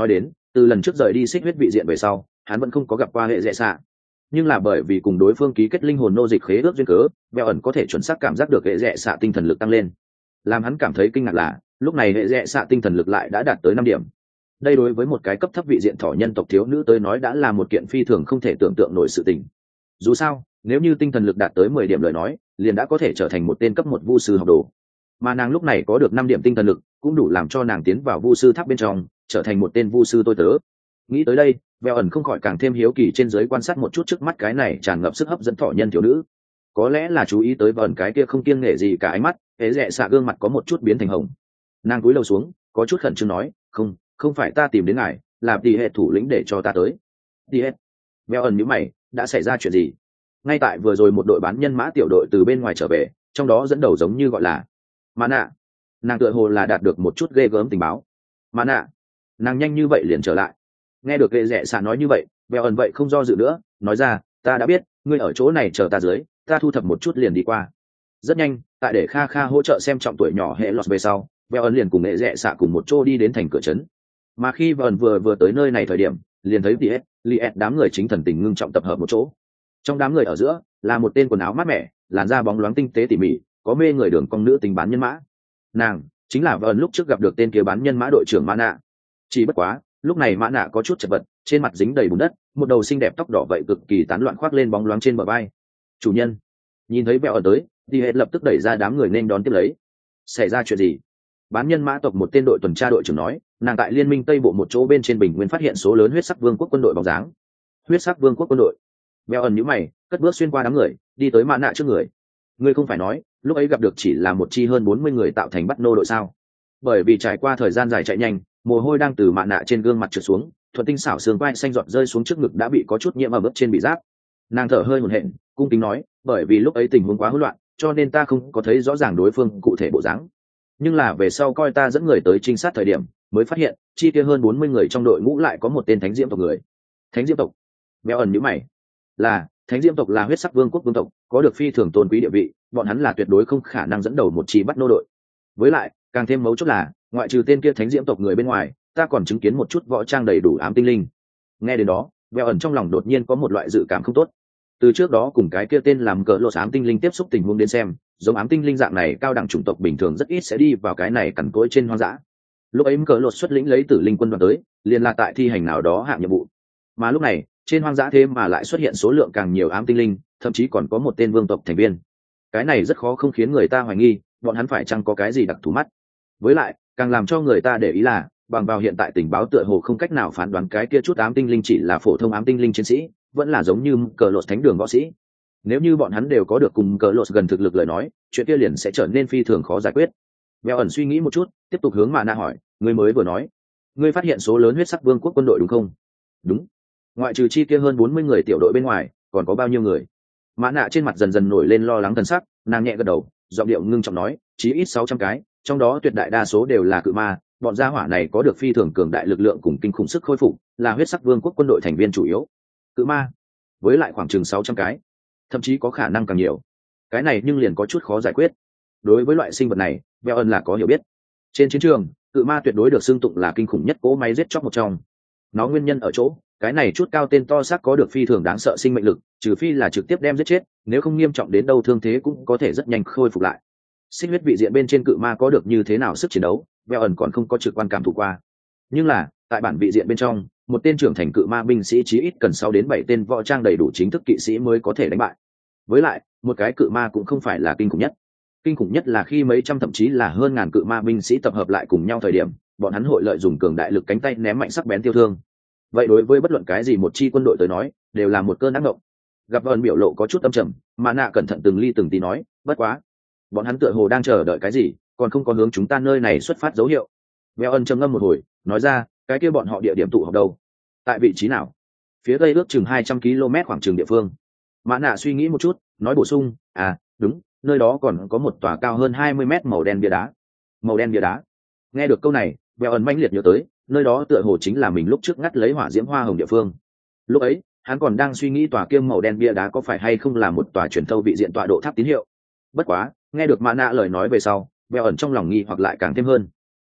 từ lần trước rời đi xích huyết vị diện về sau hắn vẫn không có gặp qua hệ rẽ xạ, nhưng là bởi vì cùng đối phương ký kết linh hồn nô dịch khế ước duyên cớ, bèo ẩn có thể chuẩn xác cảm giác được hệ rẽ xạ tinh thần lực tăng lên. Làm hắn cảm thấy kinh ngạc là lúc này hệ rẽ xạ tinh thần lực lại đã đạt tới năm điểm. Đây đối với một cái cấp thấp vị diện thỏ nhân tộc thiếu nữ tới nói đã là một kiện phi thường không thể tưởng tượng nổi sự tình. Dù sao nếu như tinh thần lực đạt tới mười điểm lời nói liền đã có thể trở thành một tên cấp một vu sư học đồ, mà nàng lúc này có được năm điểm tinh thần lực cũng đủ làm cho nàng tiến vào vu sư tháp bên trong trở thành một tên vu sư tôi tớ. Nghĩ tới đây bèo ẩn không khỏi càng thêm hiếu kỳ trên giới quan sát một chút trước mắt cái này tràn ngập sức hấp dẫn thỏ nhân thiếu nữ. Có lẽ là chú ý tới vẩn cái kia không kiêng nể gì cả ánh mắt, hễ rẽ xạ gương mặt có một chút biến thành hồng. Nàng cúi đầu xuống có chút khẩn trương nói, không không phải ta tìm đến ngài, là tỷ hệ thủ lĩnh để cho ta tới. Tỷ hệ? Bèo ẩn nhíu mày, đã xảy ra chuyện gì? Ngay tại vừa rồi một đội bán nhân mã tiểu đội từ bên ngoài trở về, trong đó dẫn đầu giống như gọi là Mã Nạ. Nàng tựa hồ là đạt được một chút ghê gớm tình báo. Mã Nạ? Nàng nhanh như vậy liền trở lại. Nghe được ghệ rẽ xạ nói như vậy, bèo ẩn vậy không do dự nữa, nói ra, ta đã biết, ngươi ở chỗ này chờ ta dưới, ta thu thập một chút liền đi qua. Rất nhanh, tại để Kha Kha hỗ trợ xem trọng tuổi nhỏ hệ lọt về sau, bèo ẩn liền cùng ghệ rẽ xạ cùng một chỗ đi đến thành cửa trấn. Mà khi bèo ẩn vừa vừa tới nơi này thời điểm, liền thấy Tiet, Liet đám người chính thần tình ngưng trọng tập hợp một chỗ. Trong đám người ở giữa là một tên quần áo mát mẻ, làn da bóng loáng tinh tế tỉ mỉ, có mê người đường cong nữ tính bán nhân mã. Nàng chính là vợ lúc trước gặp được tên kia bán nhân mã đội trưởng Mã Nạ. Chỉ bất quá lúc này Mã Nạ có chút chật vật, trên mặt dính đầy bùn đất, một đầu xinh đẹp tóc đỏ vậy cực kỳ tán loạn khoác lên bóng loáng trên bờ vai. Chủ nhân. Nhìn thấy bèo ẩn tới, đi hết lập tức đẩy ra đám người nên đón tiếp lấy. Xảy ra chuyện gì? Bán nhân mã tộc một tên đội tuần tra đội trưởng nói, nàng tại liên minh tây bộ một chỗ bên trên bình nguyên phát hiện số lớn huyết sắc vương quốc quân đội bóng dáng. Huyết sắc vương quốc quân đội? Bèo ẩn nhíu mày, cất bước xuyên qua đám người, đi tới Mã Nạ trước người. Ngươi không phải nói lúc ấy gặp được chỉ là một chi hơn bốn mươi người tạo thành bắt nô đội sao? Bởi vì trải qua thời gian dài chạy nhanh, mồ hôi đang từ Mã Nạ trên gương mặt trượt xuống, thuận tinh xảo xương quai xanh giọt rơi xuống trước ngực đã bị có chút nhiễm ở mức trên bị giáp. Nàng thở hơi hổn hển, cung kính nói, bởi vì lúc ấy tình huống quá hỗn loạn, cho nên ta không có thấy rõ ràng đối phương cụ thể bộ dáng. Nhưng là về sau coi ta dẫn người tới trinh sát thời điểm, mới phát hiện chi kia hơn bốn mươi người trong đội ngũ lại có một tên thánh diễm tộc người. Thánh diễm tộc? Béo ẩn nhíu mày. Là, thánh diễm tộc là huyết sắc vương quốc vương tộc, có được phi thường tôn quý địa vị, bọn hắn là tuyệt đối không khả năng dẫn đầu một chi bắt nô đội. Với lại càng thêm mấu chốt là ngoại trừ tên kia thánh diễm tộc người bên ngoài, ta còn chứng kiến một chút võ trang đầy đủ ám tinh linh. Nghe đến đó béo ẩn trong lòng đột nhiên có một loại dự cảm không tốt. Từ trước đó cùng cái kia tên làm cỡ lột ám tinh linh tiếp xúc tình huống đến xem, giống ám tinh linh dạng này cao đẳng chủng tộc bình thường rất ít sẽ đi vào cái này cằn cỗi trên hoang dã. Lúc ấy cỡ lột xuất lĩnh lấy tử linh quân đoàn tới, liền là tại thi hành nào đó hạng nhiệm vụ. Mà lúc này trên hoang dã thế mà lại xuất hiện số lượng càng nhiều ám tinh linh, thậm chí còn có một tên vương tộc thành viên. Cái này rất khó không khiến người ta hoài nghi bọn hắn phải chăng có cái gì đặc thù mắt. Với lại càng làm cho người ta để ý là bằng vào hiện tại tình báo tựa hồ không cách nào phán đoán cái kia chút ám tinh linh chỉ là phổ thông ám tinh linh chiến sĩ, vẫn là giống như cờ lột thánh đường võ sĩ. Nếu như bọn hắn đều có được cùng cờ lột gần thực lực lời nói, chuyện kia liền sẽ trở nên phi thường khó giải quyết. Béo ẩn suy nghĩ một chút, tiếp tục hướng Mã Nạ hỏi, ngươi mới vừa nói ngươi phát hiện số lớn huyết sắc vương quốc quân đội đúng không? Đúng. Ngoại trừ chi kia hơn bốn mươi người tiểu đội bên ngoài, còn có bao nhiêu người? Mã Nạ trên mặt dần dần nổi lên lo lắng thần sắc, nàng nhẹ gật đầu, giọng điệu ngưng trọng nói, chí ít sáu trăm cái, trong đó tuyệt đại đa số đều là cự ma, bọn gia hỏa này có được phi thường cường đại lực lượng cùng kinh khủng sức khôi phục, là huyết sắc vương quốc quân đội thành viên chủ yếu. Cự ma? Với lại khoảng chừng sáu trăm cái, thậm chí có khả năng càng nhiều. Cái này nhưng liền có chút khó giải quyết. Đối với loại sinh vật này, Beo ân là có hiểu biết. Trên chiến trường, cự ma tuyệt đối được xưng tụng là kinh khủng nhất cỗ máy giết chóc một trong. Nó nguyên nhân ở chỗ, cái này chút cao tên to xác có được phi thường đáng sợ sinh mệnh lực, trừ phi là trực tiếp đem giết chết, nếu không nghiêm trọng đến đâu thương thế cũng có thể rất nhanh khôi phục lại. Sinh huyết vị diện bên trên cự ma có được như thế nào sức chiến đấu, Beo ẩn còn không có trực quan cảm thụ qua. Nhưng là, tại bản vị diện bên trong, một tên trưởng thành cự ma binh sĩ chí ít cần sáu đến bảy tên võ trang đầy đủ chính thức kỵ sĩ mới có thể đánh bại. Với lại, một cái cự ma cũng không phải là kinh khủng nhất. Kinh khủng nhất là khi mấy trăm thậm chí là hơn ngàn cự ma binh sĩ tập hợp lại cùng nhau thời điểm, bọn hắn hội lợi dụng cường đại lực cánh tay ném mạnh sắc bén tiêu thương. Vậy đối với bất luận cái gì một chi quân đội tới nói, đều là một cơn ác mộng. Gặp ơn biểu lộ có chút âm trầm, Mã Nạ cẩn thận từng ly từng tí nói, bất quá, bọn hắn tựa hồ đang chờ đợi cái gì, còn không có hướng chúng ta nơi này xuất phát dấu hiệu. Beo ân trầm ngâm một hồi, nói ra, cái kia bọn họ địa điểm tụ họp đâu? Tại vị trí nào? Phía tây ước chừng hai trăm ki lô mét khoảng chừng địa phương. Mã Nạ suy nghĩ một chút, nói bổ sung, à, đúng, nơi đó còn có một tòa cao hơn hai mươi mét màu đen bia đá. Màu đen bia đá? Nghe được câu này, Beo ân mãnh liệt nhớ tới, nơi đó tựa hồ chính là mình lúc trước ngắt lấy hỏa diễm hoa hồng địa phương. Lúc ấy, hắn còn đang suy nghĩ tòa kia màu đen bia đá có phải hay không là một tòa truyền thâu vị diện tọa độ tháp tín hiệu. Bất quá, nghe được Mã Nạ lời nói về sau, Beo ẩn trong lòng nghi hoặc lại càng thêm hơn.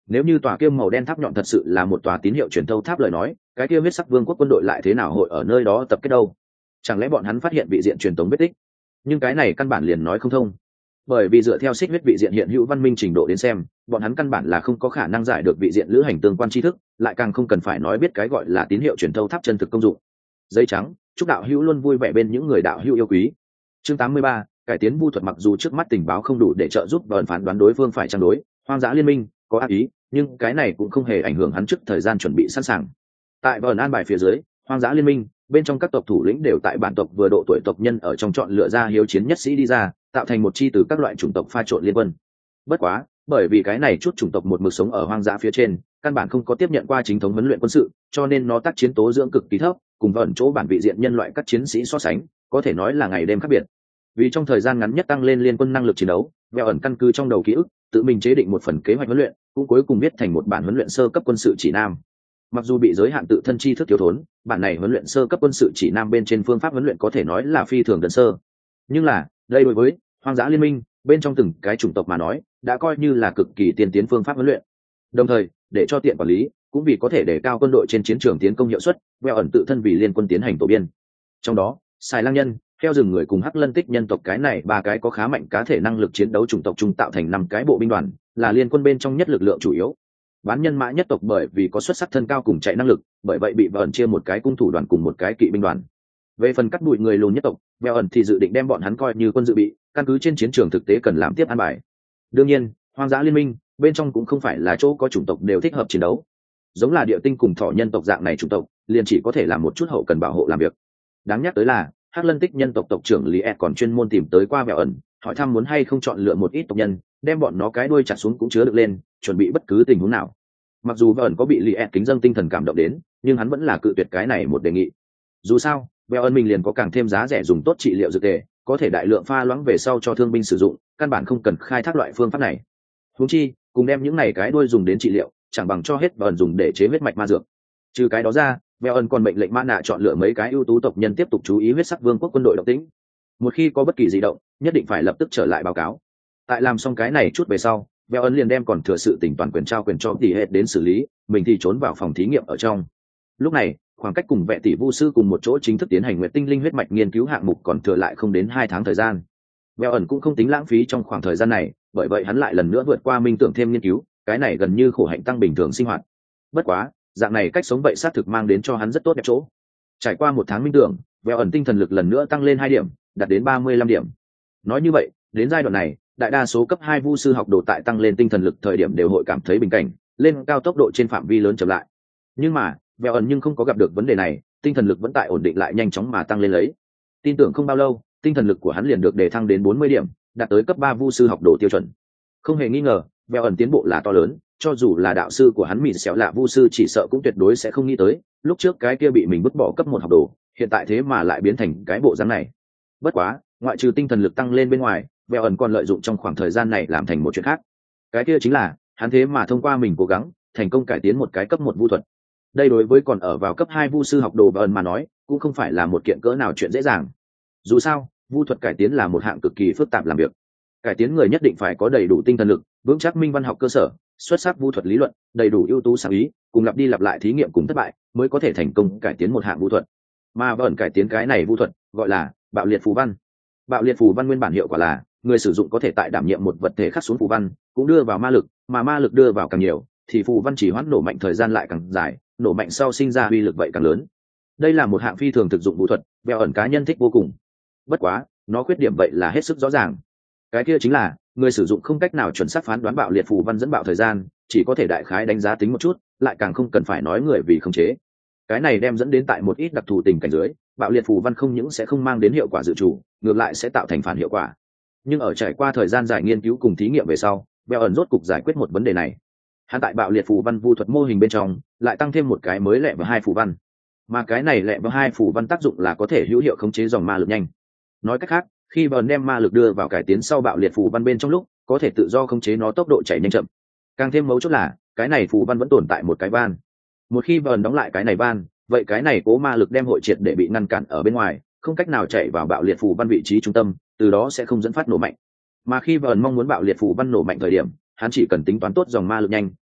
Nếu như tòa kia màu đen tháp nhọn thật sự là một tòa tín hiệu truyền thâu tháp lời nói, cái kia huyết sắc vương quốc quân đội lại thế nào hội ở nơi đó tập kết đâu? Chẳng lẽ bọn hắn phát hiện vị diện truyền tống vết tích? Nhưng cái này căn bản liền nói không thông, bởi vì dựa theo xích huyết vị diện hiện hữu văn minh trình độ đến xem, bọn hắn căn bản là không có khả năng giải được vị diện lữ hành tương quan tri thức, lại càng không cần phải nói biết cái gọi là tín hiệu truyền thâu tháp chân thực công dụng. Giấy trắng, chúc đạo hữu luôn vui vẻ bên những người đạo hữu yêu quý. Chương tám mươi ba, cải tiến vu thuật. Mặc dù trước mắt tình báo không đủ để trợ giúp đoàn phán đoán đối phương phải trang đối hoang dã liên minh có ác ý, nhưng cái này cũng không hề ảnh hưởng hắn trước thời gian chuẩn bị sẵn sàng. Tại vần an bài phía dưới, hoang dã liên minh bên trong các tộc thủ lĩnh đều tại bản tộc vừa độ tuổi tộc nhân ở trong chọn lựa ra hiếu chiến nhất sĩ đi ra, tạo thành một chi từ các loại chủng tộc pha trộn liên quân. Bất quá, bởi vì cái này chút chủng tộc một mực sống ở hoang dã phía trên, căn bản không có tiếp nhận qua chính thống huấn luyện quân sự, cho nên nó tác chiến tố dưỡng cực kỳ thấp, cùng vẩn chỗ bản vị diện nhân loại các chiến sĩ so sánh, có thể nói là ngày đêm khác biệt. Vì trong thời gian ngắn nhất tăng lên liên quân năng lực chiến đấu, Vẹo ẩn căn cứ trong đầu ký ức, tự mình chế định một phần kế hoạch huấn luyện, cũng cuối cùng viết thành một bản huấn luyện sơ cấp quân sự chỉ nam. Mặc dù bị giới hạn tự thân chi thức thiếu thốn, bản này huấn luyện sơ cấp quân sự chỉ nam bên trên phương pháp huấn luyện có thể nói là phi thường đơn sơ. Nhưng là, đây đối với hoang dã liên minh bên trong từng cái chủng tộc mà nói, đã coi như là cực kỳ tiên tiến phương pháp huấn luyện. Đồng thời, để cho tiện quản lý, cũng vì có thể để cao quân đội trên chiến trường tiến công hiệu suất, Vẹo ẩn tự thân vì liên quân tiến hành tổ biên. Trong đó, xài lang nhân, theo rừng người cùng hắc lân tích nhân tộc cái này ba cái có khá mạnh cá thể năng lực chiến đấu chủng tộc chung tạo thành năm cái bộ binh đoàn, là liên quân bên trong nhất lực lượng chủ yếu. Bán nhân mã nhất tộc bởi vì có xuất sắc thân cao cùng chạy năng lực, bởi vậy bị Vẹo ẩn chia một cái cung thủ đoàn cùng một cái kỵ binh đoàn. Về phần cắt đuổi người lùn nhất tộc, Vẹo ẩn thì dự định đem bọn hắn coi như quân dự bị, căn cứ trên chiến trường thực tế cần làm tiếp an bài. Đương nhiên, hoang dã liên minh bên trong cũng không phải là chỗ có chủng tộc đều thích hợp chiến đấu. Giống là địa tinh cùng thỏ nhân tộc dạng này chủng tộc, liền chỉ có thể làm một chút hậu cần bảo hộ làm việc. Đáng nhắc tới là, hắc lân tích nhân tộc tộc trưởng Lý Ed còn chuyên môn tìm tới qua Vẹo ẩn, hỏi thăm muốn hay không chọn lựa một ít tộc nhân, đem bọn nó cái đuôi chặt xuống cũng chứa được lên, chuẩn bị bất cứ tình huống nào. Mặc dù Vẹo ẩn có bị Lý Ed kính dâng tinh thần cảm động đến, nhưng hắn vẫn là cự tuyệt cái này một đề nghị. Dù sao, Vẹo ẩn mình liền có càng thêm giá rẻ dùng tốt trị liệu dược tề, có thể đại lượng pha loãng về sau cho thương binh sử dụng, căn bản không cần khai thác loại phương pháp này. Huống chi, cùng đem những này cái đuôi dùng đến trị liệu, chẳng bằng cho hết Vẹo ẩn dùng để chế huyết mạch ma dược. Trừ cái đó ra, Vẹo ẩn còn mệnh lệnh Ma Nạ chọn lựa mấy cái ưu tú tộc nhân tiếp tục chú ý huyết sắc vương quốc quân đội động tĩnh. Một khi có bất kỳ dị động, nhất định phải lập tức trở lại báo cáo. Tại làm xong cái này chút về sau, Vẹo ẩn liền đem còn thừa sự tỉnh toàn quyền trao quyền cho tỷ hệ đến xử lý, mình thì trốn vào phòng thí nghiệm ở trong. Lúc này, khoảng cách cùng vệ tỷ vu sư cùng một chỗ chính thức tiến hành nguyệt tinh linh huyết mạch nghiên cứu hạng mục còn thừa lại không đến hai tháng thời gian. Vẹo ẩn cũng không tính lãng phí trong khoảng thời gian này, bởi vậy hắn lại lần nữa vượt qua minh tưởng thêm nghiên cứu, cái này gần như khổ hạnh tăng bình thường sinh hoạt. Bất quá, dạng này cách sống vậy xác thực mang đến cho hắn rất tốt đẹp chỗ. Trải qua một tháng minh tưởng, Vẹo ẩn tinh thần lực lần nữa tăng lên hai điểm, đạt đến ba mươi lăm điểm. Nói như vậy, đến giai đoạn này, đại đa số cấp hai vu sư học đồ tại tăng lên tinh thần lực thời điểm đều hội cảm thấy bình cảnh, lên cao tốc độ trên phạm vi lớn chậm lại. Nhưng mà, Vẹo ẩn nhưng không có gặp được vấn đề này, tinh thần lực vẫn tại ổn định lại nhanh chóng mà tăng lên lấy. Tin tưởng không bao lâu, tinh thần lực của hắn liền được đề thăng đến bốn mươi điểm, đạt tới cấp ba vu sư học đồ tiêu chuẩn. Không hề nghi ngờ, Vẹo ẩn tiến bộ là to lớn, cho dù là đạo sư của hắn mịt xéo lạ vu sư chỉ sợ cũng tuyệt đối sẽ không nghĩ tới, lúc trước cái kia bị mình vứt bỏ cấp một học đồ, hiện tại thế mà lại biến thành cái bộ dáng này. Bất quá, ngoại trừ tinh thần lực tăng lên bên ngoài, Vẹo ẩn còn lợi dụng trong khoảng thời gian này làm thành một chuyện khác. Cái kia chính là, hắn thế mà thông qua mình cố gắng, thành công cải tiến một cái cấp một vu thuật. Đây đối với còn ở vào cấp hai vu sư học đồ Vẹo ẩn mà nói, cũng không phải là một kiện cỡ nào chuyện dễ dàng. Dù sao, vu thuật cải tiến là một hạng cực kỳ phức tạp làm việc. Cải tiến người nhất định phải có đầy đủ tinh thần lực, vững chắc minh văn học cơ sở, xuất sắc vu thuật lý luận, đầy đủ ưu tú sáng ý, cùng lặp đi lặp lại thí nghiệm cùng thất bại, mới có thể thành công cải tiến một hạng vu thuật. Mà Vẹo ẩn cải tiến cái này vu thuật, gọi là bạo liệt phù văn. Bạo liệt phù văn nguyên bản hiệu quả là người sử dụng có thể tại đảm nhiệm một vật thể khắc xuống phù văn, cũng đưa vào ma lực, mà ma lực đưa vào càng nhiều, thì phù văn chỉ hoãn nổ mạnh thời gian lại càng dài, nổ mạnh sau sinh ra uy lực vậy càng lớn. Đây là một hạng phi thường thực dụng vu thuật, Vẹo ẩn cá nhân thích vô cùng. Bất quá, nó khuyết điểm vậy là hết sức rõ ràng. Cái kia chính là, người sử dụng không cách nào chuẩn xác phán đoán bạo liệt phù văn dẫn bạo thời gian, chỉ có thể đại khái đánh giá tính một chút, lại càng không cần phải nói người vì khống chế. Cái này đem dẫn đến tại một ít đặc thù tình cảnh dưới, bạo liệt phù văn không những sẽ không mang đến hiệu quả dự trù, ngược lại sẽ tạo thành phản hiệu quả. Nhưng ở trải qua thời gian dài nghiên cứu cùng thí nghiệm về sau, Vẹo ẩn rốt cục giải quyết một vấn đề này. Hắn tại bạo liệt phù văn vu thuật mô hình bên trong, lại tăng thêm một cái mới lẹ vào hai phù văn. Mà cái này lẹ vào hai phù văn tác dụng là có thể hữu hiệu khống chế dòng ma lực nhanh. Nói cách khác, khi Vẹo ẩn đem ma lực đưa vào cải tiến sau bạo liệt phù văn bên trong lúc, có thể tự do khống chế nó tốc độ chạy nhanh chậm. Càng thêm mấu chốt là, cái này phù văn vẫn tồn tại một cái van. Một khi Vẹo ẩn đóng lại cái này van, vậy cái này cố ma lực đem hội triệt để bị ngăn cản ở bên ngoài, không cách nào chạy vào bạo liệt phù văn vị trí trung tâm, từ đó sẽ không dẫn phát nổ mạnh. Mà khi Vẹo ẩn mong muốn bạo liệt phù văn nổ mạnh thời điểm, hắn chỉ cần tính toán tốt dòng ma lực nhanh,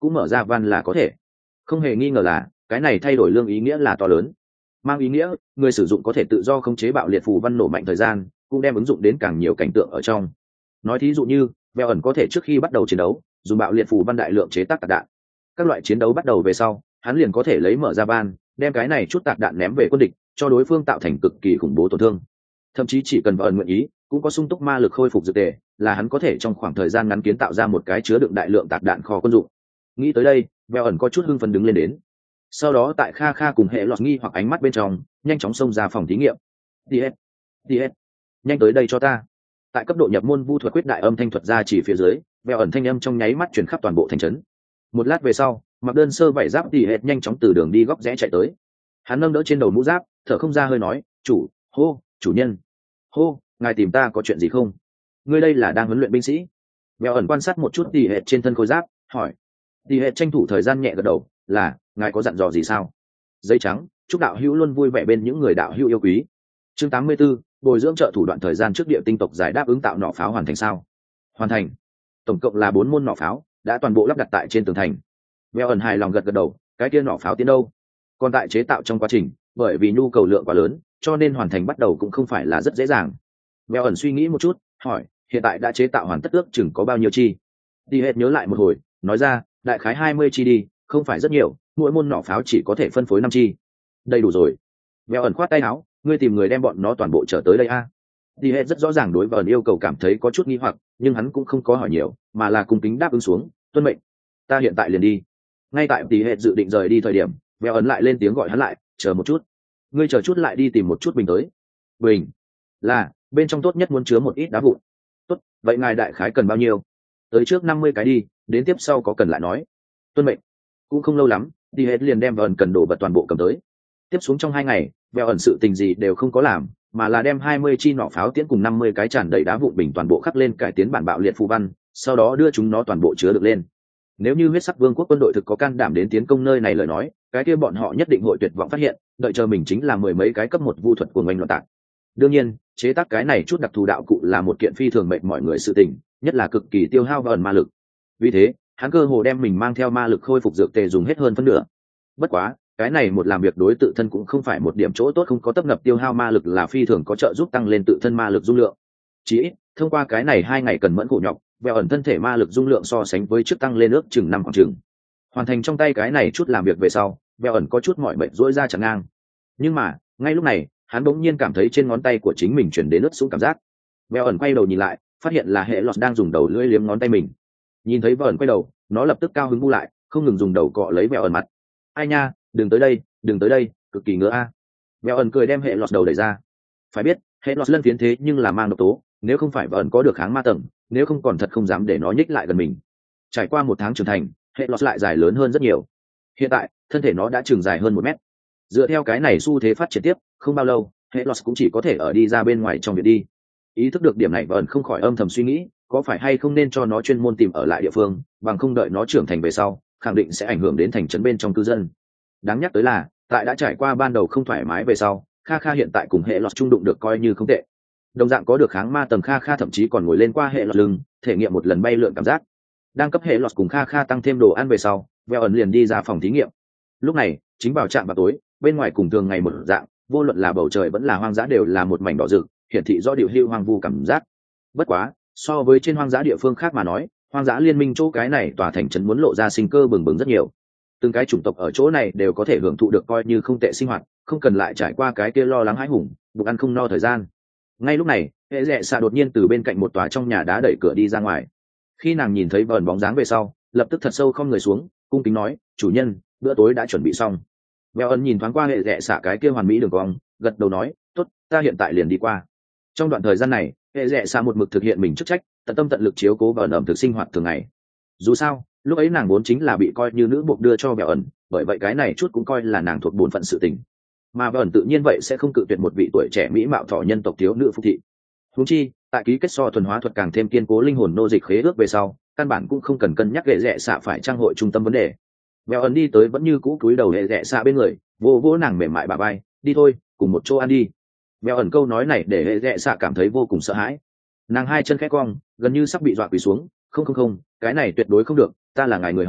cũng mở ra van là có thể. Không hề nghi ngờ là cái này thay đổi lương ý nghĩa là to lớn, mang ý nghĩa người sử dụng có thể tự do khống chế bạo liệt phù văn nổ mạnh thời gian, cũng đem ứng dụng đến càng nhiều cảnh tượng ở trong. Nói thí dụ như Bèo ẩn có thể trước khi bắt đầu chiến đấu dùng bạo liệt phù văn đại lượng chế tác tạc đạn, các loại chiến đấu bắt đầu về sau hắn liền có thể lấy mở ra van, đem cái này chút tạc đạn ném về quân địch, cho đối phương tạo thành cực kỳ khủng bố tổn thương. Thậm chí chỉ cần Bèo ẩn nguyện ý, cũng có sung túc ma lực khôi phục dược tề, là hắn có thể trong khoảng thời gian ngắn kiến tạo ra một cái chứa đựng đại lượng tạc đạn kho quân dụng. Nghĩ tới đây, Bèo ẩn có chút hưng phấn đứng lên đến. Sau đó tại Kha Kha cùng hệ lọt nghi hoặc ánh mắt bên trong, nhanh chóng xông ra phòng thí nghiệm. đi hết, đi hết, nhanh tới đây cho ta. Tại cấp độ nhập môn vu thuật quyết đại âm thanh thuật ra chỉ phía dưới, Bèo ẩn thanh âm trong nháy mắt truyền khắp toàn bộ thành trấn. Một lát về sau, mặc đơn sơ vải giáp đi hết nhanh chóng từ đường đi góc rẽ chạy tới. Hắn nâng đỡ trên đầu mũ giáp, thở không ra hơi nói, chủ, hô, chủ nhân, hô, ngài tìm ta có chuyện gì không? Ngươi đây là đang huấn luyện binh sĩ? Bèo ẩn quan sát một chút đi hết trên thân khôi giáp, hỏi. Đi hết tranh thủ thời gian nhẹ gật đầu, là, ngài có dặn dò gì sao? Giấy trắng, chúc đạo hữu luôn vui vẻ bên những người đạo hữu yêu quý. Chương tám mươi 84, bồi dưỡng trợ thủ đoạn thời gian trước địa tinh tộc giải đáp ứng tạo nỏ pháo hoàn thành sao? Hoàn thành. Tổng cộng là bốn môn nỏ pháo, đã toàn bộ lắp đặt tại trên tường thành. Bèo ẩn hài lòng gật gật đầu, cái kia nỏ pháo tiến đâu? Còn tại chế tạo trong quá trình, bởi vì nhu cầu lượng quá lớn, cho nên hoàn thành bắt đầu cũng không phải là rất dễ dàng. Bèo ẩn suy nghĩ một chút, hỏi, hiện tại đã chế tạo hoàn tất ước chừng có bao nhiêu chi? Đi hết nhớ lại một hồi, nói ra, đại khái hai mươi chi đi, không phải rất nhiều, mỗi môn nỏ pháo chỉ có thể phân phối năm chi. Đầy đủ rồi. Bèo ẩn khoát tay áo, ngươi tìm người đem bọn nó toàn bộ trở tới đây a. Đi hết rất rõ ràng đối với ẩn yêu cầu cảm thấy có chút nghi hoặc, nhưng hắn cũng không có hỏi nhiều, mà là cung kính đáp ứng xuống, tuân mệnh. Ta hiện tại liền đi. Ngay tại Tỷ Hệ dự định rời đi thời điểm, Bèo ẩn lại lên tiếng gọi hắn lại, chờ một chút. Ngươi chờ chút lại đi tìm một chút bình tới. Bình? Là, bên trong tốt nhất muốn chứa một ít đá vụn. Tốt, vậy ngài đại khái cần bao nhiêu? Tới trước năm mươi cái đi, đến tiếp sau có cần lại nói. Tuân mệnh. Cũng không lâu lắm, Tỷ Hệ liền đem ẩn cần đổ vật toàn bộ cầm tới. Tiếp xuống trong hai ngày, Bèo ẩn sự tình gì đều không có làm, mà là đem hai mươi chi nỏ pháo tiễn cùng năm mươi cái tràn đầy đá vụn bình toàn bộ khắc lên cải tiến bản bạo liệt phù văn, sau đó đưa chúng nó toàn bộ chứa được lên. Nếu như huyết sắc vương quốc quân đội thực có can đảm đến tiến công nơi này lời nói, cái kia bọn họ nhất định hội tuyệt vọng phát hiện, đợi chờ mình chính là mười mấy cái cấp một vu thuật của ngành loạn tạc. Đương nhiên, chế tác cái này chút đặc thù đạo cụ là một kiện phi thường mệnh mọi người sự tình, nhất là cực kỳ tiêu hao và ẩn ma lực. Vì thế, hắn cơ hồ đem mình mang theo ma lực khôi phục dược tề dùng hết hơn phân nửa. Bất quá, cái này một làm việc đối tự thân cũng không phải một điểm chỗ tốt, không có tấp nập tiêu hao ma lực là phi thường có trợ giúp tăng lên tự thân ma lực dung lượng. Chỉ ít, thông qua cái này hai ngày cần mẫn khổ nhọc, Bèo ẩn thân thể ma lực dung lượng so sánh với trước tăng lên ước chừng năm khoảng chừng. Hoàn thành trong tay cái này chút làm việc về sau, Bèo ẩn có chút mỏi mệt rỗi ra chẳng ngang. Nhưng mà, ngay lúc này, hắn bỗng nhiên cảm thấy trên ngón tay của chính mình chuyển đến ướt sũng cảm giác. Bèo ẩn quay đầu nhìn lại, phát hiện là hệ lọt đang dùng đầu lưỡi liếm ngón tay mình. Nhìn thấy Bèo ẩn quay đầu, nó lập tức cao hứng bu lại, không ngừng dùng đầu cọ lấy Bèo ẩn mặt. Ai nha, đừng tới đây, đừng tới đây, cực kỳ ngứa a. À. Bèo ẩn cười đem hệ lọt đầu đẩy ra. Phải biết, hệ lọt lân phiến thế nhưng là mang độc tố, nếu không phải Bèo ẩn có được kháng ma tầng, nếu không còn thật không dám để nó nhích lại gần mình. Trải qua một tháng trưởng thành, hệ lọt lại dài lớn hơn rất nhiều. Hiện tại, thân thể nó đã trường dài hơn một mét. Dựa theo cái này xu thế phát triển tiếp, không bao lâu, hệ lọt cũng chỉ có thể ở đi ra bên ngoài trong viện đi. Ý thức được điểm này, Bèo ẩn không khỏi âm thầm suy nghĩ, có phải hay không nên cho nó chuyên môn tìm ở lại địa phương, bằng không đợi nó trưởng thành về sau, khẳng định sẽ ảnh hưởng đến thành trấn bên trong cư dân. Đáng nhắc tới là, tại đã trải qua ban đầu không thoải mái về sau, Kha Kha hiện tại cùng hệ lọt trung đụng được coi như không tệ. Đồng dạng có được kháng ma tầng Kha Kha thậm chí còn ngồi lên qua hệ lọt lưng, thể nghiệm một lần bay lượn cảm giác. Đang cấp hệ lọt cùng Kha Kha tăng thêm đồ ăn về sau, Bèo ẩn liền đi ra phòng thí nghiệm. Lúc này, chính vào trạm vào tối, bên ngoài cùng thường ngày một dạng, vô luận là bầu trời vẫn là hoang dã đều là một mảnh đỏ rực, hiển thị rõ điều hưu hoang vu cảm giác. Bất quá, so với trên hoang dã địa phương khác mà nói, hoang dã liên minh chỗ cái này tòa thành trấn muốn lộ ra sinh cơ bừng bừng rất nhiều. Từng cái chủng tộc ở chỗ này đều có thể hưởng thụ được coi như không tệ sinh hoạt, không cần lại trải qua cái kia lo lắng hãi hùng, bụng ăn không no thời gian. Ngay lúc này, hệ rẽ xạ đột nhiên từ bên cạnh một tòa trong nhà đá đẩy cửa đi ra ngoài. Khi nàng nhìn thấy vờn bóng dáng về sau, lập tức thật sâu không người xuống, cung kính nói, chủ nhân, bữa tối đã chuẩn bị xong. Bèo ẩn nhìn thoáng qua hệ rẽ xạ cái kia hoàn mỹ đường cong, gật đầu nói, tốt, ta hiện tại liền đi qua. Trong đoạn thời gian này, hệ rẽ xạ một mực thực hiện mình chức trách, tận tâm tận lực chiếu cố và ẩm thực sinh hoạt thường ngày. Dù sao, lúc ấy nàng vốn chính là bị coi như nữ buộc đưa cho Bèo ẩn, bởi vậy cái này chút cũng coi là nàng thuộc bổn phận sự tình. Mà Bèo ẩn tự nhiên vậy sẽ không cự tuyệt một vị tuổi trẻ mỹ mạo thọ nhân tộc thiếu nữ phục thị. Huống chi, tại ký kết so thuần hóa thuật càng thêm kiên cố linh hồn nô dịch khế ước về sau, căn bản cũng không cần cân nhắc hệ rẽ xạ phải trang hội trung tâm vấn đề. Bèo ẩn đi tới vẫn như cũ cúi đầu hệ rẽ xạ bên người, vô vỗ nàng mềm mại bà bay, đi thôi, cùng một chỗ ăn đi. Bèo ẩn câu nói này để hệ rẽ xạ cảm thấy vô cùng sợ hãi. Nàng hai chân khẽ cong, gần như sắp bị dọa quỳ xuống, không không không, cái này tuyệt đối không được, ta là ngài người hầu,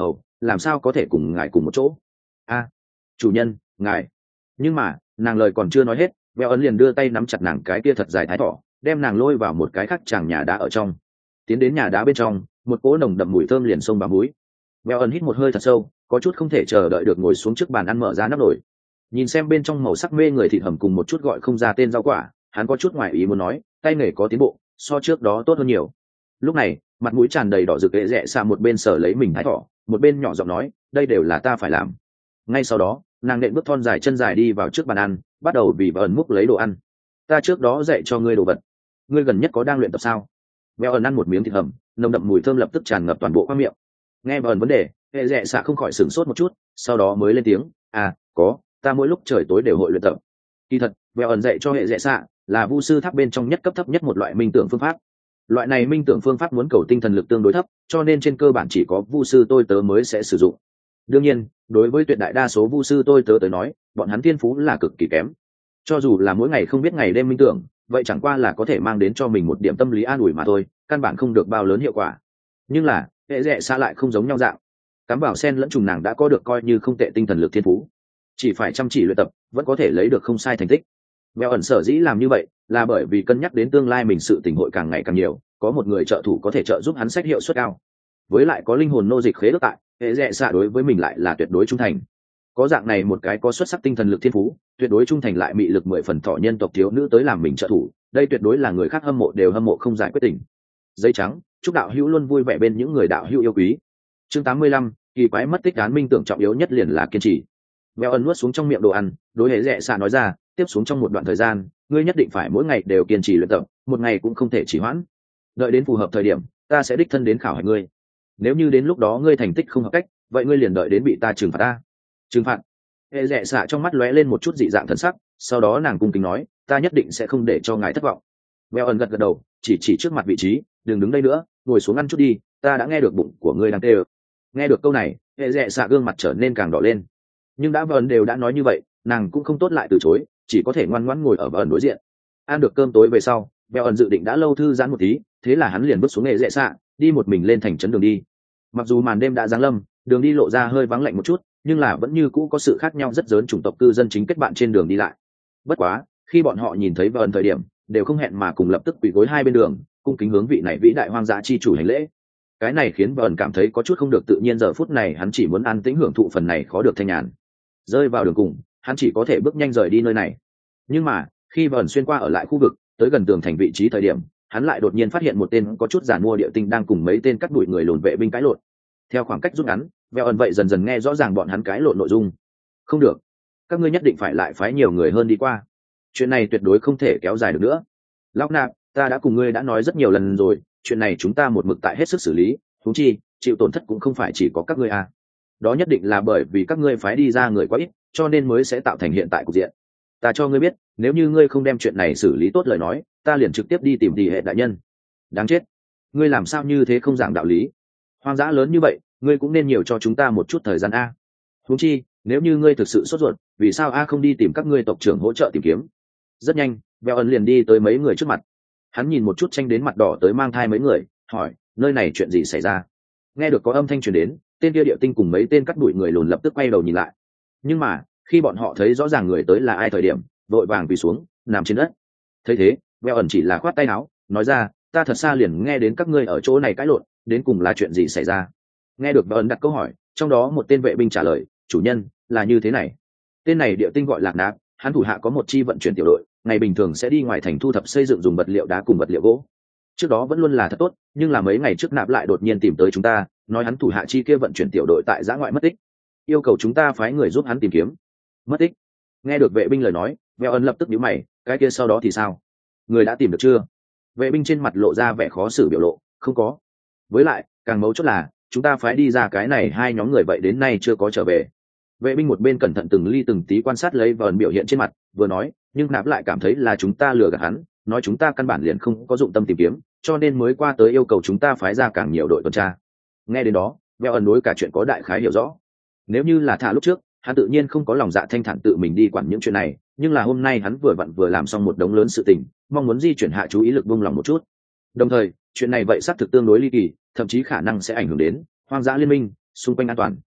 làm sao có thể cùng ngài cùng một chỗ? A, chủ nhân, ngài. Nhưng mà nàng lời còn chưa nói hết, Vẹo ẩn liền đưa tay nắm chặt nàng cái kia thật dài thái thỏ, đem nàng lôi vào một cái khác tràng nhà đá ở trong. Tiến đến nhà đá bên trong, một cỗ nồng đậm mùi thơm liền xông vào mũi. Vẹo ẩn hít một hơi thật sâu, có chút không thể chờ đợi được ngồi xuống trước bàn ăn, mở ra nắp nồi, nhìn xem bên trong màu sắc mê người thịt hầm cùng một chút gọi không ra tên rau quả, hắn có chút ngoài ý muốn nói, tay nghề có tiến bộ, so trước đó tốt hơn nhiều. Lúc này, mặt mũi tràn đầy đỏ rực ghệ rẽ xa một bên sở lấy mình thái thỏ, một bên nhỏ giọng nói, đây đều là ta phải làm. Ngay sau đó, nàng nện bước thon dài chân dài đi vào trước bàn ăn, bắt đầu vì vợ ẩn múc lấy đồ ăn. Ta trước đó dạy cho ngươi đồ vật, ngươi gần nhất có đang luyện tập sao? Vợ ẩn ăn một miếng thịt hầm, nồng đậm mùi thơm lập tức tràn ngập toàn bộ khoang miệng. Nghe vợ ẩn vấn đề, hệ rẽ xạ không khỏi sửng sốt một chút, sau đó mới lên tiếng, à, có, ta mỗi lúc trời tối đều hội luyện tập. Kỳ thật, vợ ẩn dạy cho hệ rẽ xạ là vu sư tháp bên trong nhất cấp thấp nhất một loại minh tưởng phương pháp. Loại này minh tưởng phương pháp muốn cầu tinh thần lực tương đối thấp, cho nên trên cơ bản chỉ có vu sư tôi tớ mới sẽ sử dụng. Đương nhiên, đối với tuyệt đại đa số vu sư tôi tớ tới nói, bọn hắn thiên phú là cực kỳ kém. Cho dù là mỗi ngày không biết ngày đêm minh tưởng, vậy chẳng qua là có thể mang đến cho mình một điểm tâm lý an ủi mà thôi, căn bản không được bao lớn hiệu quả. Nhưng là, hệ rẽ xạ lại không giống nhau dạng. Cắm vào sen lẫn trùng nàng đã có được coi như không tệ tinh thần lực thiên phú, chỉ phải chăm chỉ luyện tập vẫn có thể lấy được không sai thành tích. Mèo ẩn sở dĩ làm như vậy là bởi vì cân nhắc đến tương lai mình sự tình hội càng ngày càng nhiều, có một người trợ thủ có thể trợ giúp hắn sách hiệu suất cao, với lại có linh hồn nô dịch khế ước tại, hệ rẽ xạ đối với mình lại là tuyệt đối trung thành. Có dạng này một cái có xuất sắc tinh thần lực thiên phú, tuyệt đối trung thành lại mị lực mười phần thọ nhân tộc thiếu nữ tới làm mình trợ thủ, đây tuyệt đối là người khác hâm mộ đều hâm mộ không giải quyết tình. Giấy trắng, chúc đạo hữu luôn vui vẻ bên những người đạo hữu yêu quý. Chương tám mươi lăm, kỳ quái mất tích án minh tưởng trọng yếu nhất liền là kiên trì. Mèo ẩn nuốt xuống trong miệng đồ ăn, đối hệ rẽ xạ nói ra, tiếp xuống trong một đoạn thời gian, ngươi nhất định phải mỗi ngày đều kiên trì luyện tập, một ngày cũng không thể trì hoãn. Đợi đến phù hợp thời điểm, ta sẽ đích thân đến khảo hỏi ngươi. Nếu như đến lúc đó ngươi thành tích không hợp cách, vậy ngươi liền đợi đến bị ta trừng phạt ta. Trừng phạt? Hệ rẽ xạ trong mắt lóe lên một chút dị dạng thần sắc, sau đó nàng cung kính nói, ta nhất định sẽ không để cho ngài thất vọng. Mèo ẩn gật gật đầu, chỉ chỉ trước mặt vị trí, đừng đứng đây nữa, ngồi xuống ăn chút đi, ta đã nghe được bụng của ngươi đang tê ơ. Nghe được câu này, hệ rẽ xạ gương mặt trở nên càng đỏ lên, nhưng đã vợ đều đã nói như vậy, nàng cũng không tốt lại từ chối, chỉ có thể ngoan ngoãn ngồi ở vợ đối diện. Ăn được cơm tối về sau, vợ ẩn dự định đã lâu thư giãn một tí, thế là hắn liền bước xuống hệ rẽ xạ, đi một mình lên thành trấn đường đi. Mặc dù màn đêm đã giáng lâm, đường đi lộ ra hơi vắng lạnh một chút, nhưng là vẫn như cũ có sự khác nhau rất lớn chủng tộc cư dân chính kết bạn trên đường đi lại. Bất quá, khi bọn họ nhìn thấy vợ ẩn thời điểm, đều không hẹn mà cùng lập tức quỳ gối hai bên đường, cung kính hướng vị này vĩ đại hoang dã chi chủ hành lễ. Cái này khiến vợ ẩn cảm thấy có chút không được tự nhiên, giờ phút này hắn chỉ muốn an tĩnh hưởng thụ phần này khó được thanh nhàn. Rơi vào đường cùng, hắn chỉ có thể bước nhanh rời đi nơi này. Nhưng mà khi vợ ẩn xuyên qua ở lại khu vực, tới gần tường thành vị trí thời điểm, hắn lại đột nhiên phát hiện một tên có chút giàn mua địa tinh đang cùng mấy tên cắt đuổi người lùn vệ binh cãi lộn. Theo khoảng cách rút ngắn, vợ ẩn vậy dần dần nghe rõ ràng bọn hắn cãi lộn nội dung. Không được, các ngươi nhất định phải lại phái nhiều người hơn đi qua, chuyện này tuyệt đối không thể kéo dài được nữa. Lão nạp, ta đã cùng ngươi đã nói rất nhiều lần rồi, chuyện này chúng ta một mực tại hết sức xử lý, huống chi chịu tổn thất cũng không phải chỉ có các ngươi à. Đó nhất định là bởi vì các ngươi phái đi ra người quá ít, cho nên mới sẽ tạo thành hiện tại cục diện. Ta cho ngươi biết, nếu như ngươi không đem chuyện này xử lý tốt lời nói, ta liền trực tiếp đi tìm tỷ hệ đại nhân. Đáng chết, ngươi làm sao như thế không giảng đạo lý? Hoang dã lớn như vậy, ngươi cũng nên nhiều cho chúng ta một chút thời gian a. Huống chi, nếu như ngươi thực sự sốt ruột, vì sao a không đi tìm các ngươi tộc trưởng hỗ trợ tìm kiếm? Rất nhanh, Bèo ẩn liền đi tới mấy người trước mặt. Hắn nhìn một chút tranh đến mặt đỏ tới mang thai mấy người, hỏi, nơi này chuyện gì xảy ra? Nghe được có âm thanh truyền đến, tên kia điệu tinh cùng mấy tên cắt đuổi người lùn lập tức quay đầu nhìn lại. Nhưng mà khi bọn họ thấy rõ ràng người tới là ai thời điểm, vội vàng quỳ xuống nằm trên đất. Thấy thế, Bèo ẩn chỉ là khoát tay áo, nói ra, ta thật xa liền nghe đến các ngươi ở chỗ này cãi lộn, đến cùng là chuyện gì xảy ra? Nghe được Bèo ẩn đặt câu hỏi, trong đó một tên vệ binh trả lời, chủ nhân, là như thế này. Tên này điệu tinh gọi Lạc Nạp, hắn thủ hạ có một chi vận chuyển tiểu đội, ngày bình thường sẽ đi ngoài thành thu thập xây dựng dùng vật liệu đá cùng vật liệu gỗ. Trước đó vẫn luôn là thật tốt, nhưng là mấy ngày trước Nạp lại đột nhiên tìm tới chúng ta, nói hắn thủ hạ chi kia vận chuyển tiểu đội tại giã ngoại mất tích, yêu cầu chúng ta phái người giúp hắn tìm kiếm. Mất tích? Nghe được vệ binh lời nói, Bèo ẩn lập tức nhíu mày, cái kia sau đó thì sao? Người đã tìm được chưa? Vệ binh trên mặt lộ ra vẻ khó xử biểu lộ, không có. Với lại, càng mấu chốt là, chúng ta phái đi ra cái này hai nhóm người vậy đến nay chưa có trở về. Vệ binh một bên cẩn thận từng ly từng tí quan sát lấy Bèo ẩn biểu hiện trên mặt, vừa nói, nhưng Nạp lại cảm thấy là chúng ta lừa gạt hắn, nói chúng ta căn bản liền không có dụng tâm tìm kiếm, cho nên mới qua tới yêu cầu chúng ta phái ra càng nhiều đội tuần tra. Nghe đến đó, Bèo ẩn đối cả chuyện có đại khái hiểu rõ. Nếu như là thả lúc trước, hắn tự nhiên không có lòng dạ thanh thản tự mình đi quản những chuyện này, nhưng là hôm nay hắn vừa vặn vừa làm xong một đống lớn sự tình, mong muốn di chuyển hạ chú ý lực buông lòng một chút. Đồng thời, chuyện này vậy xác thực tương đối ly kỳ, thậm chí khả năng sẽ ảnh hưởng đến hoang dã liên minh xung quanh an toàn,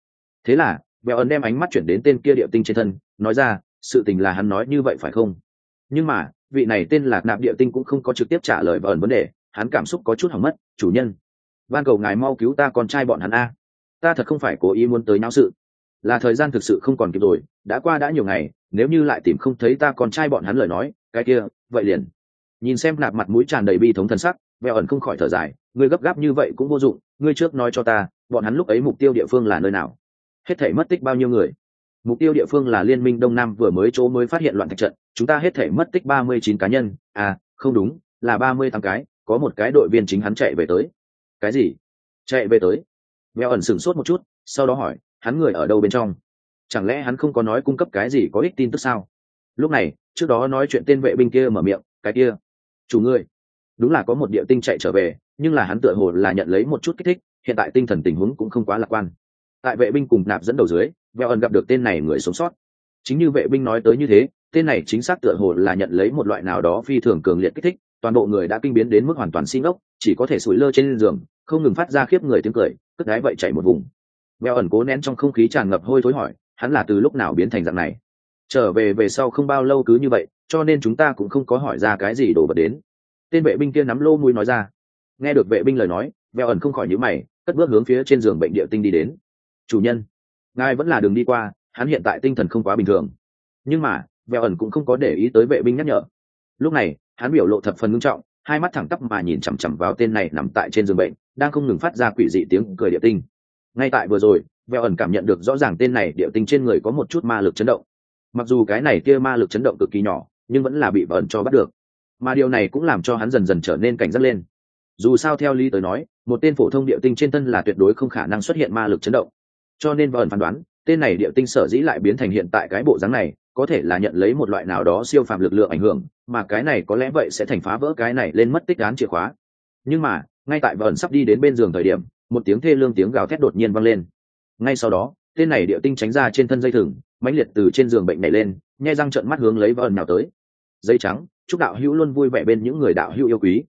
Thế là Bèo ẩn đem ánh mắt chuyển đến tên kia địa tinh trên thân, nói ra, sự tình là hắn nói như vậy phải không? Nhưng mà vị này tên là Nạp địa tinh cũng không có trực tiếp trả lời Bèo ẩn vấn đề, hắn cảm xúc có chút hỏng mất. Chủ nhân, van cầu ngài mau cứu ta con trai bọn hắn a, ta thật không phải cố ý muốn tới náo sự, là thời gian thực sự không còn kịp rồi, đã qua đã nhiều ngày, nếu như lại tìm không thấy ta con trai bọn hắn lời nói, cái kia vậy liền. Nhìn xem Nạp mặt mũi tràn đầy bi thống thần sắc, Bèo ẩn không khỏi thở dài, ngươi gấp gáp như vậy cũng vô dụng, ngươi trước nói cho ta, bọn hắn lúc ấy mục tiêu địa phương là nơi nào, hết thảy mất tích bao nhiêu người? Mục tiêu địa phương là liên minh đông nam vừa mới chỗ mới phát hiện loạn thạch trận, chúng ta hết thảy mất tích ba mươi chín cá nhân, à không đúng, là ba mươi tám cái, có một cái đội viên chính hắn chạy về tới. Cái gì? Chạy về tới? Bèo ẩn sửng sốt một chút, sau đó hỏi, hắn người ở đâu bên trong? Chẳng lẽ hắn không có nói cung cấp cái gì có ích tin tức sao? Lúc này, trước đó nói chuyện tên vệ binh kia mở miệng, cái kia, chủ ngươi, đúng là có một địa tinh chạy trở về, nhưng là hắn tựa hồ là nhận lấy một chút kích thích, hiện tại tinh thần tình huống cũng không quá lạc quan. Tại vệ binh cùng Nạp dẫn đầu dưới, Bèo ẩn gặp được tên này người sống sót. Chính như vệ binh nói tới như thế, tên này chính xác tựa hồ là nhận lấy một loại nào đó phi thường cường liệt kích thích, toàn bộ người đã kinh biến đến mức hoàn toàn si ngốc, chỉ có thể sủi lơ trên giường, không ngừng phát ra khiếp người tiếng cười, cất đái vậy chạy một vùng. Bèo ẩn cố nén trong không khí tràn ngập hôi thối hỏi, hắn là từ lúc nào biến thành dạng này? Trở về về sau không bao lâu cứ như vậy, cho nên chúng ta cũng không có hỏi ra cái gì đổ vật đến. Tên vệ binh kia nắm lô mũi nói ra. Nghe được vệ binh lời nói, Bèo ẩn không khỏi nhíu mày, cất bước hướng phía trên giường bệnh địa tinh đi đến. Chủ nhân, ngài vẫn là đường đi qua, hắn hiện tại tinh thần không quá bình thường. Nhưng mà Bèo ẩn cũng không có để ý tới vệ binh nhắc nhở. Lúc này hắn biểu lộ thập phần nghiêm trọng, hai mắt thẳng tắp mà nhìn chằm chằm vào tên này nằm tại trên giường bệnh, đang không ngừng phát ra quỷ dị tiếng cười địa tinh. Ngay tại vừa rồi, Bèo ẩn cảm nhận được rõ ràng tên này địa tinh trên người có một chút ma lực chấn động. Mặc dù cái này kia ma lực chấn động cực kỳ nhỏ, nhưng vẫn là bị Bèo ẩn cho bắt được. Mà điều này cũng làm cho hắn dần dần trở nên cảnh giác lên. Dù sao theo lý tới nói, một tên phổ thông địa tinh trên thân là tuyệt đối không khả năng xuất hiện ma lực chấn động. Cho nên Bèo ẩn phán đoán, tên này địa tinh sở dĩ lại biến thành hiện tại cái bộ dáng này, có thể là nhận lấy một loại nào đó siêu phàm lực lượng ảnh hưởng, mà cái này có lẽ vậy sẽ thành phá vỡ cái này lên mất tích án chìa khóa. Nhưng mà ngay tại Bèo ẩn sắp đi đến bên giường thời điểm, một tiếng thê lương tiếng gào thét đột nhiên vang lên. Ngay sau đó, tên này địa tinh tránh ra trên thân dây thừng, mãnh liệt từ trên giường bệnh nhảy lên, nhe răng trợn mắt hướng lấy Bèo ẩn nào tới. Dây trắng, chúc đạo hữu luôn vui vẻ bên những người đạo hữu yêu quý.